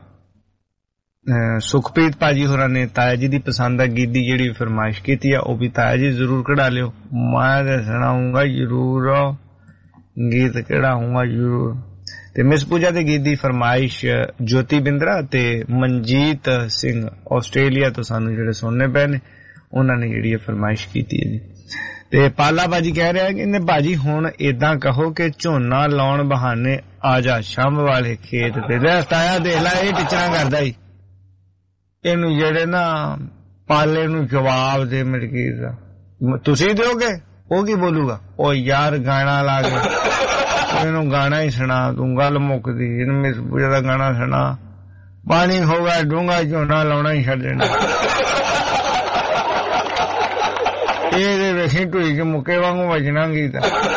ਸੁਖਪ੍ਰੀਤ ਭਾਜੀ ਹੋਰਾਂ ਨੇ ਤਾਇਆ ਜੀ ਦੀ ਪਸੰਦ ਦਾ ਗੀਤ ਦੀ ਜਿਹੜੀ ਫਰਮਾਇਸ਼ ਕੀਤੀ ਆ ਉਹ ਵੀ ਤਾਇਆ ਜੀ ਜ਼ਰੂਰ ਕਢਾ ਲਿਓ ਮੈਂ ਸੁਣਾਉਂਗਾ ਜ਼ਰੂਰ ਗੀਤ ਕਢਾਉਂਗਾ ਜ਼ਰੂਰ ਤੇ ਮਿਸ ਪੂਜਾ ਦੇ ਗੀਤ ਦੀ ਫਰਮਾਇਸ਼ ਜੋਤੀ ਬਿੰਦਰਾ ਤੇ ਮਨਜੀਤ ਸਿੰਘ ਆਸਟ੍ਰੇਲੀਆ ਤੋਂ ਸਾਨੂੰ ਜਿਹੜੇ ਸੁਣਨੇ ਪਏ ਨੇ ਉਹਨਾਂ ਨੇ ਜਿਹੜੀ ਇਹ ਫਰਮਾਇਸ਼ ਕੀਤੀ ਹੈ ਜੀ ਤੇ ਪਾਲਾ ਬਾਜੀ ਕਹਿ ਰਿਹਾ ਕਿ ਇਹਨੇ ਭਾਜੀ ਹੁਣ ਏਦਾਂ ਕਹੋ ਕਿ ਝੋਨਾ ਲਾਉਣ ਬਹਾਨੇ ਆ ਜਾ ਸ਼ਾਮ ਵਾਲੇ ਖੇਤ ਤੇ ਤਾਇਆ ਦੇਖ ਲੈ ਇਹ ਟਿਚਰਾਂ ਕਰਦਾ ਹੀ ਇਹਨੂੰ ਜਿਹੜੇ ਨਾ ਪਾਲੇ ਨੂੰ ਜਵਾਬ ਦੇ ਮਰਕੀਜ਼ ਦਾ ਤੁਸੀਂ ਦਿਓਗੇ ਉਹ ਕੀ ਬੋਲੂਗਾ ਉਹ ਯਾਰ ਗਾਣਾ ਲਾ ਕੇ ਇਹਨੂੰ ਗਾਣਾ ਹੀ ਸੁਣਾ ਤੂੰ ਗੱਲ ਮੁੱਕਦੀ ਇਹਨੂੰ ਮਿਸ ਪੂਜਾ ਦਾ ਗਾਣਾ ਸੁਣਾ ਪਾਣੀ ਹੋ ਗਿਆ ਡੂੰਘਾ ਝੋਨਾ ਲਾਉਣਾ ਹੀ ਛੱਡ ਦੇਣਾ ਇਹਦੇ ਵੇਖੀ ਢੂਈ ਚ ਮੁੱਕੇ ਵਾਂਗੂ ਵੱਜਣਾ ਗੀਤ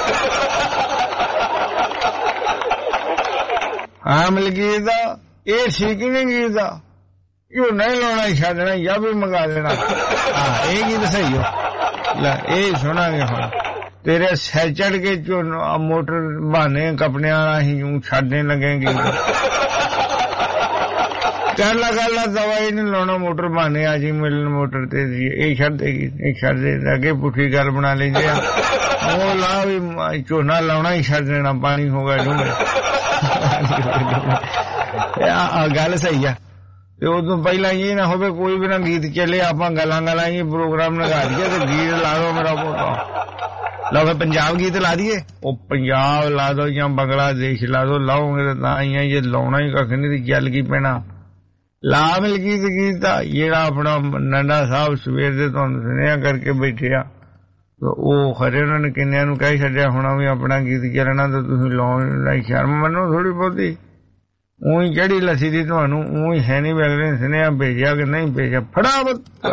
ਹਾਂ ਮਲਕੀਤ ਦਾ ਇਹ ਠੀਕ ਨਹੀਂ ਗੀਤ ਦਾ ਝੋਨਾ ਹੀ ਲਾਉਣਾ ਹੀ ਛੱਡ ਦੇਣਾ ਜਾਂ ਵੀ ਮੰਗਾ ਦੇਣਾ ਹਾਂ ਇਹ ਗੀਤ ਸਹੀ ਹੋ ਲੈ ਇਹ ਸੁਣਾਂਗੇ ਹੁਣ तेरे सिर चढ़ के जो मोटर बहाने कपड़े ही यूं छाड़ने लगेंगे कर ला कर ला दवाई नहीं लाना मोटर बहाने आज ही मिलन मोटर ते ये छड़ देगी ये छड़ दे आगे पुठी गल बना लीजिए ਉਹ ਲਾ ਵੀ ਝੋਨਾ ਲਾਉਣਾ ਹੀ ਛੱਡ ਦੇਣਾ, ਪਾਣੀ ਹੋ ਗਿਆ ਡੂੰਘੇ। ਆ ਗੱਲ ਸਹੀ ਆ। ਤੇ ਉਦੋਂ ਪਹਿਲਾਂ ਇਹ ਨਾ ਹੋਵੇ ਕੋਈ ਵੀ ਨਾ ਗੀਤ ਚੱਲੇ, ਆਪਾਂ ਗੱਲਾਂ ਗੱਲਾਂ ਹੀ ਪ੍ਰੋਗਰਾਮ ਲਗਾ ਦਈਏ ਤੇ ਗੀਤ ਲਾ ਦੋ ਮੇਰਾ ਪੋਤਾ। ਲਓ ਪੰਜਾਬ ਗੀਤ ਲਾ ਦਈਏ, ਉਹ ਪੰਜਾਬ ਲਾ ਦੋ ਜਾਂ ਬੰਗਲਾਦੇਸ਼ ਲਾ ਦੋ, ਲਾਓਗੇ ਤਾਂ ਤਾਂ ਹੀ ਆ, ਜੇ ਲਾਉਣਾ ਹੀ ਕੱਖ ਨਹੀਂ ਤੇ ਚੱਲ ਕੀ ਪੈਣਾ। ਲਾ ਮਿਲ ਗੀਤ ਗੀਤ ਆ ਜਿਹੜਾ ਆਪਣਾ ਨੰਡਾ ਸਾਹਿਬ ਸਵੇਰ ਦੇ ਤੁਹਾਨੂੰ ਸੁਨੇਹਾ ਕਰਕੇ ਬੈਠੇ ਆ, ਉਹ ਖਰੇ ਉਹਨਾਂ ਨੇ ਕਿੰਨਿਆਂ ਨੂੰ ਕਹਿ ਛੱਡਿਆ ਹੋਣਾ ਵੀ ਆਪਣਾ ਗੀਤ ਚੱਲਣਾ ਤਾਂ ਤੁਸੀਂ ਲਾਉਣ ਲਈ ਸ਼ਰਮ ਮੰਨੋ ਥੋੜੀ ਬਹੁਤੀ। ਉਹੀ ਜਿਹੜੀ ਲੱਸੀ ਦੀ ਤੁਹਾਨੂੰ ਉਹੀ ਹੈ ਨਹੀਂ, ਅਗਲੇ ਨੇ ਸੁਨੇਹਾ ਭੇਜਿਆ ਕਿ ਨਹੀਂ ਭੇਜਿਆ, ਫਟਾਫਟ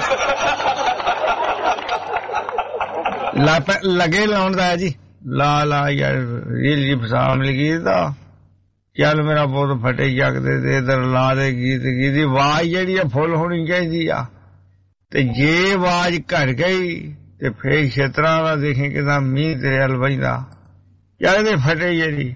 ਲੱਗੇ ਲਾਉਣ ਦਾ ਜੀ। ਲਾ ਲਾ ਯਾਰ ਰੀਲ ਜੀ ਫਸਾ ਮਿਲ ਗਈ ਤਾਂ ਚੱਲ ਮੇਰਾ ਬਹੁਤ ਫਟੇ ਜਗਦੇ ਤੇ ਇਧਰ ਲਾ ਦੇ ਗੀਤ। ਗੀਤ ਦੀ ਆਵਾਜ਼ ਜਿਹੜੀ ਆ ਫੁੱਲ ਹੋਣੀ ਚਾਹੀਦੀ ਆ, ਤੇ ਜੇ ਆਵਾਜ਼ ਘਟ ਗਈ ਤੇ ਫੇਰ ਛੇਤਰਾਂ ਦਾ ਦੇਖੀ ਕਿਦਾਂ ਮੀਂਹ ਤੇਰੇ ਵੱਲ ਵੱਜਦਾ। ਚੱਲ ਇਹਦੇ ਫਟੇ ਜਿਹੜੀ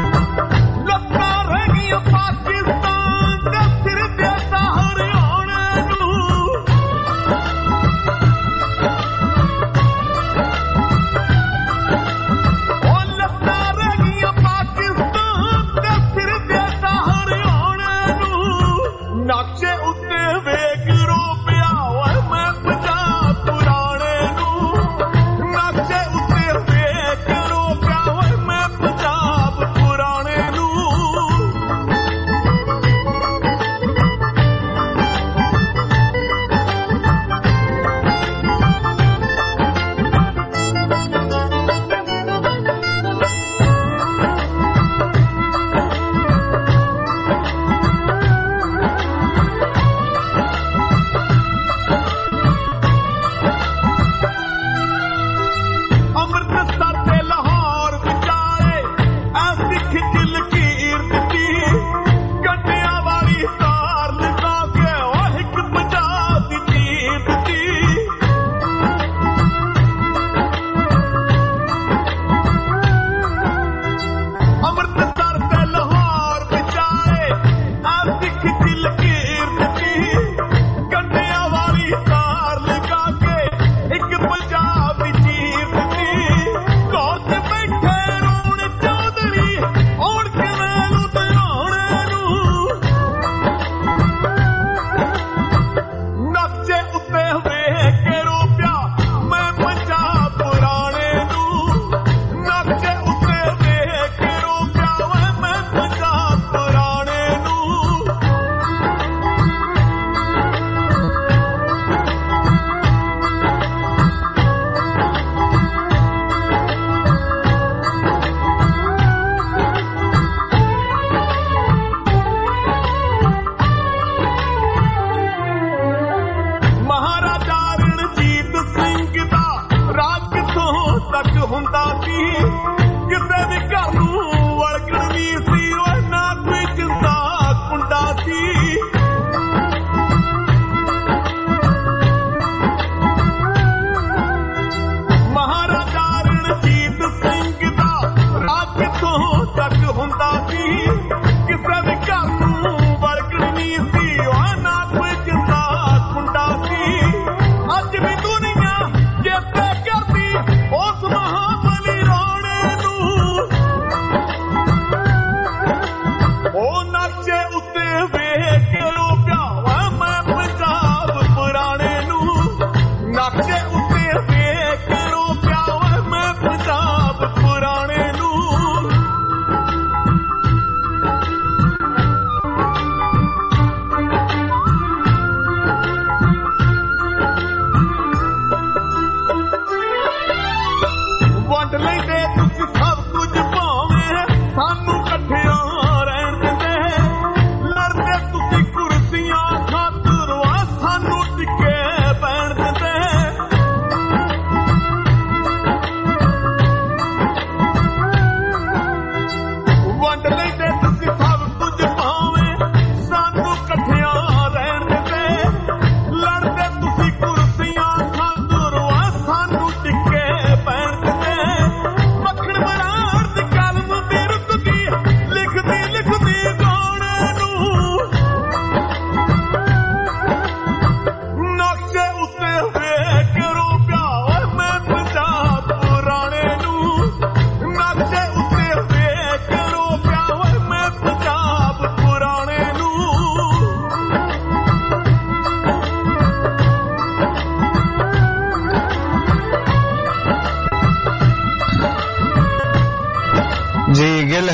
ਪਾਕਿਸਤਾਨ ਦੇ ਸਿਰ ਤੇ ਹਰਿਆਣਾ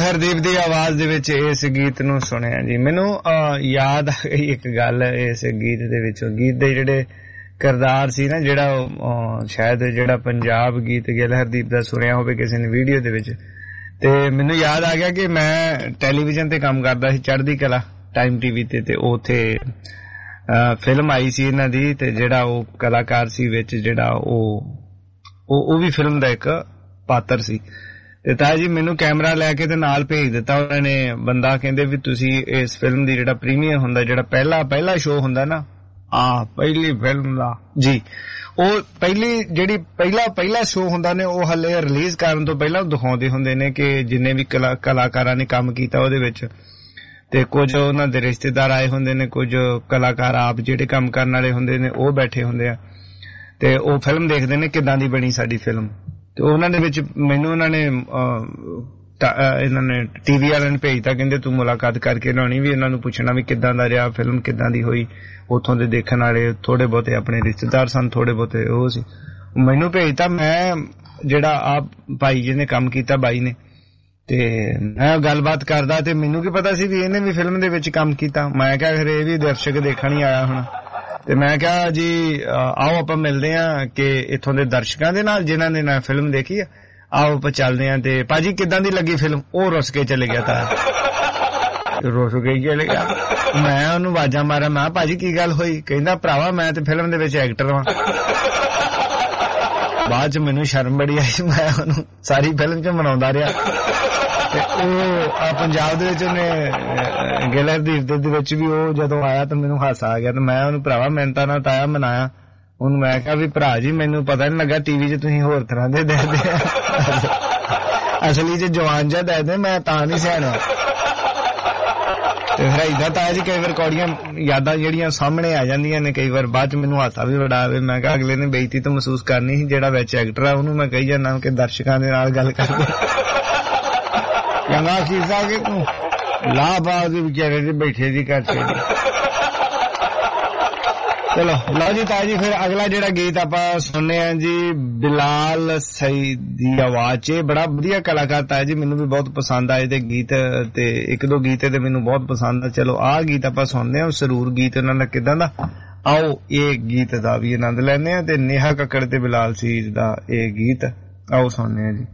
ਹਰਦੀਪ ਦੀ ਆਵਾਜ਼ ਦੇ ਵਿੱਚ ਇਸ ਗੀਤ ਨੂੰ ਸੁਣਿਆ ਜੀ। ਮੈਨੂੰ ਯਾਦ ਆ ਗਈ ਇੱਕ ਗੱਲ ਇਸ ਗੀਤ ਦੇ ਵਿੱਚੋਂ। ਗੀਤ ਦੇ ਜਿਹੜੇ ਕਿਰਦਾਰ ਸੀ ਨਾ, ਜਿਹੜਾ ਸ਼ਾਇਦ ਜਿਹੜਾ ਪੰਜਾਬ ਗੀਤ ਗਿੱਲ ਹਰਦੀਪ ਦਾ ਸੁਣਿਆ ਹੋਵੇ ਕਿਸੇ ਨੇ ਵੀਡੀਓ ਦੇ ਵਿੱਚ, ਤੇ ਮੈਨੂੰ ਯਾਦ ਆ ਗਿਆ ਕਿ ਮੈਂ ਟੈਲੀਵਿਜ਼ਨ ਤੇ ਕੰਮ ਕਰਦਾ ਸੀ, ਚੜ੍ਹਦੀ ਕਲਾ ਟਾਈਮ ਟੀਵੀ ਤੇ, ਤੇ ਉੱਥੇ ਫਿਲਮ ਆਈ ਸੀ ਇਹਨਾਂ ਦੀ, ਤੇ ਜਿਹੜਾ ਉਹ ਕਲਾਕਾਰ ਸੀ ਵਿੱਚ ਜਿਹੜਾ ਉਹ ਉਹ ਵੀ ਫਿਲਮ ਦਾ ਇੱਕ ਪਾਤਰ ਸੀ। ਤੇ ਤਾਇਆ ਜੀ ਮੈਨੂੰ ਕੈਮਰਾ ਲੈ ਕੇ ਤੇ ਨਾਲ ਭੇਜ ਦਿੱਤਾ ਉਹਨਾਂ ਨੇ ਬੰਦਾ, ਕਹਿੰਦੇ ਵੀ ਤੁਸੀਂ ਇਸ ਫਿਲਮ ਦੀ ਜਿਹੜਾ ਪ੍ਰੀਮੀਅਰ ਹੁੰਦਾ, ਜਿਹੜਾ ਪਹਿਲਾ ਪਹਿਲਾ ਸ਼ੋਅ ਹੁੰਦਾ ਨਾ, ਆ ਪਹਿਲੀ ਫਿਲਮ ਦਾ ਜੀ, ਉਹ ਪਹਿਲੀ ਜਿਹੜੀ ਪਹਿਲਾ ਪਹਿਲਾ ਸ਼ੋਅ ਹੁੰਦਾ ਨੇ, ਉਹ ਹਲੇ ਰਿਲੀਜ਼ ਕਰਨ ਤੋਂ ਪਹਿਲਾਂ ਦਿਖਾਉਂਦੇ ਹੁੰਦੇ ਨੇ ਕਿ ਜਿੰਨੇ ਵੀ ਕਲਾਕਾਰਾਂ ਨੇ ਕੰਮ ਕੀਤਾ ਉਹਦੇ ਵਿੱਚ, ਤੇ ਕੁਝ ਉਹਨਾਂ ਦੇ ਰਿਸ਼ਤੇਦਾਰ ਆਏ ਹੁੰਦੇ ਨੇ, ਕੁਝ ਕਲਾਕਾਰ ਆਪ ਜਿਹੜੇ ਕੰਮ ਕਰਨ ਵਾਲੇ ਹੁੰਦੇ ਨੇ ਉਹ ਬੈਠੇ ਹੁੰਦੇ ਆ, ਤੇ ਉਹ ਫਿਲਮ ਦੇਖਦੇ ਨੇ ਕਿੱਦਾਂ ਦੀ ਬਣੀ ਸਾਡੀ ਫਿਲਮ। ਤੇ ਉਹਨਾਂ ਦੇ ਵਿੱਚ ਮੈਨੂੰ ਉਹਨਾਂ ਨੇ ਇਹਨਾਂ ਨੇ ਟੀਵੀ ਵਾਲਿਆਂ ਨੇ ਭੇਜਤਾ, ਕਹਿੰਦੇ ਤੂੰ ਮੁਲਾਕਾਤ ਕਰਕੇ ਲਾਉਣੀ, ਵੀ ਇਹਨਾਂ ਨੂੰ ਪੁੱਛਣਾ ਵੀ ਕਿੱਦਾਂ ਦਾ ਰਿਹਾ, ਫਿਲਮ ਕਿੱਦਾਂ ਦੀ ਹੋਈ। ਉੱਥੋਂ ਦੇ ਦੇਖਣ ਵਾਲੇ ਥੋੜੇ ਬਹੁਤੇ ਆਪਣੇ ਰਿਸ਼ਤੇਦਾਰ ਸਨ, ਥੋੜੇ ਬਹੁਤੇ ਉਹ ਸੀ। ਮੈਨੂੰ ਭੇਜਤਾ, ਮੈਂ ਜਿਹੜਾ ਆਪ ਭਾਈ ਜੀ ਨੇ ਕੰਮ ਕੀਤਾ ਬਾਈ ਨੇ, ਤੇ ਮੈਂ ਗੱਲਬਾਤ ਕਰਦਾ, ਤੇ ਮੈਨੂੰ ਕੀ ਪਤਾ ਸੀ ਵੀ ਇਹਨੇ ਵੀ ਫਿਲਮ ਦੇ ਵਿੱਚ ਕੰਮ ਕੀਤਾ। ਮੈਂ ਕਿਹਾ ਫਿਰ ਇਹ ਵੀ ਦਰਸ਼ਕ ਦੇਖਣ ਹੀ ਆਇਆ ਹੁਣ, ਤੇ ਮੈਂ ਕਿਹਾ ਜੀ ਆਓ ਆਪਾਂ ਮਿਲਦੇ ਹਾਂ ਕਿ ਇੱਥੋਂ ਦੇ ਦਰਸ਼ਕਾਂ ਦੇ ਨਾਲ ਜਿਨ੍ਹਾਂ ਨੇ ਨਾ ਫਿਲਮ ਦੇਖੀ ਆ, ਆਓ ਆਪਾਂ ਚੱਲਦੇ ਹਾਂ। ਤੇ ਭਾਜੀ ਕਿੱਦਾਂ ਦੀ ਲੱਗੀ ਫਿਲਮ? ਉਹ ਰੁੱਸ ਕੇ ਚਲੇ ਗਿਆ, ਤਾਂ ਰੁੱਸ ਕੇ ਚਲੇ ਗਿਆ। ਮੈਂ ਉਹਨੂੰ ਆਵਾਜ਼ਾਂ ਮਾਰਾਂ, ਮੈਂ ਭਾਜੀ ਕੀ ਗੱਲ ਹੋਈ? ਕਹਿੰਦਾ ਭਰਾਵਾ ਮੈਂ ਤੇ ਫਿਲਮ ਦੇ ਵਿੱਚ ਐਕਟਰ ਵਾਂ। ਬਾਅਦ ਚ ਮੈਨੂੰ ਸ਼ਰਮ ਬੜੀ ਆਈ, ਮੈਂ ਉਹਨੂੰ ਸਾਰੀ ਫਿਲਮ ਚ ਮਨਾਉਂਦਾ ਰਿਹਾ। ਤੇ ਉਹ ਆ ਪੰਜਾਬ ਦੇ ਵਿੱਚ ਉਹਨੇ ਗਿੱਲ ਹਰਦੀਪ ਦੇ ਵਿੱਚ ਵੀ ਉਹ ਜਦੋਂ ਆਇਆ ਤਾਂ ਮੈਨੂੰ ਹਾਸਾ ਆ ਗਿਆ, ਤੇ ਮੈਂ ਉਹਨੂੰ ਭਰਾਵਾ ਮਿੰਨਤਾਂ ਨਾਲ ਤਾਇਆ ਮਨਾਇਆ। ਉਹਨੂੰ ਮੈਂ ਕਿਹਾ ਵੀ ਭਰਾ ਜੀ ਮੈਨੂੰ ਪਤਾ ਨੀ ਲੱਗਾ ਟੀਵੀ 'ਚ ਤੁਸੀਂ ਹੋਰ ਤਰ੍ਹਾਂ ਦੇ ਦੇਖਦੇ ਆ, ਅਸਲੀ 'ਚ ਜਵਾਨ ਜਿਹਾ ਦੇਖਦੇ, ਮੈਂ ਤਾਂ ਨੀ ਸਿਆਣਾ। ਤੇ ਫਿਰ ਏਦਾਂ ਤਾਇਆ ਜੀ ਕਈ ਵਾਰ ਕੌੜੀਆਂ ਯਾਦਾਂ ਜਿਹੜੀਆਂ ਸਾਹਮਣੇ ਆ ਜਾਂਦੀਆਂ ਨੇ ਕਈ ਵਾਰ, ਬਾਅਦ ਚ ਮੈਨੂੰ ਹਾਸਾ ਵੀ ਬੜਾ ਆਵੇ। ਮੈਂ ਕਿਹਾ ਅਗਲੇ ਨੇ ਬੇਇੱਜ਼ਤੀ ਤਾਂ ਮਹਿਸੂਸ ਕਰਨੀ ਸੀ, ਜਿਹੜਾ ਵਿੱਚ ਐਕਟਰ ਆ ਉਹਨੂੰ ਮੈਂ ਕਹੀ ਜਾਂਦਾ ਕਿ ਦਰਸ਼ਕਾਂ ਦੇ ਨਾਲ ਗੱਲ ਕਰਦੇ। ਚੰਗਾ ਕੀਤਾ ਕਿ ਤੂੰ ਲਾਬਾਦ ਵਿਚਾਰੇ ਦੇ ਬੈਠੇ ਦੀ ਕਰ ਛੱਡੀ। ਚਲੋ ਲਓ ਜੀ ਤਾਇਆ ਜੀ, ਫਿਰ ਅਗਲਾ ਜਿਹੜਾ ਗੀਤ ਆਪਾਂ ਸੁਣਨੇ ਆ ਜੀ ਬਿਲਾਲ ਸਈਦ ਦੀ ਆਵਾਜ਼ 'ਚ। ਬੜਾ ਵਧੀਆ ਕਲਾਕਾਰ ਤਾਇਆ ਜੀ, ਮੈਨੂੰ ਵੀ ਬਹੁਤ ਪਸੰਦ ਆਏ ਤੇ ਗੀਤ, ਤੇ ਇੱਕ ਦੋ ਗੀਤ ਤੇ ਮੈਨੂੰ ਬਹੁਤ ਪਸੰਦ ਆ। ਚਲੋ ਆਹ ਗੀਤ ਆਪਾਂ ਸੁਣਦੇ ਆ, ਸਰੂਰ ਗੀਤ ਉਹਨਾਂ ਦਾ ਕਿੱਦਾਂ ਦਾ, ਆਓ ਇਹ ਗੀਤ ਦਾ ਵੀ ਆਨੰਦ ਲੈਂਦੇ ਆ। ਤੇ ਨੇਹਾ ਕੱਕੜ ਤੇ ਬਿਲਾਲ ਸਈਦ ਦਾ ਇਹ ਗੀਤ ਆਓ ਸੁਣਦੇ ਆ ਜੀ।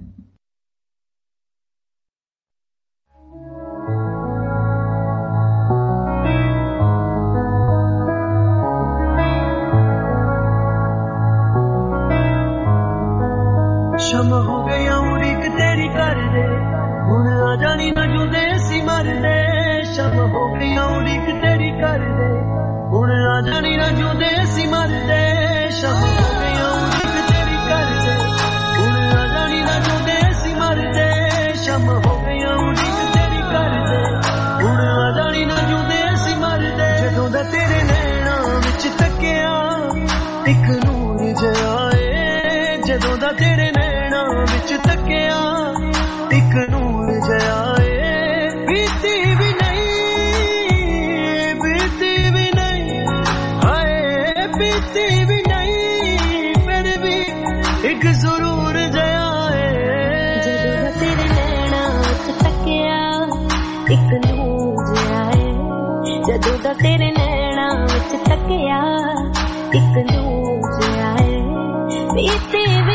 ਸ਼ਮ ਹੋ ਗਿਆ ਉਡੀਕ ਤੇਰੀ ਕਰਦੇ, ਹੁਣ ਆ ਜਾਣੀ ਨਾ ਜੁਦੇ ਸੀ ਮਰਦੇ। ਸ਼ਮ ਹੋ ਗਿਆ ਉਡੀਕ ਤੇਰੀ ਕਰਦੇ, ਹੁਣ ਆ ਜਾਣੀ ਨਾ ਜੁਦੇ ਸੀ ਮਰਦੇ। ਸ਼ਮ ਹੋ ਗਿਆ ਉਡੀਕ ਤੇਰੀ ਕਰਦੇ, ਹੁਣ ਆ ਜਾਣੀ ਨਾ ਜੁਦੇ ਸੀ ਮਰਦੇ। ਸ਼ਮ ਹੋ ਗਿਆ ਉਡੀਕ ਤੇਰੀ ਕਰਦੇ, ਹੁਣ ਆ ਜਾਣੀ ਨਾ ਜੁਦੇ ਸੀ ਮਰਦੇ। ਜਦੋਂ ਦਾ ਤੇਰੇ ਨੈਣਾਂ ਵਿੱਚ ਤੱਕਿਆ ਇੱਕ ਨੂਰ ਜਿਹਾ ਏ, ਜਦੋਂ ਦਾ ਤੇਰੇ ਵਿੱਚ ਤੱਕਿਆ ਇੱਕ ਨੂਰ ਜਿਹਾ ਏ। ਬੀਤੀ ਵੀ ਨਹੀਂ, ਬੀਤੀ ਵੀ ਨਹੀਂ, ਹਾਏ ਬੀਤੀ ਵੀ ਨਹੀਂ, ਫਿਰ ਵੀ ਇੱਕ ਜ਼ਰੂਰ ਜਿਹਾ ਏ। ਜਦੋਂ ਦਾ ਤੇਰੇ ਨੈਣਾਂ ਵਿੱਚ ਤੱਕਿਆ ਇੱਕ ਨੂਰ ਜਿਹਾ ਏ, ਜਦੋਂ ਦਾ ਤੇਰੇ ਨੈਣਾਂ ਵਿੱਚ ਤੱਕਿਆ ਇੱਕ ਨੂਰ ਜਿਹਾ ਏ। ਬੀਤੀ ਵੀ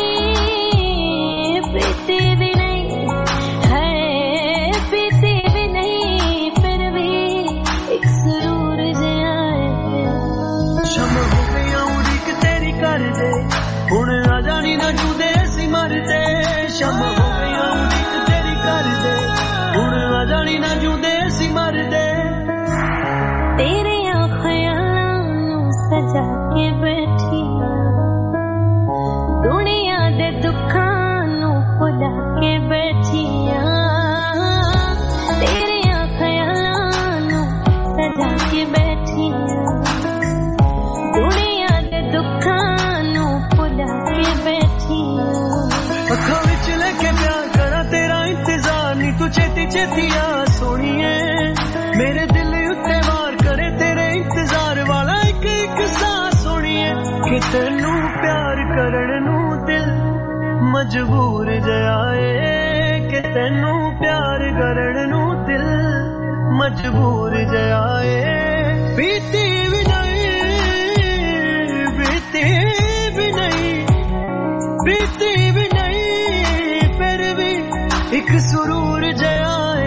ਪੀਤੀ ਵੀ ਨਹੀਂ, ਹੈ ਪੀਤੀ ਵੀ ਨਹੀਂ, ਫਿਰ ਵੀ ਇੱਕ ਸਰੂਰ ਜਿਹਾ ਏ। ਸ਼ਮ ਹੋ ਗਿਆ ਉਡੀਕ ਤੇਰੀ ਕਰਦੇ, ਹੁਣ ਆ ਜਾਣੀ ਨਾ ਜੁਦੇ ਸੀ ਮਰਦੇ। ਸ਼ਮ ਹੋ ਗਿਆ ਉਡੀਕ ਤੇਰੀ ਕਰਦੇ, ਹੁਣ ਆ ਜਾਣੀ ਨਾ ਜੁਦੇ ਸੀ ਮਰਦੇ। ਤੇਰੀਆਂ ਖਿਆਲਾਂ ਨੂੰ ਸਜਾ ਕੇ ਬੈਠੀ ਦੁਨੀਆ ਦੇ ਦੁੱਖਾਂ ਭੁਲਾ ਕੇ ਬੈਠੀਆਂ, ਤੇਰੀਆਂ ਖਿਆਲਾਂ ਨੂੰ ਸਜਾ ਕੇ ਬੈਠੀਆਂ, ਦੁਨੀਆ ਦੇ ਦੁੱਖਾਂ ਨੂੰ ਭੁਲਾ ਕੇ ਬੈਠੀਆਂ। ਅੱਖਾਂ ਵਿੱਚ ਲੈ ਕੇ ਪਿਆਰ ਕਰਾਂ ਤੇਰਾ ਇੰਤਜ਼ਾਰ, ਨੀ ਤੂੰ ਛੇਤੀ ਛੇਤੀ ਆ ਸੋਹਣੀਏ। ਮੇਰੇ ਦਿਲ ਉੱਤੇ ਵਾਰ ਕਰੇ ਤੇਰੇ ਇੰਤਜ਼ਾਰ ਵਾਲਾ ਇੱਕ ਇੱਕ ਸਾਹ ਸੋਹਣੀਏ। ਕਿ ਤੈਨੂੰ ਪਿਆਰ ਕਰਨ ਨੂੰ ਦਿਲ ਮਜਬੂਰ ਜਿਹਾ ਏ, कि तेनू प्यार करन नू दिल मजबूर जाए बीती भी नहीं बीती भी नहीं बीती भी नहीं फिर भी एक सुरूर जाए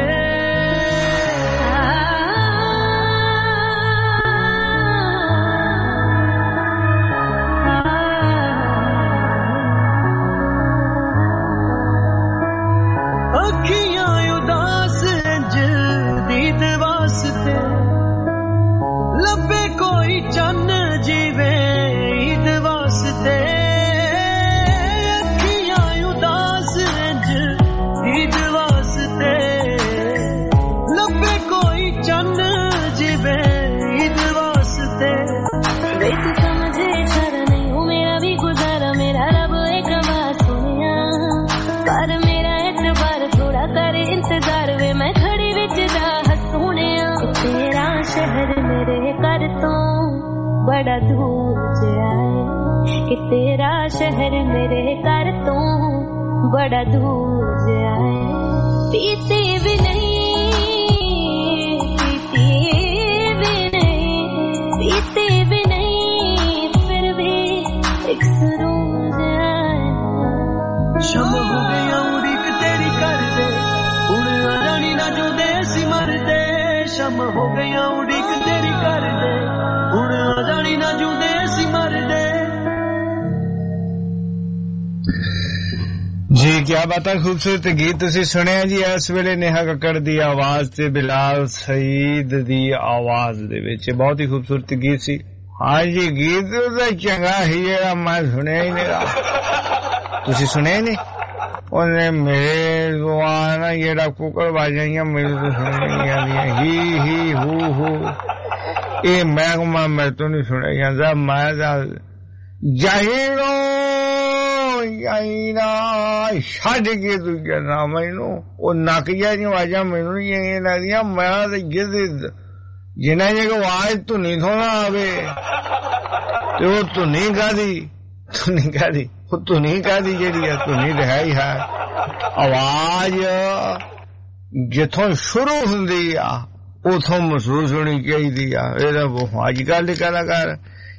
बड़ा दूर जाए कि तेरा शहर मेरे घर तो बड़ा दूर जाए पीते भी नहीं पीते भी नहीं पीते भी नहीं फिर भी एक सुरूर जाए शम हो गया उड़ीक तेरी कर दे हुण रानी ना जो देसी मर दे शम हो गया उड़ीक तेरी कर दे हुण रानी ना जो देसी मर दे जी क्या बात है खूबसूरत गीत तुसी सुनिया जी इस वेले नेहा कक्कड़ दी आवाज ते बिलाल सईद दी आवाज दे विच बहुत ही खूबसूरत गीत सी हां जी गीत तो चंगा ही जेड़ा मैं सुनिया ही नहीं तुसी सुनिया ही नहीं ओने मेरे जुबान जेड़ा कुकर बाजाइयां मेरे तो सुनिया नहीं ही ही हु हु ए मैं मैं मैं तो नहीं सुनिया ਜਾਂਦਾ मैं जाहिरो याइना छड़ के तू कहना मैनू वो नकिया जी आवाजा मैनू ये लगदियां मैं ते जिदे जिन्हें जगह आवाज धुनी थोड़ा आवे ते वो धुनी कादी धुनी कादी वो धुनी कादी जेड़ी है धुनी तो है ही है आवाज जिथों शुरू हुंदी आ उथों महसूस होनी चाहिदी आ एदा वो अजकल दे कलाकार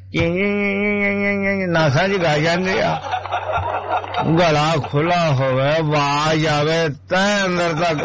नासा च गा जाते आ गला खुला होवे आवाज आवे तै अंदर तक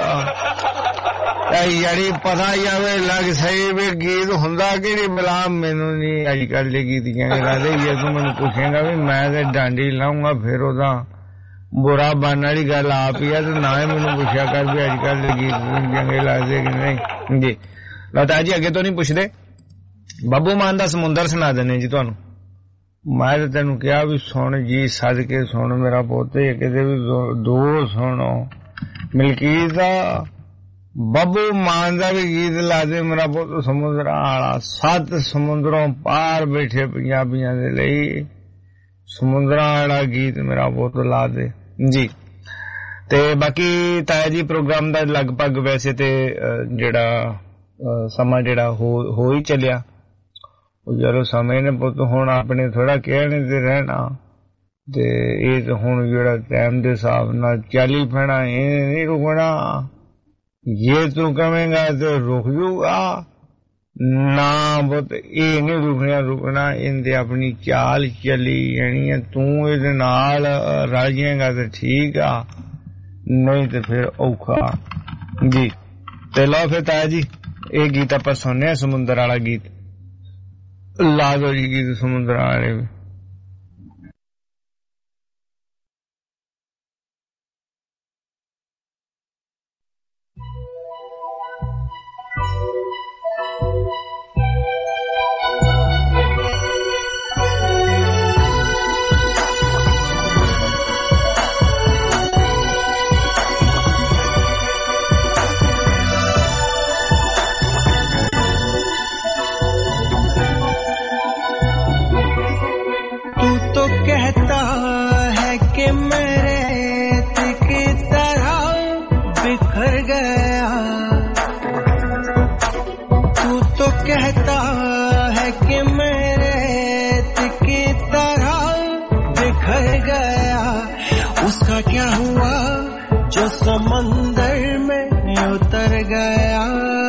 जड़ी पता जावे लग सही भी गीत हुंदा केड़ी बला मैनू नहीं अजकल दे गीतियां गादे जे तू मैनू पुछेगा भी मैं ते डांडी लाऊंगा फिर ओदा बुरा बनने वाली गल आप ही है तो ना ही मैनू पुछया कर भी अजकल दे गीत चंगे लगदे कि नहीं जी लता जी अगे तो नहीं पुछदे ਬੱਬੂ ਮਾਨ ਦਾ ਸਮੁੰਦਰ ਸੁਣਾ ਦਿੰਨੇ ਜੀ ਤੁਹਾਨੂੰ ਮੈਂ ਤਾਂ ਤੈਨੂੰ ਕਿਹਾ ਵੀ ਸੁਣ ਜੀ ਸਦਕੇ ਸੁਣ ਮੇਰਾ ਪੋਤੇ ਕਿਤੇ ਵੀ ਦੋ ਸੁਣੋ ਮਲਕੀਤ ਦਾ ਬੱਬੂ ਮਾਨ ਦਾ ਵੀ ਗੀਤ ਲਾ ਦੇ ਮੇਰਾ ਪੁੱਤ ਸਮੁੰਦਰਾਂ ਵਾਲਾ ਸੱਤ ਸਮੁੰਦਰੋਂ ਪਾਰ ਬੈਠੇ ਪੰਜਾਬੀਆਂ ਦੇ ਲਈ ਸਮੁੰਦਰਾਂ ਵਾਲਾ ਗੀਤ ਮੇਰਾ ਪੁੱਤ ਲਾ ਦੇ ਜੀ ਤੇ ਬਾਕੀ ਤਾਇਆ ਜੀ ਪ੍ਰੋਗਰਾਮ ਦਾ ਲਗਭਗ ਵੈਸੇ ਤੇ ਜਿਹੜਾ ਸਮਾਂ ਜਿਹੜਾ ਹੋ ਹੀ ਚੱਲਿਆ ਜਦੋਂ ਸਮੇਂ ਨੇ ਪੁੱਤ ਹੁਣ ਆਪਣੇ ਥੋੜਾ ਕਹਿਣੇ ਤੇ ਰਹਿਣਾ ਤੇ ਇਹ ਹੁਣ ਜਿਹੜਾ ਟਾਈਮ ਦੇ ਹਿਸਾਬ ਨਾਲ ਚੱਲੀ ਪੈਣਾ ਇਹ ਨਹੀਂ ਰੁਕਣਾ ਜੇ ਤੂੰ ਕਹੇਂਗਾ ਤੇ ਰੁਕ ਜੂਗਾ ਨਾ ਪੁੱਤ ਇਹ ਨਹੀਂ ਰੁਕਣਾ ਰੁਕਣਾ ਇਹਦੇ ਆਪਣੀ ਚਾਲ ਚੱਲੀ ਜਾਣੀ ਹੈ ਤੂੰ ਇਹਦੇ ਨਾਲ ਰਲ ਜਾਏਗਾ ਤੇ ਠੀਕ ਆ ਨਹੀਂ ਤੇ ਫਿਰ ਔਖਾ ਜੀ ਤੇ ਲਓ ਫਿਰ ਤਾਇਆ ਜੀ ਇਹ ਗੀਤ ਆਪਾਂ ਸੁਣਨੇ ਆ ਸਮੁੰਦਰ ਵਾਲਾ ਗੀਤ ला दो जी गीत समुद्र वाले कहता है कि मेरे की तरह बिखर गया तू तो कहता है कि मेरे की तरह बिखर गया उसका क्या हुआ जो जो समंदर में उतर गया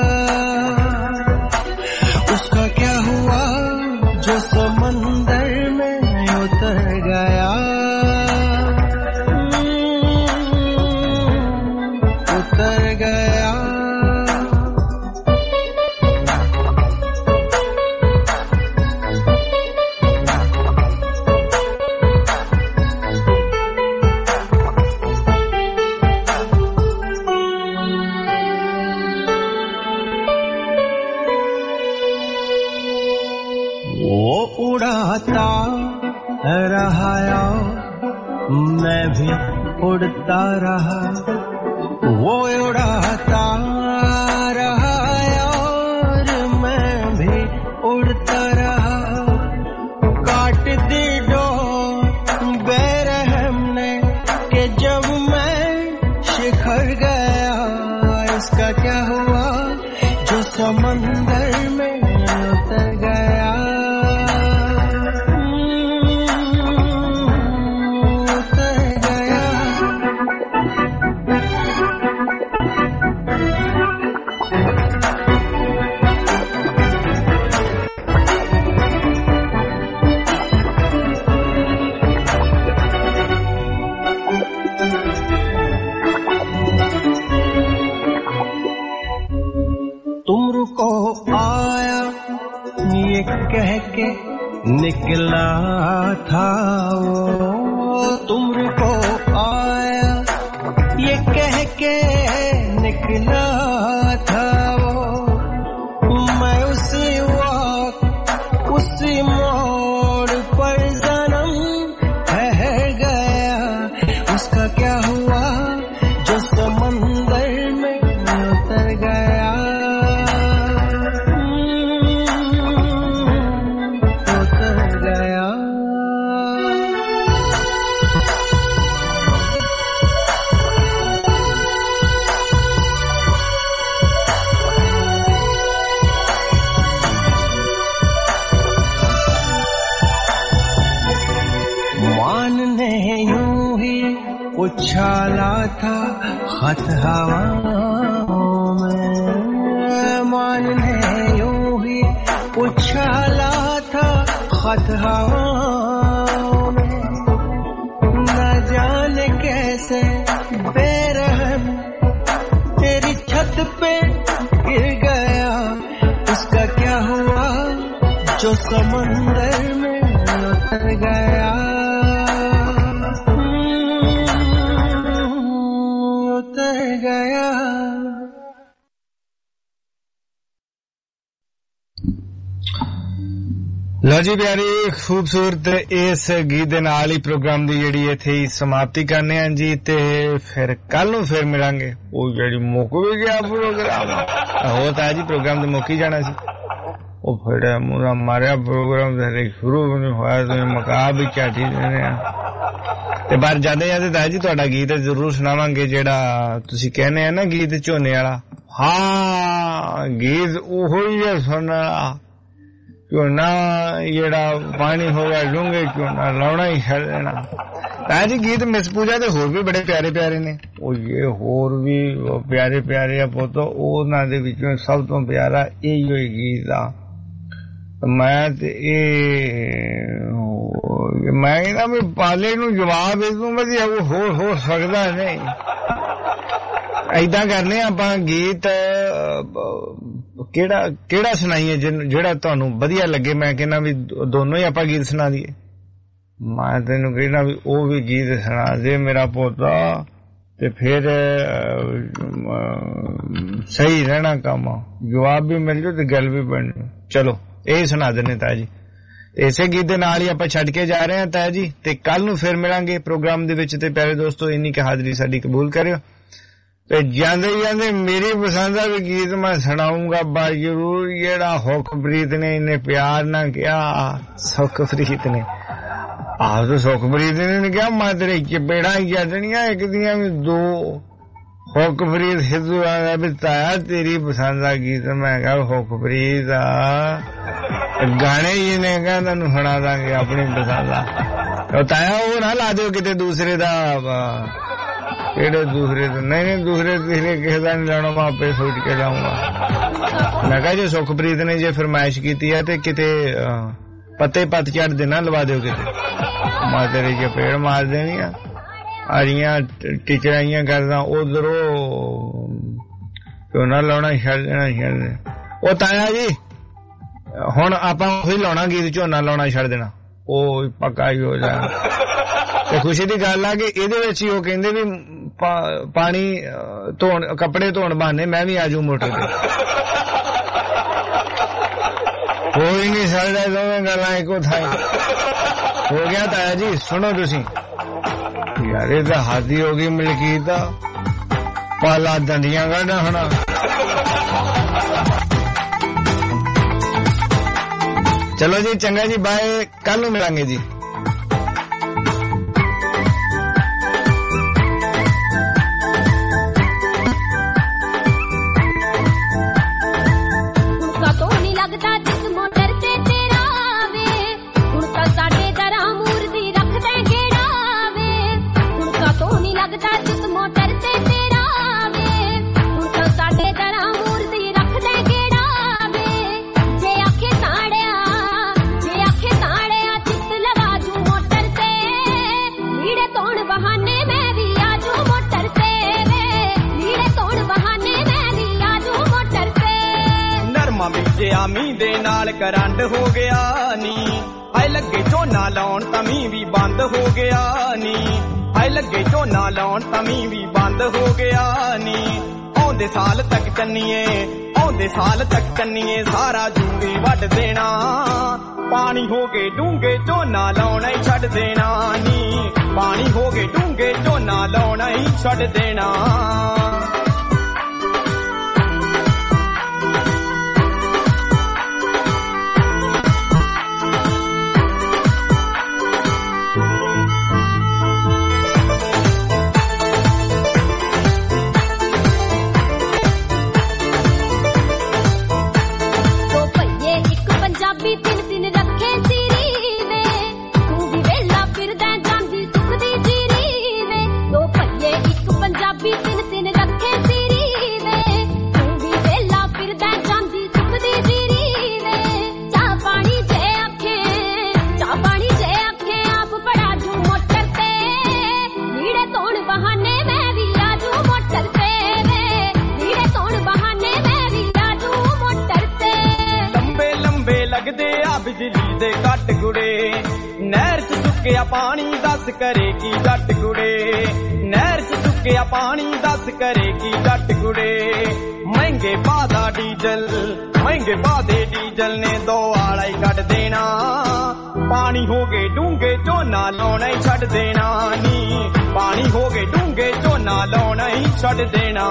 उसका क्या हुआ जो समंदर में उतर गया उतर गया उड़ाता रहा मैं भी उड़ता रहा वो उड़ाता रहा और मैं भी उड़ता रहा काट दी डोर बेरहम ने कि जब मैं शिखर गया इसका क्या हुआ जो समंदर में उतर गया को आया ये कह के निकला था वो तुम को आया ये कह के निकला था वो मैं उसी वक्त उसी मोड़ पर जन्म ठहर गया उसका क्या हुआ जो समंदर में उतर गया उछाला था खत हवाओं में मान ने यूं ही उछाला था खत हवाओं में न जाने कैसे बेरहम तेरी छत पे गिर गया उसका क्या हुआ जो समंदर में उतर गया गया लो जी प्यारी खूबसूरत इस गीत दे नाल ही प्रोग्राम दी जेड़ी इत्थे ही समाप्ति करने हैं जी ते फिर कल नूं फिर मिलांगे ओ जेड़ी मुक भी गया प्रोग्राम हो ता जी प्रोग्राम ते मुक ही जाना सी ओ फिर मुरा मारिया प्रोग्राम ते शुरू नहीं होया तो मका भी क्या ठीक ने ते बाहर जाते जाते ताया जी तुहाडा गीत जरूर सुनावांगे जेड़ा तुसी कहने हैं ना गीत झोने वाला हाँ गीत ओहो ही है सुनना क्यों ना जेड़ा पानी होगा डूंगे क्यों ना लाउना ही है लेना ताया जी गीत मिस पूजा ते होर भी बड़े प्यारे प्यारे ने ओ ये होर भी प्यारे प्यारे पुत्तो उन्हां दे विचों सब तो प्यारा इहो ही गीत आ मैं ते मैं कहना भी पाले नूं जवाब इदों वधिया होर हो सकदा नहीं ऐदां करने आपां गीत केड़ा केड़ा सुनाइए जेड़ा तुहानूं वधिया लगे मैं कहना भी दोनों ही आपां गीत सुना दईए मैं तैनूं कहना भी ओ भी गीत सुना दे मेरा पोता ते फिर सही रहना काम जवाब भी मिल जाओ ते गल भी बन चलो ਇਹ ਸੁਣਾ ਦਿੰਨੇ ਤਾਇਆ ਜੀ ਇਸੇ ਗੀਤ ਦੇ ਨਾਲ ਹੀ ਆਪਾਂ ਛੱਡ ਕੇ ਜਾ ਰਹੇ ਹਾਂ ਤਾਇਆ ਜੀ ਤੇ ਕੱਲ ਨੂੰ ਫਿਰ ਮਿਲਾਂਗੇ ਪ੍ਰੋਗਰਾਮ ਦੇ ਵਿੱਚ ਤੇ ਪਿਆਰੇ ਦੋਸਤੋ ਇੰਨੀ ਕਿ ਹਾਜ਼ਰੀ ਸਾਡੀ ਕਬੂਲ ਕਰਿਓ ਤੇ ਜਾਂਦੇ ਜਾਂਦੇ ਮੇਰੀ ਪਸੰਦ ਦਾ ਵੀ ਗੀਤ ਮੈਂ ਸੁਣਾਉਂਗਾ ਬਾ ਜ਼ਰੂਰ ਜਿਹੜਾ ਹੁਕਮਪ੍ਰੀਤ ਨੇ ਇੰਨੇ ਪਿਆਰ ਨਾਲ ਕਿਹਾ ਸੁਖਪ੍ਰੀਤ ਨੇ ਆਹ ਤਾਂ ਸੁਖਪ੍ਰੀਤ ਨੇ ਕਿਹਾ ਮੈਂ ਤੇਰੇ ਚਪੇੜਾਂ ਜੱਟਣੀਆਂ ਇੱਕ ਦੀਆਂ ਵੀ ਦੋ ਹੁਕਮਪ੍ਰੀਤ ਸਿੱਧੂ ਆ ਬਤਾਇਆ ਤੇਰੀ ਪਸੰਦ ਦਾ ਗੀਤ ਮੈਂ ਕਿਹਾ ਹੁਕਮਪ੍ਰੀਤ ਗਾਣੇ ਹੀ ਨੇ ਕਹਿੰਦਾ ਤੁਹਾਨੂੰ ਸੁਣਾ ਦਾਂਗੇ ਆਪਣੀ ਪਸੰਦ ਦਾ ਤਾਇਆ ਉਹ ਨਾ ਲਾ ਦਿਓ ਕਿਤੇ ਦੂਸਰੇ ਦਾ ਕਿਹੜੇ ਦੂਸਰੇ ਤੇ ਨਹੀਂ ਨਹੀਂ ਦੂਸਰੇ ਤੀਸਰੇ ਕਿਸੇ ਦਾ ਨਹੀਂ ਲੈਣਾ, ਮੈਂ ਆਪੇ ਸੋਚ ਕੇ ਜਾਊਂਗਾ। ਮੈਂ ਕਿਹਾ ਜੇ ਸੁਖਪ੍ਰੀਤ ਨੇ ਜੇ ਫਰਮਾਇਸ਼ ਕੀਤੀ ਹੈ ਤੇ ਕਿਤੇ ਪੱਤੇ ਪੱਤ ਝੜ ਦੇਣਾ ਲਵਾ ਦਿਓ ਕਿਤੇ, ਮੈਂ ਤੇਰੇ ਚਪੇੜ ਮਾਰ ਦੇਣੀ ਆ। ਆਰੀਆਂ ਟਿਚਰਾਈਆਂ ਕਰਦਾ ਉਧਰੋਂ ਝੋਨਾ ਲਾਉਣਾ ਛੱਡ ਦੇਣਾ ਛੱਡ ਦੇਣਾ। ਉਹ ਤਾਇਆ ਜੀ ਹੁਣ ਆਪਾਂ ਉਹੀ ਲਾਉਣਾ ਗੀਤ, ਝੋਨਾ ਲਾਉਣਾ ਛੱਡ ਦੇਣਾ, ਉਹ ਪੱਕਾ ਹੀ ਹੋ ਜਾਣਾ। ਤੇ ਖੁਸ਼ੀ ਦੀ ਗੱਲ ਆ ਕਿ ਇਹਦੇ ਵਿੱਚ ਹੀ ਉਹ ਕਹਿੰਦੇ ਵੀ ਪਾਣੀ ਧੋਣ ਕੱਪੜੇ ਧੋਣ ਬਹਾਨੇ ਮੈਂ ਵੀ ਆਜੂ ਮੋਟਰ ਤੇ। ਕੋਈ ਨਹੀਂ ਸਕਦਾ ਦੋਵੇਂ ਗੱਲਾਂ ਇੱਕੋ ਥਾਂ ਹੋ ਗਿਆ। ਤਾਇਆ ਜੀ ਸੁਣੋ ਤੁਸੀਂ ਯਾਰ, ਇਹ ਤਾਂ ਹਾਦੀ ਹੋ ਗਈ ਮਲਕੀਤ ਦਾ, ਪਾਲਾ ਦੰਦੀਆਂ ਕੱਢਾ ਹੁਣ। ਚਲੋ ਜੀ ਚੰਗਾ ਜੀ, ਬਾਏ, ਕੱਲ ਨੂੰ ਮਿਲਾਂਗੇ ਜੀ। ਮੀਂਹ ਦੇ ਨਾਲ ਕਰੰਟ ਹੋ ਗਿਆ ਨੀ, ਹਾਏ ਲੱਗੇ ਝੋਨਾ ਲਾਉਣ ਤਾਂ ਮੀਂਹ ਵੀ ਬੰਦ ਹੋ ਗਿਆ ਨੀ, ਹਾਏ ਲੱਗੇ ਝੋਨਾ ਲਾਉਣ ਤਾਂ ਮੀਂਹ ਵੀ ਬੰਦ ਹੋ ਗਿਆ ਨੀ। ਆਉਂਦੇ ਸਾਲ ਤੱਕ ਕੰਨੀਏ, ਆਉਂਦੇ ਸਾਲ ਤੱਕ ਕੰਨੀਏ ਸਾਰਾ ਜੂੰਗੇ ਵੱਢ ਦੇਣਾ, ਪਾਣੀ ਹੋ ਗਏ ਡੂੰਘੇ ਝੋਨਾ ਲਾਉਣਾ ਹੀ ਛੱਡ ਦੇਣਾ ਨੀ, ਪਾਣੀ ਹੋ ਗਏ ਡੂੰਘੇ ਝੋਨਾ ਲਾਉਣਾ ਹੀ ਛੱਡ ਦੇਣਾ। ਬਿਜਲੀ ਦੇ ਕੱਟ ਗੁੜੇ ਨਹਿਰ ਚ ਸੁੱਕਿਆ ਪਾਣੀ ਦੱਸ ਕਰੇ ਕੀ ਜੱਟ ਗੁੜੇ, ਨਹਿਰ ਚ ਸੁੱਕਿਆ ਪਾਣੀ ਦੱਸ ਕਰੇ ਕੀ ਜੱਟ ਗੁੜੇ। ਮਹਿੰਗੇ ਪਾਦਾ ਡੀਜ਼ਲ, ਮਹਿੰਗੇ ਪਾਦੇ ਡੀਜ਼ਲ ਨੇ ਦੋ ਆਲਾ ਹੀ ਕੱਢ ਦੇਣਾ, ਪਾਣੀ ਹੋ ਗਏ ਡੂੰਘੇ ਝੋਨਾ ਲਾਉਣਾ ਹੀ ਛੱਡ ਦੇਣਾ ਨੀ, ਪਾਣੀ ਹੋ ਗਏ ਡੂੰਘੇ ਝੋਨਾ ਲਾਉਣਾ ਹੀ ਛੱਡ ਦੇਣਾ।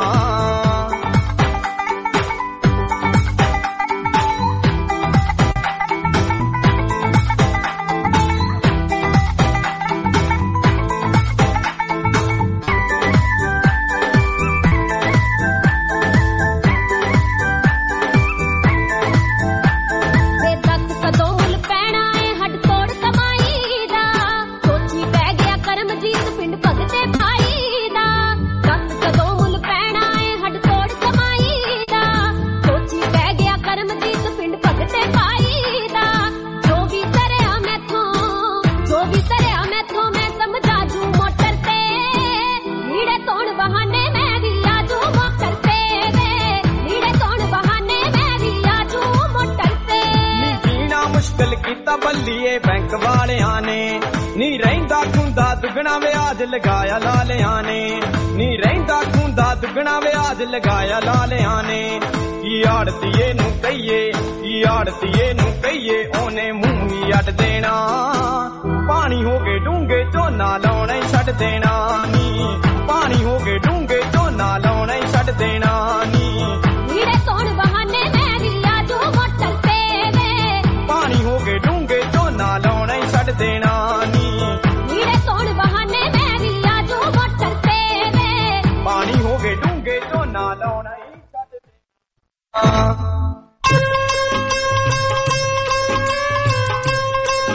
ਬੱਲੀਏ ਬੈਂਕ ਵਾਲਿਆਂ ਨੇ ਨੀ ਰਹਿੰਦਾ ਖੁੰਦਾ ਦੁੱਗਣਾ ਵਿਆਜ ਲਗਾਇਆ ਲਾਲਿਆਂ ਨੇ, ਨੀ ਰਹਿੰਦਾ ਖੁੰਦਾ ਦੁੱਗਣਾ ਵਿਆਜ ਲਗਾਇਆ ਲਾਲਿਆਂ ਨੇ। ਕੀ ਆੜਤੀਏ ਨੂੰ ਕਹੀਏ, ਕੀ ਆੜਤੀਏ ਨੂੰ ਕਹੀਏ, ਉਹਨੇ ਮੂੰਹ ਹੀ ਅੱਡ ਦੇਣਾ, ਪਾਣੀ ਹੋ ਗਏ ਡੂੰਘੇ ਝੋਨਾ ਲਾਉਣਾ ਹੀ ਛੱਡ ਦੇਣਾ ਨੀ, ਪਾਣੀ ਹੋ ਗਏ ਡੂੰਘੇ ਝੋਨਾ ਲਾਉਣਾ ਹੀ ਛੱਡ ਦੇਣਾ ਨੀ। ਨੀੜੇ ਕੌਣ ਬਹਾਨੇ ਮੈਂ ਵੀ ਆਜੂ ਮੋਟਰ ਤੇ ਵੇ, ਪਾਣੀ ਹੋ ਗਏ ਡੂੰਘੇ ਝੋਨਾ ਲਾਉਣਾ ਹੀ ਛੱਡ ਦੇਣਾ ਨੀ, ਨੀੜੇ ਕੌਣ ਬਹਾਨੇ ਮੈਂ ਵੀ ਆਜੂ ਮੋਟਰ ਤੇ ਵੇ, ਪਾਣੀ ਹੋ ਗਏ ਡੂੰਘੇ ਝੋਨਾ ਲਾਉਣਾ ਹੀ ਛੱਡ ਦੇਣਾ।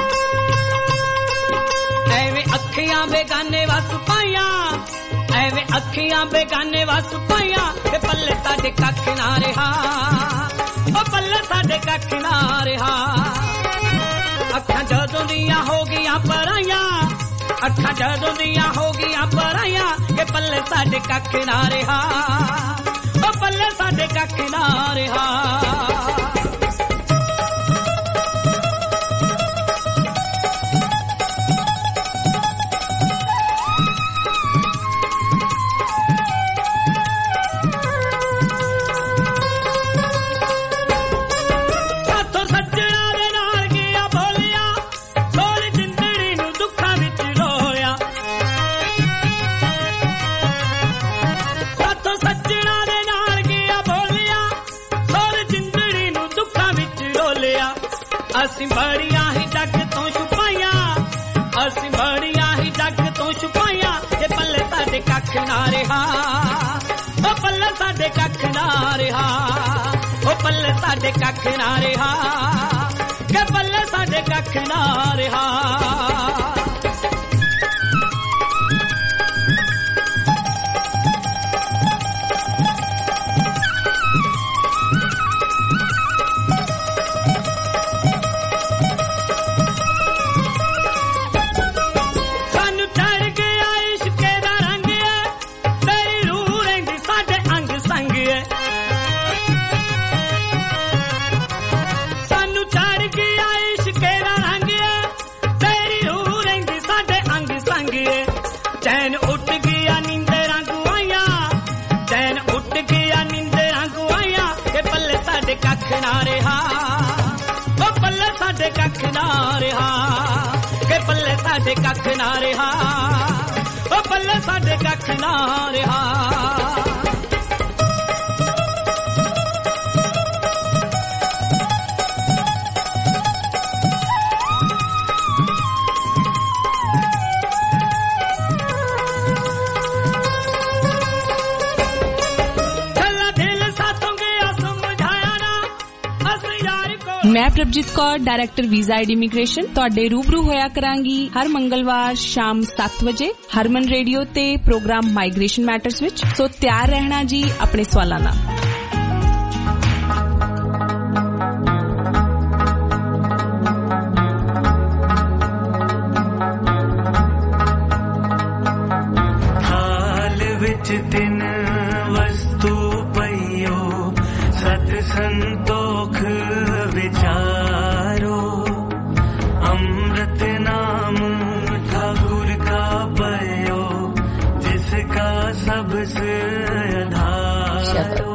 ਐਵੇਂ ਅੱਖੀਆਂ ਬੇਗਾਨੇ ਵਸ ਪਾਈਆਂ, ਐਵੇਂ ਅੱਖੀਆਂ ਬੇਗਾਨੇ ਵਸ ਪਾਈਆਂ ਤੇ ਪੱਲੇ ਸਾਡੇ ਕੱਖ ਨਾ ਰਿਹਾ ਉਹ ਪੱਲੇ ਸਾਡੇ ਕੱਖ ਨਾ ਰਿਹਾ ਅੱਖਾਂ ਜਦੋਂ ਦੀਆਂ ਹੋ ਗਈਆਂ ਪਰਾਈਆਂ ਅੱਖਾਂ ਜਦੋਂ ਦੀਆਂ ਹੋ ਗਈਆਂ ਪਰਾਈਆਂ ਕਿ ਪੱਲੇ ਸਾਡੇ ਕੱਖ ਨਾ ਰਿਹਾ ਉਹ ਪੱਲੇ ਸਾਡੇ ਕੱਖ ਨਾ ਰਿਹਾ ਅਸੀਂ ਬੜੀਆਂ ਹੀ ਜੱਗ ਤੋਂ ਛੁਪਾਈਆਂ ਅਸੀਂ ਬੜੀਆਂ ਹੀ ਜੱਗ ਤੋਂ ਛੁਪਾਈਆਂ ਕਿ ਪੱਲੇ ਸਾਡੇ ਕੱਖ ਨਾ ਰਿਹਾ ਉਹ ਪੱਲੇ ਸਾਡੇ ਕੱਖ ਨਾ ਰਿਹਾ ਉਹ ਪੱਲੇ ਸਾਡੇ ਕੱਖ ਨਾ ਰਿਹਾ ਕਿ ਪੱਲੇ ਸਾਡੇ ਕੱਖ ਨਾ ਰਿਹਾ ਕੱਖ ਨਾ ਰਿਹਾ ਉਹ ਪੱਲੇ ਸਾਡੇ ਕੱਖ ਨਾ ਰਿਹਾ ਕਿ ਪੱਲੇ ਸਾਡੇ ਕੱਖ ਨਾ ਰਿਹਾ ਉਹ ਪੱਲੇ ਸਾਡੇ ਕੱਖ ਨਾ ਰਿਹਾ ਮੈਂ Prabhjeet Kaur director visa ID immigration ਤੁਹਾਡੇ ਰੂਬਰੂ ਹੋਇਆ ਕਰਾਂਗੀ ਹਰ ਮੰਗਲਵਾਰ ਸ਼ਾਮ ਸੱਤ ਵਜੇ ਹਰਮਨ ਰੇਡੀਓ ਤੇ ਪ੍ਰੋਗਰਾਮ ਮਾਈਗ੍ਰੇਸ਼ਨ ਮੈਟਰਸ ਵਿੱਚ ਸੋ ਤਿਆਰ ਰਹਿਣਾ ਜੀ ਆਪਣੇ ਸਵਾਲਾਂ ਨਾਲ ਹਾਲ ਵਿੱਚ ਤਿੰਨ ਵਸਤੂ ਪਈਓ ਸਤ ਸੰਤੋਖ विचारो अमृत नाम ठाकुर का पयो जिसका सबसे आधारो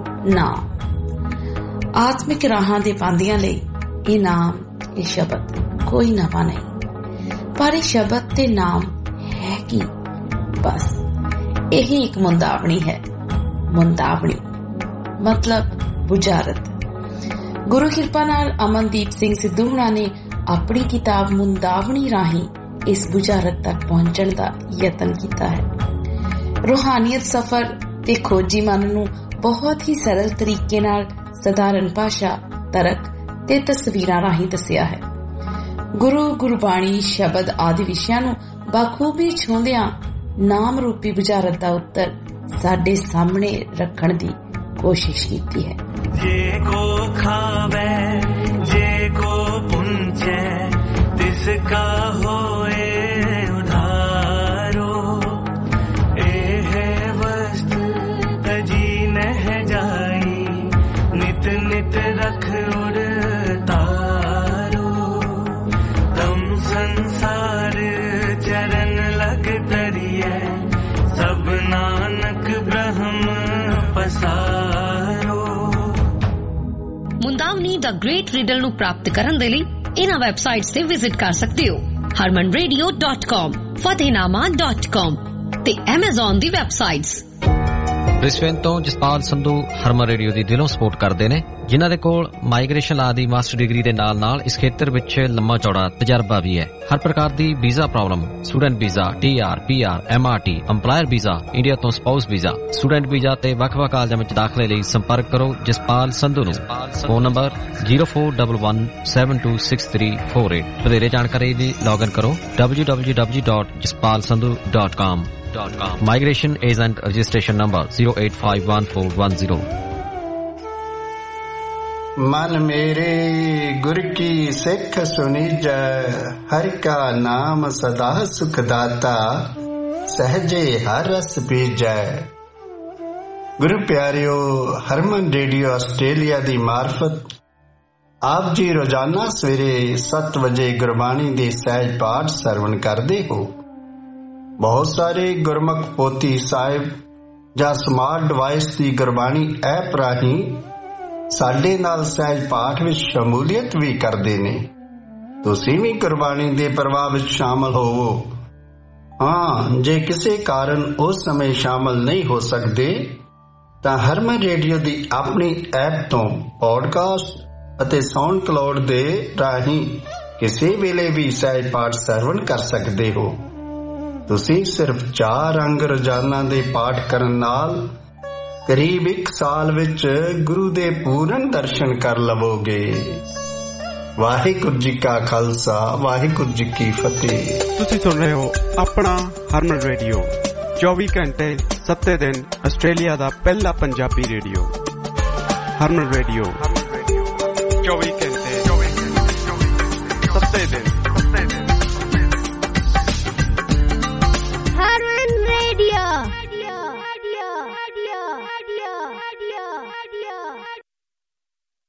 नाम आत्मिक राहां दे पांदियां लई ਇਹ ਨਾਮ ਇਹ ਸ਼ਬਦ ਕੋਈ ਨਵਾਂ ਨਹੀਂ ਪਰ ਇਹ ਸ਼ਬਦ ਤੇ ਨਾਮ ਹੈ ਕੀ ਬਸ ਇਹੀ ਇੱਕ ਮੁੰਦਾਵਣੀ ਹੈ ਮੁੰਦਾਵਣੀ ਮਤਲਬ ਬੁਝਾਰਤ ਗੁਰੂ ਕਿਰਪਾ ਨਾਲ ਅਮਨਦੀਪ ਸਿੰਘ ਸਿੱਧੂ ਹੁਣਾਂ ਨੇ ਆਪਣੀ ਕਿਤਾਬ ਮੁੰਦਾਵਣੀ ਰਾਹੀਂ ਇਸ ਬੁਝਾਰਤ ਤੱਕ ਪਹੁੰਚਣ ਦਾ ਯਤਨ ਕੀਤਾ ਹੈ ਰੂਹਾਨੀਅਤ ਸਫ਼ਰ ਤੇ ਖੋਜੀ ਮਨ ਨੂੰ ਬਹੁਤ ਹੀ ਸਰਲ ਤਰੀਕੇ ਨਾਲ ਸਧਾਰਨ ਭਾਸ਼ਾ ਤਰਕ ਤੇ ਤਸਵੀਰਾਂ ਰਾਹੀਂ ਦੱਸਿਆ ਹੈ ਗੁਰੂ ਗੁਰਬਾਣੀ ਸ਼ਬਦ ਆਦਿ ਵਿਸ਼ਿਆਂ ਨੂੰ ਬਾਖੂਬੀ ਛੂੰਹਦਿਆਂ ਨਾਮ ਰੂਪੀ ਬੁਝਾਰਤ ਦਾ ਉੱਤਰ ਸਾਡੇ ਸਾਹਮਣੇ ਰੱਖਣ ਦੀ ਕੋਸ਼ਿਸ਼ ਕੀਤੀ ਹੈ जे को खावे जे को पुंचे तिसका होए उधारो ए है वस्त तजी नह जाई नित नित रख उड़ तारो तम संसार चरण लग तरिए सब नानक ब्रह्म पसारो ਮੁੰਦਾਵਨੀ ਦਾ ਗ੍ਰੇਟ ਰੀਡਰ ਨੂੰ ਪ੍ਰਾਪਤ ਕਰਨ ਦੇ ਲਈ ਇਹਨਾਂ ਵੈਬਸਾਈਟਸ ਤੇ ਵਿਜ਼ਿਟ ਕਰ ਸਕਦੇ ਹੋ harman radio dot com fatehnaama dot com ਤੇ Amazon ਦੀ ਵੈਬਸਾਈਟਸ ਬ੍ਰਿਸਬੇਨ ਤੋਂ ਜਸਪਾਲ ਸੰਧੂ ਹਰਮਨ ਰੇਡੀਓ ਦੀ ਦਿਲੋਂ ਸਪੋਰਟ ਕਰਦੇ ਨੇ ਜਿਨ੍ਹਾਂ ਦੇ ਕੋਲ ਮਾਈਗ੍ਰੇਸ਼ਨ ਲਾ ਦੀ ਮਾਸਟਰ ਡਿਗਰੀ ਦੇ ਨਾਲ ਨਾਲ ਇਸ ਖੇਤਰ ਵਿੱਚ ਲੰਮਾ ਚੌੜਾ ਤਜਰਬਾ ਵੀ ਹੈ ਹਰ ਪ੍ਰਕਾਰ ਦੀ visa problem student visa TR PR MRT EMPLOYER visa India ਤੋਂ ਸਪਾਊਸ ਵੀਜ਼ਾ ਸਟੂਡੈਂਟ ਵੀਜ਼ਾ ਤੇ ਵੱਖ-ਵੱਖ ਕਾਲਜਾਂ ਵਿੱਚ ਦਾਖਲੇ ਲਈ ਸੰਪਰਕ ਕਰੋ ਜਸਪਾਲ ਸੰਧੂ ਨੂੰ phone number zero four one one seven two six three four eight ਵਧੇਰੇ ਜਾਣਕਾਰੀ ਲਈ ਲੌਗਇਨ ਕਰੋ w w w dot jaspal sandhu dot com dot com. Migration agent registration number zero eight five one four one zero. मन मेरे गुर की सिख सुनीजै, हर का नाम सदा सुखदाता, सहजे हर रस पीजै। गुरु प्यारियो, हरमन रेडियो आस्ट्रेलिया दी मार्फत आप जी रोजाना सवेरे सत्त बजे गुरबाणी दे सहज पाठ सरवण करते हो। बहुत सारे गुरमुख पोथी साहिब ਜਾਂ ਸਮਾਰਟ ਡਿਵਾਈਸ ਦੀ ਗੁਰਬਾਣੀ ਐਪ ਰਾਹੀਂ ਸਾਡੇ ਨਾਲ ਸਹਿਜ ਪਾਠ ਵਿੱਚ ਸ਼ਮੂਲੀਅਤ ਵੀ ਕਰਦੇ ਨੇ। ਤੁਸੀਂ ਵੀ ਗੁਰਬਾਣੀ ਦੇ ਪ੍ਰਵਾਹ ਵਿੱਚ ਸ਼ਾਮਲ ਹੋਵੋ। ਹਾਂ, ਜੇ ਕਿਸੇ ਕਾਰਨ ਉਸ ਸਮੇਂ ਸ਼ਾਮਲ ਨਹੀਂ ਹੋ ਸਕਦੇ ਤਾਂ ਹਰਮਨ ਰੇਡੀਓ ਦੀ ਆਪਣੀ ਐਪ ਤੋਂ ਪੋਡਕਾਸਟ ਅਤੇ ਸਾਊਂਡ ਕਲਾਉਡ ਦੇ ਰਾਹੀਂ ਕਿਸੇ ਵੇਲੇ ਵੀ ਸਹਿਜ ਪਾਠ ਸਰਵਣ ਕਰ ਸਕਦੇ ਹੋ। ਤੁਸੀਂ ਸਿਰਫ ਚਾਰ ਅੰਗ ਰੋਜ਼ਾਨਾ ਦੇ ਪਾਠ ਕਰਨ ਨਾਲ ਕਰੀਬ ਇੱਕ ਸਾਲ ਵਿੱਚ ਗੁਰੂ ਦੇ ਪੂਰਨ ਦਰਸ਼ਨ ਕਰ ਲਵੋਗੇ। ਵਾਹਿਗੁਰੂ ਜੀ ਕਾ ਖਾਲਸਾ, ਵਾਹਿਗੁਰੂ ਜੀ ਕੀ ਫਤਿਹ। ਤੁਸੀਂ ਸੁਣ ਰਹੇ ਹੋ ਆਪਣਾ ਹਰਮਨ ਰੇਡੀਓ, ਚੌਵੀ ਘੰਟੇ ਸੱਤੇ ਦਿਨ ਆਸਟ੍ਰੇਲੀਆ ਦਾ ਪਹਿਲਾ ਪੰਜਾਬੀ ਰੇਡੀਓ। ਹਰਮਨ ਰੇਡੀਓ ਚੌਵੀ